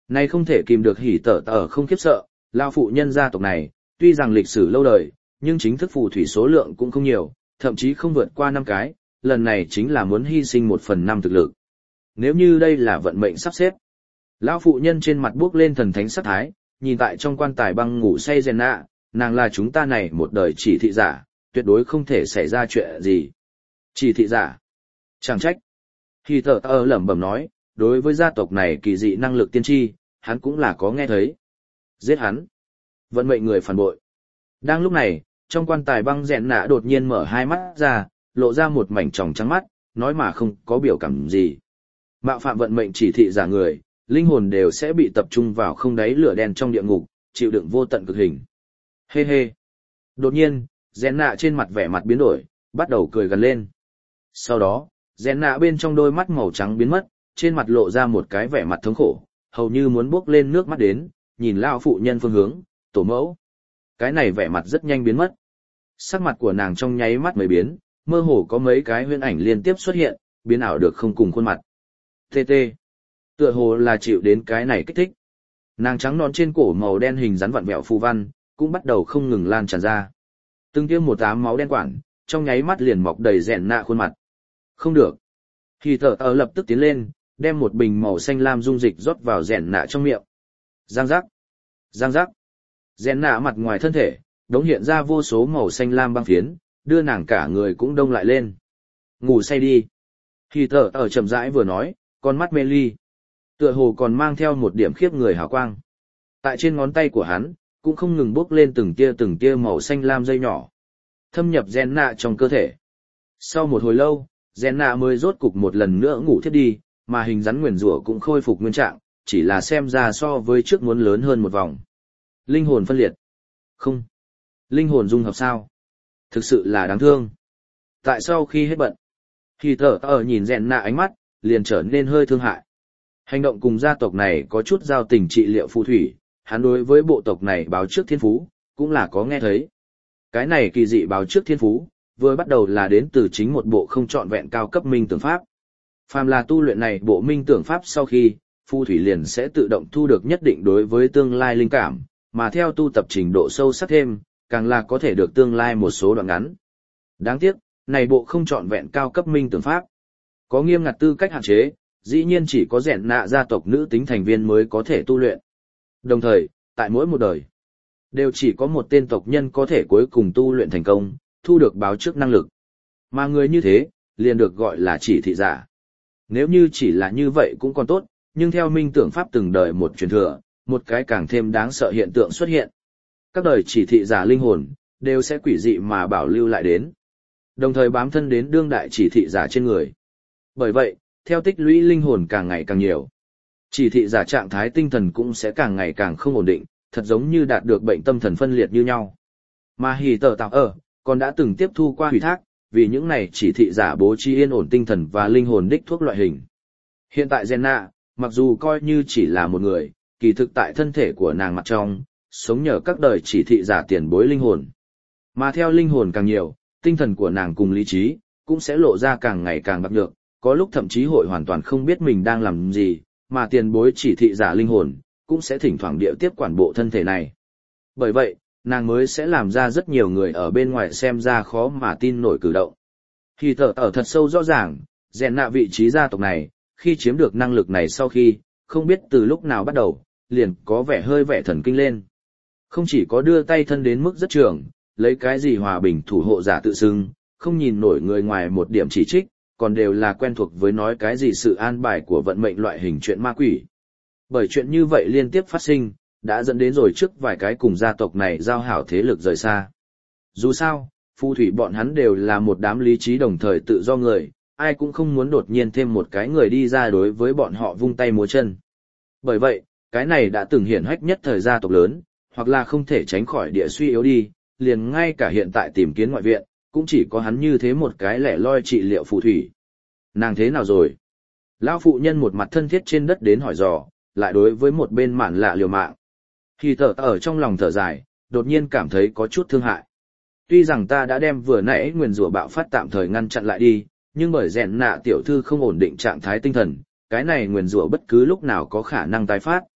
Này không thể kìm được hỉ tở tở không khiếp sợ, lao phụ nhân gia tộc này, tuy rằng lịch sử lâu đời, nhưng chính thức phù thủy số lượng cũng không nhiều, thậm chí không vượt qua 5 cái, lần này chính là muốn hy sinh 1/5 thực lực. Nếu như đây là vận mệnh sắp xếp. Lão phụ nhân trên mặt bước lên thần thánh sắc thái, nhìn tại trong quan tài băng ngủ say rèn nạ, nàng là chúng ta này một đời chỉ thị giả, tuyệt đối không thể xảy ra chuyện gì. Chỉ thị giả. Chẳng trách. Khi thở lẩm bẩm nói, đối với gia tộc này kỳ dị năng lực tiên tri, hắn cũng là có nghe thấy. Giết hắn. Vận mệnh người phản bội. Đang lúc này, trong quan tài băng rèn nạ đột nhiên mở hai mắt ra, lộ ra một mảnh tròng trắng mắt, nói mà không có biểu cảm gì. Mạo phạm vận mệnh chỉ thị giả người, linh hồn đều sẽ bị tập trung vào không đáy lửa đen trong địa ngục, chịu đựng vô tận cực hình. Hê hê. Đột nhiên, rèn nạ trên mặt vẻ mặt biến đổi, bắt đầu cười gần lên. Sau đó, rèn nạ bên trong đôi mắt màu trắng biến mất, trên mặt lộ ra một cái vẻ mặt thống khổ, hầu như muốn bước lên nước mắt đến, nhìn lao phụ nhân phương hướng, tổ mẫu. Cái này vẻ mặt rất nhanh biến mất. Sắc mặt của nàng trong nháy mắt mới biến, mơ hồ có mấy cái huyễn ảnh liên tiếp xuất hiện, biến ảo được không cùng khuôn mặt. TT. Tựa hồ là chịu đến cái này kích thích. Nàng trắng non trên cổ màu đen hình rắn vặn vẹo phù văn, cũng bắt đầu không ngừng lan tràn ra. Từng tiêm một ám máu đen quản, trong nháy mắt liền mọc đầy rèn nạ khuôn mặt. Không được. Khi thở lập tức tiến lên, đem một bình màu xanh lam dung dịch rót vào rèn nạ trong miệng. Giang giác. Giang giác. Rèn nạ mặt ngoài thân thể, đống hiện ra vô số màu xanh lam băng phiến, đưa nàng cả người cũng đông lại lên. Ngủ say đi. Khi thở chậm rãi vừa nói, con mắt mê ly. Tựa hồ còn mang theo một điểm khiếp người hào quang. Tại trên ngón tay của hắn, cũng không ngừng bốc lên từng tia màu xanh lam dây nhỏ. Thâm nhập rèn nạ trong cơ thể. Sau một hồi lâu, rèn nạ mới rốt cục một lần nữa ngủ thiếp đi, mà hình rắn nguyền rủa cũng khôi phục nguyên trạng, chỉ là xem ra so với trước muốn lớn hơn một vòng. Linh hồn phân liệt. Không. Linh hồn dung hợp sao? Thực sự là đáng thương. Tại sao khi hết bận, khi thở nhìn rèn nạ ánh mắt, liền trở nên hơi thương hại. Hành động cùng gia tộc này có chút giao tình trị liệu phù thủy, hắn đối với bộ tộc này báo trước thiên phú, cũng là có nghe thấy. Cái này kỳ dị báo trước thiên phú, vừa bắt đầu là đến từ chính một bộ không trọn vẹn cao cấp minh tưởng pháp. Phàm là tu luyện này bộ minh tưởng pháp sau khi, phù thủy liền sẽ tự động thu được nhất định đối với tương lai linh cảm, mà theo tu tập trình độ sâu sắc thêm, càng là có thể được tương lai một số đoạn ngắn. Đáng tiếc, này bộ không trọn vẹn cao cấp minh tưởng pháp, có nghiêm ngặt tư cách hạn chế, dĩ nhiên chỉ có rèn nạ gia tộc nữ tính thành viên mới có thể tu luyện. Đồng thời, tại mỗi một đời, đều chỉ có một tên tộc nhân có thể cuối cùng tu luyện thành công, thu được báo trước năng lực. Mà người như thế, liền được gọi là chỉ thị giả. Nếu như chỉ là như vậy cũng còn tốt, nhưng theo minh tưởng pháp từng đời một truyền thừa, một cái càng thêm đáng sợ hiện tượng xuất hiện. Các đời chỉ thị giả linh hồn, đều sẽ quỷ dị mà bảo lưu lại đến. Đồng thời bám thân đến đương đại chỉ thị giả trên người. Bởi vậy, theo tích lũy linh hồn càng ngày càng nhiều, chỉ thị giả trạng thái tinh thần cũng sẽ càng ngày càng không ổn định, thật giống như đạt được bệnh tâm thần phân liệt như nhau. Mà hỉ tờ tạo còn đã từng tiếp thu qua ủy thác, vì những này chỉ thị giả bố trí yên ổn tinh thần và linh hồn đích thuốc loại hình. Hiện tại Jenna, mặc dù coi như chỉ là một người, kỳ thực tại thân thể của nàng mặt trong, sống nhờ các đời chỉ thị giả tiền bối linh hồn. Mà theo linh hồn càng nhiều, tinh thần của nàng cùng lý trí, cũng sẽ lộ ra càng ngày càng bạc nhược, có lúc thậm chí hội hoàn toàn không biết mình đang làm gì, mà tiền bối chỉ thị giả linh hồn, cũng sẽ thỉnh thoảng điệu tiếp quản bộ thân thể này. Bởi vậy, nàng mới sẽ làm ra rất nhiều người ở bên ngoài xem ra khó mà tin nổi cử động. Khi thở thật sâu rõ ràng, rèn nạ vị trí gia tộc này, khi chiếm được năng lực này sau khi, không biết từ lúc nào bắt đầu, liền có vẻ hơi vẻ thần kinh lên. Không chỉ có đưa tay thân đến mức rất trường, lấy cái gì hòa bình thủ hộ giả tự xưng, không nhìn nổi người ngoài một điểm chỉ trích, còn đều là quen thuộc với nói cái gì sự an bài của vận mệnh loại hình chuyện ma quỷ. Bởi chuyện như vậy liên tiếp phát sinh, đã dẫn đến rồi trước vài cái cùng gia tộc này giao hảo thế lực rời xa. Dù sao, phù thủy bọn hắn đều là một đám lý trí đồng thời tự do người, ai cũng không muốn đột nhiên thêm một cái người đi ra đối với bọn họ vung tay múa chân. Bởi vậy, cái này đã từng hiển hách nhất thời gia tộc lớn, hoặc là không thể tránh khỏi địa suy yếu đi, liền ngay cả hiện tại tìm kiếm ngoại viện, cũng chỉ có hắn như thế một cái lẻ loi trị liệu phù thủy. Nàng thế nào rồi? Lão phụ nhân một mặt thân thiết trên đất đến hỏi dò, lại đối với một bên mạn lạ liều mạng. Khi thở ở trong lòng thở dài, đột nhiên cảm thấy có chút thương hại. Tuy rằng ta đã đem vừa nãy nguyền rủa bạo phát tạm thời ngăn chặn lại đi, nhưng bởi rèn nạ tiểu thư không ổn định trạng thái tinh thần, cái này nguyền rủa bất cứ lúc nào có khả năng tái phát.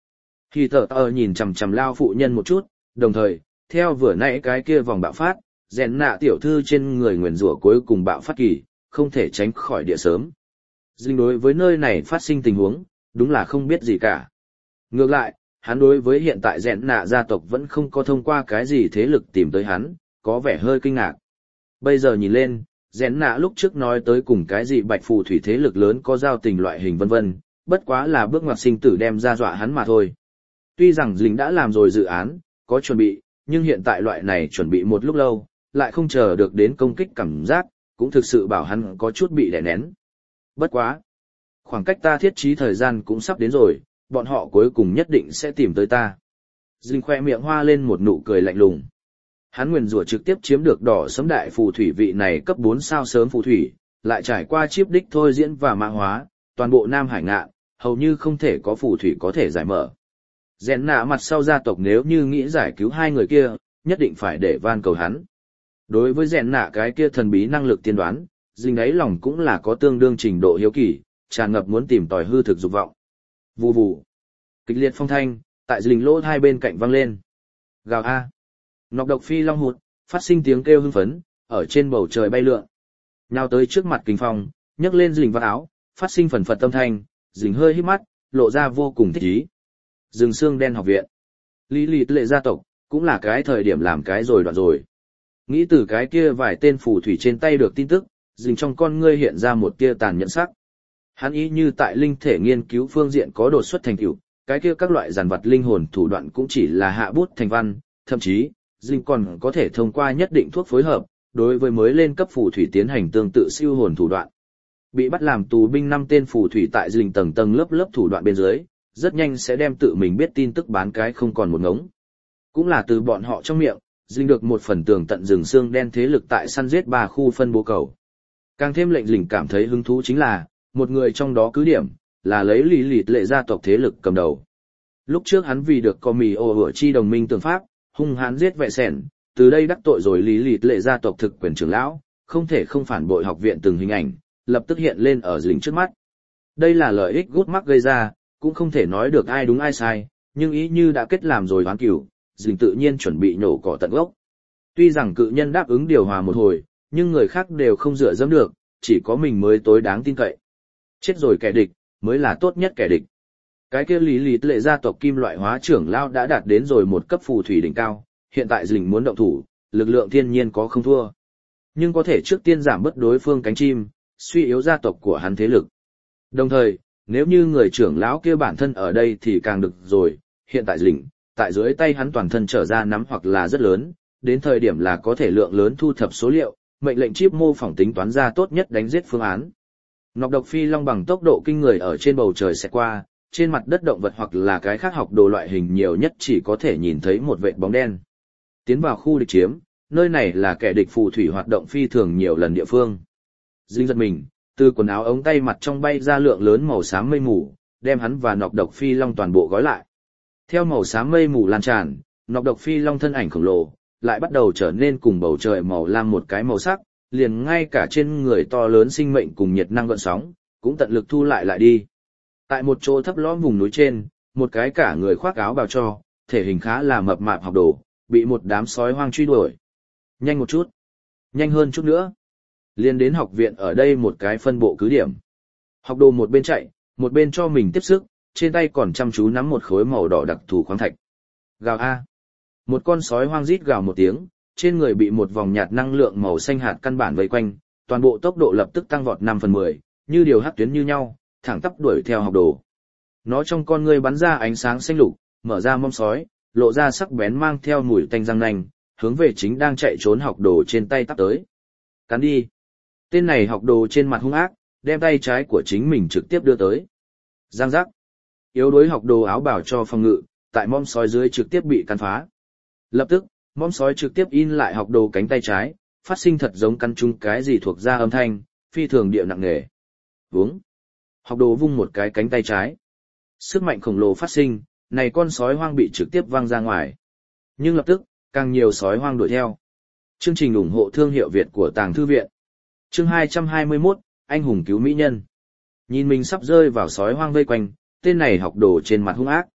Khi tờ tờ nhìn chằm chằm lao phụ nhân một chút, đồng thời, theo vừa nãy cái kia vòng bạo phát, rèn nạ tiểu thư trên người nguyền rủa cuối cùng bạo phát kỳ, không thể tránh khỏi địa sớm. Dinh đối với nơi này phát sinh tình huống, đúng là không biết gì cả. Ngược lại, hắn đối với hiện tại rèn nạ gia tộc vẫn không có thông qua cái gì thế lực tìm tới hắn, có vẻ hơi kinh ngạc. Bây giờ nhìn lên, rèn nạ lúc trước nói tới cùng cái gì bạch phù thủy thế lực lớn có giao tình loại hình vân vân, bất quá là bước ngoặt sinh tử đem ra dọa hắn mà thôi. Tuy rằng Dinh đã làm rồi dự án, có chuẩn bị, nhưng hiện tại loại này chuẩn bị một lúc lâu, lại không chờ được đến công kích cảm giác, cũng thực sự bảo hắn có chút bị đè nén. Bất quá. Khoảng cách ta thiết trí thời gian cũng sắp đến rồi, bọn họ cuối cùng nhất định sẽ tìm tới ta. Dinh khoe miệng hoa lên một nụ cười lạnh lùng. Hắn nguyền rủa trực tiếp chiếm được đỏ sấm đại phù thủy vị này cấp 4 sao sớm phù thủy, lại trải qua chip đích thôi diễn và mã hóa, toàn bộ Nam Hải ngạn, hầu như không thể có phù thủy có thể giải mở. Rèn nạ mặt sau gia tộc nếu như nghĩ giải cứu hai người kia, nhất định phải để van cầu hắn. Đối với rèn nạ cái kia thần bí năng lực tiên đoán, Dinh ấy lòng cũng là có tương đương trình độ hiếu kỳ, tràn ngập muốn tìm tòi hư thực dục vọng. Vù vù. Kịch liệt phong thanh, tại Dinh lỗ hai bên cạnh vang lên. Gào a. Nọc độc phi long hụt, phát sinh tiếng kêu hưng phấn, ở trên bầu trời bay lượn. Nhào tới trước mặt Kình Phong, nhấc lên Dinh vào áo, phát sinh phần phật âm thanh, Dinh hơi híp mắt, lộ ra vô cùng thích ý. Rừng xương đen học viện. Lý Lịt Lệ gia tộc, cũng là cái thời điểm làm cái rồi đoạn rồi. Nghĩ từ cái kia vài tên phù thủy trên tay được tin tức, Dinh trong con ngươi hiện ra một tia tàn nhẫn sắc. Hắn ý như tại linh thể nghiên cứu phương diện có đột xuất thành tựu, cái kia các loại giàn vật linh hồn thủ đoạn cũng chỉ là hạ bút thành văn, thậm chí, Dinh còn có thể thông qua nhất định thuốc phối hợp, đối với mới lên cấp phù thủy tiến hành tương tự siêu hồn thủ đoạn. Bị bắt làm tù binh 5 tên phù thủy tại Dinh tầng tầng lớp lớp thủ đoạn bên dưới, rất nhanh sẽ đem tự mình biết tin tức bán cái không còn một ngống. Cũng là từ bọn họ trong miệng, Dinh được một phần tường tận rừng xương đen thế lực tại săn giết 3 khu phân bố cầu. Càng thêm lệnh Dinh cảm thấy hứng thú chính là, một người trong đó cứ điểm, là lấy Lý Lịt Lệ gia tộc thế lực cầm đầu. Lúc trước hắn vì được có mì ô hựa chi đồng minh tường pháp, hung hãn giết vệ sẻn, từ đây đắc tội rồi Lý Lịt Lệ gia tộc thực quyền trưởng lão, không thể không phản bội học viện từng hình ảnh, lập tức hiện lên ở Dinh trước mắt. Đây là lợi ích gút mắc gây ra, cũng không thể nói được ai đúng ai sai, nhưng ý như đã kết làm rồi oán cửu, Dinh tự nhiên chuẩn bị nhổ cỏ tận gốc. Tuy rằng cự nhân đáp ứng điều hòa một hồi, nhưng người khác đều không dựa dẫm được, chỉ có mình mới tối đáng tin cậy. Chết rồi kẻ địch, mới là tốt nhất kẻ địch. Cái kia Lý Lịt Lệ gia tộc kim loại hóa trưởng lao đã đạt đến rồi một cấp phù thủy đỉnh cao, hiện tại Dinh muốn động thủ, lực lượng thiên nhiên có không thua. Nhưng có thể trước tiên giảm bớt đối phương cánh chim, suy yếu gia tộc của hắn thế lực. Đồng thời, nếu như người trưởng lão kia bản thân ở đây thì càng được rồi, hiện tại Dinh, tại dưới tay hắn toàn thân trở ra nắm hoặc là rất lớn, đến thời điểm là có thể lượng lớn thu thập số liệu, mệnh lệnh chip mô phỏng tính toán ra tốt nhất đánh giết phương án. Nọc độc phi long bằng tốc độ kinh người ở trên bầu trời sẽ qua, trên mặt đất động vật hoặc là cái khác học đồ loại hình nhiều nhất chỉ có thể nhìn thấy một vệt bóng đen. Tiến vào khu địch chiếm, nơi này là kẻ địch phù thủy hoạt động phi thường nhiều lần địa phương. Dinh giật mình, từ quần áo ống tay mặt trong bay ra lượng lớn màu xám mây mù, đem hắn và nọc độc phi long toàn bộ gói lại. Theo màu xám mây mù lan tràn, nọc độc phi long thân ảnh khổng lồ, lại bắt đầu trở nên cùng bầu trời màu lam một cái màu sắc, liền ngay cả trên người to lớn sinh mệnh cùng nhiệt năng gợn sóng, cũng tận lực thu lại đi. Tại một chỗ thấp lõm vùng núi trên, một cái cả người khoác áo bào cho, thể hình khá là mập mạp học đồ, bị một đám sói hoang truy đuổi. Nhanh một chút, nhanh hơn chút nữa. Liên đến học viện ở đây một cái phân bộ cứ điểm. Học đồ một bên chạy, một bên cho mình tiếp sức, trên tay còn chăm chú nắm một khối màu đỏ đặc thù khoáng thạch. Gào a. Một con sói hoang rít gào một tiếng, trên người bị một vòng nhạt năng lượng màu xanh hạt căn bản vây quanh, toàn bộ tốc độ lập tức tăng vọt 5/10, như điều hắc tuyến như nhau, thẳng tắp đuổi theo học đồ. Nó trong con ngươi bắn ra ánh sáng xanh lục, mở ra mông sói, lộ ra sắc bén mang theo mùi tanh răng nanh, hướng về chính đang chạy trốn học đồ trên tay tắp tới. Cắn đi. Tên này học đồ trên mặt hung ác, đem tay trái của chính mình trực tiếp đưa tới. Giang giác. Yếu đuối học đồ áo bảo cho phòng ngự, tại mông sói dưới trực tiếp bị cắn phá. Lập tức, mông sói trực tiếp in lại học đồ cánh tay trái, phát sinh thật giống căn chung cái gì thuộc ra âm thanh, phi thường địa nặng nề. Vướng. Học đồ vung một cái cánh tay trái. Sức mạnh khổng lồ phát sinh, này con sói hoang bị trực tiếp văng ra ngoài. Nhưng lập tức, càng nhiều sói hoang đuổi theo. Chương trình ủng hộ thương hiệu Việt của Tàng Thư Viện. Chương 221, Anh hùng cứu mỹ nhân. Nhìn mình sắp rơi vào sói hoang vây quanh, tên này học đồ trên mặt hung ác.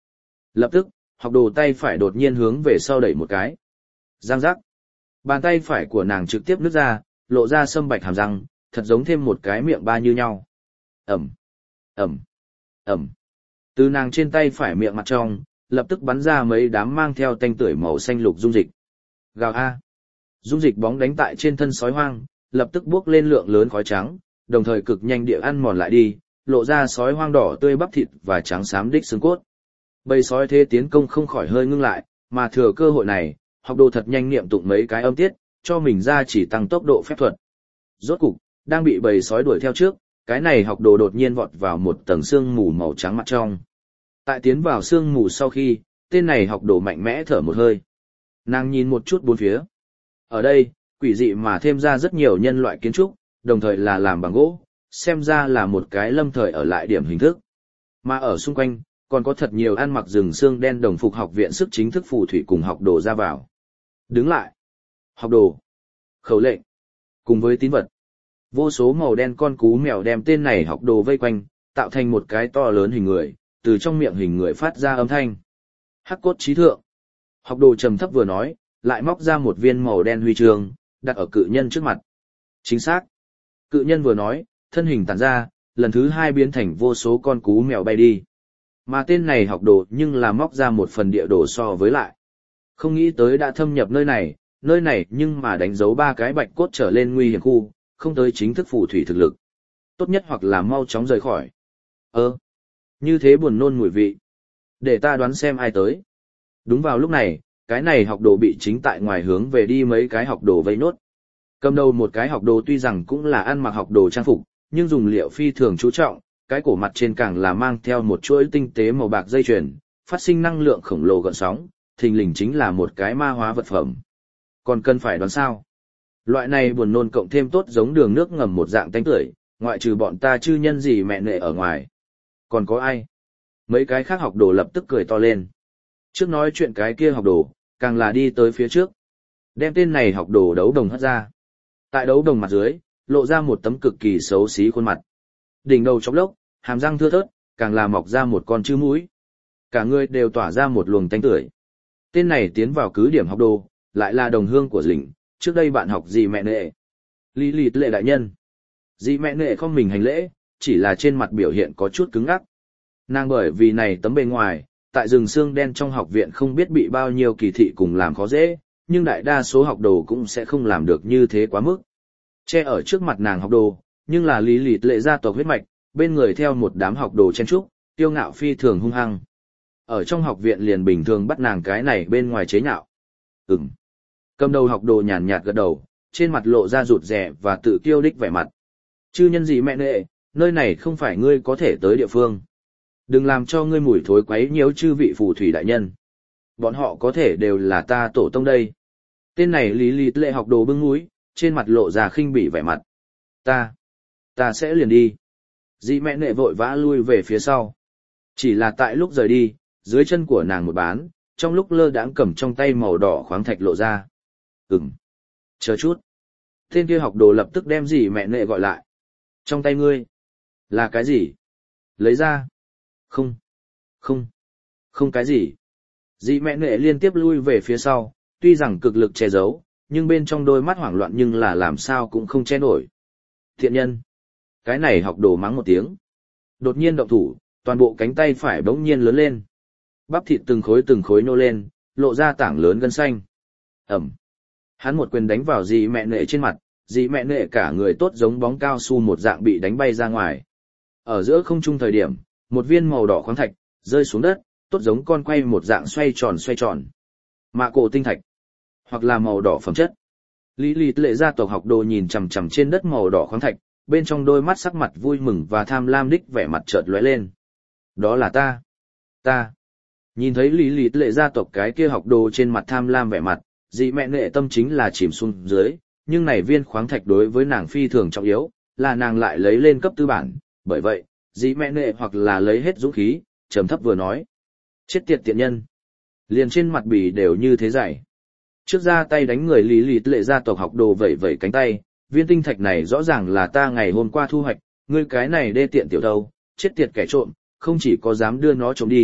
Lập tức, học đồ tay phải đột nhiên hướng về sau đẩy một cái. Giang giác. Bàn tay phải của nàng trực tiếp nứt ra, lộ ra sâm bạch hàm răng, thật giống thêm một cái miệng ba như nhau. Ẩm, Ẩm, Ẩm. Từ nàng trên tay phải miệng mặt trong, lập tức bắn ra mấy đám mang theo tanh tưởi màu xanh lục dung dịch. Gào a. Dung dịch bóng đánh tại trên thân sói hoang, lập tức bốc lên lượng lớn khói trắng, đồng thời cực nhanh địa ăn mòn lại đi, lộ ra sói hoang đỏ tươi bắp thịt và trắng xám đích xương cốt. Bầy sói thế tiến công không khỏi hơi ngưng lại, mà thừa cơ hội này, học đồ thật nhanh niệm tụng mấy cái âm tiết, cho mình ra chỉ tăng tốc độ phép thuật. Rốt cục, đang bị bầy sói đuổi theo trước, cái này học đồ đột nhiên vọt vào một tầng sương mù màu trắng mặt trong. Tại tiến vào sương mù sau khi, tên này học đồ mạnh mẽ thở một hơi. Nàng nhìn một chút bốn phía. Ở đây, quỷ dị mà thêm ra rất nhiều nhân loại kiến trúc, đồng thời là làm bằng gỗ, xem ra là một cái lâm thời ở lại điểm hình thức. Mà ở xung quanh, còn có thật nhiều ăn mặc rừng xương đen đồng phục học viện sức chính thức phù thủy cùng học đồ ra vào. Đứng lại. Học đồ. Khẩu lệnh. Cùng với tín vật. Vô số màu đen con cú mèo đem tên này học đồ vây quanh, tạo thành một cái to lớn hình người, từ trong miệng hình người phát ra âm thanh. Hắc cốt trí thượng. Học đồ trầm thấp vừa nói, lại móc ra một viên màu đen huy chương, đặt ở cự nhân trước mặt. Chính xác. Cự nhân vừa nói, thân hình tản ra, lần thứ hai biến thành vô số con cú mèo bay đi. Mà tên này học đồ nhưng là móc ra một phần địa đồ so với lại. Không nghĩ tới đã thâm nhập nơi này nhưng mà đánh dấu 3 cái bạch cốt trở lên nguy hiểm khu, không tới chính thức phù thủy thực lực. Tốt nhất hoặc là mau chóng rời khỏi. Như thế buồn nôn mùi vị. Để ta đoán xem ai tới. Đúng vào lúc này, cái này học đồ bị chính tại ngoài hướng về đi mấy cái học đồ vây nốt. Cầm đầu một cái học đồ tuy rằng cũng là ăn mặc học đồ trang phục, nhưng dùng liệu phi thường chú trọng, cái cổ mặt trên càng là mang theo một chuỗi tinh tế màu bạc dây chuyền, phát sinh năng lượng khổng lồ gợn sóng, thình lình chính là một cái ma hóa vật phẩm. Còn cần phải đoán sao? Loại này buồn nôn cộng thêm tốt giống đường nước ngầm một dạng tanh tưởi, ngoại trừ bọn ta chư nhân gì mẹ nệ ở ngoài. Còn có ai? Mấy cái khác học đồ lập tức cười to lên. Trước nói chuyện cái kia học đồ, càng là đi tới phía trước. Đem tên này học đồ đấu đồng hất ra. Tại đấu đồng mặt dưới, lộ ra một tấm cực kỳ xấu xí khuôn mặt. Đỉnh đầu chóp lốc, hàm răng thưa thớt, càng là mọc ra một con chữ mũi. Cả người đều tỏa ra một luồng tanh tưởi. Tên này tiến vào cứ điểm học đồ, lại là đồng hương của Dĩnh, trước đây bạn học gì mẹ nệ. Lý lịt lệ đại nhân. Dì mẹ nệ không mình hành lễ, chỉ là trên mặt biểu hiện có chút cứng ngắc. Nàng bởi vì này tấm bề ngoài, tại rừng xương đen trong học viện không biết bị bao nhiêu kỳ thị cùng làm khó dễ, nhưng đại đa số học đồ cũng sẽ không làm được như thế quá mức. Che ở trước mặt nàng học đồ, nhưng là lý lịt lệ gia tộc huyết mạch, bên người theo một đám học đồ chen trúc, tiêu ngạo phi thường hung hăng. Ở trong học viện liền bình thường bắt nàng cái này bên ngoài chế nhạo. Cầm đầu học đồ nhàn nhạt gật đầu, trên mặt lộ ra rụt rè và tự kiêu đích vẻ mặt. Chư nhân gì mẹ nệ, nơi này không phải ngươi có thể tới địa phương. Đừng làm cho ngươi mùi thối quấy nhiễu chư vị phù thủy đại nhân. Bọn họ có thể đều là ta tổ tông đây. Tên này lý lịt lệ học đồ bưng mũi, trên mặt lộ ra khinh bỉ vẻ mặt. Ta sẽ liền đi. Dì mẹ nệ vội vã lui về phía sau. Chỉ là tại lúc rời đi, dưới chân của nàng một bán, trong lúc lơ đãng cầm trong tay màu đỏ khoáng thạch lộ ra. Chờ chút. Tên kia học đồ lập tức đem dì mẹ nệ gọi lại. Trong tay ngươi. Là cái gì? Lấy ra. Không cái gì. Dì mẹ nệ liên tiếp lui về phía sau, tuy rằng cực lực che giấu, nhưng bên trong đôi mắt hoảng loạn nhưng là làm sao cũng không che nổi. Thiện nhân. Cái này học đồ mắng một tiếng. Đột nhiên động thủ, toàn bộ cánh tay phải bỗng nhiên lớn lên. Bắp thịt từng khối nô lên, lộ ra tảng lớn gân xanh. Hắn một quyền đánh vào dì mẹ nệ trên mặt, dì mẹ nệ cả người tốt giống bóng cao su một dạng bị đánh bay ra ngoài. Ở giữa không trung thời điểm, một viên màu đỏ khoáng thạch rơi xuống đất, tốt giống con quay một dạng xoay tròn. Mạ cổ tinh thạch, hoặc là màu đỏ phẩm chất. Lý lịt lệ gia tộc học đồ nhìn chằm chằm trên đất màu đỏ khoáng thạch, bên trong đôi mắt sắc mặt vui mừng và tham lam đích vẻ mặt chợt lóe lên. Đó là ta. Nhìn thấy lý lịt lệ gia tộc cái kia học đồ trên mặt tham lam vẻ mặt, dì mẹ nệ tâm chính là chìm xuống dưới, nhưng này viên khoáng thạch đối với nàng phi thường trọng yếu, là nàng lại lấy lên cấp tư bản, bởi vậy, dì mẹ nệ hoặc là lấy hết dũng khí, trầm thấp vừa nói. Chết tiệt tiện nhân. Liền trên mặt bì đều như thế dày. Trước ra tay đánh người lý lịt lệ gia tộc học đồ vẩy cánh tay, viên tinh thạch này rõ ràng là ta ngày hôm qua thu hoạch, ngươi cái này đê tiện tiểu đâu, chết tiệt kẻ trộm, không chỉ có dám đưa nó trộm đi,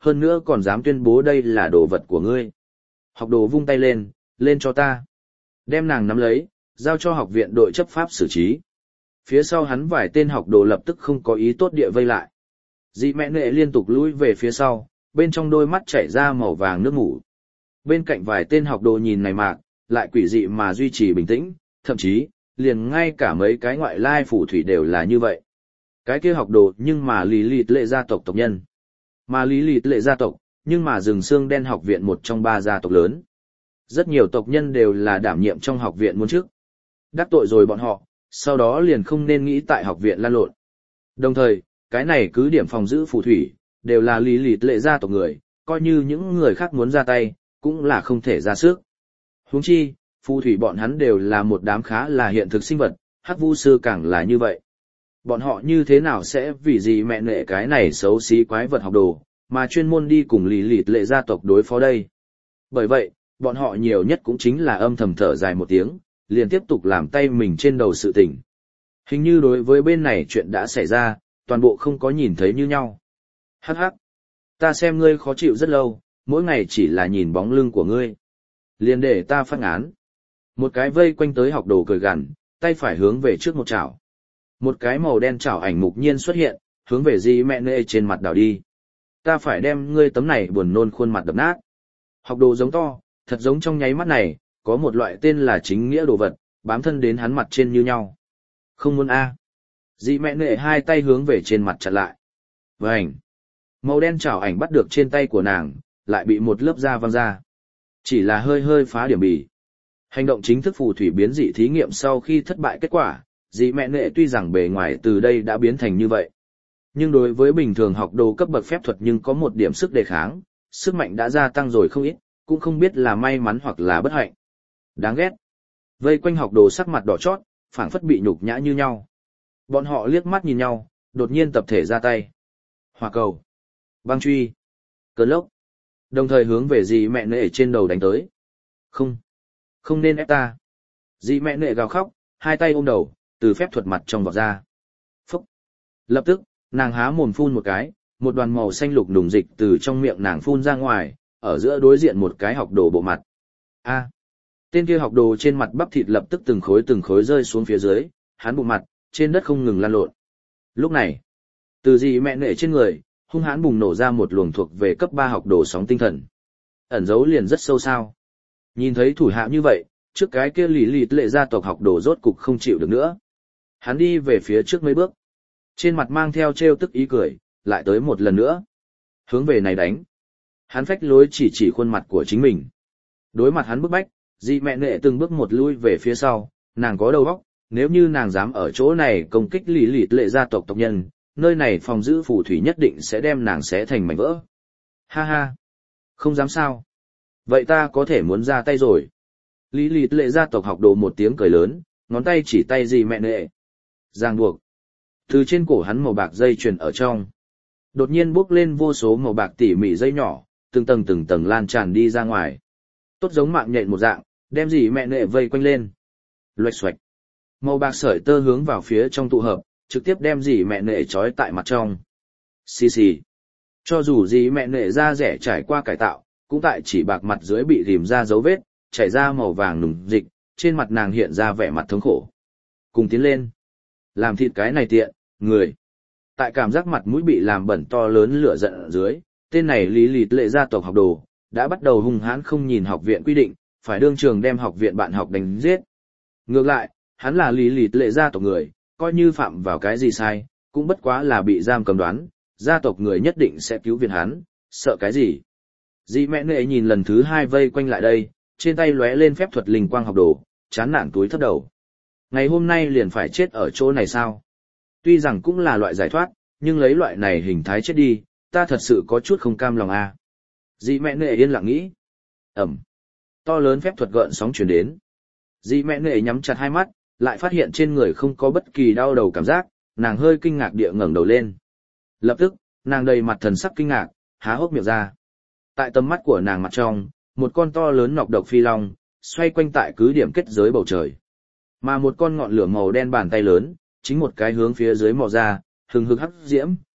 hơn nữa còn dám tuyên bố đây là đồ vật của ngươi. Học đồ vung tay lên, lên cho ta. Đem nàng nắm lấy, giao cho học viện đội chấp pháp xử trí. Phía sau hắn vài tên học đồ lập tức không có ý tốt địa vây lại. Dị mẹ nệ liên tục lùi về phía sau, bên trong đôi mắt chảy ra màu vàng nước ngủ. Bên cạnh vài tên học đồ nhìn này mạc, lại quỷ dị mà duy trì bình tĩnh, thậm chí, liền ngay cả mấy cái ngoại lai phù thủy đều là như vậy. Cái kia học đồ nhưng mà lý lịt lệ gia tộc tộc nhân. Mà lý lịt lệ gia tộc, nhưng mà rừng xương đen học viện một trong 3 gia tộc lớn. Rất nhiều tộc nhân đều là đảm nhiệm trong học viện muôn chức. Đắc tội rồi bọn họ, sau đó liền không nên nghĩ tại học viện lan lộn. Đồng thời, cái này cứ điểm phòng giữ phù thủy, đều là lý lịt lệ gia tộc người, coi như những người khác muốn ra tay, cũng là không thể ra sức. Huống chi, phù thủy bọn hắn đều là một đám khá là hiện thực sinh vật, hắc vu sư càng là như vậy. Bọn họ như thế nào sẽ vì gì mẹ nệ cái này xấu xí quái vật học đồ, mà chuyên môn đi cùng lý lịt lệ gia tộc đối phó đây. Bởi vậy, bọn họ nhiều nhất cũng chính là âm thầm thở dài một tiếng, liền tiếp tục làm tay mình trên đầu sự tình. Hình như đối với bên này chuyện đã xảy ra, toàn bộ không có nhìn thấy như nhau. Hắc hắc, ta xem ngươi khó chịu rất lâu, mỗi ngày chỉ là nhìn bóng lưng của ngươi. Liền để ta phát án. Một cái vây quanh tới học đồ cười gằn, tay phải hướng về trước một chảo. Một cái màu đen chảo ảnh mục nhiên xuất hiện, hướng về Dị mẹ nệ trên mặt đảo đi. Ta phải đem ngươi tấm này buồn nôn khuôn mặt đập nát. Học đồ giống to, thật giống trong nháy mắt này, có một loại tên là chính nghĩa đồ vật, bám thân đến hắn mặt trên như nhau. Không muốn a. Dị mẹ nệ hai tay hướng về trên mặt chặn lại. Vành. Màu đen chảo ảnh bắt được trên tay của nàng, lại bị một lớp da văng ra. Chỉ là hơi hơi phá điểm bì. Hành động chính thức phù thủy biến dị thí nghiệm sau khi thất bại kết quả, dị mẹ nệ tuy rằng bề ngoài từ đây đã biến thành như vậy. Nhưng đối với bình thường học đồ cấp bậc phép thuật nhưng có một điểm sức đề kháng, sức mạnh đã gia tăng rồi không ít, cũng không biết là may mắn hoặc là bất hạnh. Đáng ghét. Vây quanh học đồ sắc mặt đỏ chót, phảng phất bị nhục nhã như nhau. Bọn họ liếc mắt nhìn nhau, đột nhiên tập thể ra tay. Hỏa cầu, băng truy, cơn lốc, đồng thời hướng về dì mẹ nệ trên đầu đánh tới. Không nên ép ta. Dì mẹ nệ gào khóc, hai tay ôm đầu, từ phép thuật mặt trong vọt ra. Phúc. Lập tức, nàng há mồm phun một cái, một đoàn màu xanh lục nùng dịch từ trong miệng nàng phun ra ngoài, ở giữa đối diện một cái học đồ bộ mặt. A. Tên kia học đồ trên mặt bắp thịt lập tức từng khối rơi xuống phía dưới, hắn bụng mặt, trên đất không ngừng lăn lộn. Lúc này, từ dì mẹ nệ trên người, hung hãn bùng nổ ra một luồng thuộc về cấp 3 học đồ sóng tinh thần. Ẩn dấu liền rất sâu sao. Nhìn thấy thủ hạ như vậy, trước cái kia lì lịt lệ gia tộc học đồ rốt cục không chịu được nữa. Hắn đi về phía trước mấy bước. Trên mặt mang theo trêu tức ý cười, lại tới một lần nữa. Hướng về này đánh. Hắn phách lối chỉ khuôn mặt của chính mình. Đối mặt hắn bức bách, dì mẹ nệ từng bước một lui về phía sau, nàng có đầu óc, nếu như nàng dám ở chỗ này công kích lì lịt lệ gia tộc tộc nhân, nơi này phòng giữ phù thủy nhất định sẽ đem nàng xé thành mảnh vỡ. Ha ha, không dám sao. Vậy ta có thể muốn ra tay rồi. Lý lịt lệ gia tộc học đồ một tiếng cười lớn, ngón tay chỉ tay dì mẹ nệ. Giang buộc. Từ trên cổ hắn màu bạc dây chuyền ở trong. Đột nhiên bốc lên vô số màu bạc tỉ mỉ dây nhỏ, từng tầng lan tràn đi ra ngoài. Tốt giống mạng nhện một dạng, đem dì mẹ nệ vây quanh lên. Loạch xoạch. Màu bạc sợi tơ hướng vào phía trong tụ hợp, trực tiếp đem dì mẹ nệ trói tại mặt trong. Xì xì. Cho dù dì mẹ nệ da rẻ trải qua cải tạo, cũng tại chỉ bạc mặt dưới bị rìm ra dấu vết, chảy ra màu vàng nùng dịch, trên mặt nàng hiện ra vẻ mặt thống khổ. Cùng tiến lên. Làm thịt cái này tiện, người. Tại cảm giác mặt mũi bị làm bẩn to lớn lửa giận ở dưới, tên này lý lịt lệ gia tộc học đồ, đã bắt đầu hung hãn không nhìn học viện quy định, phải đương trường đem học viện bạn học đánh giết. Ngược lại, hắn là lý lịt lệ gia tộc người, coi như phạm vào cái gì sai, cũng bất quá là bị giam cầm đoán, gia tộc người nhất định sẽ cứu viện hắn, sợ cái gì. Dì mẹ nệ nhìn lần thứ 2 vây quanh lại đây, trên tay lóe lên phép thuật linh quang học đồ, chán nản túi thấp đầu. Ngày hôm nay liền phải chết ở chỗ này sao? Tuy rằng cũng là loại giải thoát, nhưng lấy loại này hình thái chết đi, ta thật sự có chút không cam lòng a. Dì mẹ nệ yên lặng nghĩ. Ẩm. To lớn phép thuật gợn sóng truyền đến. Dì mẹ nệ nhắm chặt hai mắt, lại phát hiện trên người không có bất kỳ đau đầu cảm giác, nàng hơi kinh ngạc địa ngẩng đầu lên. Lập tức, nàng đầy mặt thần sắc kinh ngạc, há hốc miệng ra. Tại tầm mắt của nàng mặt trong, một con to lớn nọc độc phi long, xoay quanh tại cứ điểm kết giới bầu trời. Mà một con ngọn lửa màu đen bàn tay lớn, chính một cái hướng phía dưới mò ra, hừng hực hắc diễm,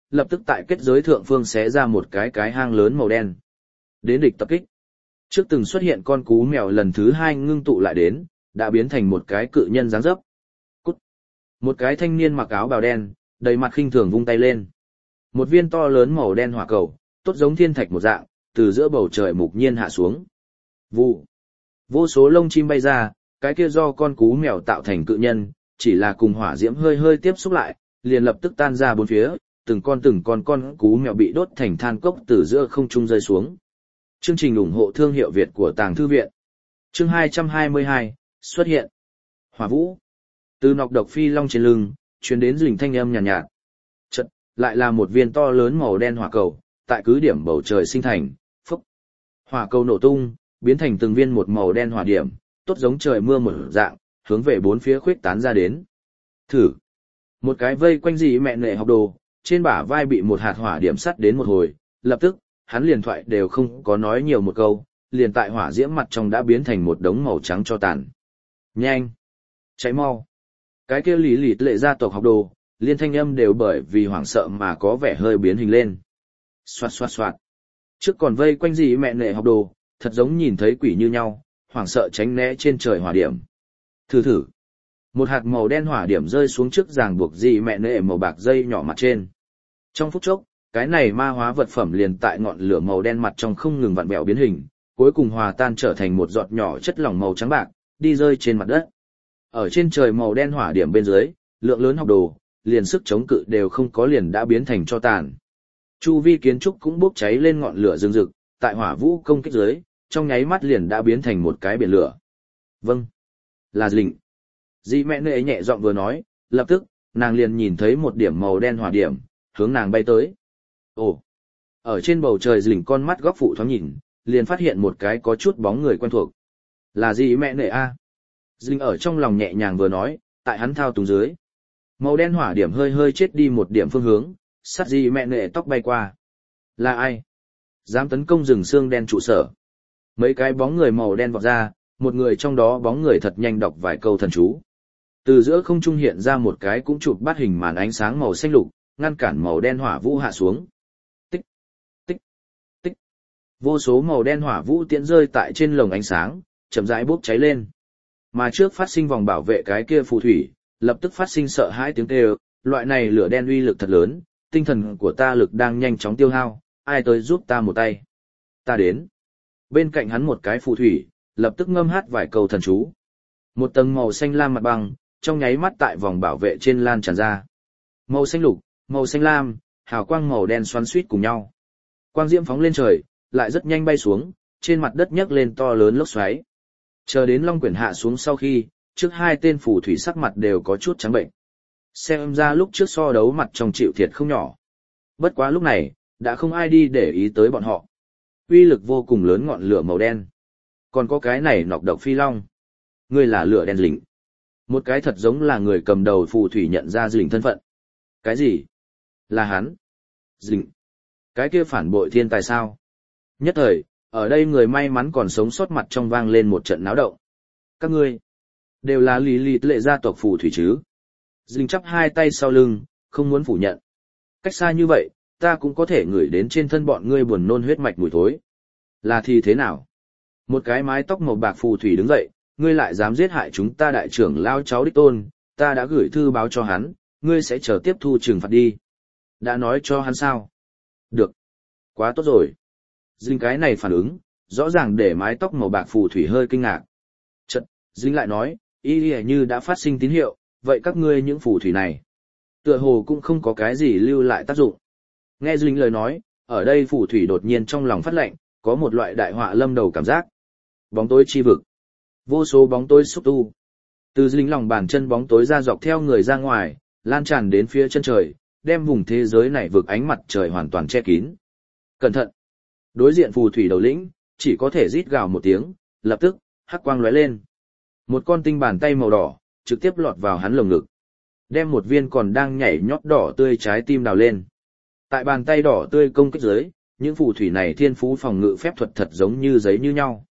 lập tức tại kết giới thượng phương xé ra một cái hang lớn màu đen. Đến địch tập kích. Trước từng xuất hiện con cú mèo lần thứ 2 ngưng tụ lại đến, đã biến thành một cái cự nhân dáng dấp. Cút. Một cái thanh niên mặc áo bào đen, đầy mặt khinh thường vung tay lên. Một viên to lớn màu đen hỏa cầu, tốt giống thiên thạch một dạng, từ giữa bầu trời mục nhiên hạ xuống. Vụ. Vô số lông chim bay ra, cái kia do con cú mèo tạo thành cự nhân, chỉ là cùng hỏa diễm hơi hơi tiếp xúc lại, liền lập tức tan ra bốn phía, từng con cú mèo bị đốt thành than cốc từ giữa không trung rơi xuống. Chương trình ủng hộ thương hiệu Việt của Tàng Thư Viện. Chương 222, xuất hiện. Hỏa vũ. Từ nọc độc phi long trên lưng, truyền đến rình thanh âm nhàn nhạt. Chợt, lại là một viên to lớn màu đen hỏa cầu, tại cứ điểm bầu trời sinh thành, phốc. Hỏa cầu nổ tung, biến thành từng viên một màu đen hỏa điểm, tốt giống trời mưa một dạng, hướng về bốn phía khuyết tán ra đến. Thử. Một cái vây quanh dị mẹ nệ học đồ, trên bả vai bị một hạt hỏa điểm sắt đến một hồi, lập tức, hắn liền thoại đều không có nói nhiều một câu, liền tại hỏa diễm mặt trong đã biến thành một đống màu trắng cho tàn. Nhanh! Cháy mau! Cái kia lý lịt lệ gia tộc học đồ, liên thanh âm đều bởi vì hoảng sợ mà có vẻ hơi biến hình lên. Xoạt xoạt xoạt! Trước còn vây quanh dị mẹ nệ học đồ, thật giống nhìn thấy quỷ như nhau, hoảng sợ tránh né trên trời hỏa điểm. Thử thử! Một hạt màu đen hỏa điểm rơi xuống trước ràng buộc dị mẹ nệ màu bạc dây nhỏ mặt trên. Trong phút chốc, cái này ma hóa vật phẩm liền tại ngọn lửa màu đen mặt trong không ngừng vặn vẹo biến hình, cuối cùng hòa tan trở thành một giọt nhỏ chất lỏng màu trắng bạc, đi rơi trên mặt đất. Ở trên trời màu đen hỏa điểm bên dưới, lượng lớn học đồ, liền sức chống cự đều không có liền đã biến thành tro tàn. Chu vi kiến trúc cũng bốc cháy lên ngọn lửa rừng rực, tại hỏa vũ công kích dưới, trong nháy mắt liền đã biến thành một cái biển lửa. Vâng, là Dĩnh. Dì mẹ nệ nhẹ giọng vừa nói, lập tức, nàng liền nhìn thấy một điểm màu đen hỏa điểm, hướng nàng bay tới. Ồ! Ở trên bầu trời Dĩnh con mắt góc phụ thoáng nhìn, liền phát hiện một cái có chút bóng người quen thuộc. Là dì mẹ nệ a? Dĩnh ở trong lòng nhẹ nhàng vừa nói, tại hắn thao túng dưới. Màu đen hỏa điểm hơi hơi chết đi một điểm phương hướng, sát dì mẹ nệ tóc bay qua. Là ai? Dám tấn công rừng xương đen trụ sở. Mấy cái bóng người màu đen vọt ra, một người trong đó bóng người thật nhanh đọc vài câu thần chú. Từ giữa không trung hiện ra một cái cũng chụp bắt hình màn ánh sáng màu xanh lục, ngăn cản màu đen hỏa vũ hạ xuống. Tích, tích, tích. Vô số màu đen hỏa vũ tiễn rơi tại trên lồng ánh sáng, chậm rãi bốc cháy lên. Mà trước phát sinh vòng bảo vệ cái kia phù thủy, lập tức phát sinh sợ hãi tiếng kêu, loại này lửa đen uy lực thật lớn, tinh thần của ta lực đang nhanh chóng tiêu hao, ai tới giúp ta một tay. Ta đến. Bên cạnh hắn một cái phù thủy, lập tức ngâm hát vài câu thần chú. Một tầng màu xanh lam mặt băng, trong nháy mắt tại vòng bảo vệ trên lan tràn ra. Màu xanh lục, màu xanh lam, hào quang màu đen xoắn xuýt cùng nhau. Quang diễm phóng lên trời, lại rất nhanh bay xuống, trên mặt đất nhấc lên to lớn lốc xoáy. Chờ đến long quyển hạ xuống sau khi, trước hai tên phù thủy sắc mặt đều có chút trắng bệnh. Xem ra lúc trước so đấu mặt trong chịu thiệt không nhỏ. Bất quá lúc này, đã không ai đi để ý tới bọn họ. Uy lực vô cùng lớn ngọn lửa màu đen. Còn có cái này nọc độc phi long. Ngươi là lửa đen Dĩnh. Một cái thật giống là người cầm đầu phù thủy nhận ra Dĩnh thân phận. Cái gì? Là hắn. Dĩnh. Cái kia phản bội thiên tài sao? Nhất thời, ở đây người may mắn còn sống sót mặt trong vang lên một trận náo động. Các ngươi, đều là lý lịt lệ gia tộc phù thủy chứ? Dĩnh chắp hai tay sau lưng, không muốn phủ nhận. Cách xa như vậy, ta cũng có thể ngửi đến trên thân bọn ngươi buồn nôn huyết mạch mùi thối. Là thì thế nào? Một cái mái tóc màu bạc phù thủy đứng dậy, ngươi lại dám giết hại chúng ta đại trưởng lao cháu đích tôn, ta đã gửi thư báo cho hắn, ngươi sẽ chờ tiếp thu trừng phạt đi. Đã nói cho hắn sao? Được. Quá tốt rồi. Dĩnh cái này phản ứng, rõ ràng để mái tóc màu bạc phù thủy hơi kinh ngạc. Chợt, Dĩnh lại nói, y như đã phát sinh tín hiệu, vậy các ngươi những phù thủy này, tựa hồ cũng không có cái gì lưu lại tác dụng. Nghe Dĩnh lời nói, ở đây phù thủy đột nhiên trong lòng phát lạnh, có một loại đại họa lâm đầu cảm giác. Bóng tối chi vực. Vô số bóng tối xúc tu. Từ Dĩnh lòng bàn chân bóng tối ra dọc theo người ra ngoài, lan tràn đến phía chân trời, đem vùng thế giới này vực ánh mặt trời hoàn toàn che kín. Cẩn thận! Đối diện phù thủy đầu lĩnh, chỉ có thể rít gào một tiếng, lập tức, hắc quang lóe lên. Một con tinh bàn tay màu đỏ, trực tiếp lọt vào hắn lồng ngực. Đem một viên còn đang nhảy nhót đỏ tươi trái tim đào lên. Tại bàn tay đỏ tươi công kích dưới, những phù thủy này thiên phú phòng ngự phép thuật thật giống như giấy như nhau.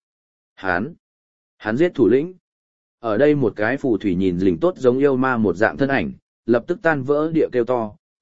Hắn giết thủ lĩnh. Ở đây một cái phù thủy nhìn Dĩnh tốt giống yêu ma một dạng thân ảnh, lập tức tan vỡ địa kêu to,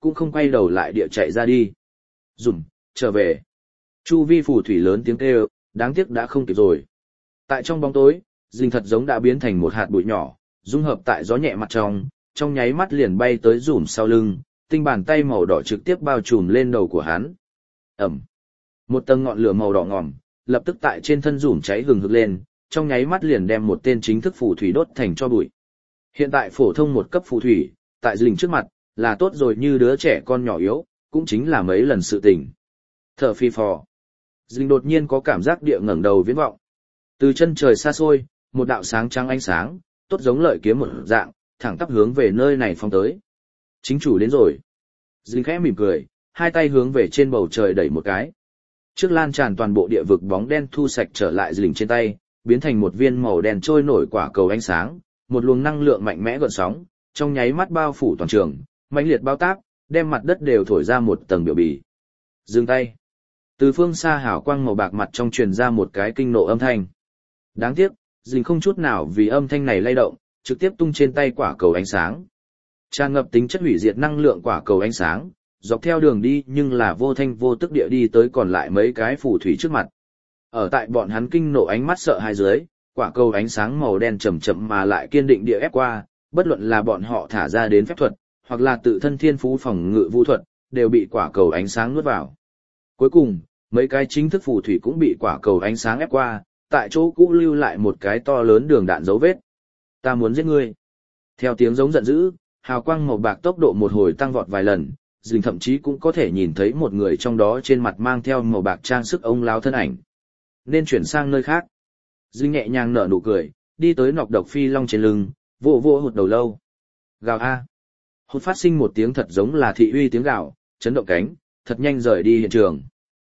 cũng không quay đầu lại địa chạy ra đi. Dùm, trở về. Chu vi phù thủy lớn tiếng kêu, đáng tiếc đã không kịp rồi. Tại trong bóng tối, Dình thật giống đã biến thành một hạt bụi nhỏ, dung hợp tại gió nhẹ mặt trong nháy mắt liền bay tới dùm sau lưng, tinh bàn tay màu đỏ trực tiếp bao trùm lên đầu của hắn. Ẩm. Một tầng ngọn lửa màu đỏ ngòm, lập tức tại trên thân dùm cháy hừng hực lên, trong nháy mắt liền đem một tên chính thức phù thủy đốt thành tro bụi. Hiện tại phổ thông một cấp phù thủy, tại Dình trước mặt, là tốt rồi như đứa trẻ con nhỏ yếu, cũng chính là mấy lần sự tình. Thở phi phò. Dình đột nhiên có cảm giác địa ngẩng đầu viễn vọng. Từ chân trời xa xôi, một đạo sáng trắng ánh sáng, tốt giống lợi kiếm một dạng, thẳng tắp hướng về nơi này phong tới. Chính chủ đến rồi. Dình khẽ mỉm cười, hai tay hướng về trên bầu trời đẩy một cái. Trước lan tràn toàn bộ địa vực bóng đen thu sạch trở lại Dình trên tay, biến thành một viên màu đen trôi nổi quả cầu ánh sáng, một luồng năng lượng mạnh mẽ gợn sóng, trong nháy mắt bao phủ toàn trường, mãnh liệt bao táp, đem mặt đất đều thổi ra một tầng biểu bì. Dừng tay. Từ phương xa hào quang màu bạc mặt trong truyền ra một cái kinh nộ âm thanh. Đáng tiếc, Dình không chút nào vì âm thanh này lay động, trực tiếp tung trên tay quả cầu ánh sáng. Tràn ngập tính chất hủy diệt năng lượng quả cầu ánh sáng, dọc theo đường đi nhưng là vô thanh vô tức địa đi tới còn lại mấy cái phù thủy trước mặt. Ở tại bọn hắn kinh nộ ánh mắt sợ hai dưới, quả cầu ánh sáng màu đen chậm chậm mà lại kiên định địa ép qua, bất luận là bọn họ thả ra đến phép thuật, hoặc là tự thân thiên phú phòng ngự vũ thuật, đều bị quả cầu ánh sáng nuốt vào. Cuối cùng, mấy cái chính thức phù thủy cũng bị quả cầu ánh sáng ép qua, tại chỗ cũ lưu lại một cái to lớn đường đạn dấu vết. Ta muốn giết ngươi. Theo tiếng giống giận dữ, hào quang màu bạc tốc độ một hồi tăng vọt vài lần, Dình thậm chí cũng có thể nhìn thấy một người trong đó trên mặt mang theo màu bạc trang sức ông lão thân ảnh. Nên chuyển sang nơi khác. Dình nhẹ nhàng nở nụ cười, đi tới nọc độc phi long trên lưng, vỗ vỗ hụt đầu lâu. Gào a. Hụt phát sinh một tiếng thật giống là thị uy tiếng gào, chấn động cánh, thật nhanh rời đi hiện trường.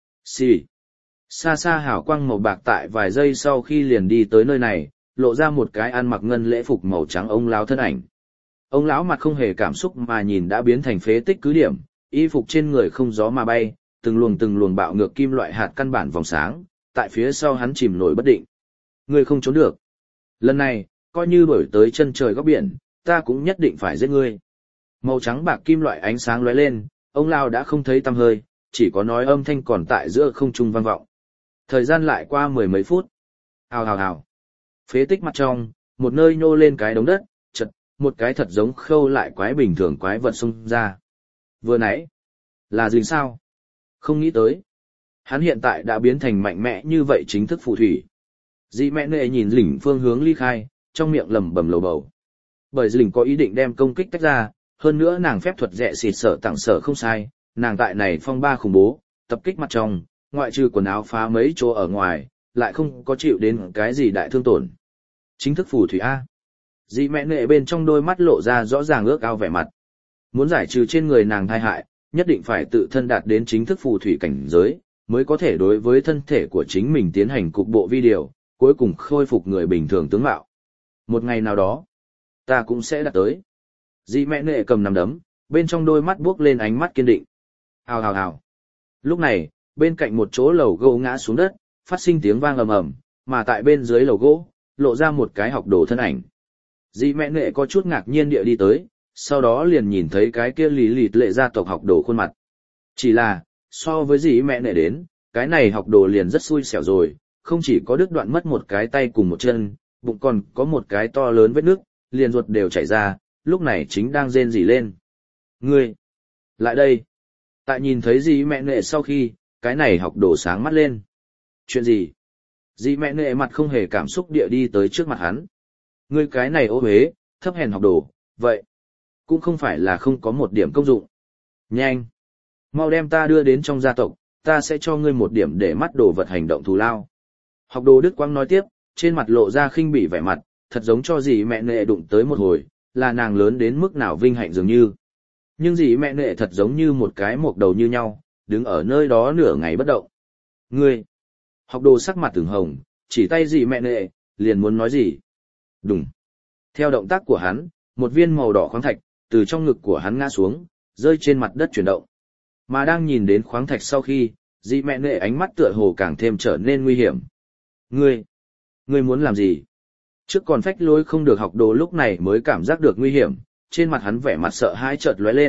Xì. Xa xa hào quang màu bạc tại vài giây sau khi liền đi tới nơi này, lộ ra một cái ăn mặc ngân lễ phục màu trắng ông lão thân ảnh. Ông lão mặt không hề cảm xúc mà nhìn đã biến thành phế tích cứ điểm, y phục trên người không gió mà bay, từng luồng bạo ngược kim loại hạt căn bản vòng sáng, tại phía sau hắn chìm nổi bất định. Ngươi không trốn được. Lần này, coi như đổi tới chân trời góc biển, ta cũng nhất định phải giết ngươi. Màu trắng bạc kim loại ánh sáng lóe lên, ông lão đã không thấy tăm hơi, chỉ có nói âm thanh còn tại giữa không trung vang vọng. Thời gian lại qua mười mấy phút. Hào hào hào. Phế tích mặt trong, một nơi nhô lên cái đống đất, chật, một cái thật giống khâu lại quái bình thường quái vật xông ra. Vừa nãy, là Dình sao? Không nghĩ tới. Hắn hiện tại đã biến thành mạnh mẽ như vậy chính thức phù thủy. Dị mẹ nệ nhìn Dình phương hướng ly khai, trong miệng lẩm bẩm lầu bầu. Bởi Dình có ý định đem công kích tách ra, hơn nữa nàng phép thuật rẻ xịt sở tặng sở không sai, nàng tại này phong ba khủng bố, tập kích mặt trong, ngoại trừ quần áo phá mấy chỗ ở ngoài, lại không có chịu đến cái gì đại thương tổn. Chính thức phù thủy A. Dị mẹ nệ bên trong đôi mắt lộ ra rõ ràng ước ao vẻ mặt. Muốn giải trừ trên người nàng tai hại, nhất định phải tự thân đạt đến chính thức phù thủy cảnh giới, mới có thể đối với thân thể của chính mình tiến hành cục bộ vi điều, cuối cùng khôi phục người bình thường tướng mạo. Một ngày nào đó, ta cũng sẽ đạt tới. Dị mẹ nệ cầm nắm đấm, bên trong đôi mắt buốc lên ánh mắt kiên định. Hào hào hào. Lúc này, bên cạnh một chỗ lầu gỗ ngã xuống đất, phát sinh tiếng vang ầm ầm, mà tại bên dưới lầu gỗ, lộ ra một cái học đồ thân ảnh. Dị mẹ nệ có chút ngạc nhiên địa đi tới, sau đó liền nhìn thấy cái kia lì lịt lệ gia tộc học đồ khuôn mặt. Chỉ là, so với dị mẹ nệ đến, cái này học đồ liền rất xui xẻo rồi, không chỉ có đứt đoạn mất một cái tay cùng một chân, bụng còn có một cái to lớn vết nứt, liền ruột đều chảy ra, lúc này chính đang rên rỉ lên. Ngươi! Lại đây! Tại nhìn thấy dị mẹ nệ sau khi, cái này học đồ sáng mắt lên. Chuyện gì? Dị mẹ nệ mặt không hề cảm xúc địa đi tới trước mặt hắn. Ngươi cái này ô uế, thấp hèn học đồ, vậy cũng không phải là không có một điểm công dụng. Nhanh! Mau đem ta đưa đến trong gia tộc, ta sẽ cho ngươi một điểm để mắt đồ vật hành động thù lao. Học đồ Đức Quang nói tiếp, trên mặt lộ ra khinh bỉ vẻ mặt, thật giống cho dì mẹ nệ đụng tới một hồi, là nàng lớn đến mức nào vinh hạnh dường như. Nhưng dì mẹ nệ thật giống như một cái mộc đầu như nhau, đứng ở nơi đó nửa ngày bất động. Ngươi! Học đồ sắc mặt từng hồng, chỉ tay dì mẹ nệ, liền muốn nói gì. Đùng! Theo động tác của hắn, một viên màu đỏ khoáng thạch, từ trong ngực của hắn ngã xuống, rơi trên mặt đất chuyển động. Mà đang nhìn đến khoáng thạch sau khi, dì mẹ nệ ánh mắt tựa hồ càng thêm trở nên nguy hiểm. Ngươi muốn làm gì? Trước còn phách lối không được học đồ lúc này mới cảm giác được nguy hiểm, trên mặt hắn vẻ mặt sợ hãi chợt lóe lên,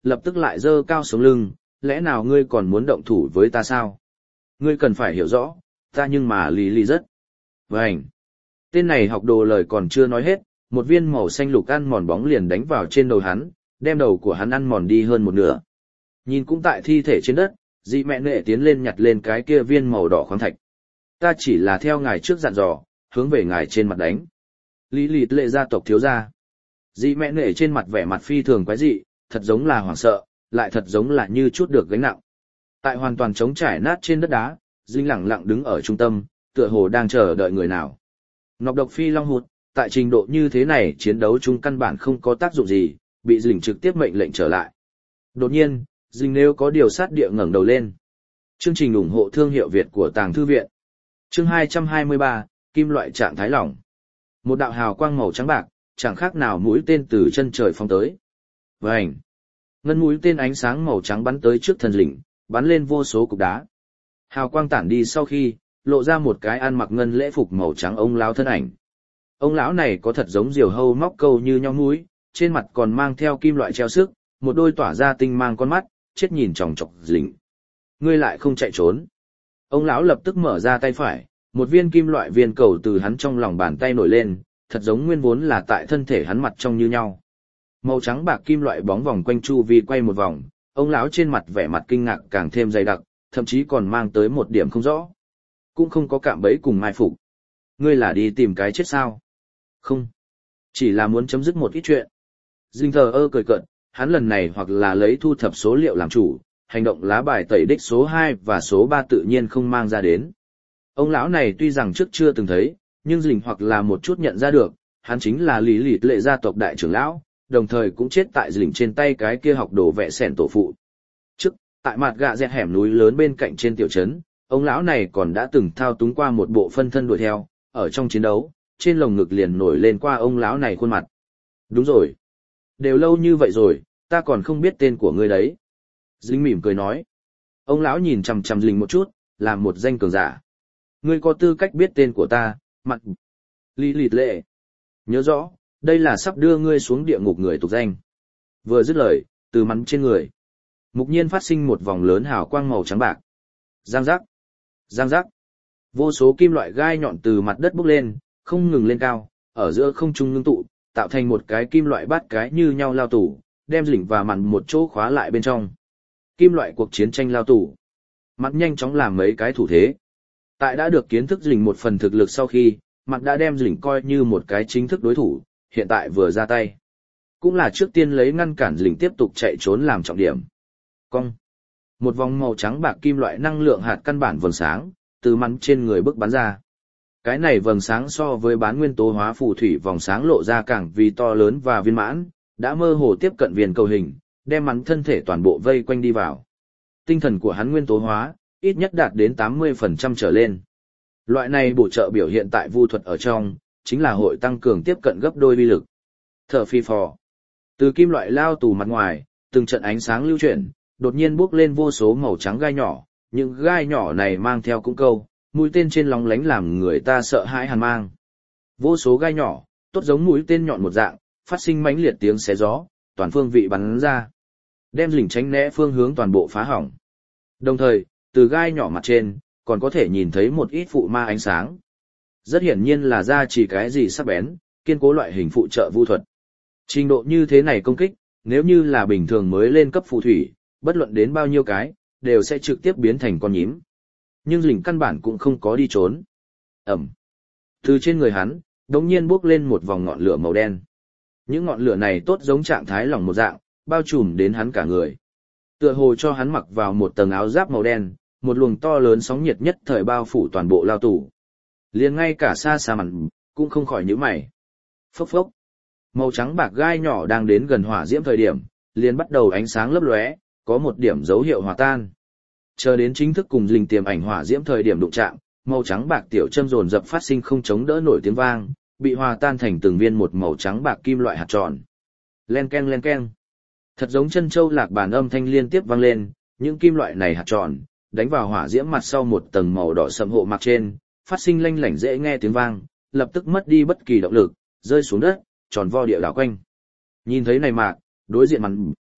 lập tức lại giơ cao sống lưng, lẽ nào ngươi còn muốn động thủ với ta sao? Ngươi cần phải hiểu rõ, ta nhưng mà lý lý rất. Vânh! Tên này học đồ lời còn chưa nói hết, một viên màu xanh lục ăn mòn bóng liền đánh vào trên đầu hắn, đem đầu của hắn ăn mòn đi hơn một nửa. Nhìn cũng tại thi thể trên đất, dị mẹ nệ tiến lên nhặt lên cái kia viên màu đỏ khoáng thạch. Ta chỉ là theo ngài trước dặn dò, hướng về ngài trên mặt đánh. Lý lịt lệ gia tộc thiếu gia. Dị mẹ nệ trên mặt vẻ mặt phi thường quái dị, thật giống là hoảng sợ, lại thật giống là như chút được gánh nặng. Tại hoàn toàn trống trải nát trên đất đá, Dinh lặng lặng đứng ở trung tâm, tựa hồ đang chờ đợi người nào. Nọc độc phi long hụt, tại trình độ như thế này chiến đấu chung căn bản không có tác dụng gì, bị Dinh trực tiếp mệnh lệnh trở lại. Đột nhiên, Dinh nếu có điều sát địa ngẩng đầu lên. Chương trình ủng hộ thương hiệu Việt của Tàng Thư Viện. Chương 223, Kim loại trạng thái lỏng. Một đạo hào quang màu trắng bạc, chẳng khác nào mũi tên từ chân trời phóng tới. Vành! Ngân mũi tên ánh sáng màu trắng bắn tới trước thần lĩnh, bắn lên vô số cục đá. Hào quang tản đi sau khi, lộ ra một cái ăn mặc ngân lễ phục màu trắng ông lão thân ảnh. Ông lão này có thật giống diều hâu móc câu như nhau mũi, trên mặt còn mang theo kim loại treo sức, một đôi tỏa ra tinh mang con mắt, chết nhìn chòng chọc lĩnh. Ngươi lại không chạy trốn. Ông lão lập tức mở ra tay phải, một viên kim loại viên cầu từ hắn trong lòng bàn tay nổi lên, thật giống nguyên vốn là tại thân thể hắn mặt trong như nhau. Màu trắng bạc kim loại bóng vòng quanh chu vi quay một vòng, ông lão trên mặt vẻ mặt kinh ngạc càng thêm dày đặc, thậm chí còn mang tới một điểm không rõ. Cũng không có cạm bẫy cùng mai phục. Ngươi là đi tìm cái chết sao? Không. Chỉ là muốn chấm dứt một ít chuyện. Dinh thờ ơ cười cợt, hắn lần này hoặc là lấy thu thập số liệu làm chủ, hành động lá bài tẩy đích số 2 và số 3 tự nhiên không mang ra đến. Ông lão này tuy rằng trước chưa từng thấy, nhưng Dinh hoặc là một chút nhận ra được, hắn chính là Lý Lịt lệ gia tộc đại trưởng lão, đồng thời cũng chết tại Dinh trên tay cái kia học đồ vẽ sẻn tổ phụ. Trước, tại mặt gạ dẹt hẻm núi lớn bên cạnh trên tiểu trấn, ông lão này còn đã từng thao túng qua một bộ phân thân đuổi theo, ở trong chiến đấu, trên lồng ngực liền nổi lên qua ông lão này khuôn mặt. Đúng rồi. Đều lâu như vậy rồi, ta còn không biết tên của ngươi đấy. Dinh mỉm cười nói. Ông lão nhìn chằm chằm Dinh một chút, làm một danh cường giả. Ngươi có tư cách biết tên của ta, mặt Lý Lịt lệ. Nhớ rõ, đây là sắp đưa ngươi xuống địa ngục người tục danh. Vừa dứt lời, từ mắn trên người. Mục nhiên phát sinh một vòng lớn hào quang màu trắng bạc. Giang giác. Giang giác. Vô số kim loại gai nhọn từ mặt đất bốc lên, không ngừng lên cao, ở giữa không trung ngưng tụ, tạo thành một cái kim loại bát cái như nhau lao tủ, đem Dĩnh và mặn một chỗ khóa lại bên trong. Kim loại cuộc chiến tranh lao tủ. Mặn nhanh chóng làm mấy cái thủ thế. Tại đã được kiến thức Dĩnh một phần thực lực sau khi, Mặn đã đem Dĩnh coi như một cái chính thức đối thủ, hiện tại vừa ra tay. Cũng là trước tiên lấy ngăn cản Dĩnh tiếp tục chạy trốn làm trọng điểm. Cong. Một vòng màu trắng bạc kim loại năng lượng hạt căn bản vầng sáng, từ Mặn trên người bức bắn ra. Cái này vầng sáng so với bán nguyên tố hóa phù thủy vòng sáng lộ ra càng vì to lớn và viên mãn, đã mơ hồ tiếp cận viên cầu hình, đem Mặn thân thể toàn bộ vây quanh đi vào. Tinh thần của hắn nguyên tố hóa, ít nhất đạt đến 80% trở lên. Loại này bổ trợ biểu hiện tại vu thuật ở trong, chính là hội tăng cường tiếp cận gấp đôi uy lực. Thở phi phò. Từ kim loại lao tù mặt ngoài, từng trận ánh sáng lưu chuyển, đột nhiên bốc lên vô số màu trắng gai nhỏ, những gai nhỏ này mang theo cũng câu, mũi tên trên lóng lánh làm người ta sợ hãi hàn mang. Vô số gai nhỏ, tốt giống mũi tên nhọn một dạng, phát sinh mãnh liệt tiếng xé gió, toàn phương vị bắn ra. Đem Dĩnh tránh né phương hướng toàn bộ phá hỏng. Đồng thời, từ gai nhỏ mặt trên, còn có thể nhìn thấy một ít phụ ma ánh sáng. Rất hiển nhiên là ra chỉ cái gì sắc bén, kiên cố loại hình phụ trợ vu thuật. Trình độ như thế này công kích, nếu như là bình thường mới lên cấp phù thủy, bất luận đến bao nhiêu cái, đều sẽ trực tiếp biến thành con nhím. Nhưng Dĩnh căn bản cũng không có đi trốn. Ẩm. Từ trên người hắn, đống nhiên bốc lên một vòng ngọn lửa màu đen. Những ngọn lửa này tốt giống trạng thái lỏng một dạng, bao trùm đến hắn cả người. Tựa hồ cho hắn mặc vào một tầng áo giáp màu đen, một luồng to lớn sóng nhiệt nhất thời bao phủ toàn bộ lao tù. Liền ngay cả xa xa mặn, cũng không khỏi nhíu mày. Phốc phốc. Màu trắng bạc gai nhỏ đang đến gần hỏa diễm thời điểm, liền bắt đầu ánh sáng lấp lóe, có một điểm dấu hiệu hòa tan. Chờ đến chính thức cùng Dĩnh tiềm ảnh hỏa diễm thời điểm đụng chạm, màu trắng bạc tiểu châm dồn dập phát sinh không chống đỡ nổi tiếng vang, bị hòa tan thành từng viên một màu trắng bạc kim loại hạt tròn. Len keng len keng. Thật giống chân châu lạc bản âm thanh liên tiếp vang lên, những kim loại này hạt tròn, đánh vào hỏa diễm mặt sau một tầng màu đỏ sậm hộ mạc trên, phát sinh lanh lảnh dễ nghe tiếng vang, lập tức mất đi bất kỳ động lực, rơi xuống đất, tròn vo địa đảo quanh. Nhìn thấy này mạc, đối diện mặn,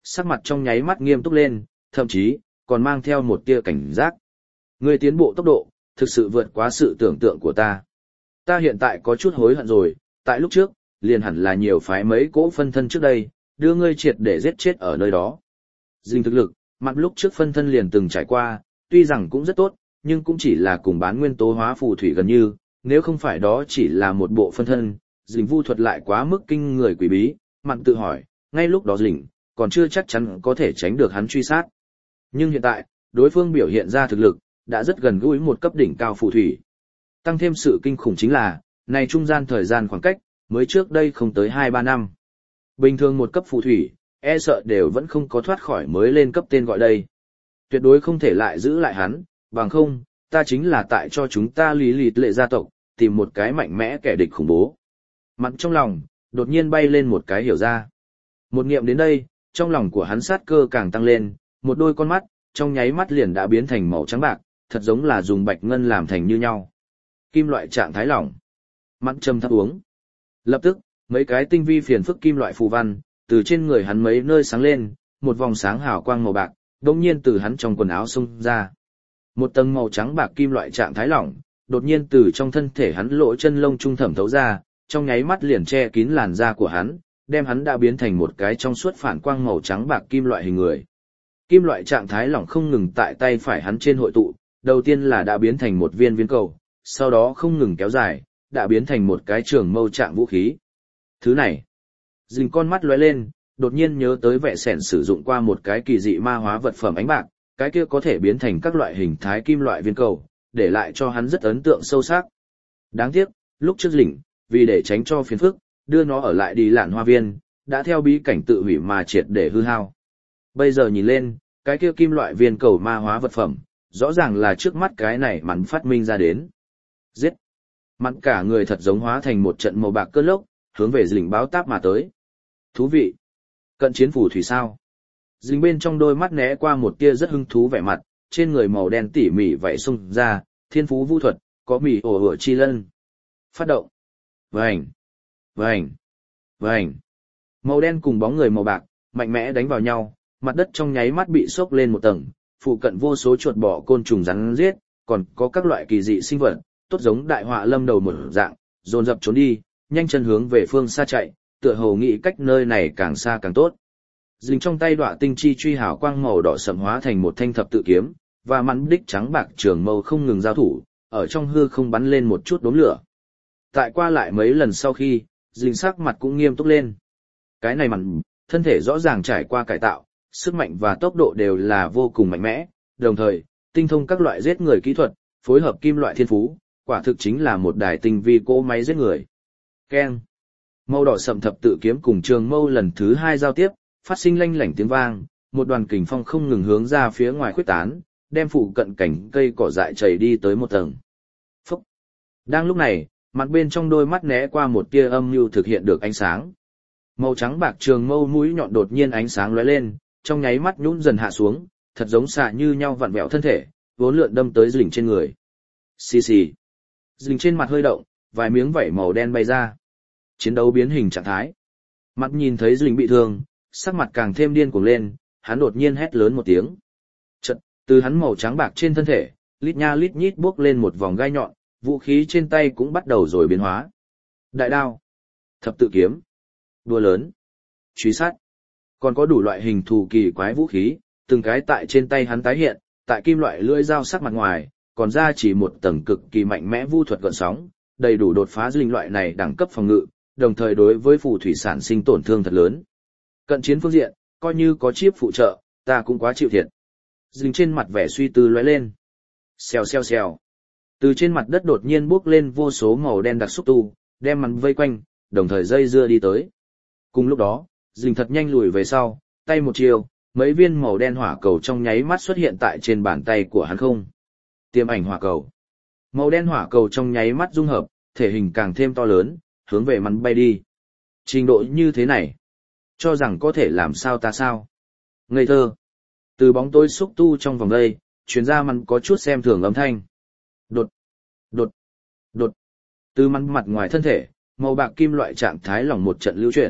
sắc mặt trong nháy mắt nghiêm túc lên, thậm chí còn mang theo một tia cảnh giác. Ngươi tiến bộ tốc độ, thực sự vượt quá sự tưởng tượng của ta. Ta hiện tại có chút hối hận rồi, tại lúc trước, liền hẳn là nhiều phái mấy cỗ phân thân trước đây, đưa ngươi triệt để giết chết ở nơi đó. Dình thực lực, mặt lúc trước phân thân liền từng trải qua, tuy rằng cũng rất tốt, nhưng cũng chỉ là cùng bán nguyên tố hóa phù thủy gần như, nếu không phải đó chỉ là một bộ phân thân, dình vu thuật lại quá mức kinh người quỷ bí, mặn tự hỏi, ngay lúc đó dình, còn chưa chắc chắn có thể tránh được hắn truy sát. Nhưng hiện tại, đối phương biểu hiện ra thực lực, đã rất gần gũi một cấp đỉnh cao phù thủy. Tăng thêm sự kinh khủng chính là, này trung gian thời gian khoảng cách, mới trước đây không tới 2-3 năm. Bình thường một cấp phù thủy, e sợ đều vẫn không có thoát khỏi mới lên cấp tên gọi đây. Tuyệt đối không thể lại giữ lại hắn, bằng không, ta chính là tại cho chúng ta lý lịt lệ gia tộc, tìm một cái mạnh mẽ kẻ địch khủng bố. Mặt trong lòng, đột nhiên bay lên một cái hiểu ra. Một nghiệm đến đây, trong lòng của hắn sát cơ càng tăng lên, một đôi con mắt, trong nháy mắt liền đã biến thành màu trắng bạc, thật giống là dùng bạch ngân làm thành như nhau. Kim loại trạng thái lỏng. Mắt châm thấp uống. Lập tức, mấy cái tinh vi phiền phức kim loại phù văn, từ trên người hắn mấy nơi sáng lên, một vòng sáng hào quang màu bạc, đột nhiên từ hắn trong quần áo xông ra. Một tầng màu trắng bạc kim loại trạng thái lỏng, đột nhiên từ trong thân thể hắn lỗ chân lông trung thẩm thấu ra, trong nháy mắt liền che kín làn da của hắn, đem hắn đã biến thành một cái trong suốt phản quang màu trắng bạc kim loại hình người. Kim loại trạng thái lỏng không ngừng tại tay phải hắn trên hội tụ, đầu tiên là đã biến thành một viên viên cầu, sau đó không ngừng kéo dài, đã biến thành một cái trường mâu trạng vũ khí. Thứ này, dình con mắt lóe lên, đột nhiên nhớ tới vẻ sẻn sử dụng qua một cái kỳ dị ma hóa vật phẩm ánh bạc, cái kia có thể biến thành các loại hình thái kim loại viên cầu, để lại cho hắn rất ấn tượng sâu sắc. Đáng tiếc, lúc trước dình, vì để tránh cho phiền phức, đưa nó ở lại đi lạn hoa viên, đã theo bí cảnh tự hủy mà triệt để hư hao. Bây giờ nhìn lên, cái kia kim loại viên cầu ma hóa vật phẩm, rõ ràng là trước mắt cái này mắn phát minh ra đến. Giết! Mặn cả người thật giống hóa thành một trận màu bạc cơn lốc, hướng về dình báo táp mà tới. Thú vị! Cận chiến phù thủy sao? Dình bên trong đôi mắt né qua một tia rất hứng thú vẻ mặt, trên người màu đen tỉ mỉ vậy xung ra, thiên phú vu thuật, có mỉ ổ ửa chi lân. Phát động! Vành! Vành! Vành! Màu đen cùng bóng người màu bạc, mạnh mẽ đánh vào nhau, mặt đất trong nháy mắt bị xốc lên một tầng, phụ cận vô số chuột bọ côn trùng rắn giết, còn có các loại kỳ dị sinh vật, tốt giống đại họa lâm đầu một dạng, dồn dập trốn đi, nhanh chân hướng về phương xa chạy, tựa hồ nghĩ cách nơi này càng xa càng tốt. Dình trong tay đọa tinh chi truy hào quang màu đỏ sẫm hóa thành một thanh thập tự kiếm, và mắn đích trắng bạc trường mâu không ngừng giao thủ, ở trong hư không bắn lên một chút đốm lửa. Tại qua lại mấy lần sau khi, dình sắc mặt cũng nghiêm túc lên. Cái này mặn, thân thể rõ ràng trải qua cải tạo, sức mạnh và tốc độ đều là vô cùng mạnh mẽ, đồng thời, tinh thông các loại giết người kỹ thuật, phối hợp kim loại thiên phú, quả thực chính là một đài tinh vi cỗ máy giết người. Keng. Màu đỏ sậm thập tự kiếm cùng trường mâu lần thứ 2 giao tiếp, phát sinh lanh lảnh tiếng vang, một đoàn kình phong không ngừng hướng ra phía ngoài khuếch tán, đem phụ cận cảnh cây cỏ dại chảy đi tới một tầng. Phúc. Đang lúc này, mặt bên trong đôi mắt né qua một tia âm nhu thực hiện được ánh sáng. Màu trắng bạc trường mâu mũi nhọn đột nhiên ánh sáng lóe lên, trong nháy mắt nhũn dần hạ xuống, thật giống xạ như nhau vặn vẹo thân thể, vốn lượn đâm tới dình trên người. Xì xì. Dình trên mặt hơi động, vài miếng vảy màu đen bay ra. Chiến đấu biến hình trạng thái. Mặt nhìn thấy dình bị thương, sắc mặt càng thêm điên cuồng lên, hắn đột nhiên hét lớn một tiếng. Chợt, từ hắn màu trắng bạc trên thân thể, lít nha lít nhít bước lên một vòng gai nhọn, vũ khí trên tay cũng bắt đầu rồi biến hóa. Đại đao, thập tự kiếm, đua lớn, truy sát, còn có đủ loại hình thù kỳ quái vũ khí, từng cái tại trên tay hắn tái hiện, tại kim loại lưỡi dao sắc mặt ngoài, còn ra chỉ một tầng cực kỳ mạnh mẽ vu thuật gợn sóng, đầy đủ đột phá linh loại này đẳng cấp phòng ngự, đồng thời đối với phù thủy sản sinh tổn thương thật lớn. Cận chiến phương diện, coi như có chip phụ trợ, ta cũng quá chịu thiệt. Dình trên mặt vẻ suy tư lóe lên. Xèo xèo xèo. Từ trên mặt đất đột nhiên bốc lên vô số màu đen đặc xúc tu, đem hắn vây quanh, đồng thời dây dưa đi tới. Cùng lúc đó, dình thật nhanh lùi về sau, tay một chiều, mấy viên màu đen hỏa cầu trong nháy mắt xuất hiện tại trên bàn tay của hắn không. Tiêm ảnh hỏa cầu. Màu đen hỏa cầu trong nháy mắt dung hợp, thể hình càng thêm to lớn, hướng về hắn bay đi. Trình độ như thế này, cho rằng có thể làm sao ta sao. Ngây thơ. Từ bóng tối xúc tu trong vòng đây, chuyến ra hắn có chút xem thường âm thanh. Đột, đột, đột. Từ mặt ngoài thân thể, màu bạc kim loại trạng thái lỏng một trận lưu chuyển,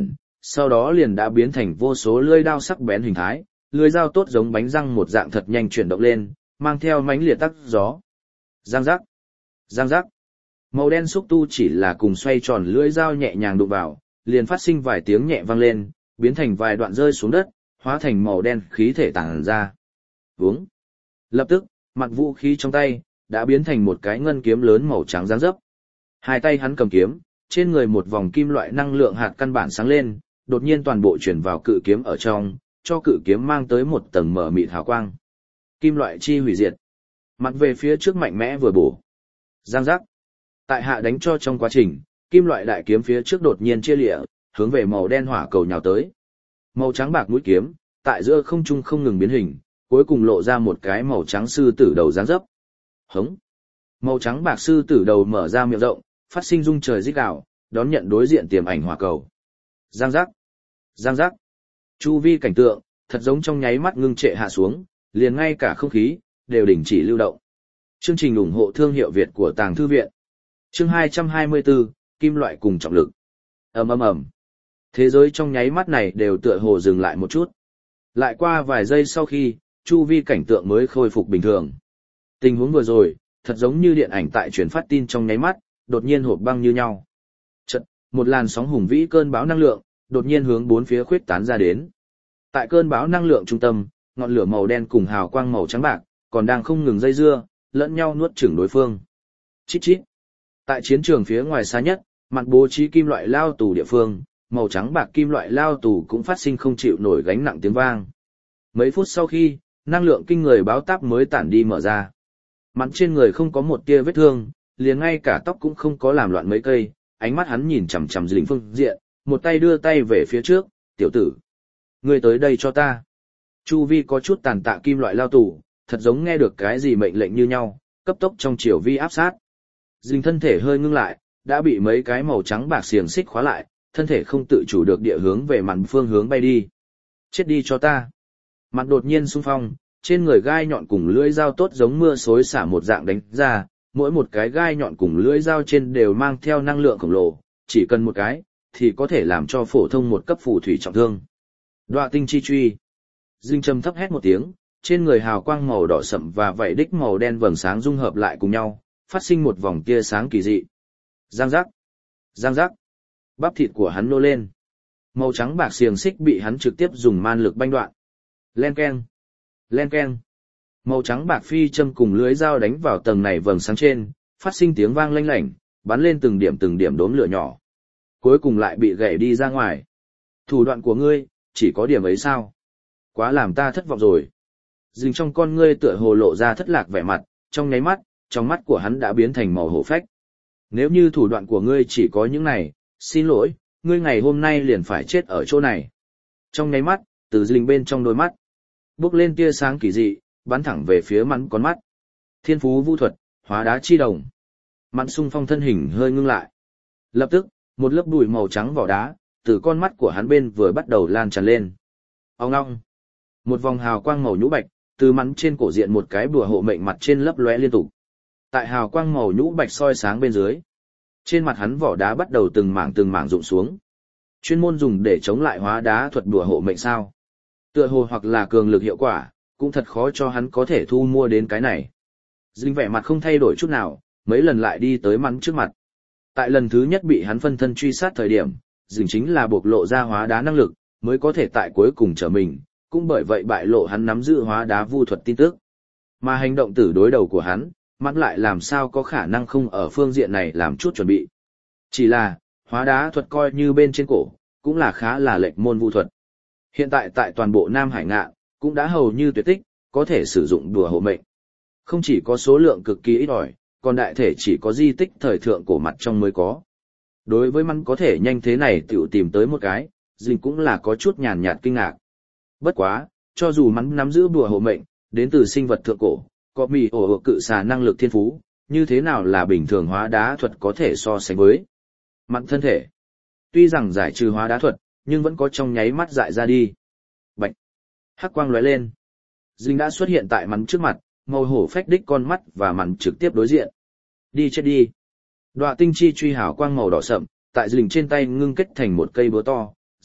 sau đó liền đã biến thành vô số lưỡi đao sắc bén hình thái, lưỡi dao tốt giống bánh răng một dạng thật nhanh chuyển động lên, mang theo mãnh liệt tắc gió. Giang giác, giang giác. Màu đen xúc tu chỉ là cùng xoay tròn lưỡi dao nhẹ nhàng đụng vào, liền phát sinh vài tiếng nhẹ vang lên, biến thành vài đoạn rơi xuống đất, hóa thành màu đen khí thể tản ra. Vướng. Lập tức, mặt vũ khí trong tay đã biến thành một cái ngân kiếm lớn màu trắng dáng dấp. Hai tay hắn cầm kiếm, trên người một vòng kim loại năng lượng hạt căn bản sáng lên, đột nhiên toàn bộ chuyển vào cự kiếm ở trong, cho cự kiếm mang tới một tầng mở mịt hào quang. Kim loại chi hủy diệt. Mặt về phía trước mạnh mẽ vừa bổ. Giang giác. Tại hạ đánh cho trong quá trình, kim loại đại kiếm phía trước đột nhiên chia lịa, hướng về màu đen hỏa cầu nhào tới. Màu trắng bạc mũi kiếm, tại giữa không trung không ngừng biến hình, cuối cùng lộ ra một cái màu trắng sư tử đầu dáng dấp. Hống. Màu trắng bạc sư tử đầu mở ra miệng rộng, phát sinh rung trời rít gào, đón nhận đối diện tiềm ảnh hỏa cầu. Giang giác. Giang giác. Chu vi cảnh tượng, thật giống trong nháy mắt ngưng trệ hạ xuống, liền ngay cả không khí đều đình chỉ lưu động. Chương trình ủng hộ thương hiệu Việt của Tàng Thư viện. Chương 224, kim loại cùng trọng lực. Ầm ầm ầm. Thế giới trong nháy mắt này đều tựa hồ dừng lại một chút. Lại qua vài giây sau khi, chu vi cảnh tượng mới khôi phục bình thường. Tình huống vừa rồi, thật giống như điện ảnh tại truyền phát tin trong nháy mắt, đột nhiên hộp băng như nhau. Chợt, một làn sóng hùng vĩ cơn bão năng lượng, đột nhiên hướng bốn phía khuyết tán ra đến. Tại cơn bão năng lượng trung tâm, ngọn lửa màu đen cùng hào quang màu trắng bạc, còn đang không ngừng dây dưa, lẫn nhau nuốt chửng đối phương. Chít chít. Tại chiến trường phía ngoài xa nhất, mặt bố trí kim loại lao tù địa phương, màu trắng bạc kim loại lao tù cũng phát sinh không chịu nổi gánh nặng tiếng vang. Mấy phút sau khi, năng lượng kinh người báo táp mới tản đi mở ra. Mặt trên người không có một tia vết thương, liền ngay cả tóc cũng không có làm loạn mấy cây, ánh mắt hắn nhìn chằm chằm Dĩnh phương diện, một tay đưa tay về phía trước, "Tiểu tử, ngươi tới đây cho ta." Chu vi có chút tàn tạ kim loại lao tù, thật giống nghe được cái gì mệnh lệnh như nhau, cấp tốc trong chiều vi áp sát. Dĩnh thân thể hơi ngưng lại, đã bị mấy cái màu trắng bạc xiềng xích khóa lại, thân thể không tự chủ được địa hướng về mặt phương hướng bay đi. "Chết đi cho ta." Mặt đột nhiên xung phong, trên người gai nhọn cùng lưỡi dao tốt giống mưa xối xả một dạng đánh ra, mỗi một cái gai nhọn cùng lưỡi dao trên đều mang theo năng lượng khổng lồ, chỉ cần một cái, thì có thể làm cho phổ thông một cấp phù thủy trọng thương. Đoạ tinh chi truy. Dinh trầm thấp hét một tiếng, trên người hào quang màu đỏ sậm và vảy đích màu đen vầng sáng dung hợp lại cùng nhau, phát sinh một vòng tia sáng kỳ dị. Giang giác. Giang giác. Bắp thịt của hắn nô lên. Màu trắng bạc xiềng xích bị hắn trực tiếp dùng man lực banh đoạn. Len keng. Len keng. Màu trắng bạc phi châm cùng lưới dao đánh vào tầng này vầng sáng trên, phát sinh tiếng vang lanh lảnh, bắn lên từng điểm đốm lửa nhỏ. Cuối cùng lại bị gãy đi ra ngoài. Thủ đoạn của ngươi, chỉ có điểm ấy sao? Quá làm ta thất vọng rồi. Dình trong con ngươi tựa hồ lộ ra thất lạc vẻ mặt, trong nháy mắt, trong mắt của hắn đã biến thành màu hổ phách. Nếu như thủ đoạn của ngươi chỉ có những này, xin lỗi, ngươi ngày hôm nay liền phải chết ở chỗ này. Trong nháy mắt, từ dình bên trong đôi mắt, bốc lên tia sáng kỳ dị, bắn thẳng về phía mắn con mắt. Thiên phú vũ thuật, hóa đá chi đồng. Mắn xung phong thân hình hơi ngưng lại. Lập tức, một lớp bụi màu trắng vỏ đá, từ con mắt của hắn bên vừa bắt đầu lan tràn lên. Ong ong. Một vòng hào quang màu nhũ bạch, từ mắn trên cổ diện một cái bùa hộ mệnh mặt trên lấp lóe liên tục. Tại hào quang màu nhũ bạch soi sáng bên dưới, trên mặt hắn vỏ đá bắt đầu từng mảng rụng xuống. Chuyên môn dùng để chống lại hóa đá thuật bùa hộ mệnh sao? Tựa hồ hoặc là cường lực hiệu quả, cũng thật khó cho hắn có thể thu mua đến cái này. Dinh vẻ mặt không thay đổi chút nào, mấy lần lại đi tới mắn trước mặt. Tại lần thứ nhất bị hắn phân thân truy sát thời điểm, Dinh chính là bộc lộ ra hóa đá năng lực, mới có thể tại cuối cùng trở mình, cũng bởi vậy bại lộ hắn nắm giữ hóa đá vu thuật tin tức. Mà hành động tử đối đầu của hắn, mắt lại làm sao có khả năng không ở phương diện này làm chút chuẩn bị. Chỉ là, hóa đá thuật coi như bên trên cổ, cũng là khá là lệch môn vu thuật. Hiện tại tại toàn bộ Nam Hải Ngạn, cũng đã hầu như tuyệt tích, có thể sử dụng đùa hộ mệnh. Không chỉ có số lượng cực kỳ ít ỏi, còn đại thể chỉ có di tích thời thượng cổ mặt trong mới có. Đối với mắn có thể nhanh thế này tiểu tìm tới một cái, Dinh cũng là có chút nhàn nhạt kinh ngạc. Bất quá, cho dù mắn nắm giữ đùa hộ mệnh, đến từ sinh vật thượng cổ, có mì ổ cự xà năng lực thiên phú, như thế nào là bình thường hóa đá thuật có thể so sánh với. Mặn thân thể. Tuy rằng giải trừ hóa đá thuật, nhưng vẫn có trong nháy mắt dại ra đi. Bạch. Hắc quang lóe lên. Dinh đã xuất hiện tại mắn trước mặt, màu hổ phách đích con mắt và mắn trực tiếp đối diện. Đi chết đi. Đoạ tinh chi truy hào quang màu đỏ sậm, tại Dinh trên tay ngưng kết thành một cây búa to,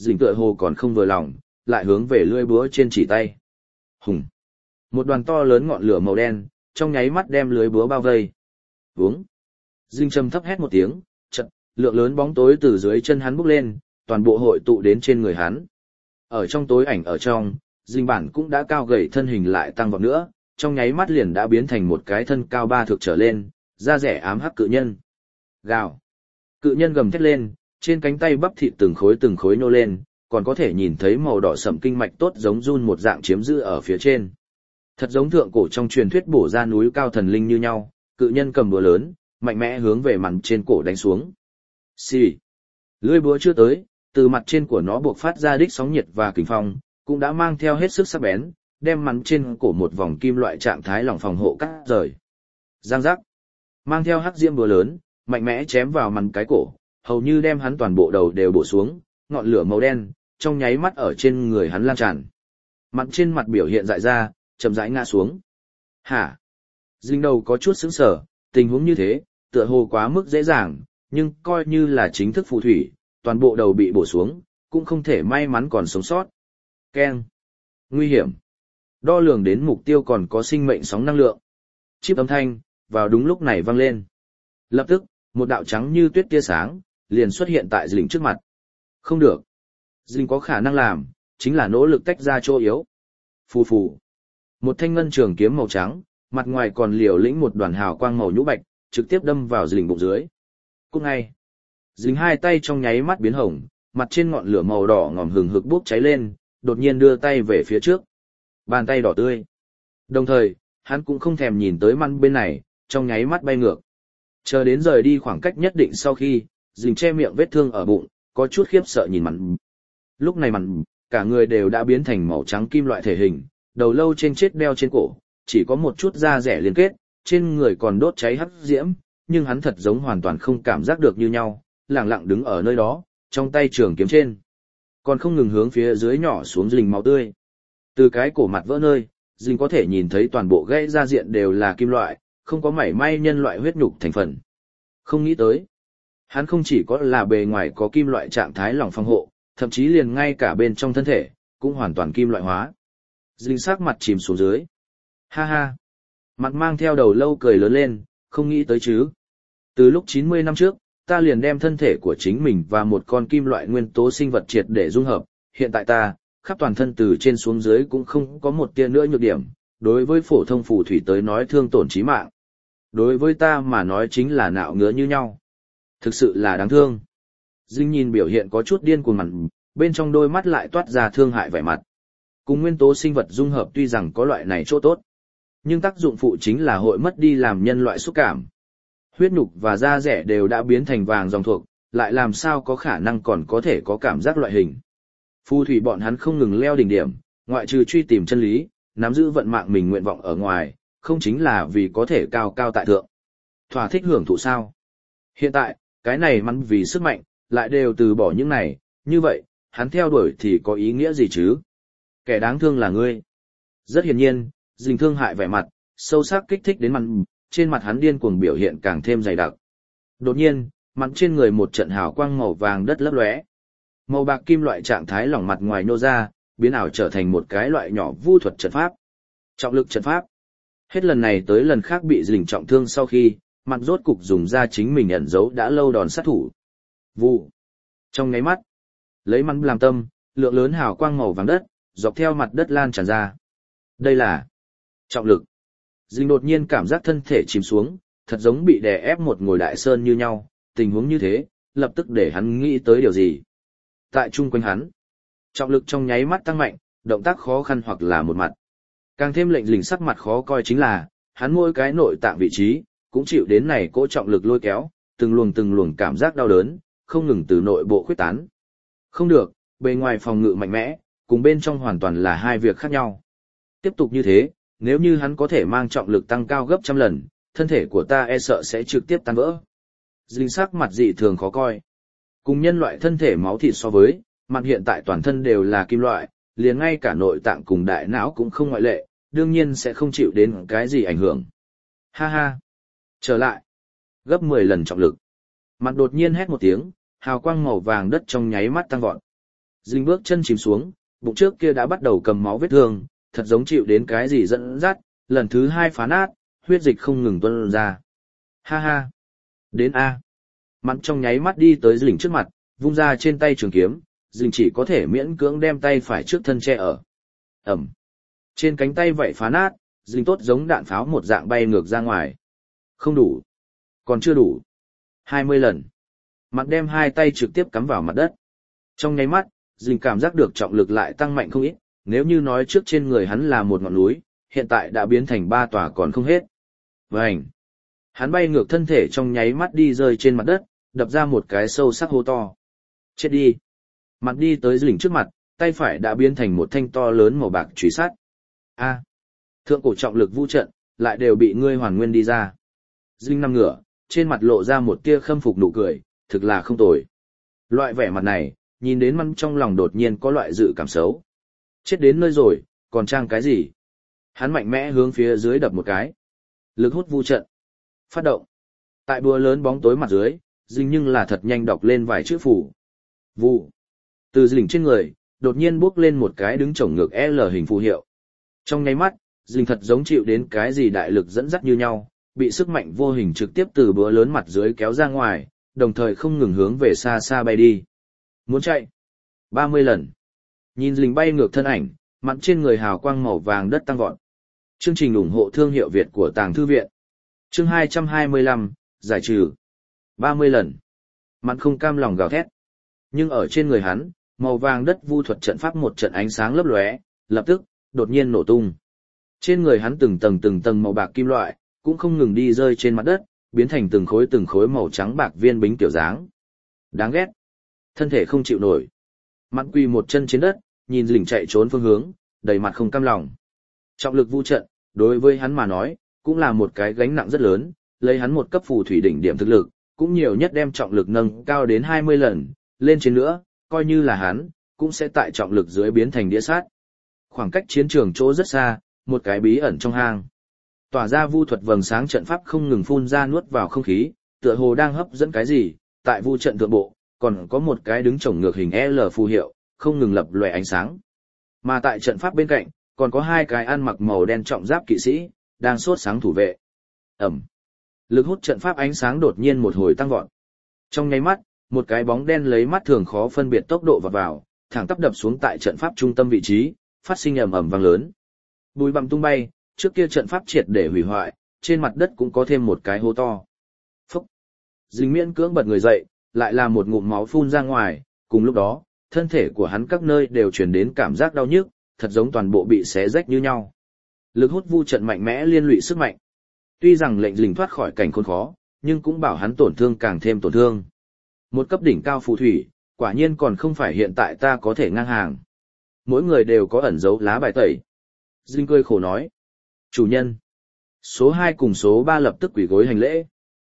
Dình tựa hồ còn không vừa lòng, lại hướng về lưỡi búa trên chỉ tay. Hùng. Một đoàn to lớn ngọn lửa màu đen, trong nháy mắt đem lưới búa bao vây. Vướng. Dinh trầm thấp hét một tiếng, chật, lượng lớn bóng tối từ dưới chân hắn bốc lên, toàn bộ hội tụ đến trên người hắn. Ở trong tối ảnh ở trong, Dinh bản cũng đã cao gầy thân hình lại tăng vọt nữa, trong nháy mắt liền đã biến thành một cái thân cao 3 thước trở lên, da rẻ ám hắc cự nhân. Gào. Cự nhân gầm thét lên, trên cánh tay bắp thịt từng khối nô lên, còn có thể nhìn thấy màu đỏ sẫm kinh mạch tốt giống run một dạng chiếm giữ ở phía trên. Thật giống thượng cổ trong truyền thuyết bổ ra núi cao thần linh như nhau, cự nhân cầm búa lớn, mạnh mẽ hướng về mặt trên cổ đánh xuống. Xì. Lưỡi búa chưa tới, từ mặt trên của nó buộc phát ra đích sóng nhiệt và kình phong, cũng đã mang theo hết sức sắc bén, đem mặt trên cổ một vòng kim loại trạng thái lỏng phòng hộ cắt rời. Giang giác. Mang theo hắc diễm búa lớn, mạnh mẽ chém vào mặt cái cổ, hầu như đem hắn toàn bộ đầu đều bổ xuống, ngọn lửa màu đen trong nháy mắt ở trên người hắn lan tràn. Mặt trên mặt biểu hiện dại ra, chậm rãi ngã xuống. Hả? Dinh đầu có chút sững sờ, tình huống như thế, tựa hồ quá mức dễ dàng, nhưng coi như là chính thức phù thủy, toàn bộ đầu bị bổ xuống, cũng không thể may mắn còn sống sót. Keng. Nguy hiểm. Đo lường đến mục tiêu còn có sinh mệnh sóng năng lượng. Chip âm thanh, vào đúng lúc này vang lên. Lập tức, một đạo trắng như tuyết tia sáng, liền xuất hiện tại Dinh trước mặt. Không được. Dinh có khả năng làm, chính là nỗ lực tách ra chỗ yếu. Phù phù. Một thanh ngân trường kiếm màu trắng, mặt ngoài còn liều lĩnh một đoàn hào quang màu nhũ bạch, trực tiếp đâm vào Dinh bụng dưới. Cút ngay. Dinh hai tay trong nháy mắt biến hồng, mặt trên ngọn lửa màu đỏ ngòm hừng hực bốc cháy lên, đột nhiên đưa tay về phía trước. Bàn tay đỏ tươi. Đồng thời, hắn cũng không thèm nhìn tới măn bên này, trong nháy mắt bay ngược. Chờ đến rời đi khoảng cách nhất định sau khi, Dinh che miệng vết thương ở bụng, có chút khiếp sợ nhìn mặn. Lúc này mặn, cả người đều đã biến thành màu trắng kim loại thể hình, đầu lâu trên chết đeo trên cổ, chỉ có một chút da rẻ liên kết, trên người còn đốt cháy hắc diễm, nhưng hắn thật giống hoàn toàn không cảm giác được như nhau, lặng lặng đứng ở nơi đó, trong tay trường kiếm trên. Còn không ngừng hướng phía dưới nhỏ xuống Dinh máu tươi. Từ cái cổ mặt vỡ nơi, Dinh có thể nhìn thấy toàn bộ gãy da diện đều là kim loại, không có mảy may nhân loại huyết nhục thành phần. Không nghĩ tới, hắn không chỉ có là bề ngoài có kim loại trạng thái lỏng phòng hộ, thậm chí liền ngay cả bên trong thân thể, cũng hoàn toàn kim loại hóa. Dinh sắc mặt chìm xuống dưới. Ha ha. Mặt mang theo đầu lâu cười lớn lên, không nghĩ tới chứ. Từ lúc 90 năm trước, ta liền đem thân thể của chính mình và một con kim loại nguyên tố sinh vật triệt để dung hợp. Hiện tại ta, khắp toàn thân từ trên xuống dưới cũng không có một tia nữa nhược điểm. Đối với phổ thông phù thủy tới nói thương tổn chí mạng. Đối với ta mà nói chính là nạo ngứa như nhau. Thực sự là đáng thương. Dinh nhìn biểu hiện có chút điên cuồng mặt, bên trong đôi mắt lại toát ra thương hại vẻ mặt. Cùng nguyên tố sinh vật dung hợp tuy rằng có loại này chỗ tốt, nhưng tác dụng phụ chính là hội mất đi làm nhân loại xúc cảm. Huyết nhục và da rẻ đều đã biến thành vàng dòng thuộc, lại làm sao có khả năng còn có thể có cảm giác loại hình. Phù thủy bọn hắn không ngừng leo đỉnh điểm, ngoại trừ truy tìm chân lý, nắm giữ vận mạng mình nguyện vọng ở ngoài, không chính là vì có thể cao cao tại thượng. Thỏa thích hưởng thụ sao? Hiện tại, cái này mắn vì sức mạnh, lại đều từ bỏ những này, như vậy, hắn theo đuổi thì có ý nghĩa gì chứ? Kẻ đáng thương là ngươi. Rất hiển nhiên, Dinh thương hại vẻ mặt, sâu sắc kích thích đến mặt, trên mặt hắn điên cuồng biểu hiện càng thêm dày đặc. Đột nhiên, mặt trên người một trận hào quang màu vàng đất lấp lóe. Màu bạc kim loại trạng thái lỏng mặt ngoài nô ra, biến ảo trở thành một cái loại nhỏ vu thuật trận pháp. Trọng lực trận pháp. Hết lần này tới lần khác bị Dinh trọng thương sau khi, mặt rốt cục dùng ra chính mình ẩn giấu đã lâu đòn sát thủ. Vụ. Trong nháy mắt, lấy mắn làm tâm, lượng lớn hào quang màu vàng đất, dọc theo mặt đất lan tràn ra. Đây là trọng lực. Dinh đột nhiên cảm giác thân thể chìm xuống, thật giống bị đè ép một ngồi đại sơn như nhau, tình huống như thế, lập tức để hắn nghĩ tới điều gì. Tại chung quanh hắn, trọng lực trong nháy mắt tăng mạnh, động tác khó khăn hoặc là một mặt. Càng thêm lệnh Dinh sắc mặt khó coi chính là, hắn mỗi cái nội tạng vị trí, cũng chịu đến này cỗ trọng lực lôi kéo, từng luồng cảm giác đau đớn, không ngừng từ nội bộ khuyết tán. Không được, bề ngoài phòng ngự mạnh mẽ, cùng bên trong hoàn toàn là hai việc khác nhau. Tiếp tục như thế, nếu như hắn có thể mang trọng lực tăng cao gấp trăm lần, thân thể của ta e sợ sẽ trực tiếp tan vỡ. Dinh sắc mặt dị thường khó coi. Cùng nhân loại thân thể máu thịt so với, mặt hiện tại toàn thân đều là kim loại, liền ngay cả nội tạng cùng đại não cũng không ngoại lệ, đương nhiên sẽ không chịu đến cái gì ảnh hưởng. Ha ha. Trở lại. Gấp 10 lần trọng lực. Mặt đột nhiên hét một tiếng, hào quang màu vàng đất trong nháy mắt tăng vọt. Dinh bước chân chìm xuống, bụng trước kia đã bắt đầu cầm máu vết thương, thật giống chịu đến cái gì dẫn dắt, lần thứ 2 phá nát, huyết dịch không ngừng tuôn ra. Ha ha! Đến A! Mặn trong nháy mắt đi tới Dinh trước mặt, vung ra trên tay trường kiếm, Dinh chỉ có thể miễn cưỡng đem tay phải trước thân che ở. Ẩm! Trên cánh tay vậy phá nát, Dinh tốt giống đạn pháo một dạng bay ngược ra ngoài. Không đủ! Còn chưa đủ! 20 lần! Mặn đem hai tay trực tiếp cắm vào mặt đất. Trong nháy mắt, Dinh cảm giác được trọng lực lại tăng mạnh không ít, nếu như nói trước trên người hắn là một ngọn núi, hiện tại đã biến thành 3 tòa còn không hết. Vành! Hắn bay ngược thân thể trong nháy mắt đi rơi trên mặt đất, đập ra một cái sâu sắc hố to. Chết đi! Mặt đi tới Dinh trước mặt, tay phải đã biến thành một thanh to lớn màu bạc chùy sắt. A! Thượng cổ trọng lực vũ trận, lại đều bị ngươi hoàn nguyên đi ra. Dinh nằm ngửa, trên mặt lộ ra một tia khâm phục nụ cười, thực là không tồi. Loại vẻ mặt này, nhìn đến Mặn trong lòng đột nhiên có loại dự cảm xấu. Chết đến nơi rồi, còn trang cái gì? Hắn mạnh mẽ hướng phía dưới đập một cái. Lực hút vu trận. Phát động. Tại búa lớn bóng tối mặt dưới, Dinh nhưng là thật nhanh đọc lên vài chữ phù. Vụ. Từ Dinh trên người, đột nhiên bước lên một cái đứng chổng ngược L hình phù hiệu. Trong nháy mắt, Dinh thật giống chịu đến cái gì đại lực dẫn dắt như nhau, bị sức mạnh vô hình trực tiếp từ búa lớn mặt dưới kéo ra ngoài, đồng thời không ngừng hướng về xa xa bay đi. Muốn chạy. 30 lần. Nhìn Dinh bay ngược thân ảnh, Mặn trên người hào quang màu vàng đất tăng vọt. Chương trình ủng hộ thương hiệu Việt của Tàng Thư Viện. Chương 225, giải trừ. 30 lần. Mặn không cam lòng gào thét. Nhưng ở trên người hắn, màu vàng đất vu thuật trận pháp một trận ánh sáng lấp lóe, lập tức, đột nhiên nổ tung. Trên người hắn từng tầng màu bạc kim loại, cũng không ngừng đi rơi trên mặt đất, biến thành từng khối màu trắng bạc viên bính tiểu dáng. Đáng ghét. Thân thể không chịu nổi. Mặn quỳ một chân trên đất, nhìn Dinh chạy trốn phương hướng, đầy mặt không cam lòng. Trọng lực vu trận, đối với hắn mà nói, cũng là một cái gánh nặng rất lớn, lấy hắn một cấp phù thủy đỉnh điểm thực lực, cũng nhiều nhất đem trọng lực nâng cao đến 20 lần, lên trên nữa, coi như là hắn, cũng sẽ tại trọng lực dưới biến thành đĩa sát. Khoảng cách chiến trường chỗ rất xa, một cái bí ẩn trong hang. Tỏa ra vu thuật vầng sáng trận pháp không ngừng phun ra nuốt vào không khí, tựa hồ đang hấp dẫn cái gì, tại vu trận thượng bộ, còn có một cái đứng chổng ngược hình L phù hiệu, không ngừng lập lòe ánh sáng. Mà tại trận pháp bên cạnh, còn có hai cái ăn mặc màu đen trọng giáp kỵ sĩ, đang sốt sáng thủ vệ. Ẩm. Lực hút trận pháp ánh sáng đột nhiên một hồi tăng vọt. Trong nháy mắt, một cái bóng đen lấy mắt thường khó phân biệt tốc độ vọt vào, thẳng tắp đập xuống tại trận pháp trung tâm vị trí, phát sinh ầm ầm vang lớn. Bụi bặm tung bay, trước kia trận pháp triệt để hủy hoại, trên mặt đất cũng có thêm một cái hố to. Phúc. Dinh miễn cưỡng bật người dậy, lại là một ngụm máu phun ra ngoài, cùng lúc đó, thân thể của hắn các nơi đều truyền đến cảm giác đau nhức, thật giống toàn bộ bị xé rách như nhau. Lực hút vu trận mạnh mẽ liên lụy sức mạnh. Tuy rằng lệnh Dinh thoát khỏi cảnh khốn khó, nhưng cũng bảo hắn tổn thương càng thêm tổn thương. Một cấp đỉnh cao phù thủy, quả nhiên còn không phải hiện tại ta có thể ngang hàng. Mỗi người đều có ẩn dấu lá bài tẩy. Dinh cười khổ nói. Chủ nhân. Số 2 cùng số 3 lập tức quỳ gối hành lễ.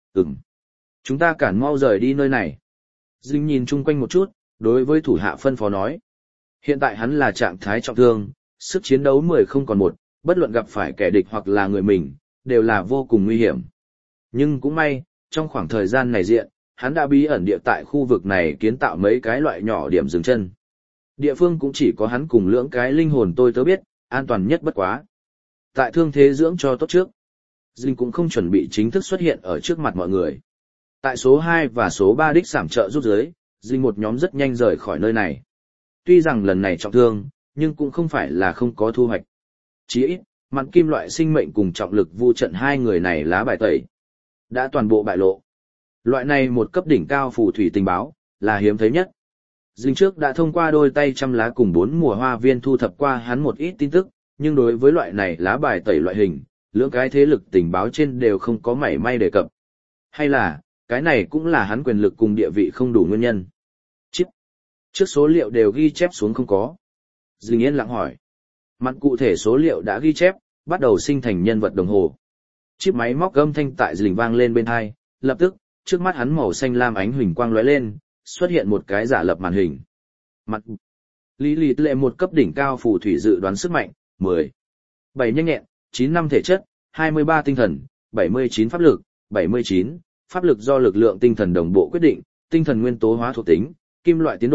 Chúng ta cản mau rời đi nơi này. Dinh nhìn chung quanh một chút, đối với thủ hạ phân phó nói. Hiện tại hắn là trạng thái trọng thương, sức chiến đấu 10 không còn 1, bất luận gặp phải kẻ địch hoặc là người mình, đều là vô cùng nguy hiểm. Nhưng cũng may, trong khoảng thời gian này diện, hắn đã bí ẩn địa tại khu vực này kiến tạo mấy cái loại nhỏ điểm dừng chân. Địa phương cũng chỉ có hắn cùng lưỡng cái linh hồn tôi tớ biết, an toàn nhất bất quá. Tại thương thế dưỡng cho tốt trước, Dinh cũng không chuẩn bị chính thức xuất hiện ở trước mặt mọi người. Tại số 2 và số 3 đích sảm trợ rút dưới, Dinh một nhóm rất nhanh rời khỏi nơi này. Tuy rằng lần này trọng thương, nhưng cũng không phải là không có thu hoạch. Chỉ ít, Mặn kim loại sinh mệnh cùng trọng lực vu trận hai người này lá bài tẩy đã toàn bộ bại lộ. Loại này một cấp đỉnh cao phù thủy tình báo, là hiếm thấy nhất. Dinh trước đã thông qua đôi tay trăm lá cùng 4 mùa hoa viên thu thập qua hắn một ít tin tức, nhưng đối với loại này lá bài tẩy loại hình, lưỡng cái thế lực tình báo trên đều không có mảy may đề cập. Hay là, cái này cũng là hắn quyền lực cùng địa vị không đủ nguyên nhân. Chip. Trước số liệu đều ghi chép xuống không có. Dinh yên lặng hỏi. Mặn cụ thể số liệu đã ghi chép, bắt đầu sinh thành nhân vật đồng hồ. Chip máy móc âm thanh tại Dinh vang lên bên tai, lập tức, trước mắt hắn màu xanh lam ánh huỳnh quang lóe lên, xuất hiện một cái giả lập màn hình. Mặt Lý Lịt lệ một cấp đỉnh cao phù thủy dự đoán sức mạnh, 10. 7 nhanh nhẹn, 9 năm thể chất, 23 tinh thần, 79 pháp lực, 79, pháp lực do lực lượng tinh thần đồng bộ quyết định, tinh thần nguyên tố hóa thuộc tính, kim loại tiến độ,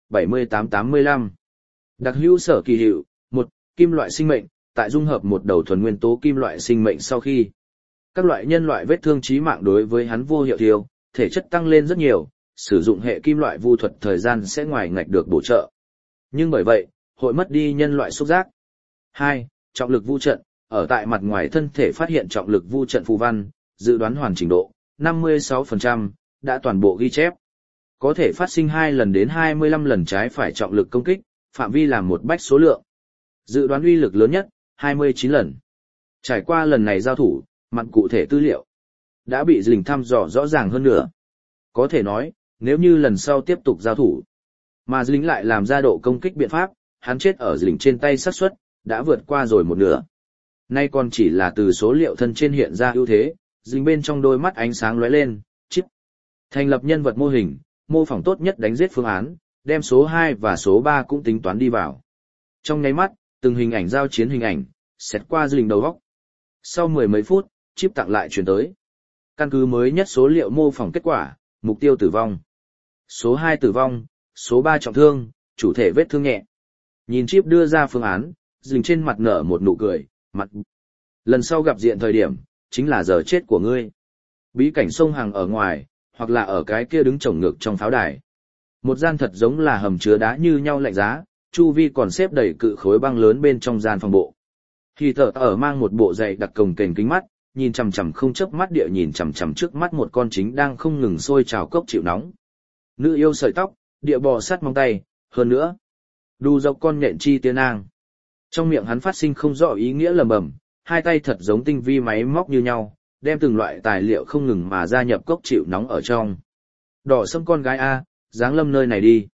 78-85. Đặc hữu sở kỳ hiệu, 1. Kim loại sinh mệnh, tại dung hợp một đầu thuần nguyên tố kim loại sinh mệnh sau khi các loại nhân loại vết thương chí mạng đối với hắn vô hiệu tiêu, thể chất tăng lên rất nhiều, sử dụng hệ kim loại vu thuật thời gian sẽ ngoài ngạch được bổ trợ. Nhưng bởi vậy, hội mất đi nhân loại xúc giác. 2. Trọng lực vu trận, ở tại mặt ngoài thân thể phát hiện trọng lực vu trận phù văn, dự đoán hoàn chỉnh độ 56%, đã toàn bộ ghi chép. Có thể phát sinh 2 lần đến 25 lần trái phải trọng lực công kích, phạm vi làm một bách số lượng. Dự đoán uy lực lớn nhất, 29 lần. Trải qua lần này giao thủ, mặt cụ thể tư liệu đã bị Dình thăm dò rõ ràng hơn nữa. Có thể nói, nếu như lần sau tiếp tục giao thủ, mà Dình lại làm ra độ công kích biện pháp, hắn chết ở Dình trên tay xác suất đã vượt qua rồi một nửa. Nay còn chỉ là từ số liệu thân trên hiện ra ưu thế, Dình bên trong đôi mắt ánh sáng lóe lên, chip. Thành lập nhân vật mô hình, mô phỏng tốt nhất đánh giết phương án, đem số 2 và số 3 cũng tính toán đi vào. Trong nháy mắt, từng hình ảnh giao chiến hình ảnh, xẹt qua Dình đầu góc. Sau 10 mấy phút, chip tặng lại chuyển tới. Căn cứ mới nhất số liệu mô phỏng kết quả, mục tiêu tử vong. Số 2 tử vong, số 3 trọng thương, chủ thể vết thương nhẹ. Nhìn chip đưa ra phương án, Dình trên mặt nở một nụ cười, mặt. Lần sau gặp diện thời điểm, chính là giờ chết của ngươi. Bí cảnh sông hàng ở ngoài, hoặc là ở cái kia đứng chồng ngược trong pháo đài. Một gian thật giống là hầm chứa đá như nhau lạnh giá, chu vi còn xếp đầy cự khối băng lớn bên trong gian phòng bộ. Khi thở ở mang một bộ giày đặc cồng kềnh kính mắt, nhìn chằm chằm không chớp mắt địa nhìn chằm chằm trước mắt một con chính đang không ngừng sôi trào cốc chịu nóng. Nữ yêu sợi tóc, địa bò sát móng tay, hơn nữa, đu dọc con nhện chi tiên nang. Trong miệng hắn phát sinh không rõ ý nghĩa lầm bầm, hai tay thật giống tinh vi máy móc như nhau, đem từng loại tài liệu không ngừng mà gia nhập cốc chịu nóng ở trong. Đỏ sâm con gái A, dáng lâm nơi này đi.